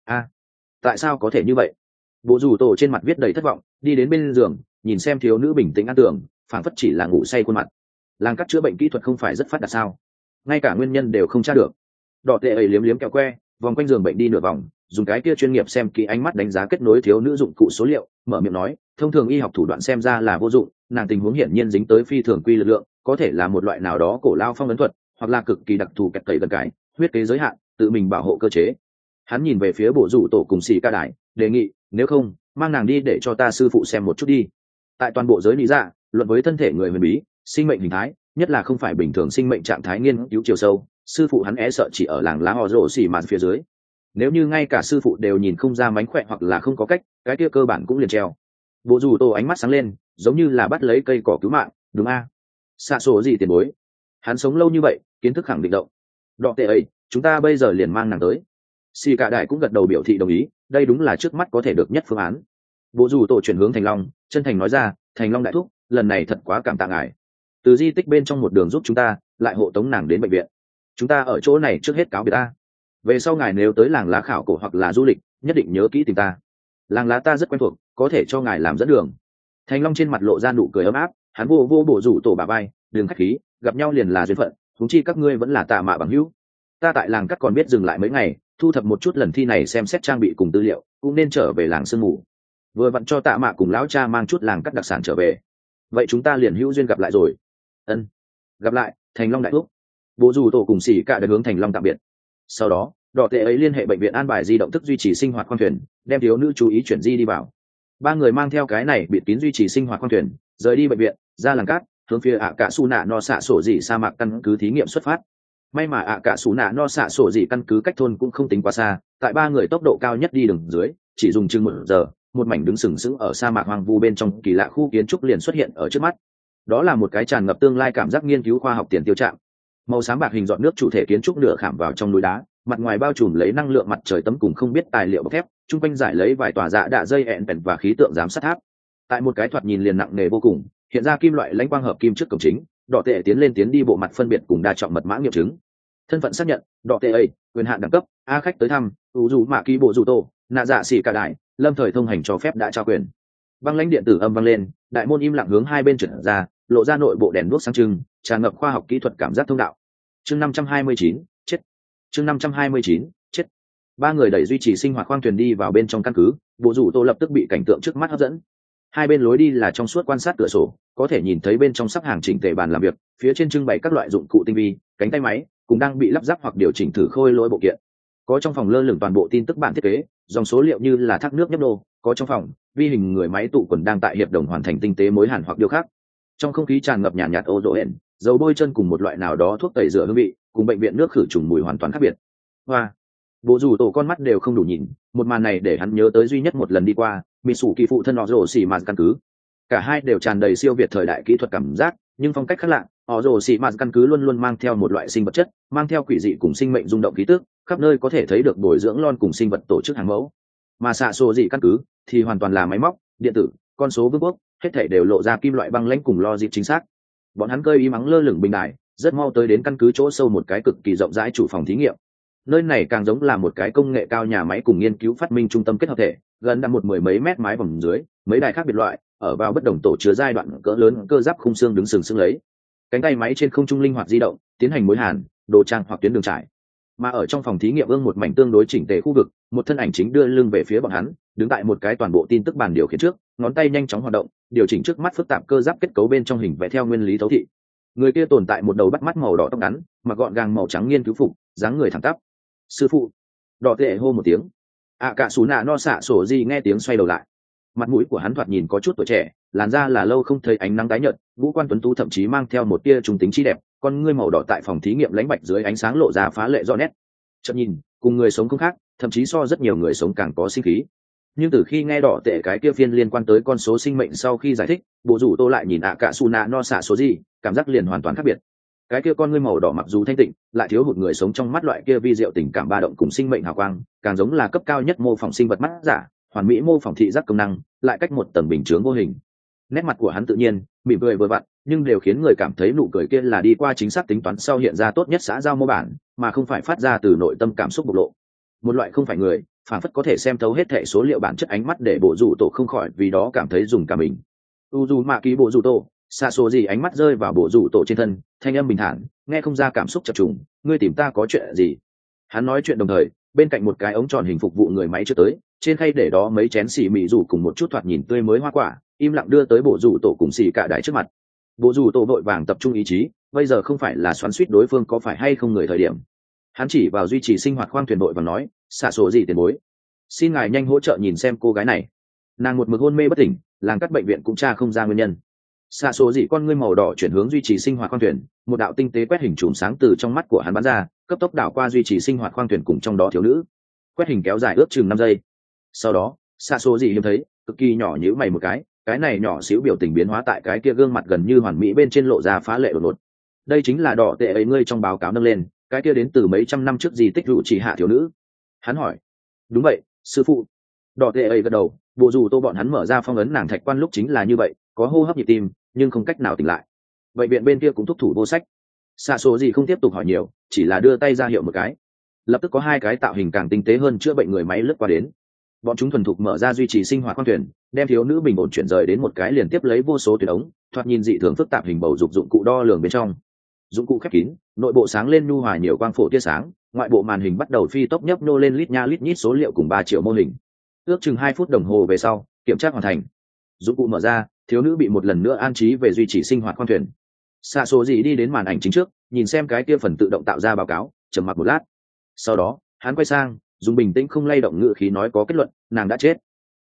Tại sao có thể như vậy? Bộ dù tổ trên mặt viết đầy thất vọng, đi đến bên giường, nhìn xem thiếu nữ bình tĩnh an tường, phảng phất chỉ là ngủ say khuôn mặt. Làng cắt chữa bệnh kỹ thuật không phải rất phát đạt sao? Ngay cả nguyên nhân đều không tra được. Đỏ tệ ấy liếm liếm kẹo que, vòng quanh giường bệnh đi nửa vòng, dùng cái kia chuyên nghiệp xem kỹ ánh mắt đánh giá kết nối thiếu nữ dụng cụ số liệu, mở miệng nói, thông thường y học thủ đoạn xem ra là vô dụng, nàng tình huống hiển nhiên dính tới phi thường quy lực lượng, có thể là một loại nào đó cổ lao phong ấn thuật, hoặc là cực kỳ đặc thù kẹt cậy gần cái huyết kế giới hạn, tự mình bảo hộ cơ chế. Hắn nhìn về phía bộ rủ tổ cùng xì ca đại, đề nghị nếu không mang nàng đi để cho ta sư phụ xem một chút đi. Tại toàn bộ giới lý dạ, luận với thân thể người huyền bí, sinh mệnh hình thái, nhất là không phải bình thường sinh mệnh trạng thái nghiên cứu chiều sâu, sư phụ hắn e sợ chỉ ở làng lá họ rổ xì mạt phía dưới. Nếu như ngay cả sư phụ đều nhìn không ra mánh khỏe hoặc là không có cách, cái kia cơ bản cũng liền treo. Bộ rủ tổ ánh mắt sáng lên, giống như là bắt lấy cây cỏ cứu mạng, đúng a? Xạ số gì tiền bối? Hắn sống lâu như vậy, kiến thức khẳng định động. Đọ tệ ấy, chúng ta bây giờ liền mang nàng tới. Xì cả đại cũng gật đầu biểu thị đồng ý, đây đúng là trước mắt có thể được nhất phương án. Bộ rủ tổ chuyển hướng Thành Long, chân thành nói ra, Thành Long đại thúc, lần này thật quá cảm tạ ngài. Từ di tích bên trong một đường giúp chúng ta, lại hộ tống nàng đến bệnh viện. Chúng ta ở chỗ này trước hết cáo biệt ta. Về sau ngài nếu tới làng lá khảo cổ hoặc là du lịch, nhất định nhớ kỹ tìm ta. Làng lá ta rất quen thuộc, có thể cho ngài làm dẫn đường. Thành Long trên mặt lộ ra nụ cười ấm áp, hắn vô bổ rủ tổ bà bay, đừng khách khí, gặp nhau liền là duyên phận, huống chi các ngươi vẫn là tạ mạ bằng hữu. Ta tại làng cắt còn biết dừng lại mấy ngày, thu thập một chút lần thi này xem xét trang bị cùng tư liệu, cũng nên trở về làng sương mù. Vừa vặn cho tạ mạ cùng lão cha mang chút làng cắt đặc sản trở về. Vậy chúng ta liền hữu duyên gặp lại rồi. Ân, gặp lại, Thành Long đại thúc. Bố rủ tổ cùng xỉ cả đã hướng Thành Long tạm biệt. Sau đó, đỏ tệ ấy liên hệ bệnh viện an bài di động thức duy trì sinh hoạt khoang thuyền, đem thiếu nữ chú ý chuyển di đi vào. Ba người mang theo cái này bịt kín duy trì sinh hoạt khoang thuyền, rời đi bệnh viện, ra làng cát, hướng phía ạ cả su nạ no xạ sổ dị sa mạc căn cứ thí nghiệm xuất phát. May mà ạ cả su nạ no xạ sổ dị căn cứ cách thôn cũng không tính quá xa, tại ba người tốc độ cao nhất đi đường dưới, chỉ dùng chừng 1 giờ, một mảnh đứng sừng sững ở sa mạc hoang vu bên trong kỳ lạ khu kiến trúc liền xuất hiện ở trước mắt. Đó là một cái tràn ngập tương lai cảm giác nghiên cứu khoa học tiền tiêu trạm. Màu xám bạc hình giọt nước chủ thể kiến trúc nửa khảm vào trong núi đá, mặt ngoài bao trùm lấy năng lượng mặt trời tấm cùng không biết tài liệu bọc thép, trung quanh giải lấy vài tòa dạ đạ dây ẹn bèn và khí tượng giám sát tháp. Tại một cái thoạt nhìn liền nặng nề vô cùng, hiện ra kim loại lãnh quang hợp kim trước cổng chính, đỏ tệ tiến đi bộ mặt phân biệt cùng đa trọng mật mã nghiệm chứng. Thân phận xác nhận, đỏ tệ ấy, quyền hạn đẳng cấp, a khách tới thăm, ủ dù mạ ký bộ dù tô, nạ dạ xỉ cả đại, lâm thời thông hành cho phép đã trao quyền. Băng lãnh điện tử âm vang lên, đại môn im lặng hướng hai bên trượt ra, lộ ra nội bộ đèn đuốc sáng trưng, tràn ngập khoa học kỹ thuật cảm giác thông đạo. Chương 529, chết. Chương 529, chết. Ba người đẩy duy trì sinh hoạt khoang thuyền đi vào bên trong căn cứ, bộ rủ tô lập tức bị cảnh tượng trước mắt hấp dẫn. Hai bên lối đi là trong suốt quan sát cửa sổ, có thể nhìn thấy bên trong sắp hàng chỉnh tề bàn làm việc, phía trên trưng bày các loại dụng cụ tinh vi, cánh tay máy, cũng đang bị lắp ráp hoặc điều chỉnh thử khôi lỗi bộ kiện. Có trong phòng lơ lửng toàn bộ tin tức bản thiết kế, dòng số liệu như là thác nước nhấp nô, có trong phòng vi hình người máy tụ quần đang tại hiệp đồng hoàn thành tinh tế mối hàn hoặc điều khác. Trong không khí tràn ngập nhàn nhạt ô rỗ hển, dầu bôi chân cùng một loại nào đó thuốc tẩy rửa hương vị, cùng bệnh viện nước khử trùng mùi hoàn toàn khác biệt. Hoa, bộ rủ tổ con mắt đều không đủ nhìn, một màn này để hắn nhớ tới duy nhất một lần đi qua mỹ sủ kỳ phụ thân họ rồ xì mạt căn cứ. Cả hai đều tràn đầy siêu việt thời đại kỹ thuật cảm giác, nhưng phong cách khác lạ. Họ rồ xì mạt căn cứ luôn luôn mang theo một loại sinh vật chất, mang theo quỷ dị cùng sinh mệnh rung động khí tức, khắp nơi có thể thấy được bồi dưỡng lon cùng sinh vật tổ chức hàng mẫu. Mà xạ sổ dị căn cứ thì hoàn toàn là máy móc, điện tử, con số vương quốc, hết thảy đều lộ ra kim loại băng lãnh cùng logic chính xác. Bọn hắn cơi ý mắng lơ lửng bình đài, rất mau tới đến căn cứ chỗ sâu một cái cực kỳ rộng rãi chủ phòng thí nghiệm. Nơi này càng giống là một cái công nghệ cao nhà máy cùng nghiên cứu phát minh trung tâm kết hợp thể, gần đặt một mười mấy mét mái vòm dưới, mấy đài khác biệt loại, ở vào bất đồng tổ chứa giai đoạn cỡ lớn cơ giáp khung xương đứng sừng sững lấy. Cánh tay máy trên không trung linh hoạt di động, tiến hành mối hàn, đồ trang hoặc tuyến đường trải. Mà ở trong phòng thí nghiệm ương một mảnh tương đối chỉnh tề khu vực, một thân ảnh chính đưa lưng về phía bọn hắn, đứng tại một cái toàn bộ tin tức bàn điều khiển trước, ngón tay nhanh chóng hoạt động, điều chỉnh trước mắt phức tạp cơ giáp kết cấu bên trong hình vẽ theo nguyên lý thấu thị. Người kia tồn tại một đầu bắt mắt màu đỏ tóc ngắn, mặc gọn gàng màu trắng nghiên cứu phục, dáng người thẳng tắp. Sư phụ. Đỏ tệ hô một tiếng. Cả sú nạ no xạ sổ gì nghe tiếng xoay đầu lại. Mặt mũi của hắn thoạt nhìn có chút tuổi trẻ, làn da là lâu không thấy ánh nắng tái nhợt, ngũ quan tuấn tú thậm chí mang theo một tia trung tính chi đẹp, con ngươi màu đỏ tại phòng thí nghiệm lãnh bạch dưới ánh sáng lộ ra phá lệ rõ nét. Chợt nhìn, cùng người sống không khác, thậm chí so rất nhiều người sống càng có sinh khí. Nhưng từ khi nghe đỏ tệ cái kia phiên liên quan tới con số sinh mệnh sau khi giải thích, bộ rủ tô lại nhìn cả su nạ no xạ số gì, cảm giác liền hoàn toàn khác biệt. Cái kia con ngươi màu đỏ mặc dù thanh tịnh, lại thiếu hụt người sống trong mắt loại kia vi diệu tình cảm ba động cùng sinh mệnh hào quang, càng giống là cấp cao nhất mô phỏng sinh vật mắt giả, hoàn mỹ mô phỏng thị giác công năng, lại cách một tầng bình chướng vô hình. Nét mặt của hắn tự nhiên, mỉm cười vừa vặn, nhưng đều khiến người cảm thấy nụ cười kia là đi qua chính xác tính toán sau hiện ra tốt nhất xã giao mô bản, mà không phải phát ra từ nội tâm cảm xúc bộc lộ. Một loại không phải người, phản phất có thể xem thấu hết thảy số liệu bản chất ánh mắt để bộ rủ tổ không khỏi vì đó cảm thấy dùng cả mình. Uju mạ ký bộ rủ tổ, xa số gì ánh mắt rơi vào bộ rủ tổ trên thân, thanh âm bình thản, nghe không ra cảm xúc chập trùng. Ngươi tìm ta có chuyện gì? Hắn nói chuyện đồng thời, bên cạnh một cái ống tròn hình phục vụ người máy chưa tới, trên khay để đó mấy chén xì mì rủ cùng một chút thoạt nhìn tươi mới hoa quả, im lặng đưa tới bộ rủ tổ cùng xì cả đại trước mặt. Bộ rủ tổ vội vàng tập trung ý chí, bây giờ không phải là xoắn suýt đối phương có phải hay không người thời điểm. Hắn chỉ vào duy trì sinh hoạt khoang thuyền đội và nói, xạ số gì tiền bối, xin ngài nhanh hỗ trợ nhìn xem cô gái này, nàng một mực hôn mê bất tỉnh, làng cắt bệnh viện cũng tra không ra nguyên nhân. Xạ số gì con ngươi màu đỏ chuyển hướng duy trì sinh hoạt khoang thuyền, một đạo tinh tế quét hình chùm sáng từ trong mắt của hắn bắn ra, cấp tốc đảo qua duy trì sinh hoạt khoang thuyền cùng trong đó thiếu nữ. Quét hình kéo dài ước chừng 5 giây. Sau đó xạ số gì hiếm thấy cực kỳ nhỏ nhíu mày một cái này nhỏ xíu biểu tình biến hóa tại cái kia gương mặt gần như hoàn mỹ bên trên lộ ra phá lệ đột ngột. Đây chính là đỏ tệ ấy ngươi trong báo cáo nâng lên, cái kia đến từ mấy trăm năm trước di tích rủ chỉ hạ thiếu nữ. Hắn hỏi. Đúng vậy sư phụ. Đỏ tệ ấy gật đầu, bộ dù tô bọn hắn mở ra phong ấn nàng thạch quan lúc chính là như vậy, có hô hấp nhịp tim nhưng không cách nào tỉnh lại. Bệnh viện bên kia cũng thúc thủ vô sách. Xạ số gì không tiếp tục hỏi nhiều, chỉ là đưa tay ra hiệu một cái, lập tức có hai cái tạo hình càng tinh tế hơn chữa bệnh người máy lướt qua đến. Bọn chúng thuần thục mở ra duy trì sinh hoạt khoang thuyền, đem thiếu nữ bình ổn chuyển rời đến một cái liền tiếp lấy vô số tuyến ống, thoạt nhìn dị thường phức tạp hình bầu dục dụng cụ đo lường bên trong. Dụng cụ khép kín, nội bộ sáng lên nhu hòa nhiều quang phổ tia sáng, ngoại bộ màn hình bắt đầu phi tốc nhấp nô lên lít nha lít nhít số liệu cùng 3 triệu mô hình. Ước chừng 2 phút đồng hồ về sau, kiểm tra hoàn thành. Dụng cụ mở ra, thiếu nữ bị một lần nữa an trí về duy trì sinh hoạt khoang thuyền. Xạ số gì đi đến màn ảnh chính trước, nhìn xem cái kia phần tự động tạo ra báo cáo, trầm mặc một lát. Sau đó hắn quay sang, dùng bình tĩnh không lay động ngữ khí nói có kết luận, nàng đã chết.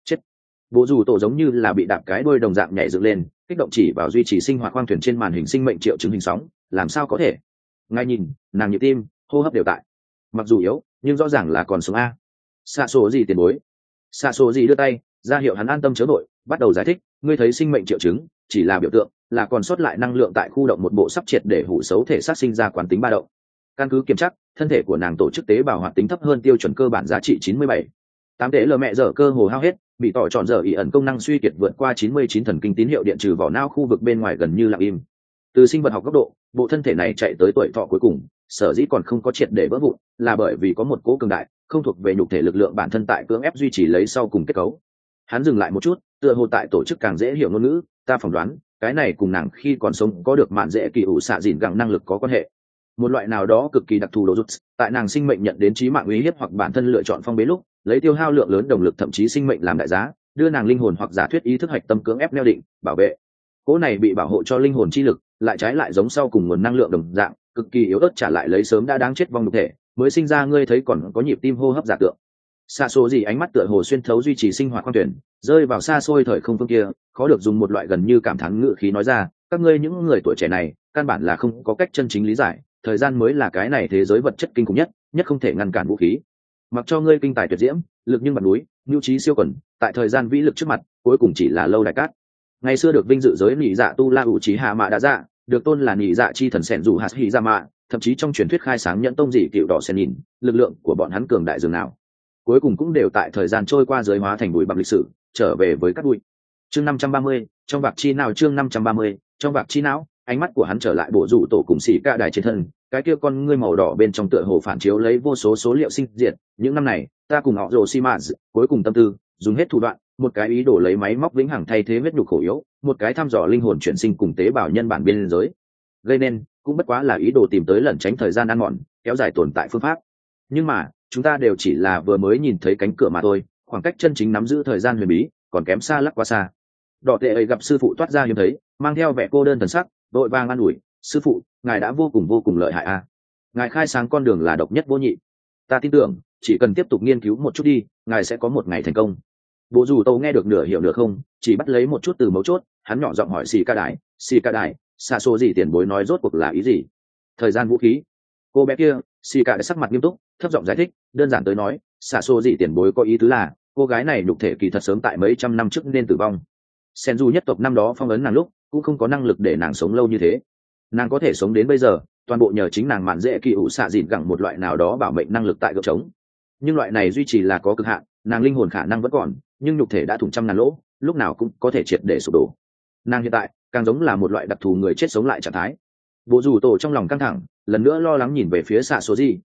Bố dù tổ giống như là bị đạp cái đuôi đồng dạng nhảy dựng lên, kích động chỉ vào duy trì sinh hoạt khoang thuyền trên màn hình sinh mệnh triệu chứng hình sóng, làm sao có thể? Ngay nhìn, nàng nhịp tim, hô hấp đều tại, mặc dù yếu nhưng rõ ràng là còn sống a. Xạ số gì tiền bối? Xạ số gì đưa tay ra hiệu hắn an tâm chớ vội, bắt đầu giải thích, ngươi thấy sinh mệnh triệu chứng chỉ là biểu tượng, là còn sót lại năng lượng tại khu động một bộ sắp triệt để hủ xấu thể xác sinh ra quán tính ba động. Căn cứ kiểm tra, thân thể của nàng tổ chức tế bào hoạt tính thấp hơn tiêu chuẩn cơ bản giá trị 97. 8 tế lờ mẹ giờ cơ hồ hao hết, bị tỏ tròn giờ ỉ ẩn công năng suy kiệt vượt qua 99 thần kinh tín hiệu điện trừ vỏ não khu vực bên ngoài gần như lặng im. Từ sinh vật học góc độ, bộ thân thể này chạy tới tuổi thọ cuối cùng, sở dĩ còn không có triệt để vỡ vụn, là bởi vì có một cố cường đại, không thuộc về nhục thể lực lượng bản thân tại cưỡng ép duy trì lấy sau cùng kết cấu. Hắn dừng lại một chút, tựa hồ tại tổ chức càng dễ hiểu ngôn ngữ, ta phỏng đoán, cái này cùng nàng khi còn sống có được mạn dễ kỳ ủ xạ dịn gẳng năng lực có quan hệ. Một loại nào đó cực kỳ đặc thù đồ rút, tại nàng sinh mệnh nhận đến chí mạng uy hiếp hoặc bản thân lựa chọn phong bế lúc, lấy tiêu hao lượng lớn đồng lực thậm chí sinh mệnh làm đại giá, đưa nàng linh hồn hoặc giả thuyết ý thức hạch tâm cưỡng ép neo định, bảo vệ. Cố này bị bảo hộ cho linh hồn chi lực, lại trái lại giống sau cùng nguồn năng lượng đồng dạng, cực kỳ yếu ớt trả lại lấy sớm đã đáng chết vong nhục thể, mới sinh ra ngươi thấy còn có nhịp tim hô hấp giả tượng. Xa số gì ánh mắt tựa hồ xuyên thấu duy trì sinh hoạt khoang thuyền, rơi vào xa xôi thời không phương kia, khó được dùng một loại gần như cảm thán ngữ khí nói ra, các ngươi những người tuổi trẻ này, căn bản là không có cách chân chính lý giải, thời gian mới là cái này thế giới vật chất kinh khủng nhất, nhất không thể ngăn cản vũ khí. Mặc cho ngươi kinh tài tuyệt diễm, lực nhưng mặt núi, nhu trí siêu quần, tại thời gian vĩ lực trước mặt, cuối cùng chỉ là lâu đài cát. Ngày xưa được vinh dự giới nị dạ tu la ủ trí hạ mạ đã dạ, được tôn là nị dạ chi thần sẻn dù hạt hỉ ra mạ, thậm chí trong truyền thuyết khai sáng nhẫn tông dị cựu đỏ sen nhìn, lực lượng của bọn hắn cường đại dường nào, cuối cùng cũng đều tại thời gian trôi qua giới hóa thành bụi bặm lịch sử, trở về với cát bụi. Chương 530, trong vạc chi nào chương 530, trong vạc chi não, ánh mắt của hắn trở lại bộ rủ tổ cùng xỉ ca đài trên thân, cái kia con ngươi màu đỏ bên trong tựa hồ phản chiếu lấy vô số số liệu sinh diệt, những năm này, ta cùng họ rồ xi mã, cuối cùng tâm tư, dùng hết thủ đoạn, một cái ý đồ lấy máy móc vĩnh hằng thay thế huyết nhục khổ yếu, một cái thăm dò linh hồn chuyển sinh cùng tế bào nhân bản biên giới. Gây nên, cũng bất quá là ý đồ tìm tới lẩn tránh thời gian ăn mòn, kéo dài tồn tại phương pháp. Nhưng mà, chúng ta đều chỉ là vừa mới nhìn thấy cánh cửa mà thôi, khoảng cách chân chính nắm giữ thời gian huyền bí, còn kém xa lắc quá xa. Đỏ tệ ấy gặp sư phụ toát ra hiếm thấy, mang theo vẻ cô đơn thần sắc, đội vang an ủi, sư phụ, ngài đã vô cùng lợi hại a. Ngài khai sáng con đường là độc nhất vô nhị. Ta tin tưởng, chỉ cần tiếp tục nghiên cứu một chút đi, ngài sẽ có một ngày thành công. Bộ dù tâu nghe được nửa hiểu nửa không, chỉ bắt lấy một chút từ mấu chốt, hắn nhỏ giọng hỏi xì ca đài, xa số gì tiền bối nói rốt cuộc là ý gì? Thời gian vũ khí. Cô bé kia, xì ca đài sắc mặt nghiêm túc, thấp giọng giải thích, đơn giản tới nói, xa số gì tiền bối có ý tứ là, cô gái này nhục thể kỳ thật sớm tại mấy trăm năm trước nên tử vong. Senju nhất tộc năm đó phong ấn nàng lúc, cũng không có năng lực để nàng sống lâu như thế. Nàng có thể sống đến bây giờ, toàn bộ nhờ chính nàng mạn dễ kỳ ủ xạ dịn gẳng một loại nào đó bảo mệnh năng lực tại gợp trống. Nhưng loại này duy trì là có cực hạn, nàng linh hồn khả năng vẫn còn, nhưng nhục thể đã thủng trăm ngàn lỗ, lúc nào cũng có thể triệt để sụp đổ. Nàng hiện tại càng giống là một loại đặc thù người chết sống lại trạng thái. Bộ rủ tổ trong lòng căng thẳng, lần nữa lo lắng nhìn về phía xạ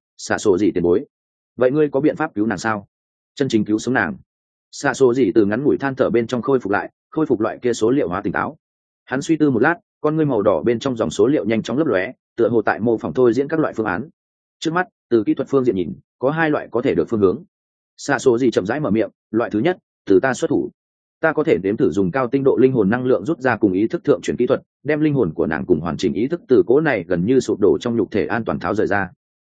số gì tiền bối. Vậy ngươi có biện pháp cứu nàng sao? Chân chính cứu sống nàng. Xạ số gì từ ngắn ngủi than thở bên trong khôi phục loại kia số liệu hóa tỉnh táo. Hắn suy tư một lát, con ngươi màu đỏ bên trong dòng số liệu nhanh chóng lấp lóe, tựa hồ tại mô phỏng thôi diễn các loại phương án. Trước mắt, từ kỹ thuật phương diện nhìn, có hai loại có thể được phương hướng. Xạ số gì chậm rãi mở miệng, loại thứ nhất, từ ta xuất thủ. Ta có thể đếm thử dùng cao tinh độ linh hồn năng lượng rút ra cùng ý thức thượng chuyển kỹ thuật, đem linh hồn của nàng cùng hoàn chỉnh ý thức từ cố này gần như sụp đổ trong nhục thể an toàn tháo rời ra.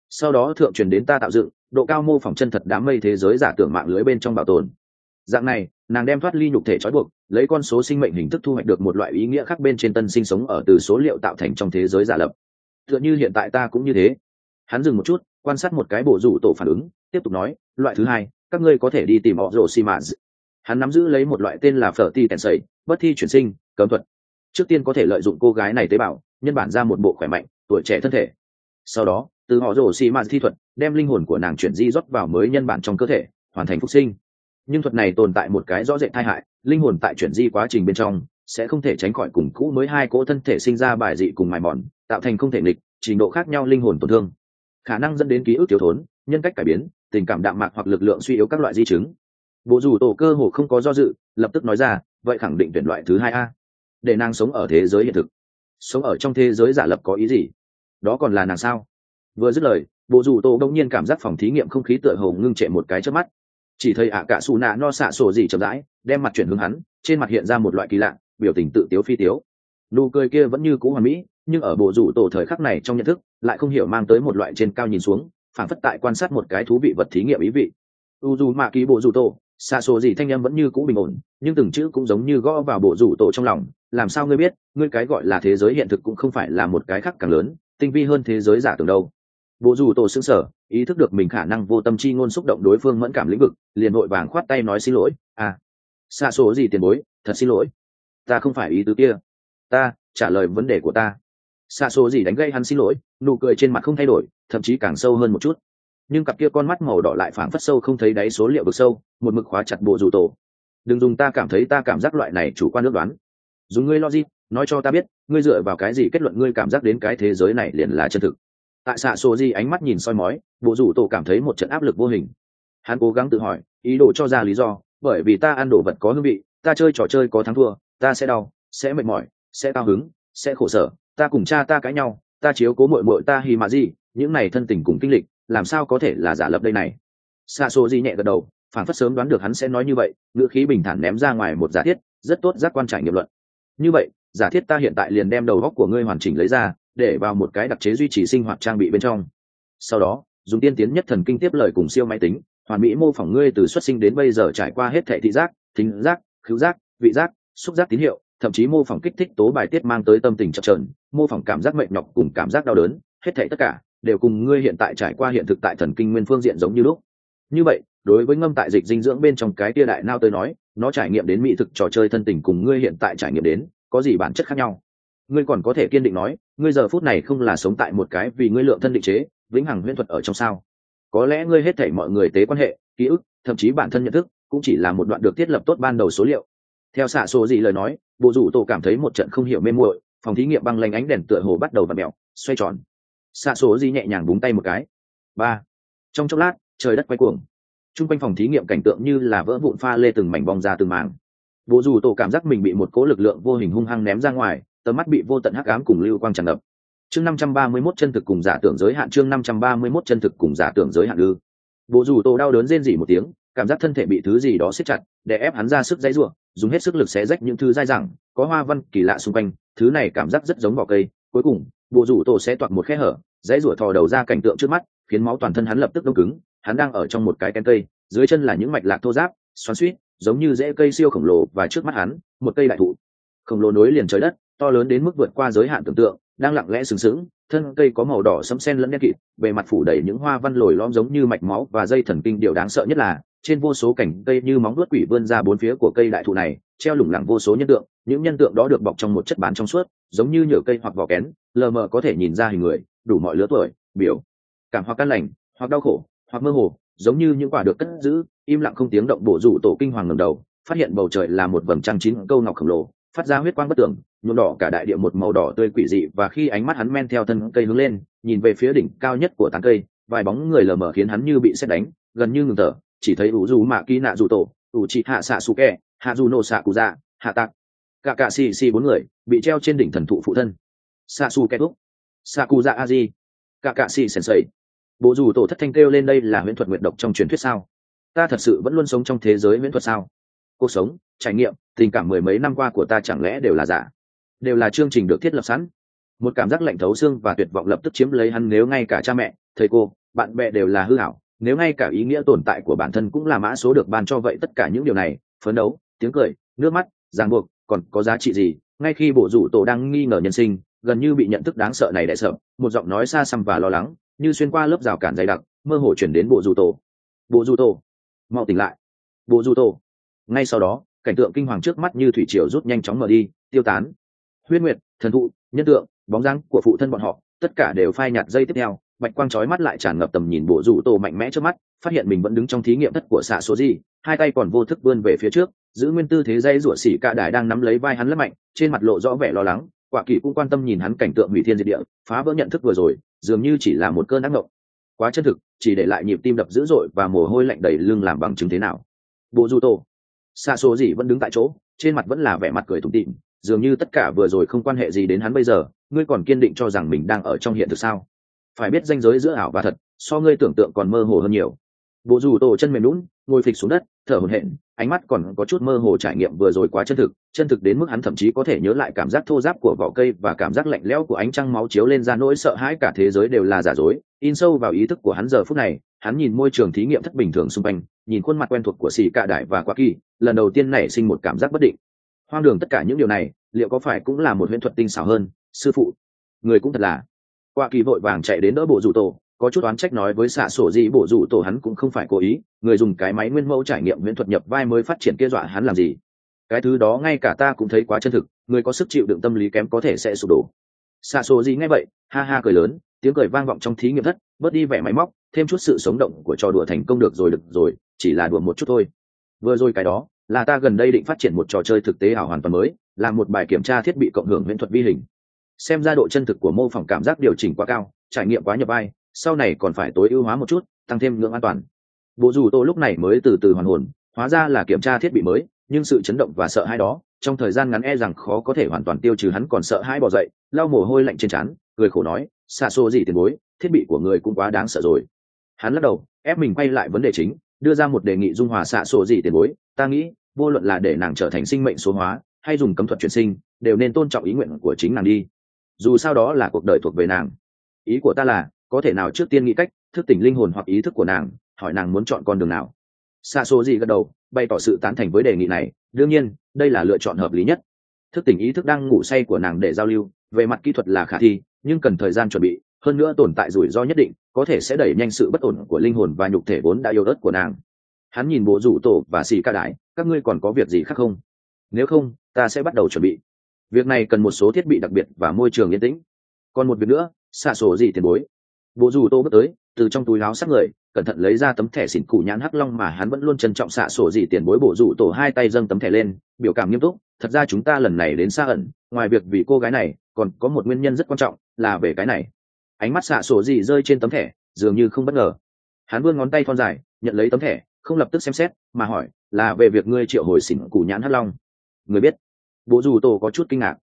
sau đó thượng truyền đến ta tạo dựng độ cao mô phỏng chân thật đám mây thế giới giả tưởng mạng lưới bên trong bảo tồn. Dạng này nàng đem thoát ly nhục thể trói buộc, lấy con số sinh mệnh hình thức thu hoạch được một loại ý nghĩa khác bên trên tân sinh sống ở từ số liệu tạo thành trong thế giới giả lập. Tựa như hiện tại ta cũng như thế. Hắn dừng một chút, quan sát một cái bộ rủ tổ phản ứng, tiếp tục nói, loại thứ hai, các ngươi có thể đi tìm họ rồ xi mã. Hắn nắm giữ lấy một loại tên là phở ti tèn sẩy, bất thi chuyển sinh cấm thuật. Trước tiên có thể lợi dụng cô gái này tế bào nhân bản ra một bộ khỏe mạnh tuổi trẻ thân thể, sau đó từ họ rồ xi mã thi thuật đem linh hồn của nàng chuyển di rót vào mới nhân bản trong cơ thể, hoàn thành phục sinh. Nhưng thuật này tồn tại một cái rõ rệt tai hại, linh hồn tại chuyển di quá trình bên trong sẽ không thể tránh khỏi cùng cũ mới hai cỗ thân thể sinh ra bài dị cùng mài mòn, tạo thành không thể nghịch trình độ khác nhau linh hồn tổn thương, khả năng dẫn đến ký ức thiếu thốn, nhân cách cải biến, tình cảm đạm mạc hoặc lực lượng suy yếu các loại di chứng. Bộ rủ tổ cơ hồ không có do dự, lập tức nói ra, vậy khẳng định tuyển loại thứ hai a. Để nàng sống ở thế giới hiện thực. Sống ở trong thế giới giả lập có ý gì? Đó còn là nàng sao? Vừa dứt lời, bộ rủ tổ đột nhiên cảm giác phòng thí nghiệm không khí tựa hồ ngưng trệ một cái chớp mắt. Chỉ thấy ạ cả xù nạ no xạ sổ gì chậm rãi đem mặt chuyển hướng hắn, trên mặt hiện ra một loại kỳ lạ biểu tình tự tiếu phi tiếu. Nụ cười kia vẫn như cũ hoàn mỹ, nhưng ở bộ rủ tổ thời khắc này trong nhận thức lại không hiểu mang tới một loại trên cao nhìn xuống, phản phất tại quan sát một cái thú vị vật thí nghiệm ý vị. Uju mạ ký bộ rủ tổ xạ sổ gì thanh âm vẫn như cũ bình ổn, nhưng từng chữ cũng giống như gõ vào bộ rủ tổ trong lòng. Làm sao ngươi biết, ngươi cái gọi là thế giới hiện thực cũng không phải là một cái khác càng lớn tinh vi hơn thế giới giả tưởng đâu? Bộ rủ tổ sững sờ, ý thức được mình khả năng vô tâm chi ngôn xúc động đối phương mẫn cảm lĩnh vực, liền vội vàng khoát tay nói xin lỗi. Xạ số gì tiền bối, thật xin lỗi, ta không phải ý tứ kia, ta trả lời vấn đề của ta. Xạ số gì đánh gây hắn xin lỗi, nụ cười trên mặt không thay đổi, thậm chí càng sâu hơn một chút, nhưng cặp kia con mắt màu đỏ lại phảng phất sâu không thấy đáy số liệu vực sâu, một mực khóa chặt bộ rủ tổ. Đừng dùng ta cảm thấy ta cảm giác loại này chủ quan ước đoán, dùng ngươi logic nói cho ta biết, ngươi dựa vào cái gì kết luận ngươi cảm giác đến cái thế giới này liền là chân thực? Tại xạ số gì ánh mắt nhìn soi mói, bộ rủ tổ cảm thấy một trận áp lực vô hình. Hắn cố gắng tự hỏi, ý đồ cho ra lý do, bởi vì ta ăn đồ vật có hương vị, ta chơi trò chơi có thắng thua, ta sẽ đau, sẽ mệt mỏi, sẽ cao hứng, sẽ khổ sở, ta cùng cha ta cãi nhau, ta chiếu cố muội muội ta hì mà gì, những này thân tình cùng kinh lịch, làm sao có thể là giả lập đây này? Xạ số gì nhẹ gật đầu, phản phất sớm đoán được hắn sẽ nói như vậy, ngữ khí bình thản ném ra ngoài một giả thiết, rất tốt giác quan trải nghiệm luận. Như vậy, giả thiết ta hiện tại liền đem đầu óc của ngươi hoàn chỉnh lấy ra, để vào một cái đặc chế duy trì sinh hoạt trang bị bên trong. Sau đó, dùng tiên tiến nhất thần kinh tiếp lời cùng siêu máy tính, hoàn mỹ mô phỏng ngươi từ xuất sinh đến bây giờ trải qua hết thảy thị giác, thính giác, khứu giác, vị giác, xúc giác tín hiệu, thậm chí mô phỏng kích thích tố bài tiết mang tới tâm tình chập chờn, mô phỏng cảm giác mệt nhọc cùng cảm giác đau đớn, hết thảy tất cả đều cùng ngươi hiện tại trải qua hiện thực tại thần kinh nguyên phương diện giống như lúc. Như vậy, đối với ngâm tại dịch dinh dưỡng bên trong cái tia đại nao tới nói, nó trải nghiệm đến mỹ thực trò chơi thân tình cùng ngươi hiện tại trải nghiệm đến có gì bản chất khác nhau? Ngươi còn có thể kiên định nói, ngươi giờ phút này không là sống tại một cái vì ngươi lượng thân định chế vĩnh hằng huyễn thuật ở trong sao? Có lẽ ngươi hết thảy mọi người tế quan hệ, ký ức, thậm chí bản thân nhận thức cũng chỉ là một đoạn được thiết lập tốt ban đầu số liệu. Theo xạ số gì lời nói, bộ rủ tổ cảm thấy một trận không hiểu mê muội, phòng thí nghiệm băng lanh ánh đèn tựa hồ bắt đầu vặn mèo, xoay tròn. Xạ số gì nhẹ nhàng búng tay một cái. Trong chốc lát, trời đất quay cuồng. Trung quanh phòng thí nghiệm cảnh tượng như là vỡ vụn pha lê từng mảnh bong ra từng mảng. Bộ rủ tổ cảm giác mình bị một cỗ lực lượng vô hình hung hăng ném ra ngoài, tầm mắt bị vô tận hắc ám cùng lưu quang tràn ngập. Chương 531 chân thực cùng giả tưởng giới hạn, chương 531 chân thực cùng giả tưởng giới hạn ư? Bộ rủ tổ đau đớn rên rỉ một tiếng, cảm giác thân thể bị thứ gì đó siết chặt, để ép hắn ra sức giãy giụa, dùng hết sức lực xé rách những thứ dai dẳng, có hoa văn kỳ lạ xung quanh, thứ này cảm giác rất giống vỏ cây. Cuối cùng, bộ rủ tổ xé toạc một khe hở, giãy giụa thò đầu ra cảnh tượng trước mắt, khiến máu toàn thân hắn lập tức đông cứng. Hắn đang ở trong một cái kén cây, dưới chân là những mạch lạc thô ráp, xoắn xuýt, giống như rễ cây siêu khổng lồ, và trước mắt hắn, một cây đại thụ khổng lồ nối liền trời đất, to lớn đến mức vượt qua giới hạn tưởng tượng, đang lặng lẽ sừng sững. Thân cây có màu đỏ sẫm sen lẫn đen kịt, bề mặt phủ đầy những hoa văn lồi lõm giống như mạch máu và dây thần kinh. Điều đáng sợ nhất là, trên vô số cành cây như móng vuốt quỷ vươn ra bốn phía của cây đại thụ này, treo lủng lẳng vô số nhân tượng. Những nhân tượng đó được bọc trong một chất bán trong suốt, giống như nhựa cây hoặc vỏ kén, lờ mờ có thể nhìn ra hình người, đủ mọi lứa tuổi, biểu cảm hoặc căn lành, hoặc đau khổ, hoặc mơ hồ, giống như những quả được cất giữ im lặng không tiếng động. Bộ rủ tổ kinh hoàng ngẩng đầu, phát hiện bầu trời là một vầng trăng chín câu ngọc khổng lồ, phát ra huyết quang bất tường, nhuộm đỏ cả đại địa một màu đỏ tươi quỷ dị. Và khi ánh mắt hắn men theo thân cây hướng lên, nhìn về phía đỉnh cao nhất của tán cây, vài bóng người lờ mờ khiến hắn như bị sét đánh, gần như ngừng thở. Chỉ thấy ủ dù mạ kỳ nạ dù tổ, ủ chị hạ xạ su kẹ, hạ dù nổ xạ cụ dạ, hạ tạc, cả cả xì bốn người bị treo trên đỉnh thần thụ phụ thân. Xạ su kẹ thúc, xạ cụ dạ aji, cả cả xì sensei. Bộ rủ tổ thất thanh kêu lên, đây là huyễn thuật nguyệt độc trong truyền thuyết sao? Ta thật sự vẫn luôn sống trong thế giới huyễn thuật sao? Cuộc sống, trải nghiệm, tình cảm mười mấy năm qua của ta chẳng lẽ đều là giả, đều là chương trình được thiết lập sẵn? Một cảm giác lạnh thấu xương và tuyệt vọng lập tức chiếm lấy hắn. Nếu ngay cả cha mẹ, thầy cô, bạn bè đều là hư ảo, nếu ngay cả ý nghĩa tồn tại của bản thân cũng là mã số được ban cho, vậy tất cả những điều này, phấn đấu, tiếng cười, nước mắt, ràng buộc, còn có giá trị gì? Ngay khi bộ rủ tổ đang nghi ngờ nhân sinh, gần như bị nhận thức đáng sợ này đè sợ, một giọng nói xa xăm và lo lắng như xuyên qua lớp rào cản dày đặc, mơ hồ chuyển đến bộ rủ tổ. Bộ rủ tổ, mau tỉnh lại. Bộ rủ tổ. Ngay sau đó, cảnh tượng kinh hoàng trước mắt như thủy triều rút nhanh chóng mở đi, tiêu tán. Huyết nguyệt, thần thụ, nhân tượng, bóng dáng của phụ thân bọn họ, tất cả đều phai nhạt. Giây tiếp theo, bạch quang chói mắt lại tràn ngập tầm nhìn bộ rủ tổ mạnh mẽ trước mắt, phát hiện mình vẫn đứng trong thí nghiệm thất của xạ số gì, hai tay còn vô thức vươn về phía trước, giữ nguyên tư thế dây rủa. Xỉ cả đài đang nắm lấy vai hắn rất mạnh, trên mặt lộ rõ vẻ lo lắng. Quả kỳ cũng quan tâm nhìn hắn. Cảnh tượng hủy thiên diệt địa, phá vỡ nhận thức vừa rồi dường như chỉ là một cơn ác mộng, quá chân thực, chỉ để lại nhịp tim đập dữ dội và mồ hôi lạnh đầy lưng làm bằng chứng. Thế nào, bộ rủ tổ? Xạ số gì vẫn đứng tại chỗ, trên mặt vẫn là vẻ mặt cười tủm tỉm, dường như tất cả vừa rồi không quan hệ gì đến hắn. Bây giờ ngươi còn kiên định cho rằng mình đang ở trong hiện thực sao? Phải biết ranh giới giữa ảo và thật so ngươi tưởng tượng còn mơ hồ hơn nhiều. Bộ rủ tổ chân mềm lún, ngồi phịch xuống đất, thở hổn hển, ánh mắt còn có chút mơ hồ. Trải nghiệm vừa rồi quá chân thực đến mức hắn thậm chí có thể nhớ lại cảm giác thô ráp của vỏ cây và cảm giác lạnh lẽo của ánh trăng máu chiếu lên ra. Nỗi sợ hãi cả thế giới đều là giả dối in sâu vào ý thức của hắn. Giờ phút này hắn nhìn môi trường thí nghiệm thất bình thường xung quanh, nhìn khuôn mặt quen thuộc của xì cạ đại và quá kỳ, lần đầu tiên nảy sinh một cảm giác bất định, hoang đường. Tất cả những điều này liệu có phải cũng là một huyễn thuật tinh xảo hơn? Sư phụ, người cũng thật là. Quá kỳ vội vàng chạy đến đỡ bộ rủ tổ, có chút oán trách nói với xạ sổ gì. Bộ rủ tổ hắn cũng không phải cố ý, người dùng cái máy nguyên mẫu trải nghiệm huyễn thuật nhập vai mới phát triển kia, dọa hắn làm gì? Cái thứ đó ngay cả ta cũng thấy quá chân thực, người có sức chịu đựng tâm lý kém có thể sẽ sụp đổ. Xạ sổ gì nghe vậy ha ha cười lớn, tiếng cười vang vọng trong thí nghiệm thất, bớt đi vẻ máy móc, thêm chút sự sống động của trò đùa. Thành công được rồi, chỉ là đùa một chút thôi. Vừa rồi cái đó là ta gần đây định phát triển một trò chơi thực tế ảo hoàn toàn mới, làm một bài kiểm tra thiết bị cộng hưởng huyễn thuật vi hình. Xem ra độ chân thực của mô phỏng cảm giác điều chỉnh quá cao, trải nghiệm quá nhập vai, sau này còn phải tối ưu hóa một chút, tăng thêm ngưỡng an toàn. Bộ rủ tổ lúc này mới từ từ hoàn hồn, hóa ra là kiểm tra thiết bị mới, nhưng sự chấn động và sợ hãi đó trong thời gian ngắn e rằng khó có thể hoàn toàn tiêu trừ. Hắn còn sợ hãi bò dậy, lau mồ hôi lạnh trên trán, cười khổ nói, xa xô gì tiền bối, thiết bị của người cũng quá đáng sợ rồi. Hắn lắc đầu, ép mình quay lại vấn đề chính, đưa ra một đề nghị dung hòa. Xạ sổ gì tiền bối, ta nghĩ vô luận là để nàng trở thành sinh mệnh số hóa hay dùng cấm thuật chuyển sinh, đều nên tôn trọng ý nguyện của chính nàng đi, dù sao đó là cuộc đời thuộc về nàng. Ý của ta là có thể nào trước tiên nghĩ cách thức tỉnh linh hồn hoặc ý thức của nàng, hỏi nàng muốn chọn con đường nào. Xạ số gì gật đầu, bày tỏ sự tán thành với đề nghị này. Đương nhiên đây là lựa chọn hợp lý nhất. Thức tỉnh ý thức đang ngủ say của nàng để giao lưu, về mặt kỹ thuật là khả thi, nhưng cần thời gian chuẩn bị, hơn nữa tồn tại rủi ro nhất định, có thể sẽ đẩy nhanh sự bất ổn của linh hồn và nhục thể vốn đã yếu ớt của nàng. Hắn nhìn bộ rủ tổ và xì ca đại, các ngươi còn có việc gì khác không? Nếu không ta sẽ bắt đầu chuẩn bị. Việc này cần một số thiết bị đặc biệt và môi trường yên tĩnh. Còn một việc nữa, xạ sổ gì tiền bối. Bộ rủ tô bước tới, từ trong túi áo sát người cẩn thận lấy ra tấm thẻ xỉn củ nhãn hắc long mà hắn vẫn luôn trân trọng. Xạ sổ gì tiền bối. Bộ rủ tổ hai tay dâng tấm thẻ lên, biểu cảm nghiêm túc. Thật ra chúng ta lần này đến Sa ẩn, ngoài việc vì cô gái này, còn có một nguyên nhân rất quan trọng, là về cái này. Ánh mắt xạ sổ gì rơi trên tấm thẻ, dường như không bất ngờ. Hắn vươn ngón tay thon dài, nhận lấy tấm thẻ, không lập tức xem xét, mà hỏi, là về việc ngươi triệu hồi xỉn củ nhãn hắc long. Người biết? Bộ rủ tổ có chút kinh ngạc.